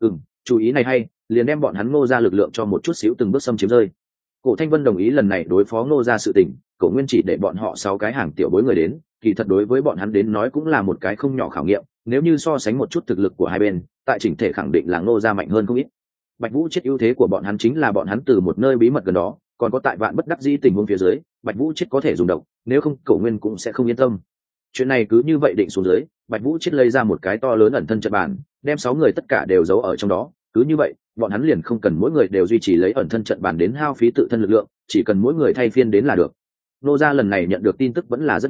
Chú ý này hay, liền đem bọn hắn Ngô gia lực lượng cho một chút xíu từng bước xâm chiếm rơi. Cổ Thanh Vân đồng ý lần này đối phó Ngô gia sự tình, Cổ Nguyên chỉ để bọn họ 6 cái hàng tiểu bối người đến, kỳ thật đối với bọn hắn đến nói cũng là một cái không nhỏ khảo nghiệm, nếu như so sánh một chút thực lực của hai bên, tại chỉnh thể khẳng định là Ngô gia mạnh hơn không ít. Bạch Vũ chết ưu thế của bọn hắn chính là bọn hắn từ một nơi bí mật gần đó, còn có tại vạn bất đắc dĩ tình huống phía dưới, Bạch Vũ chết có thể dùng độc, nếu không Cổ Nguyên cũng sẽ không yên tâm. Chuyện này cứ như vậy định xuống dưới, Bạch Vũ chết lấy ra một cái to lớn ẩn thân trận bàn, đem 6 người tất cả đều giấu ở trong đó, cứ như vậy bọn hắn liền không cần mỗi người đều duy trì lấy ẩn thân trận bàn đến hao phí tự thân lực lượng, chỉ cần mỗi người thay phiên đến là được. Nô gia lần này nhận được tin tức vẫn là rất nhanh,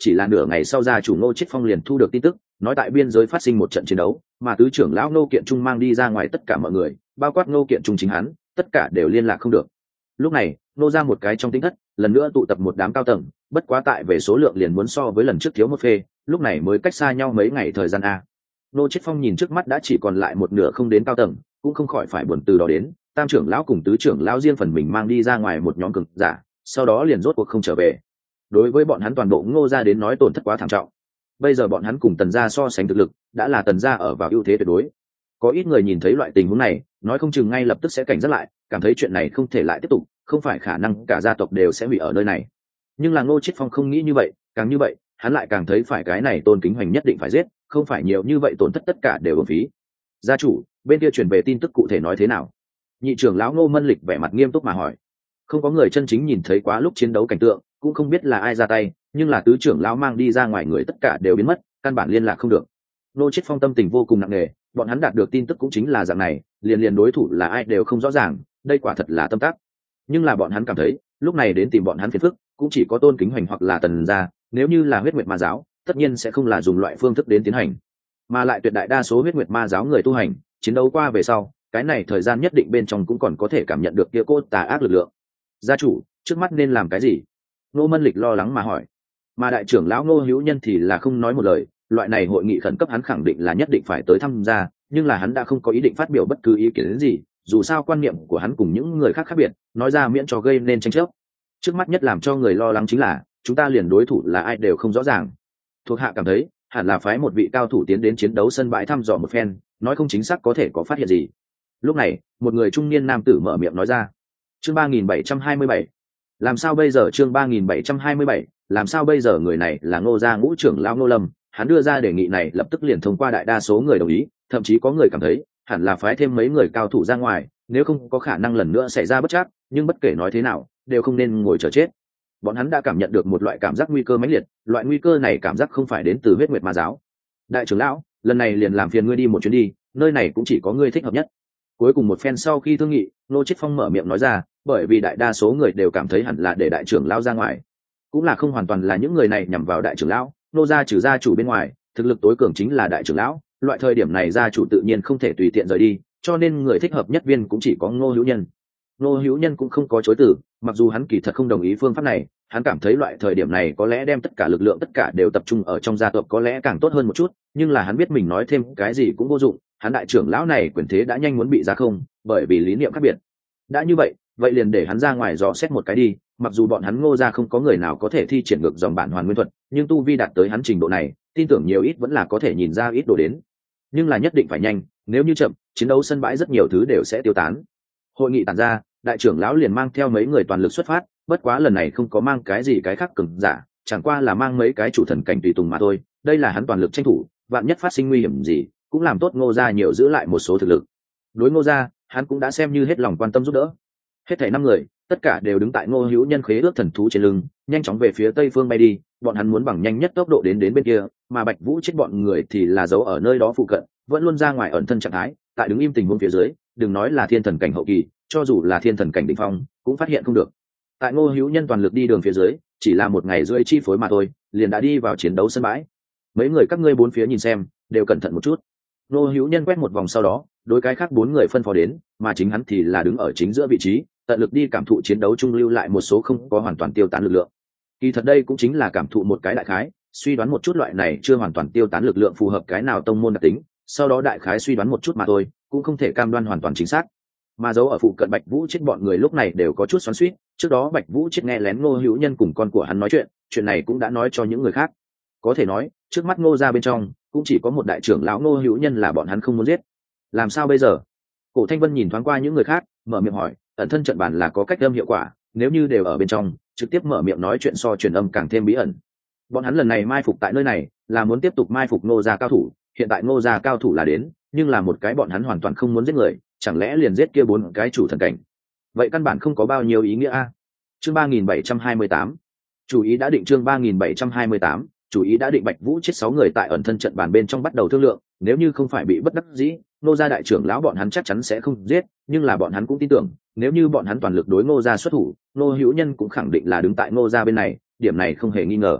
chỉ là nửa ngày sau gia chủ Ngô Chiết Phong liền thu được tin tức, nói tại biên giới phát sinh một trận chiến đấu, mà tứ trưởng lão Ngô Kiện Trung mang đi ra ngoài tất cả mọi người, bao quát Ngô Kiện Trung chính hắn, tất cả đều liên lạc không được. Lúc này, nô ra một cái trong tính thất, lần nữa tụ tập một đám cao tầng, bất quá tại về số lượng liền muốn so với lần trước thiếu một phê, lúc này mới cách xa nhau mấy ngày thời gian a. Ngô Chiết Phong nhìn trước mắt đã chỉ còn lại một nửa không đến cao tầng, cũng không khỏi phải buồn từ đó đến, tam trưởng lão cùng tứ trưởng lão riêng phần mình mang đi ra ngoài một nhóm cường giả, sau đó liền rốt cuộc không trở về. Đối với bọn hắn toàn bộ Ngô gia đến nói tổn thất quá thảm trọng. Bây giờ bọn hắn cùng Tần gia so sánh thực lực, đã là Tần gia ở vào ưu thế tuyệt đối. Có ít người nhìn thấy loại tình huống này, nói không chừng ngay lập tức sẽ cảnh giác lại, cảm thấy chuyện này không thể lại tiếp tục, không phải khả năng cả gia tộc đều sẽ hủy ở nơi này. Nhưng là Ngô Chiết Phong không nghĩ như vậy, càng như vậy, hắn lại càng thấy phải cái này Tôn Kính Hoành nhất định phải giết, không phải nhiều như vậy tổn thất tất cả đều uổng phí. Gia chủ, bên kia truyền về tin tức cụ thể nói thế nào? Nhị trưởng lão Ngô Mân Lịch vẻ mặt nghiêm túc mà hỏi. Không có người chân chính nhìn thấy quá lúc chiến đấu cảnh tượng, cũng không biết là ai ra tay, nhưng là tứ trưởng lão mang đi ra ngoài người tất cả đều biến mất, căn bản liên lạc không được. Ngô Chiết Phong tâm tình vô cùng nặng nề, bọn hắn đạt được tin tức cũng chính là dạng này, liền đối thủ là ai đều không rõ ràng, đây quả thật là tâm tắc. Nhưng là bọn hắn cảm thấy, lúc này đến tìm bọn hắn phiền phức, cũng chỉ có Tôn Kính Hoành hoặc là Tần gia, nếu như là Huyết Nguyệt Ma giáo, tất nhiên sẽ không là dùng loại phương thức đến tiến hành, mà lại tuyệt đại đa số Huyết Nguyệt Ma giáo người tu hành, chiến đấu qua về sau, cái này thời gian nhất định bên trong cũng còn có thể cảm nhận được kia cô tà ác lực lượng. Gia chủ, trước mắt nên làm cái gì? Ngô Mân Lịch lo lắng mà hỏi. Mà đại trưởng lão Ngô Hữu Nhân thì là không nói một lời, loại này hội nghị khẩn cấp hắn khẳng định là nhất định phải tới tham gia, nhưng là hắn đã không có ý định phát biểu bất cứ ý kiến gì, dù sao quan niệm của hắn cùng những người khác khác biệt, nói ra miễn cho gây nên tranh chấp. Trước mắt nhất làm cho người lo lắng chính là, chúng ta liền đối thủ là ai đều không rõ ràng. Thuộc hạ cảm thấy, hẳn là phái một vị cao thủ tiến đến chiến đấu sân bãi thăm dò một phen, nói không chính xác có thể có phát hiện gì. Lúc này, một người trung niên nam tử mở miệng nói ra. Chương 3727. Làm sao bây giờ? Chương 3727. Làm sao bây giờ? Người này là Ngô gia ngũ trưởng lão Ngô Lâm, hắn đưa ra đề nghị này lập tức liền thông qua đại đa số người đồng ý, thậm chí có người cảm thấy hẳn là phái thêm mấy người cao thủ ra ngoài, nếu không có khả năng lần nữa xảy ra bất trắc, nhưng bất kể nói thế nào, đều không nên ngồi chờ chết. Bọn hắn đã cảm nhận được một loại cảm giác nguy cơ mãnh liệt, loại nguy cơ này cảm giác không phải đến từ Huyết Nguyệt Ma giáo. Đại trưởng lão, lần này liền làm phiền ngươi đi một chuyến đi, nơi này cũng chỉ có ngươi thích hợp nhất. Cuối cùng một phen sau khi thương nghị, Ngô Chiết Phong mở miệng nói ra, bởi vì đại đa số người đều cảm thấy hẳn là để đại trưởng lão ra ngoài, cũng là không hoàn toàn là những người này nhằm vào đại trưởng lão. Nô gia trừ gia chủ bên ngoài, thực lực tối cường chính là đại trưởng lão, loại thời điểm này gia chủ tự nhiên không thể tùy tiện rời đi, cho nên người thích hợp nhất viên cũng chỉ có Ngô Hữu Nhân. Ngô Hữu Nhân cũng không có chối từ, mặc dù hắn kỳ thật không đồng ý phương pháp này, hắn cảm thấy loại thời điểm này có lẽ đem tất cả lực lượng tất cả đều tập trung ở trong gia tộc có lẽ càng tốt hơn một chút, nhưng là hắn biết mình nói thêm cái gì cũng vô dụng, hắn đại trưởng lão này quyền thế đã nhanh muốn bị ra không, bởi vì lý niệm khác biệt. Đã như vậy, vậy liền để hắn ra ngoài dò xét một cái đi, mặc dù bọn hắn Ngô gia không có người nào có thể thi triển ngược dòng bản hoàn nguyên thuật, nhưng tu vi đạt tới hắn trình độ này, tin tưởng nhiều ít vẫn là có thể nhìn ra ít đồ đến. Nhưng là nhất định phải nhanh, nếu như chậm, chiến đấu sân bãi rất nhiều thứ đều sẽ tiêu tán. Hội nghị tản ra, đại trưởng lão liền mang theo mấy người toàn lực xuất phát, bất quá lần này không có mang cái gì cái khác cường giả, chẳng qua là mang mấy cái chủ thần cảnh tùy tùng mà thôi, đây là hắn toàn lực tranh thủ, vạn nhất phát sinh nguy hiểm gì, cũng làm tốt Ngô gia nhiều giữ lại một số thực lực. Đối Ngô gia, hắn cũng đã xem như hết lòng quan tâm giúp đỡ. Hết thảy 5 người, tất cả đều đứng tại Ngô Hữu Nhân khế ước thần thú trên lưng, nhanh chóng về phía tây phương bay đi, bọn hắn muốn bằng nhanh nhất tốc độ đến bên kia, mà Bạch Vũ chết bọn người thì là giấu ở nơi đó phụ cận, vẫn luôn ra ngoài ẩn thân trạng thái, tại đứng im tình huống phía dưới, đừng nói là thiên thần cảnh hậu kỳ, cho dù là thiên thần cảnh đỉnh phong, cũng phát hiện không được. Tại Ngô Hữu Nhân toàn lực đi đường phía dưới, chỉ là một ngày rưỡi chi phối mà thôi, liền đã đi vào chiến đấu sân bãi. Mấy người các ngươi bốn phía nhìn xem, đều cẩn thận một chút. Ngô Hữu Nhân quét một vòng sau đó, đối cái khác 4 người phân phó đến, mà chính hắn thì là đứng ở chính giữa vị trí, tận lực đi cảm thụ chiến đấu trung lưu lại một số không có hoàn toàn tiêu tán lực lượng. Kỳ thật đây cũng chính là cảm thụ một cái đại khái, suy đoán một chút loại này chưa hoàn toàn tiêu tán lực lượng phù hợp cái nào tông môn đặc tính, sau đó đại khái suy đoán một chút mà thôi, cũng không thể cam đoan hoàn toàn chính xác. Mà dấu ở phụ cận Bạch Vũ chết bọn người lúc này đều có chút xoắn xuýt, trước đó Bạch Vũ chết nghe lén Ngô Hữu Nhân cùng con của hắn nói chuyện này cũng đã nói cho những người khác. Có thể nói, trước mắt Ngô gia bên trong, cũng chỉ có một đại trưởng lão Ngô Hữu Nhân là bọn hắn không muốn giết. Làm sao bây giờ? Cổ Thanh Vân nhìn thoáng qua những người khác, mở miệng hỏi, ẩn thân trận bản là có cách âm hiệu quả, nếu như đều ở bên trong, trực tiếp mở miệng nói chuyện so truyền âm càng thêm bí ẩn. Bọn hắn lần này mai phục tại nơi này, là muốn tiếp tục mai phục Ngô gia cao thủ, hiện tại Ngô gia cao thủ là đến, nhưng là một cái bọn hắn hoàn toàn không muốn giết người, chẳng lẽ liền giết kia 4 cái chủ thần cảnh? Vậy căn bản không có bao nhiêu ý nghĩa a. Chương 3728. Chủ ý đã định. Chương 3728. Chủ ý đã định. Bạch Vũ chết 6 người tại ẩn thân trận bàn bên trong bắt đầu thương lượng, nếu như không phải bị bất đắc dĩ, Ngô gia đại trưởng lão bọn hắn chắc chắn sẽ không giết, nhưng là bọn hắn cũng tin tưởng, nếu như bọn hắn toàn lực đối Ngô gia xuất thủ, Ngô Hữu Nhân cũng khẳng định là đứng tại Ngô gia bên này, điểm này không hề nghi ngờ.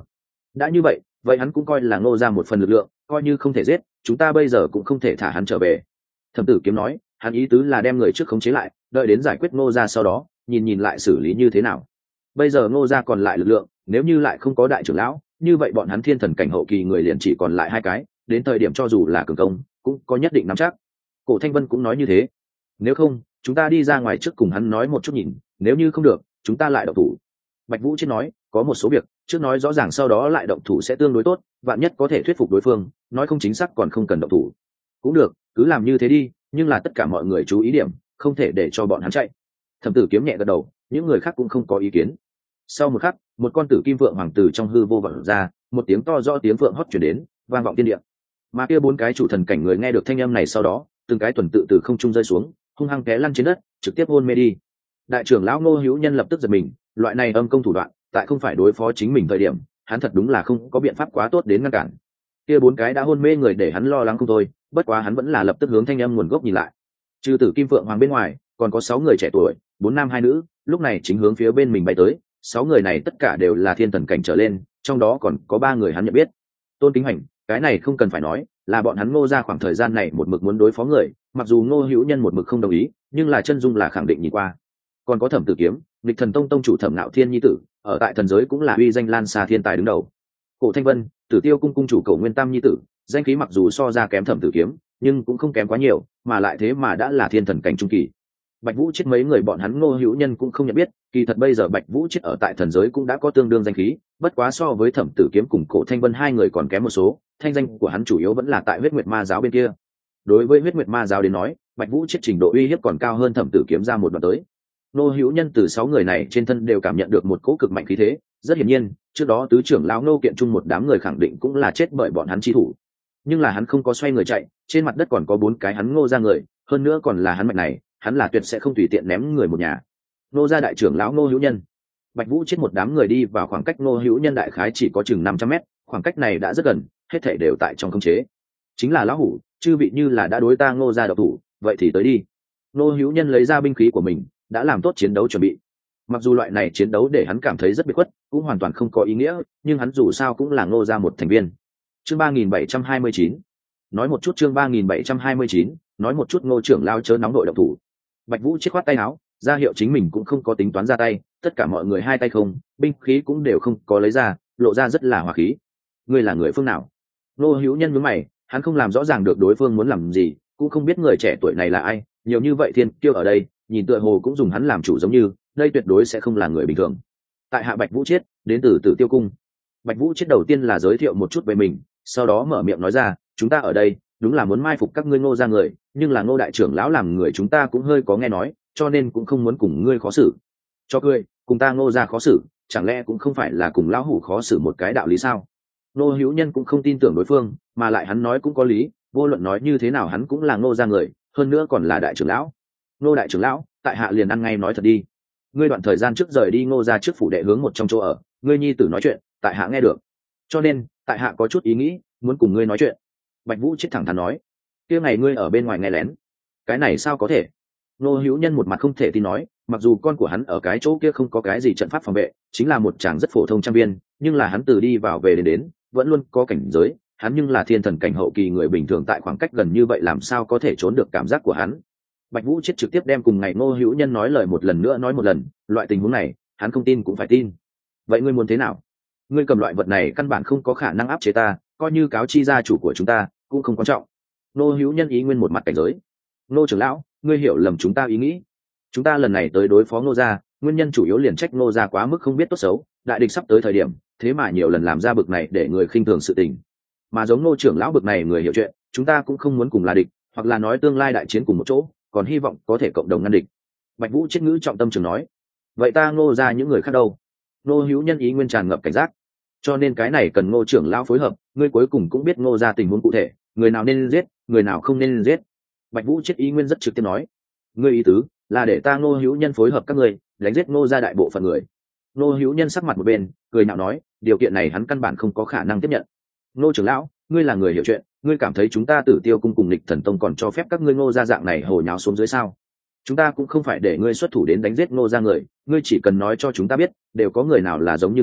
đã như vậy vậy hắn cũng coi là ngô ra một phần lực lượng, coi như không thể giết chúng ta bây giờ cũng không thể thả hắn trở về. Thẩm Tử Kiếm nói, hắn ý tứ là đem người trước khống chế lại, đợi đến giải quyết ngô ra sau đó nhìn lại xử lý như thế nào. Bây giờ ngô ra còn lại lực lượng, nếu như lại không có đại trưởng lão, như vậy bọn hắn thiên thần cảnh hậu kỳ người liền chỉ còn lại 2 cái, đến thời điểm cho dù là cường công cũng có nhất định nắm chắc. Cổ Thanh Vân cũng nói như thế, nếu không chúng ta đi ra ngoài trước cùng hắn nói một chút nhìn, nếu như không được chúng ta lại động thủ. Bạch Vũ Chết nói, có một số việc trước nói rõ ràng sau đó lại động thủ sẽ tương đối tốt, vạn nhất có thể thuyết phục đối phương, nói không chính xác còn không cần động thủ. Cũng được, cứ làm như thế đi, nhưng là tất cả mọi người chú ý điểm, không thể để cho bọn hắn chạy. Thẩm Tử Kiếm nhẹ gật đầu, những người khác cũng không có ý kiến. Sau một khắc, một con tử kim vượng hoàng tử trong hư vô vọng ra, một tiếng to rõ tiếng vượng hót truyền đến, vang vọng thiên địa. Mà kia 4 cái chủ thần cảnh người nghe được thanh âm này sau đó, từng cái tuần tự từ không trung rơi xuống, hung hăng té lăn trên đất, trực tiếp hôn mê đi. Đại trưởng lão Ngô Hữu Nhân lập tức giật mình, loại này âm công thủ đoạn, tại không phải đối phó chính mình thời điểm, hắn thật đúng là không có biện pháp quá tốt đến ngăn cản. Kia 4 cái đã hôn mê người để hắn lo lắng không thôi, bất quá hắn vẫn là lập tức hướng thanh âm nguồn gốc nhìn lại. Trừ tử kim phượng hoàng bên ngoài, còn có 6 người trẻ tuổi, 4 nam 2 nữ, lúc này chính hướng phía bên mình bay tới. 6 người này tất cả đều là thiên thần cảnh trở lên, trong đó còn có 3 người hắn nhận biết. Tôn Kính Hành, cái này không cần phải nói, là bọn hắn Ngô ra khoảng thời gian này một mực muốn đối phó người, mặc dù Ngô Hữu Nhân một mực không đồng ý, nhưng là chân dung là khẳng định nhìn qua. Còn có Thẩm Tử Kiếm, Nghịch Thần Tông tông chủ Thẩm Nạo Thiên nhi tử, ở tại thần giới cũng là uy danh lan xa thiên tài đứng đầu. Cổ Thanh Vân, Tử Tiêu cung cung chủ Cổ Nguyên Tam nhi tử, danh khí mặc dù so ra kém Thẩm Tử Kiếm, nhưng cũng không kém quá nhiều, mà lại thế mà đã là thiên thần cảnh trung kỳ. Bạch Vũ Chết mấy người bọn hắn Ngô Hữu Nhân cũng không nhận biết, kỳ thật bây giờ Bạch Vũ Chết ở tại thần giới cũng đã có tương đương danh khí, bất quá so với Thẩm Tử Kiếm cùng Cổ Thanh Vân 2 người còn kém một số, thanh danh của hắn chủ yếu vẫn là tại Huyết Nguyệt Ma giáo bên kia. Đối với Huyết Nguyệt Ma giáo đến nói, Bạch Vũ Chết trình độ uy hiếp còn cao hơn Thẩm Tử Kiếm ra một đoạn tới. Ngô Hữu Nhân từ 6 người này trên thân đều cảm nhận được một cỗ cực mạnh khí thế, rất hiển nhiên, trước đó tứ trưởng lão Ngô Kiện chung một đám người khẳng định cũng là chết bởi bọn hắn chi thủ. Nhưng là hắn không có xoay người chạy, trên mặt đất còn có 4 cái hắn Ngô ra người, hơn nữa còn là hắn mạch này, hắn là tuyệt sẽ không tùy tiện ném người một nhà. Ngô gia đại trưởng lão Ngô Hữu Nhân. Bạch Vũ Chết một đám người đi vào khoảng cách Ngô Hữu Nhân đại khái chỉ có chừng 500 mét, khoảng cách này đã rất gần, hết thảy đều tại trong khống chế. Chính là lão hủ, chư vị như là đã đối ta Ngô gia độc thủ, vậy thì tới đi. Ngô Hữu Nhân lấy ra binh khí của mình, đã làm tốt chiến đấu chuẩn bị. Mặc dù loại này chiến đấu để hắn cảm thấy rất biệt khuất, cũng hoàn toàn không có ý nghĩa, nhưng hắn dù sao cũng là Ngô gia một thành viên. Chương 3729. Nói một chút chương 3729, nói một chút Ngô trưởng lao chớ nóng đội động thủ. Bạch Vũ Chết khoát tay áo, ra hiệu chính mình cũng không có tính toán ra tay, tất cả mọi người 2 tay không, binh khí cũng đều không có lấy ra, lộ ra rất là hòa khí. Ngươi là người phương nào? Ngô Hữu Nhân nhướng mày, hắn không làm rõ ràng được đối phương muốn làm gì, cũng không biết người trẻ tuổi này là ai, nhiều như vậy thiên kiêu ở đây, nhìn tựa hồ cũng dùng hắn làm chủ giống như, đây tuyệt đối sẽ không là người bình thường. Tại hạ Bạch Vũ Chết, đến từ Tử Tiêu cung. Bạch Vũ Chết đầu tiên là giới thiệu một chút về mình, sau đó mở miệng nói ra, chúng ta ở đây đúng là muốn mai phục các ngươi Ngô ra người, nhưng là Ngô đại trưởng lão làm người chúng ta cũng hơi có nghe nói, cho nên cũng không muốn cùng ngươi khó xử. Cho ngươi, cùng ta Ngô ra khó xử, chẳng lẽ cũng không phải là cùng lão hủ khó xử một cái đạo lý sao? Ngô Hữu Nhân cũng không tin tưởng đối phương, mà lại hắn nói cũng có lý, vô luận nói như thế nào hắn cũng là Ngô ra người, hơn nữa còn là đại trưởng lão. Ngô đại trưởng lão, tại hạ liền ăn ngay nói thật đi. Ngươi đoạn thời gian trước rời đi Ngô ra trước phủ đệ hướng một trong chỗ ở, ngươi nhi tử nói chuyện, tại hạ nghe được. Cho nên, tại hạ có chút ý nghĩ, muốn cùng ngươi nói chuyện. Bạch Vũ Chết thẳng thắn nói, kia ngày ngươi ở bên ngoài nghe lén, cái này sao có thể? Ngô Hữu Nhân một mặt không thể tin nói, mặc dù con của hắn ở cái chỗ kia không có cái gì trận pháp phòng vệ, chính là một chàng rất phổ thông trang viên, nhưng là hắn từ đi vào về đến vẫn luôn có cảnh giới, hắn nhưng là thiên thần cảnh hậu kỳ người bình thường tại khoảng cách gần như vậy làm sao có thể trốn được cảm giác của hắn. Bạch Vũ Chết trực tiếp đem cùng ngày Ngô Hữu Nhân nói lời một lần nữa nói một lần, loại tình huống này, hắn không tin cũng phải tin. Vậy ngươi muốn thế nào? Ngươi cầm loại vật này căn bản không có khả năng áp chế ta, coi như cáo chi gia chủ của chúng ta cũng không quan trọng. Ngô Hữu Nhân ý nguyên một mặt cảnh giới. Ngô trưởng lão, ngươi hiểu lầm chúng ta ý nghĩ. Chúng ta lần này tới đối phó Ngô gia, nguyên nhân chủ yếu liền trách Ngô gia quá mức không biết tốt xấu, đại địch sắp tới thời điểm, thế mà nhiều lần làm ra bực này để người khinh thường sự tình. Mà giống Ngô trưởng lão bực này người hiểu chuyện, chúng ta cũng không muốn cùng là địch, hoặc là nói tương lai đại chiến cùng một chỗ, còn hy vọng có thể cộng đồng ngăn địch. Bạch Vũ Chết ngữ trọng tâm trường nói. Vậy ta Ngô gia những người khác đâu? Ngô Hữu Nhân ý nguyên tràn ngập cảnh giác. Cho nên cái này cần Ngô trưởng lão phối hợp, ngươi cuối cùng cũng biết Ngô gia tình huống cụ thể, người nào nên giết, người nào không nên giết. Bạch Vũ Chết ý nguyên rất trực tiếp nói, ngươi ý tứ là để ta Ngô Hữu Nhân phối hợp các ngươi đánh giết Ngô gia đại bộ phận người. Ngô Hữu Nhân sắc mặt một bên, cười nhạo nói, điều kiện này hắn căn bản không có khả năng tiếp nhận. Ngô trưởng lão, ngươi là người hiểu chuyện, ngươi cảm thấy chúng ta Tử Tiêu cung cùng Nghịch Thần tông còn cho phép các ngươi Ngô gia dạng này hồ nháo xuống dưới sao? Chúng ta cũng không phải để ngươi xuất thủ đến đánh giết Ngô gia người, ngươi chỉ cần nói cho chúng ta biết, đều có người nào là giống như ngươi,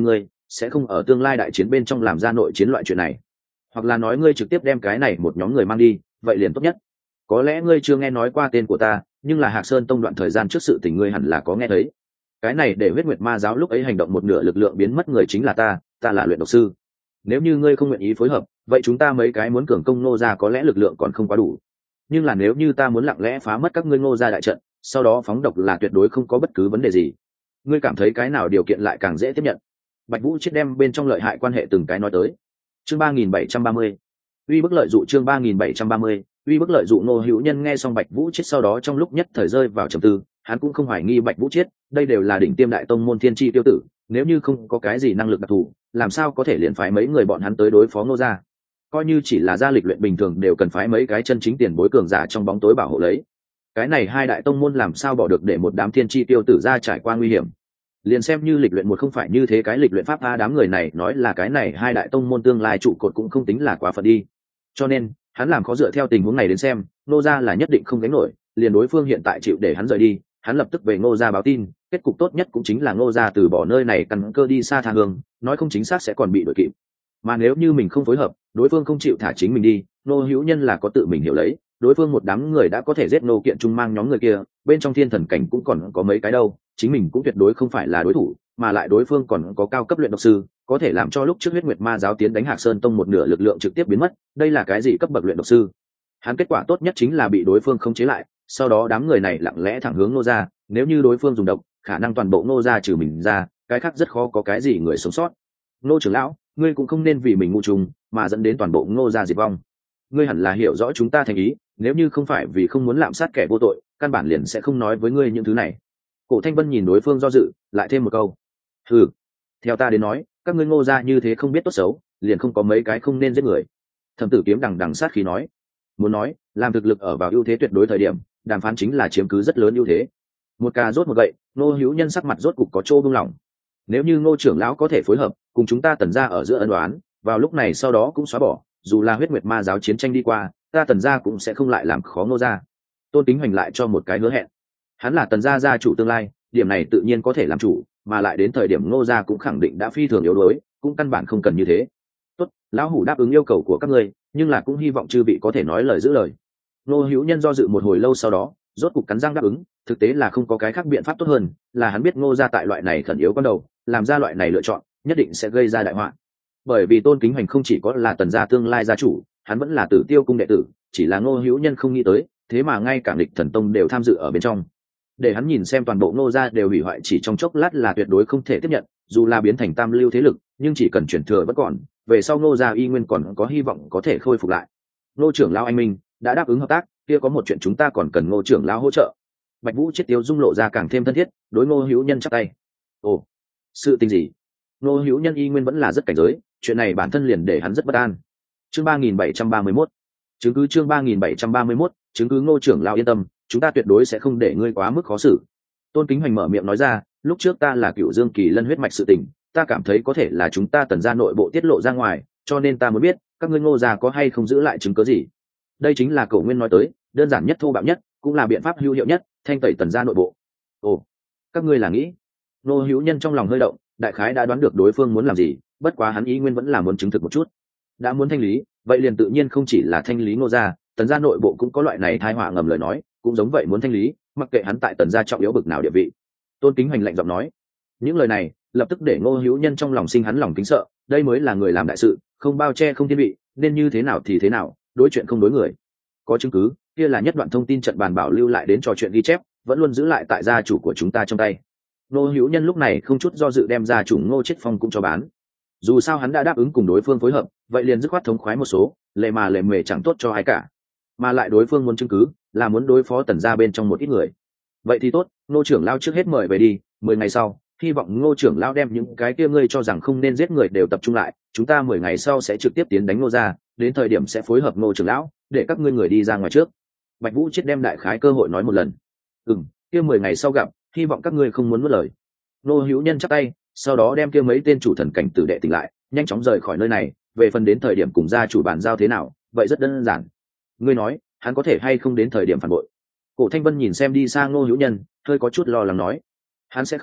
sẽ không ở tương lai đại chiến bên trong làm ra nội chiến loại chuyện này. Hoặc là nói ngươi trực tiếp đem cái này một nhóm người mang đi, vậy liền tốt nhất. Có lẽ ngươi chưa nghe nói qua tên của ta, nhưng là Hạc Sơn Tông đoạn thời gian trước sự tình ngươi hẳn là có nghe thấy. Cái này để Huyết Nguyệt Ma giáo lúc ấy hành động một nửa lực lượng biến mất người chính là ta là luyện độc sư. Nếu như ngươi không nguyện ý phối hợp, vậy chúng ta mấy cái muốn cường công Ngô gia có lẽ lực lượng còn không quá đủ. Nhưng là nếu như ta muốn lặng lẽ phá mất các ngươi Ngô gia đại trận, sau đó phóng độc là tuyệt đối không có bất cứ vấn đề gì. Ngươi cảm thấy cái nào điều kiện lại càng dễ tiếp nhận? Bạch Vũ Chiết đem bên trong lợi hại quan hệ từng cái nói tới. Chương 3730. Uy bức lợi dụ chương 3730. Uy bức lợi dụ. Ngô Hữu Nhân nghe xong Bạch Vũ Chiết sau đó trong lúc nhất thời rơi vào trầm tư, hắn cũng không hoài nghi Bạch Vũ Chiết, đây đều là đỉnh tiêm đại tông môn thiên chi tiêu tử, nếu như không có cái gì năng lực đặc thù, làm sao có thể liền phái mấy người bọn hắn tới đối phó Ngô gia? Coi như chỉ là gia lịch luyện bình thường đều cần phái mấy cái chân chính tiền bối cường giả trong bóng tối bảo hộ lấy. Cái này hai đại tông môn làm sao bỏ được để một đám thiên chi tiêu tử ra trải qua nguy hiểm? Liền xem như lịch luyện một không phải như thế, cái lịch luyện pháp a đám người này nói là cái này hai đại tông môn tương lai trụ cột cũng không tính là quá phận đi. Cho nên hắn làm khó dựa theo tình huống này đến xem, Ngô gia là nhất định không gánh nổi, liền đối phương hiện tại chịu để hắn rời đi, hắn lập tức về Ngô gia báo tin, kết cục tốt nhất cũng chính là Ngô gia từ bỏ nơi này căn cơ đi xa tha hương, nói không chính xác sẽ còn bị đuổi kịp. Mà nếu như mình không phối hợp, đối phương không chịu thả chính mình đi, Ngô Hữu Nhân là có tự mình hiểu lấy, đối phương một đám người đã có thể giết Ngô Kiện Trung mang nhóm người kia, bên trong thiên thần cảnh cũng còn có mấy cái đâu, chính mình cũng tuyệt đối không phải là đối thủ, mà lại đối phương còn có cao cấp luyện độc sư, có thể làm cho lúc trước Huyết Nguyệt Ma giáo tiến đánh Hạc Sơn Tông một nửa lực lượng trực tiếp biến mất, đây là cái gì cấp bậc luyện độc sư? Hắn kết quả tốt nhất chính là bị đối phương khống chế lại, sau đó đám người này lặng lẽ thẳng hướng Ngô gia, nếu như đối phương dùng độc, khả năng toàn bộ Ngô gia trừ mình ra, cái khác rất khó có cái gì người sống sót. Ngô trưởng lão, ngươi cũng không nên vì mình ngu trùng mà dẫn đến toàn bộ Ngô gia diệt vong. Ngươi hẳn là hiểu rõ chúng ta thành ý, nếu như không phải vì không muốn lạm sát kẻ vô tội, căn bản liền sẽ không nói với ngươi những thứ này. Cổ Thanh Vân nhìn đối phương do dự, lại thêm một câu: "Hừ, theo ta đến nói, các ngươi Ngô gia như thế không biết tốt xấu, liền không có mấy cái không nên giết người." Thẩm Tử Kiếm đằng đằng sát khí nói: "Muốn nói, làm thực lực ở vào ưu thế tuyệt đối thời điểm, đàm phán chính là chiếm cứ rất lớn ưu thế." Một cà rốt một gậy, Ngô Hữu Nhân sắc mặt rốt cục có chỗ buông lỏng. Nếu như Ngô trưởng lão có thể phối hợp, cùng chúng ta Tần gia ở giữa ân oán, vào lúc này sau đó cũng xóa bỏ, dù là Huyết Nguyệt Ma giáo chiến tranh đi qua, ta Tần gia cũng sẽ không lại làm khó Ngô gia. Tôn Kính Hoành lại cho một cái hứa hẹn. Hắn là Tần gia gia chủ tương lai, điểm này tự nhiên có thể làm chủ, mà lại đến thời điểm Ngô gia cũng khẳng định đã phi thường yếu đuối, cũng căn bản không cần như thế. Tốt, lão hủ đáp ứng yêu cầu của các ngươi, nhưng là cũng hy vọng chư vị có thể nói lời giữ lời. Ngô Hữu Nhân do dự một hồi lâu sau đó, rốt cục cắn răng đáp ứng, thực tế là không có cái khác biện pháp tốt hơn, là hắn biết Ngô gia tại loại này khẩn yếu con đầu, làm ra loại này lựa chọn, nhất định sẽ gây ra đại họa. Bởi vì Tôn Kính Hoành không chỉ có là Tần gia tương lai gia chủ, hắn vẫn là Tử Tiêu cung đệ tử, chỉ là Ngô Hữu Nhân không nghĩ tới, thế mà ngay cả Nghịch Thần Tông đều tham dự ở bên trong. Để hắn nhìn xem toàn bộ Ngô gia đều hủy hoại chỉ trong chốc lát là tuyệt đối không thể tiếp nhận, dù là biến thành tam lưu thế lực, nhưng chỉ cần chuyển thừa vẫn còn, về sau Ngô gia y nguyên còn có hy vọng có thể khôi phục lại. Ngô trưởng lão anh minh đã đáp ứng hợp tác, kia có một chuyện chúng ta còn cần Ngô trưởng lão hỗ trợ. Bạch Vũ Chiết tiêu dung lộ ra càng thêm thân thiết, đối Ngô Hữu Nhân chắp tay. Ồ, sự tình gì? Ngô Hữu Nhân y nguyên vẫn là rất cảnh giới, chuyện này bản thân liền để hắn rất bất an. Chương 3731. Chứng cứ chương 3731, chứng cứ. Ngô trưởng lão yên tâm, chúng ta tuyệt đối sẽ không để ngươi quá mức khó xử. Tôn Kính Hoành mở miệng nói ra, lúc trước ta là Cửu Dương Kỳ Lân huyết mạch sự tình, ta cảm thấy có thể là chúng ta Tần gia nội bộ tiết lộ ra ngoài, cho nên ta muốn biết, các ngươi Ngô gia có hay không giữ lại chứng cứ gì. Đây chính là Cổ Nguyên nói tới, đơn giản nhất thô bạo nhất, cũng là biện pháp hữu hiệu nhất, thanh tẩy Tần gia nội bộ. Ồ, các ngươi là nghĩ? Ngô Hữu Nhân trong lòng hơi động, đại khái đã đoán được đối phương muốn làm gì, bất quá hắn ý nguyên vẫn là muốn chứng thực một chút. Đã muốn thanh lý, vậy liền tự nhiên không chỉ là thanh lý Ngô gia, Tần gia nội bộ cũng có loại này tai họa ngầm lời nói, cũng giống vậy muốn thanh lý, mặc kệ hắn tại Tần gia trọng yếu bực nào địa vị. Tôn Kính Hoành lạnh giọng nói. Những lời này lập tức để Ngô Hữu Nhân trong lòng sinh hắn lòng kính sợ, đây mới là người làm đại sự, không bao che không thiên vị, nên như thế nào thì thế nào, đối chuyện không đối người. Có chứng cứ, kia là nhất đoạn thông tin trận bàn bảo lưu lại đến trò chuyện ghi chép, vẫn luôn giữ lại tại gia chủ của chúng ta trong tay. Ngô Hữu Nhân lúc này không chút do dự đem gia chủ Ngô Chiết Phong cũng cho bán. Dù sao hắn đã đáp ứng cùng đối phương phối hợp, vậy liền dứt khoát thống khoái một số, lệ mà lệ mề chẳng tốt cho ai cả. Mà lại đối phương muốn chứng cứ, là muốn đối phó Tần gia bên trong một ít người. Vậy thì tốt, Ngô trưởng lão trước hết mời về đi, 10 ngày sau, hy vọng Ngô trưởng lão đem những cái kia ngươi cho rằng không nên giết người đều tập trung lại, chúng ta 10 ngày sau sẽ trực tiếp tiến đánh Ngô gia, đến thời điểm sẽ phối hợp Ngô trưởng lão, để các ngươi người đi ra ngoài trước. Bạch Vũ Chiết đem đại khái cơ hội nói một lần. Kia 10 ngày sau gặp, hy vọng các ngươi không muốn nuốt lời. Ngô Hữu Nhân chắp tay, sau đó đem kia mấy tên chủ thần cảnh tử đệ tỉnh lại, nhanh chóng rời khỏi nơi này, về phần đến thời điểm cùng gia chủ bàn giao thế nào, vậy rất đơn giản. Ngươi nói, hắn có thể hay không đến thời điểm phản bội? Cổ Thanh Vân nhìn xem đi xa Ngô Hữu Nhân, hơi có chút lo lắng nói. Hắn sẽ không,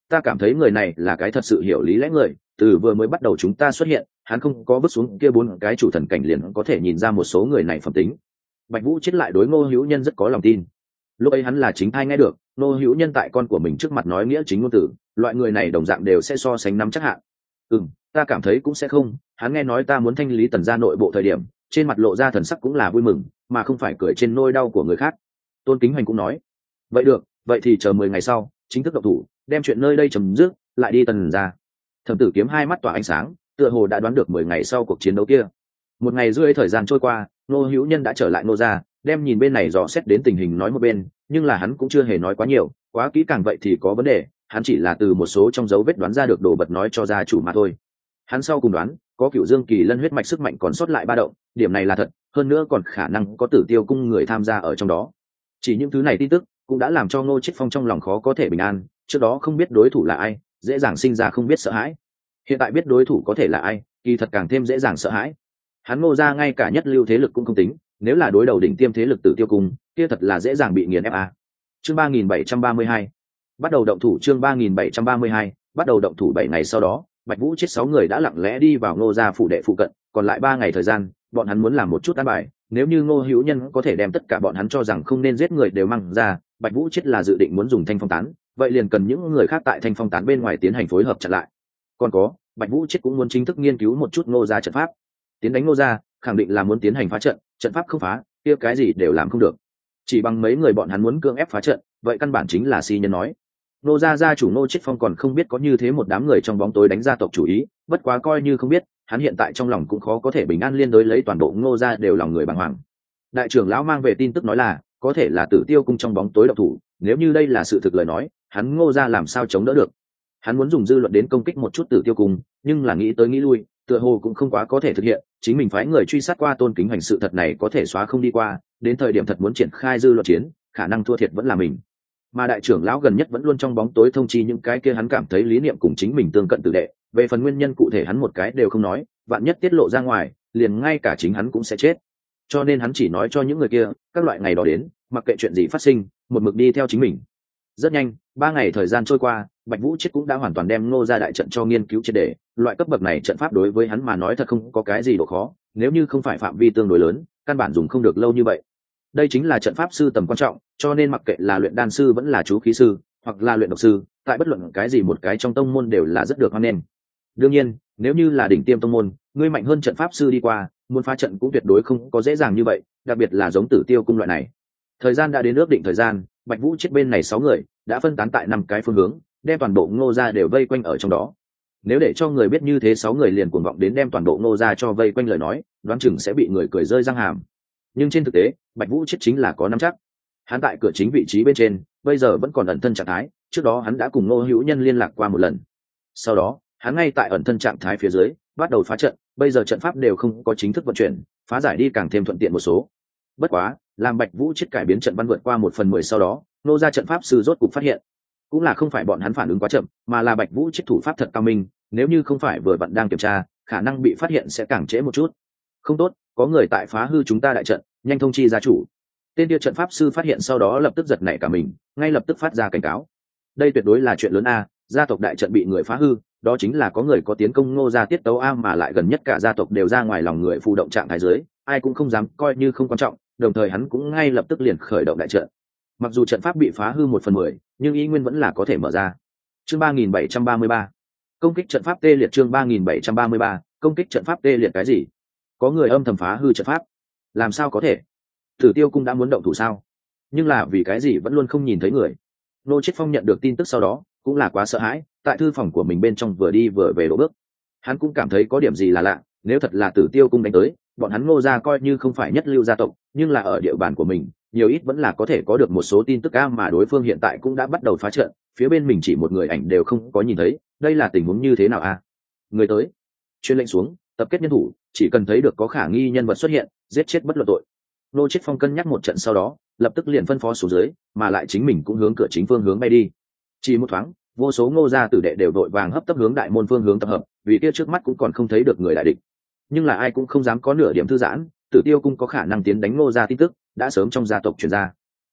ta cảm thấy người này là cái thật sự hiểu lý lẽ người, từ vừa mới bắt đầu chúng ta xuất hiện hắn không có bước xuống kia 4 cái chủ thần cảnh liền có thể nhìn ra một số người này phẩm tính. Bạch Vũ chết lại đối Ngô Hữu Nhân rất có lòng tin. Lúc ấy hắn là chính thai nghe được Ngô Hữu Nhân tại con của mình trước mặt nói nghĩa chính ngôn từ, loại người này đồng dạng đều sẽ so sánh nắm chắc hạn. Ta cảm thấy cũng sẽ không, hắn nghe nói ta muốn thanh lý Tần gia nội bộ thời điểm trên mặt lộ ra thần sắc cũng là vui mừng mà không phải cười trên nỗi đau của người khác. Tôn Kính Hoành cũng nói vậy được, vậy thì chờ 10 ngày sau chính thức động thủ, đem chuyện nơi đây chấm dứt, lại đi Tần gia. Thẩm Tử Kiếm hai mắt tỏa ánh sáng, tựa hồ đã đoán được 10 ngày sau cuộc chiến đấu kia. 1 ngày rưỡi thời gian trôi qua, Ngô Hữu Nhân đã trở lại Ngô gia, đem nhìn bên này dò xét đến tình hình nói một bên, nhưng là hắn cũng chưa hề nói quá nhiều, quá kỹ càng vậy thì có vấn đề, hắn chỉ là từ một số trong dấu vết đoán ra được đồ vật nói cho gia chủ mà thôi. Hắn sau cùng đoán, có Cửu Dương Kỳ Lân huyết mạch sức mạnh còn sót lại 3 động, điểm này là thật, hơn nữa còn khả năng có Tử Tiêu cung người tham gia ở trong đó. Chỉ những thứ này tin tức cũng đã làm cho Ngô Chiết Phong trong lòng khó có thể bình an, trước đó không biết đối thủ là ai, dễ dàng sinh ra không biết sợ hãi. Hiện tại biết đối thủ có thể là ai, kỳ thật càng thêm dễ dàng sợ hãi. Hắn Ngô gia ngay cả nhất lưu thế lực cũng không tính, nếu là đối đầu đỉnh tiêm thế lực Tử Tiêu cung, kia thật là dễ dàng bị nghiền ép a. Chương 3732. Bắt đầu động thủ. Chương 3732. Bắt đầu động thủ. 7 ngày sau đó, Bạch Vũ chết 6 người đã lặng lẽ đi vào Ngô gia phủ đệ phụ cận, còn lại 3 ngày thời gian, bọn hắn muốn làm một chút an bài, nếu như Ngô Hữu Nhân có thể đem tất cả bọn hắn cho rằng không nên giết người đều mang ra, Bạch Vũ chết là dự định muốn dùng Thanh Phong Tán, vậy liền cần những người khác tại Thanh Phong Tán bên ngoài tiến hành phối hợp chặn lại. Còn có, Bạch Vũ chết cũng muốn chính thức nghiên cứu một chút Ngô gia trận pháp. Tiến đánh Ngô gia, khẳng định là muốn tiến hành phá trận, trận pháp không phá, kia cái gì đều làm không được. Chỉ bằng mấy người bọn hắn muốn cưỡng ép phá trận, vậy căn bản chính là si nhân nói. Ngô gia gia chủ Ngô Chiết Phong còn không biết có như thế một đám người trong bóng tối đánh gia tộc chủ ý, bất quá coi như không biết, hắn hiện tại trong lòng cũng khó có thể bình an liên đối lấy toàn bộ Ngô gia đều lòng người bàng hoàng. Đại trưởng lão mang về tin tức nói là, có thể là Tử Tiêu cung trong bóng tối động thủ, nếu như đây là sự thực lời nói, hắn Ngô gia làm sao chống đỡ được. Hắn muốn dùng dư luận đến công kích một chút Tử Tiêu cung, nhưng là nghĩ tới nghĩ lui, tựa hồ cũng không quá có thể thực hiện, chính mình phái người truy sát qua Tôn Kính Hoành sự thật này có thể xóa không đi qua, đến thời điểm thật muốn triển khai dư luận chiến, khả năng thua thiệt vẫn là mình. Mà đại trưởng lão gần nhất vẫn luôn trong bóng tối thông chi những cái kia hắn cảm thấy lý niệm cùng chính mình tương cận tử đệ, về phần nguyên nhân cụ thể hắn một cái đều không nói, vạn nhất tiết lộ ra ngoài, liền ngay cả chính hắn cũng sẽ chết. Cho nên hắn chỉ nói cho những người kia, các loại ngày đó đến, mặc kệ chuyện gì phát sinh, một mực đi theo chính mình. Rất nhanh, 3 ngày thời gian trôi qua, Bạch Vũ chết cũng đã hoàn toàn đem Ngô gia đại trận cho nghiên cứu triệt để, loại cấp bậc này trận pháp đối với hắn mà nói thật không có cái gì độ khó, nếu như không phải phạm vi tương đối lớn, căn bản dùng không được lâu như vậy. Đây chính là trận pháp sư tầm quan trọng, cho nên mặc kệ là luyện đan sư vẫn là chú khí sư, hoặc là luyện độc sư, tại bất luận cái gì một cái trong tông môn đều là rất được hoan nghênh. Đương nhiên, nếu như là đỉnh tiêm tông môn, ngươi mạnh hơn trận pháp sư đi qua, muốn phá trận cũng tuyệt đối không có dễ dàng như vậy, đặc biệt là giống Tử Tiêu cung loại này. Thời gian đã đến ước định thời gian, Bạch Vũ chết bên này 6 người đã phân tán tại 5 cái phương hướng, đem toàn bộ Ngô gia đều vây quanh ở trong đó. Nếu để cho người biết như thế 6 người liền cuồng vọng đến đem toàn bộ Ngô gia cho vây quanh lời nói, đoán chừng sẽ bị người cười rơi răng hàm. Nhưng trên thực tế, Bạch Vũ chết chính là có nắm chắc. Hắn tại cửa chính vị trí bên trên, bây giờ vẫn còn ẩn thân trạng thái, trước đó hắn đã cùng Ngô Hữu Nhân liên lạc qua một lần. Sau đó, hắn ngay tại ẩn thân trạng thái phía dưới, bắt đầu phá trận, bây giờ trận pháp đều không có chính thức vận chuyển, phá giải đi càng thêm thuận tiện một số. Bất quá, làm Bạch Vũ chết cải biến trận văn vượt qua 1/10 sau đó, Ngô gia trận pháp sư rốt cục phát hiện, cũng là không phải bọn hắn phản ứng quá chậm, mà là Bạch Vũ chết thủ pháp thật cao minh, nếu như không phải vừa vặn đang kiểm tra, khả năng bị phát hiện sẽ càng trễ một chút. Không tốt, có người tại phá hư chúng ta đại trận, nhanh thông chi gia chủ. Tên kia trận pháp sư phát hiện sau đó lập tức giật nảy cả mình, ngay lập tức phát ra cảnh cáo. Đây tuyệt đối là chuyện lớn a, gia tộc đại trận bị người phá hư, đó chính là có người có tiến công Ngô gia tiết tấu a, mà lại gần nhất cả gia tộc đều ra ngoài lòng người phụ động trạng thái dưới, ai cũng không dám coi như không quan trọng, đồng thời hắn cũng ngay lập tức liền khởi động đại trận. Mặc dù trận pháp bị phá hư 1/10, nhưng ý nguyên vẫn là có thể mở ra. Chương 3733. Công kích trận pháp tê liệt. Chương 3733. Công kích trận pháp tê liệt cái gì? Có người âm thầm phá hư trận pháp? Làm sao có thể? Tử Tiêu cung đã muốn động thủ sao? Nhưng là vì cái gì vẫn luôn không nhìn thấy người? Ngô Chiết Phong nhận được tin tức sau đó, cũng là quá sợ hãi, tại thư phòng của mình bên trong vừa đi vừa về đổ bước. Hắn cũng cảm thấy có điểm gì là lạ, nếu thật là Tử Tiêu cung đánh tới, bọn hắn Ngô gia coi như không phải nhất lưu gia tộc, nhưng là ở địa bàn của mình, nhiều ít vẫn là có thể có được một số tin tức mà đối phương hiện tại cũng đã bắt đầu phá trận, phía bên mình chỉ một người ảnh đều không có nhìn thấy, đây là tình huống như thế nào a? Người tới, truyền lệnh xuống, tập kết nhân thủ, chỉ cần thấy được có khả nghi nhân vật xuất hiện, giết chết bất luận tội. Ngô Chiết Phong cân nhắc một trận sau đó, lập tức liền phân phó xuống dưới, mà lại chính mình cũng hướng cửa chính phương hướng bay đi. Chỉ một thoáng, vô số Ngô gia tử đệ đều vội vàng hấp tấp hướng đại môn phương hướng tập hợp, vì kia trước mắt cũng còn không thấy được người đại địch. Nhưng là ai cũng không dám có nửa điểm thư giãn, Tử Tiêu cung có khả năng tiến đánh Ngô gia tin tức đã sớm trong gia tộc truyền ra.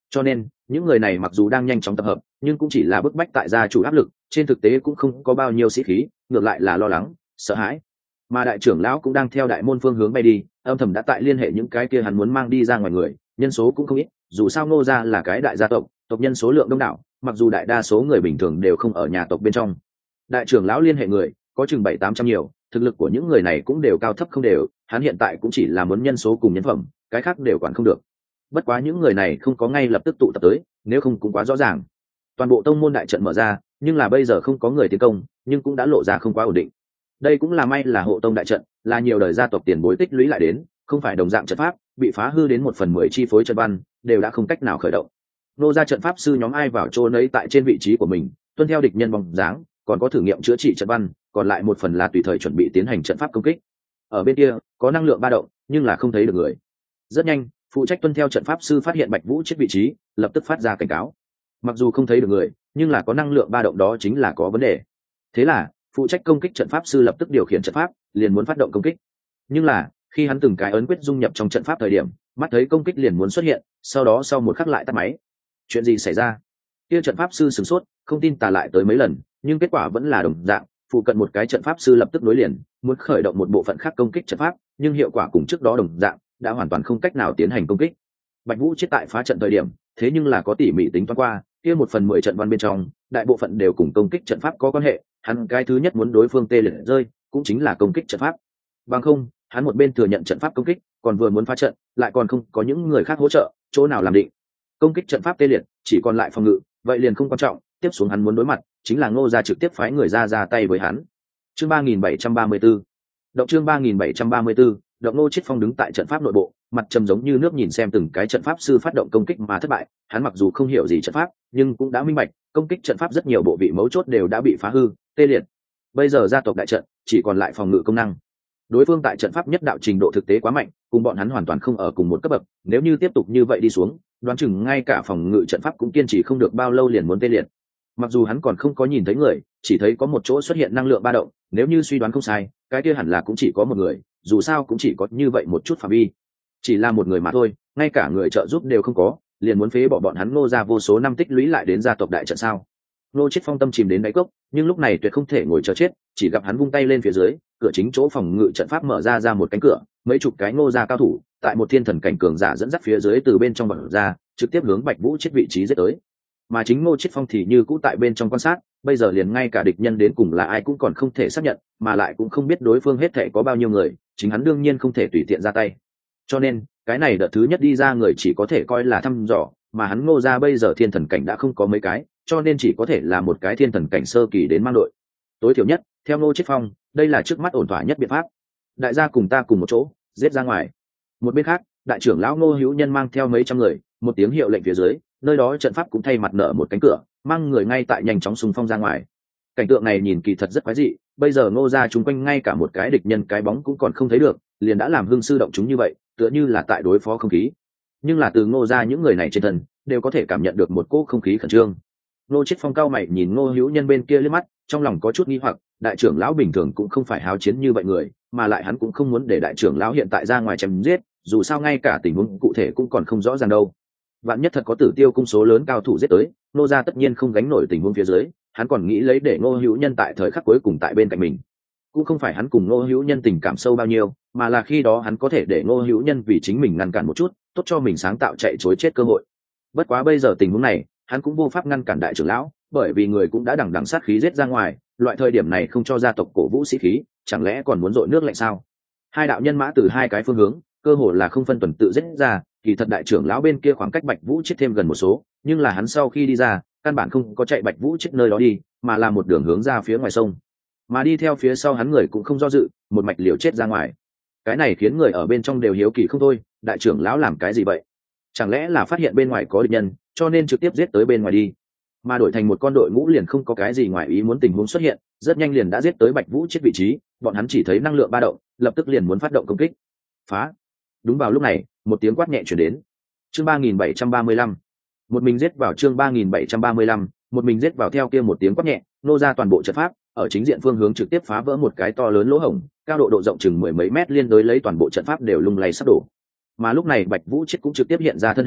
Cho nên những người này mặc dù đang nhanh chóng tập hợp nhưng cũng chỉ là bức bách tại gia chủ áp lực, trên thực tế cũng không có bao nhiêu sĩ khí, ngược lại là lo lắng sợ hãi. Mà đại trưởng lão cũng đang theo đại môn phương hướng bay đi, âm thầm đã tại liên hệ những cái kia hắn muốn mang đi ra ngoài người, nhân số cũng không ít, dù sao Ngô gia là cái đại gia tộc, tộc nhân số lượng đông đảo, mặc dù đại đa số người bình thường đều không ở nhà tộc bên trong. Đại trưởng lão liên hệ người có chừng 700-800 nhiều, thực lực của những người này cũng đều cao thấp không đều, hắn hiện tại cũng chỉ là muốn nhân số cùng nhân phẩm, cái khác đều quản không được. Bất quá những người này không có ngay lập tức tụ tập tới, nếu không cũng quá rõ ràng. Toàn bộ tông môn đại trận mở ra, nhưng là bây giờ không có người tiến công, nhưng cũng đã lộ ra không quá ổn định. Đây cũng là may là hộ tông đại trận, là nhiều đời gia tộc tiền bối tích lũy lại đến, không phải đồng dạng trận pháp, bị phá hư đến 1/10 chi phối trận văn, đều đã không cách nào khởi động. Nô ra trận pháp sư nhóm ai vào chỗ nấy tại trên vị trí của mình, tuân theo địch nhân bóng dáng, còn có thử nghiệm chữa trị trận văn, còn lại một phần là tùy thời chuẩn bị tiến hành trận pháp công kích. Ở bên kia, có năng lượng ba động, nhưng là không thấy được người. Rất nhanh, phụ trách tuân theo trận pháp sư phát hiện Bạch Vũ chết vị trí, lập tức phát ra cảnh cáo. Mặc dù không thấy được người, nhưng là có năng lượng ba động đó chính là có vấn đề. Thế là, phụ trách công kích trận pháp sư lập tức điều khiển trận pháp, liền muốn phát động công kích. Nhưng là, khi hắn từng cái ấn quyết dung nhập trong trận pháp thời điểm, mắt thấy công kích liền muốn xuất hiện, sau đó sau một khắc lại tắt máy. Chuyện gì xảy ra? Kia trận pháp sư sửng sốt, không tin tà lại tới mấy lần, nhưng kết quả vẫn là đồng dạng, phụ cận một cái trận pháp sư lập tức nối liền, muốn khởi động một bộ phận khác công kích trận pháp, nhưng hiệu quả cùng trước đó đồng dạng, đã hoàn toàn không cách nào tiến hành công kích. Bạch Vũ chết tại phá trận thời điểm, thế nhưng là có tỉ mỉ tính toán qua, kia 1/10 trận văn bên trong, đại bộ phận đều cùng công kích trận pháp có quan hệ, hắn cái thứ nhất muốn đối phương tê liệt rơi, cũng chính là công kích trận pháp. Bằng không, hắn một bên thừa nhận trận pháp công kích, còn vừa muốn phá trận, lại còn không có những người khác hỗ trợ, chỗ nào làm định. Công kích trận pháp tê liệt, chỉ còn lại phòng ngự, vậy liền không quan trọng, tiếp xuống hắn muốn đối mặt, chính là Ngô gia trực tiếp phái người ra tay với hắn. Chương 3734. Động chương 3734, động Ngô Chiết Phong đứng tại trận pháp nội bộ, mặt trầm giống như nước nhìn xem từng cái trận pháp sư phát động công kích mà thất bại, hắn mặc dù không hiểu gì trận pháp, nhưng cũng đã minh bạch, công kích trận pháp rất nhiều bộ vị mấu chốt đều đã bị phá hư, tê liệt. Bây giờ gia tộc đại trận chỉ còn lại phòng ngự công năng. Đối phương tại trận pháp nhất đạo trình độ thực tế quá mạnh, cùng bọn hắn hoàn toàn không ở cùng một cấp bậc, nếu như tiếp tục như vậy đi xuống, đoán chừng ngay cả phòng ngự trận pháp cũng kiên trì không được bao lâu liền muốn tê liệt. Mặc dù hắn còn không có nhìn thấy người, chỉ thấy có một chỗ xuất hiện năng lượng ba động, nếu như suy đoán không sai, cái kia hẳn là cũng chỉ có một người, dù sao cũng chỉ có như vậy một chút phạm vi. Chỉ là một người mà thôi, ngay cả người trợ giúp đều không có, liền muốn phế bỏ bọn hắn Ngô ra vô số năm tích lũy lại đến gia tộc đại trận sao? Ngô Chiết Phong tâm chìm đến đáy cốc, nhưng lúc này tuyệt không thể ngồi chờ chết, chỉ gặp hắn vung tay lên phía dưới, cửa chính chỗ phòng ngự trận pháp mở ra một cánh cửa, mấy chục cái Ngô gia cao thủ, tại một thiên thần cảnh cường giả dẫn dắt phía dưới từ bên trong mở ra, trực tiếp hướng Bạch Vũ chết vị trí giết tới. Mà chính Ngô Chiết Phong thì như cũ tại bên trong quan sát, bây giờ liền ngay cả địch nhân đến cùng là ai cũng còn không thể xác nhận, mà lại cũng không biết đối phương hết thể có bao nhiêu người, chính hắn đương nhiên không thể tùy tiện ra tay. Cho nên, cái này đợt thứ nhất đi ra người chỉ có thể coi là thăm dò, mà hắn Ngô gia bây giờ thiên thần cảnh đã không có mấy cái, cho nên chỉ có thể là một cái thiên thần cảnh sơ kỳ đến mang đội. Tối thiểu nhất, theo Ngô Chiết Phong, đây là trước mắt ổn thỏa nhất biện pháp. Đại gia cùng ta cùng một chỗ, giết ra ngoài. Một bên khác, đại trưởng lão Ngô Hữu Nhân mang theo mấy trăm người, một tiếng hiệu lệnh phía dưới, nơi đó trận pháp cũng thay mặt nở một cánh cửa, mang người ngay tại nhanh chóng xung phong ra ngoài. Cảnh tượng này nhìn kỳ thật rất quái dị, bây giờ Ngô gia chúng quanh ngay cả một cái địch nhân cái bóng cũng còn không thấy được, liền đã làm hưng sư động chúng như vậy, tựa như là tại đối phó không khí. Nhưng là từ Ngô gia những người này trên thân, đều có thể cảm nhận được một cỗ không khí khẩn trương. Ngô Chiết Phong cao mày nhìn Ngô Hữu Nhân bên kia liếc mắt, trong lòng có chút nghi hoặc, đại trưởng lão bình thường cũng không phải háo chiến như vậy người, mà lại hắn cũng không muốn để đại trưởng lão hiện tại ra ngoài chém giết, dù sao ngay cả tình huống cụ thể cũng còn không rõ ràng đâu. Vạn nhất thật có Tử Tiêu cung số lớn cao thủ giết tới, Ngô gia tất nhiên không gánh nổi tình huống phía dưới, hắn còn nghĩ lấy để Ngô Hữu Nhân tại thời khắc cuối cùng tại bên cạnh mình. Cũng không phải hắn cùng Ngô Hữu Nhân tình cảm sâu bao nhiêu, mà là khi đó hắn có thể để Ngô Hữu Nhân vì chính mình ngăn cản một chút, tốt cho mình sáng tạo chạy trối chết cơ hội. Bất quá bây giờ tình huống này, hắn cũng vô pháp ngăn cản đại trưởng lão, bởi vì người cũng đã đằng đằng sát khí giết ra ngoài, loại thời điểm này không cho gia tộc cổ vũ sĩ khí, chẳng lẽ còn muốn dội nước lạnh sao? Hai đạo nhân mã từ hai cái phương hướng, cơ hồ là không phân tuần tự giết ra, kỳ thật đại trưởng lão bên kia khoảng cách Bạch Vũ chết thêm gần một số, nhưng là hắn sau khi đi ra, căn bản không có chạy Bạch Vũ chết nơi đó đi, mà là một đường hướng ra phía ngoài sông. Mà đi theo phía sau hắn người cũng không do dự, một mạch liều chết ra ngoài. Cái này khiến người ở bên trong đều hiếu kỳ không thôi, đại trưởng lão làm cái gì vậy? Chẳng lẽ là phát hiện bên ngoài có địch nhân, cho nên trực tiếp giết tới bên ngoài đi? Mà đổi thành một con đội ngũ liền không có cái gì ngoài ý muốn tình huống xuất hiện, rất nhanh liền đã giết tới Bạch Vũ chết vị trí, bọn hắn chỉ thấy năng lượng ba động, lập tức liền muốn phát động công kích. Phá! Đúng vào lúc này, một tiếng quát nhẹ truyền đến. Chương 3735. Một mình giết vào chương 3735, một mình giết vào theo kia một tiếng quát nhẹ, nô ra toàn bộ trận pháp, ở chính diện phương hướng trực tiếp phá vỡ một cái to lớn lỗ hổng, cao độ độ rộng chừng mười mấy mét liên đối lấy toàn bộ trận pháp đều lung lay sắp đổ. Mà lúc này Bạch Vũ chết cũng trực tiếp hiện ra thân hình,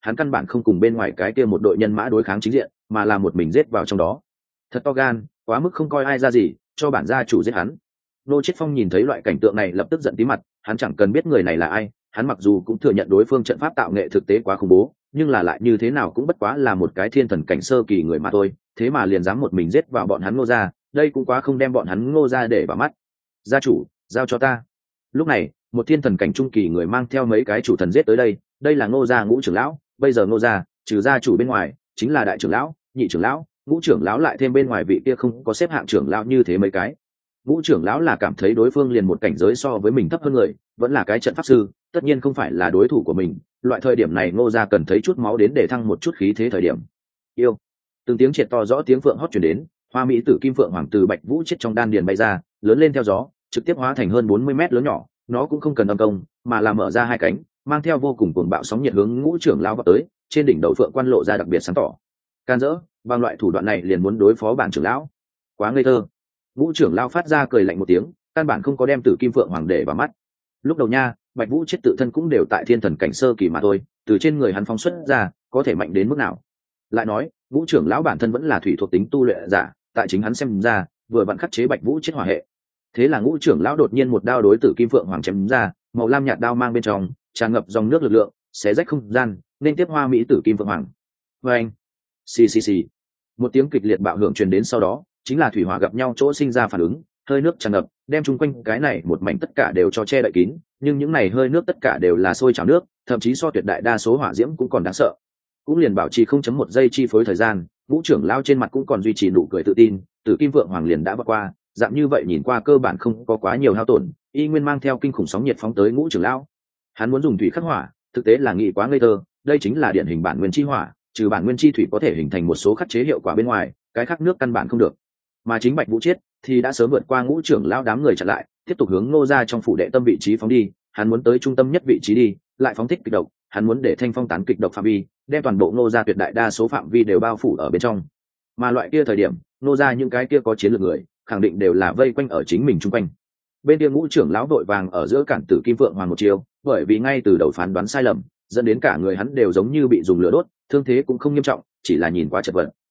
hắn căn bản không cùng bên ngoài cái kia một đội nhân mã đối kháng chính diện, mà là một mình giết vào trong đó. Thật to gan, quá mức không coi ai ra gì, cho bản gia chủ giết hắn. Nô Chiết Phong nhìn thấy loại cảnh tượng này lập tức giận tí mặt, hắn chẳng cần biết người này là ai, hắn mặc dù cũng thừa nhận đối phương trận pháp tạo nghệ thực tế quá khủng bố, nhưng là lại như thế nào cũng bất quá là một cái thiên thần cảnh sơ kỳ người mà thôi, thế mà liền dám một mình giết vào bọn hắn Ngô gia, đây cũng quá không đem bọn hắn Ngô gia để vào mắt. Gia chủ, giao cho ta. Lúc này, một thiên thần cảnh trung kỳ người mang theo mấy cái chủ thần giết tới đây, đây là Ngô gia ngũ trưởng lão, bây giờ Ngô gia, trừ gia chủ bên ngoài, chính là đại trưởng lão, nhị trưởng lão, ngũ trưởng lão lại thêm bên ngoài vị kia không có xếp hạng trưởng lão như thế mấy cái. Ngũ trưởng lão là cảm thấy đối phương liền một cảnh giới so với mình thấp hơn người, vẫn là cái trận pháp sư, tất nhiên không phải là đối thủ của mình. Loại thời điểm này Ngô gia cần thấy chút máu đến để thăng một chút khí thế thời điểm. Yêu. Từng tiếng triệt to rõ tiếng phượng hót truyền đến, hoa mỹ tử kim phượng hoàng từ Bạch Vũ chết trong đan điền bay ra, lớn lên theo gió, trực tiếp hóa thành hơn 40 mét lớn nhỏ, nó cũng không cần âm công, mà là mở ra hai cánh, mang theo vô cùng cuồng bạo sóng nhiệt hướng ngũ trưởng lão vọt tới, trên đỉnh đầu phượng quan lộ ra đặc biệt sáng tỏ. Can dỡ, bằng loại thủ đoạn này liền muốn đối phó bản trưởng lão, quá ngây thơ. Ngũ trưởng lão phát ra cười lạnh một tiếng, căn bản không có đem tử kim phượng hoàng để vào mắt. Lúc đầu nha, Bạch Vũ chết tự thân cũng đều tại thiên thần cảnh sơ kỳ mà thôi, từ trên người hắn phóng xuất ra, có thể mạnh đến mức nào? Lại nói, ngũ trưởng lão bản thân vẫn là thủy thuộc tính tu luyện giả, tại chính hắn xem ra, vừa vặn khắc chế Bạch Vũ chết hỏa hệ. Thế là ngũ trưởng lão đột nhiên một đao đối tử kim phượng hoàng chém ra, màu lam nhạt đao mang bên trong tràn ngập dòng nước lực lượng, xé rách không gian, nên tiếp hoa mỹ tử kim phượng hoàng. Và anh, xì xì xì, một tiếng kịch liệt bạo hưởng truyền đến, sau đó chính là thủy hỏa gặp nhau chỗ sinh ra phản ứng, hơi nước tràn ngập, đem chung quanh cái này một mảnh tất cả đều cho che đậy kín, nhưng những này hơi nước tất cả đều là sôi trào nước, thậm chí so tuyệt đại đa số hỏa diễm cũng còn đáng sợ. Cũng liền bảo trì 0.1 giây chi phối thời gian, ngũ trưởng lão trên mặt cũng còn duy trì nụ cười tự tin, tử kim vượng hoàng liền đã vượt qua, dạng như vậy nhìn qua cơ bản không có quá nhiều hao tổn, y nguyên mang theo kinh khủng sóng nhiệt phóng tới ngũ trưởng lão. Hắn muốn dùng thủy khắc hỏa, thực tế là nghĩ quá ngây thơ, đây chính là điển hình bản nguyên chi hỏa, trừ bản nguyên chi thủy có thể hình thành một số khắc chế hiệu quả bên ngoài, cái khác nước căn bản không được. Mà chính Bạch Vũ Chiết thì đã sớm vượt qua ngũ trưởng lão đám người chặn lại, tiếp tục hướng Ngô gia trong phủ đệ tâm vị trí phóng đi, hắn muốn tới trung tâm nhất vị trí đi, lại phóng thích kịch độc, hắn muốn để thanh phong tán kịch độc phạm vi, đem toàn bộ Ngô gia tuyệt đại đa số phạm vi đều bao phủ ở bên trong. Mà loại kia thời điểm, Ngô gia những cái kia có chiến lược người, khẳng định đều là vây quanh ở chính mình chung quanh. Bên kia ngũ trưởng lão vội vàng ở giữa cản tử kim vượng hoàng một chiều, bởi vì ngay từ đầu phán đoán sai lầm, dẫn đến cả người hắn đều giống như bị dùng lửa đốt, thương thế cũng không nghiêm trọng, chỉ là nhìn quá chật vật.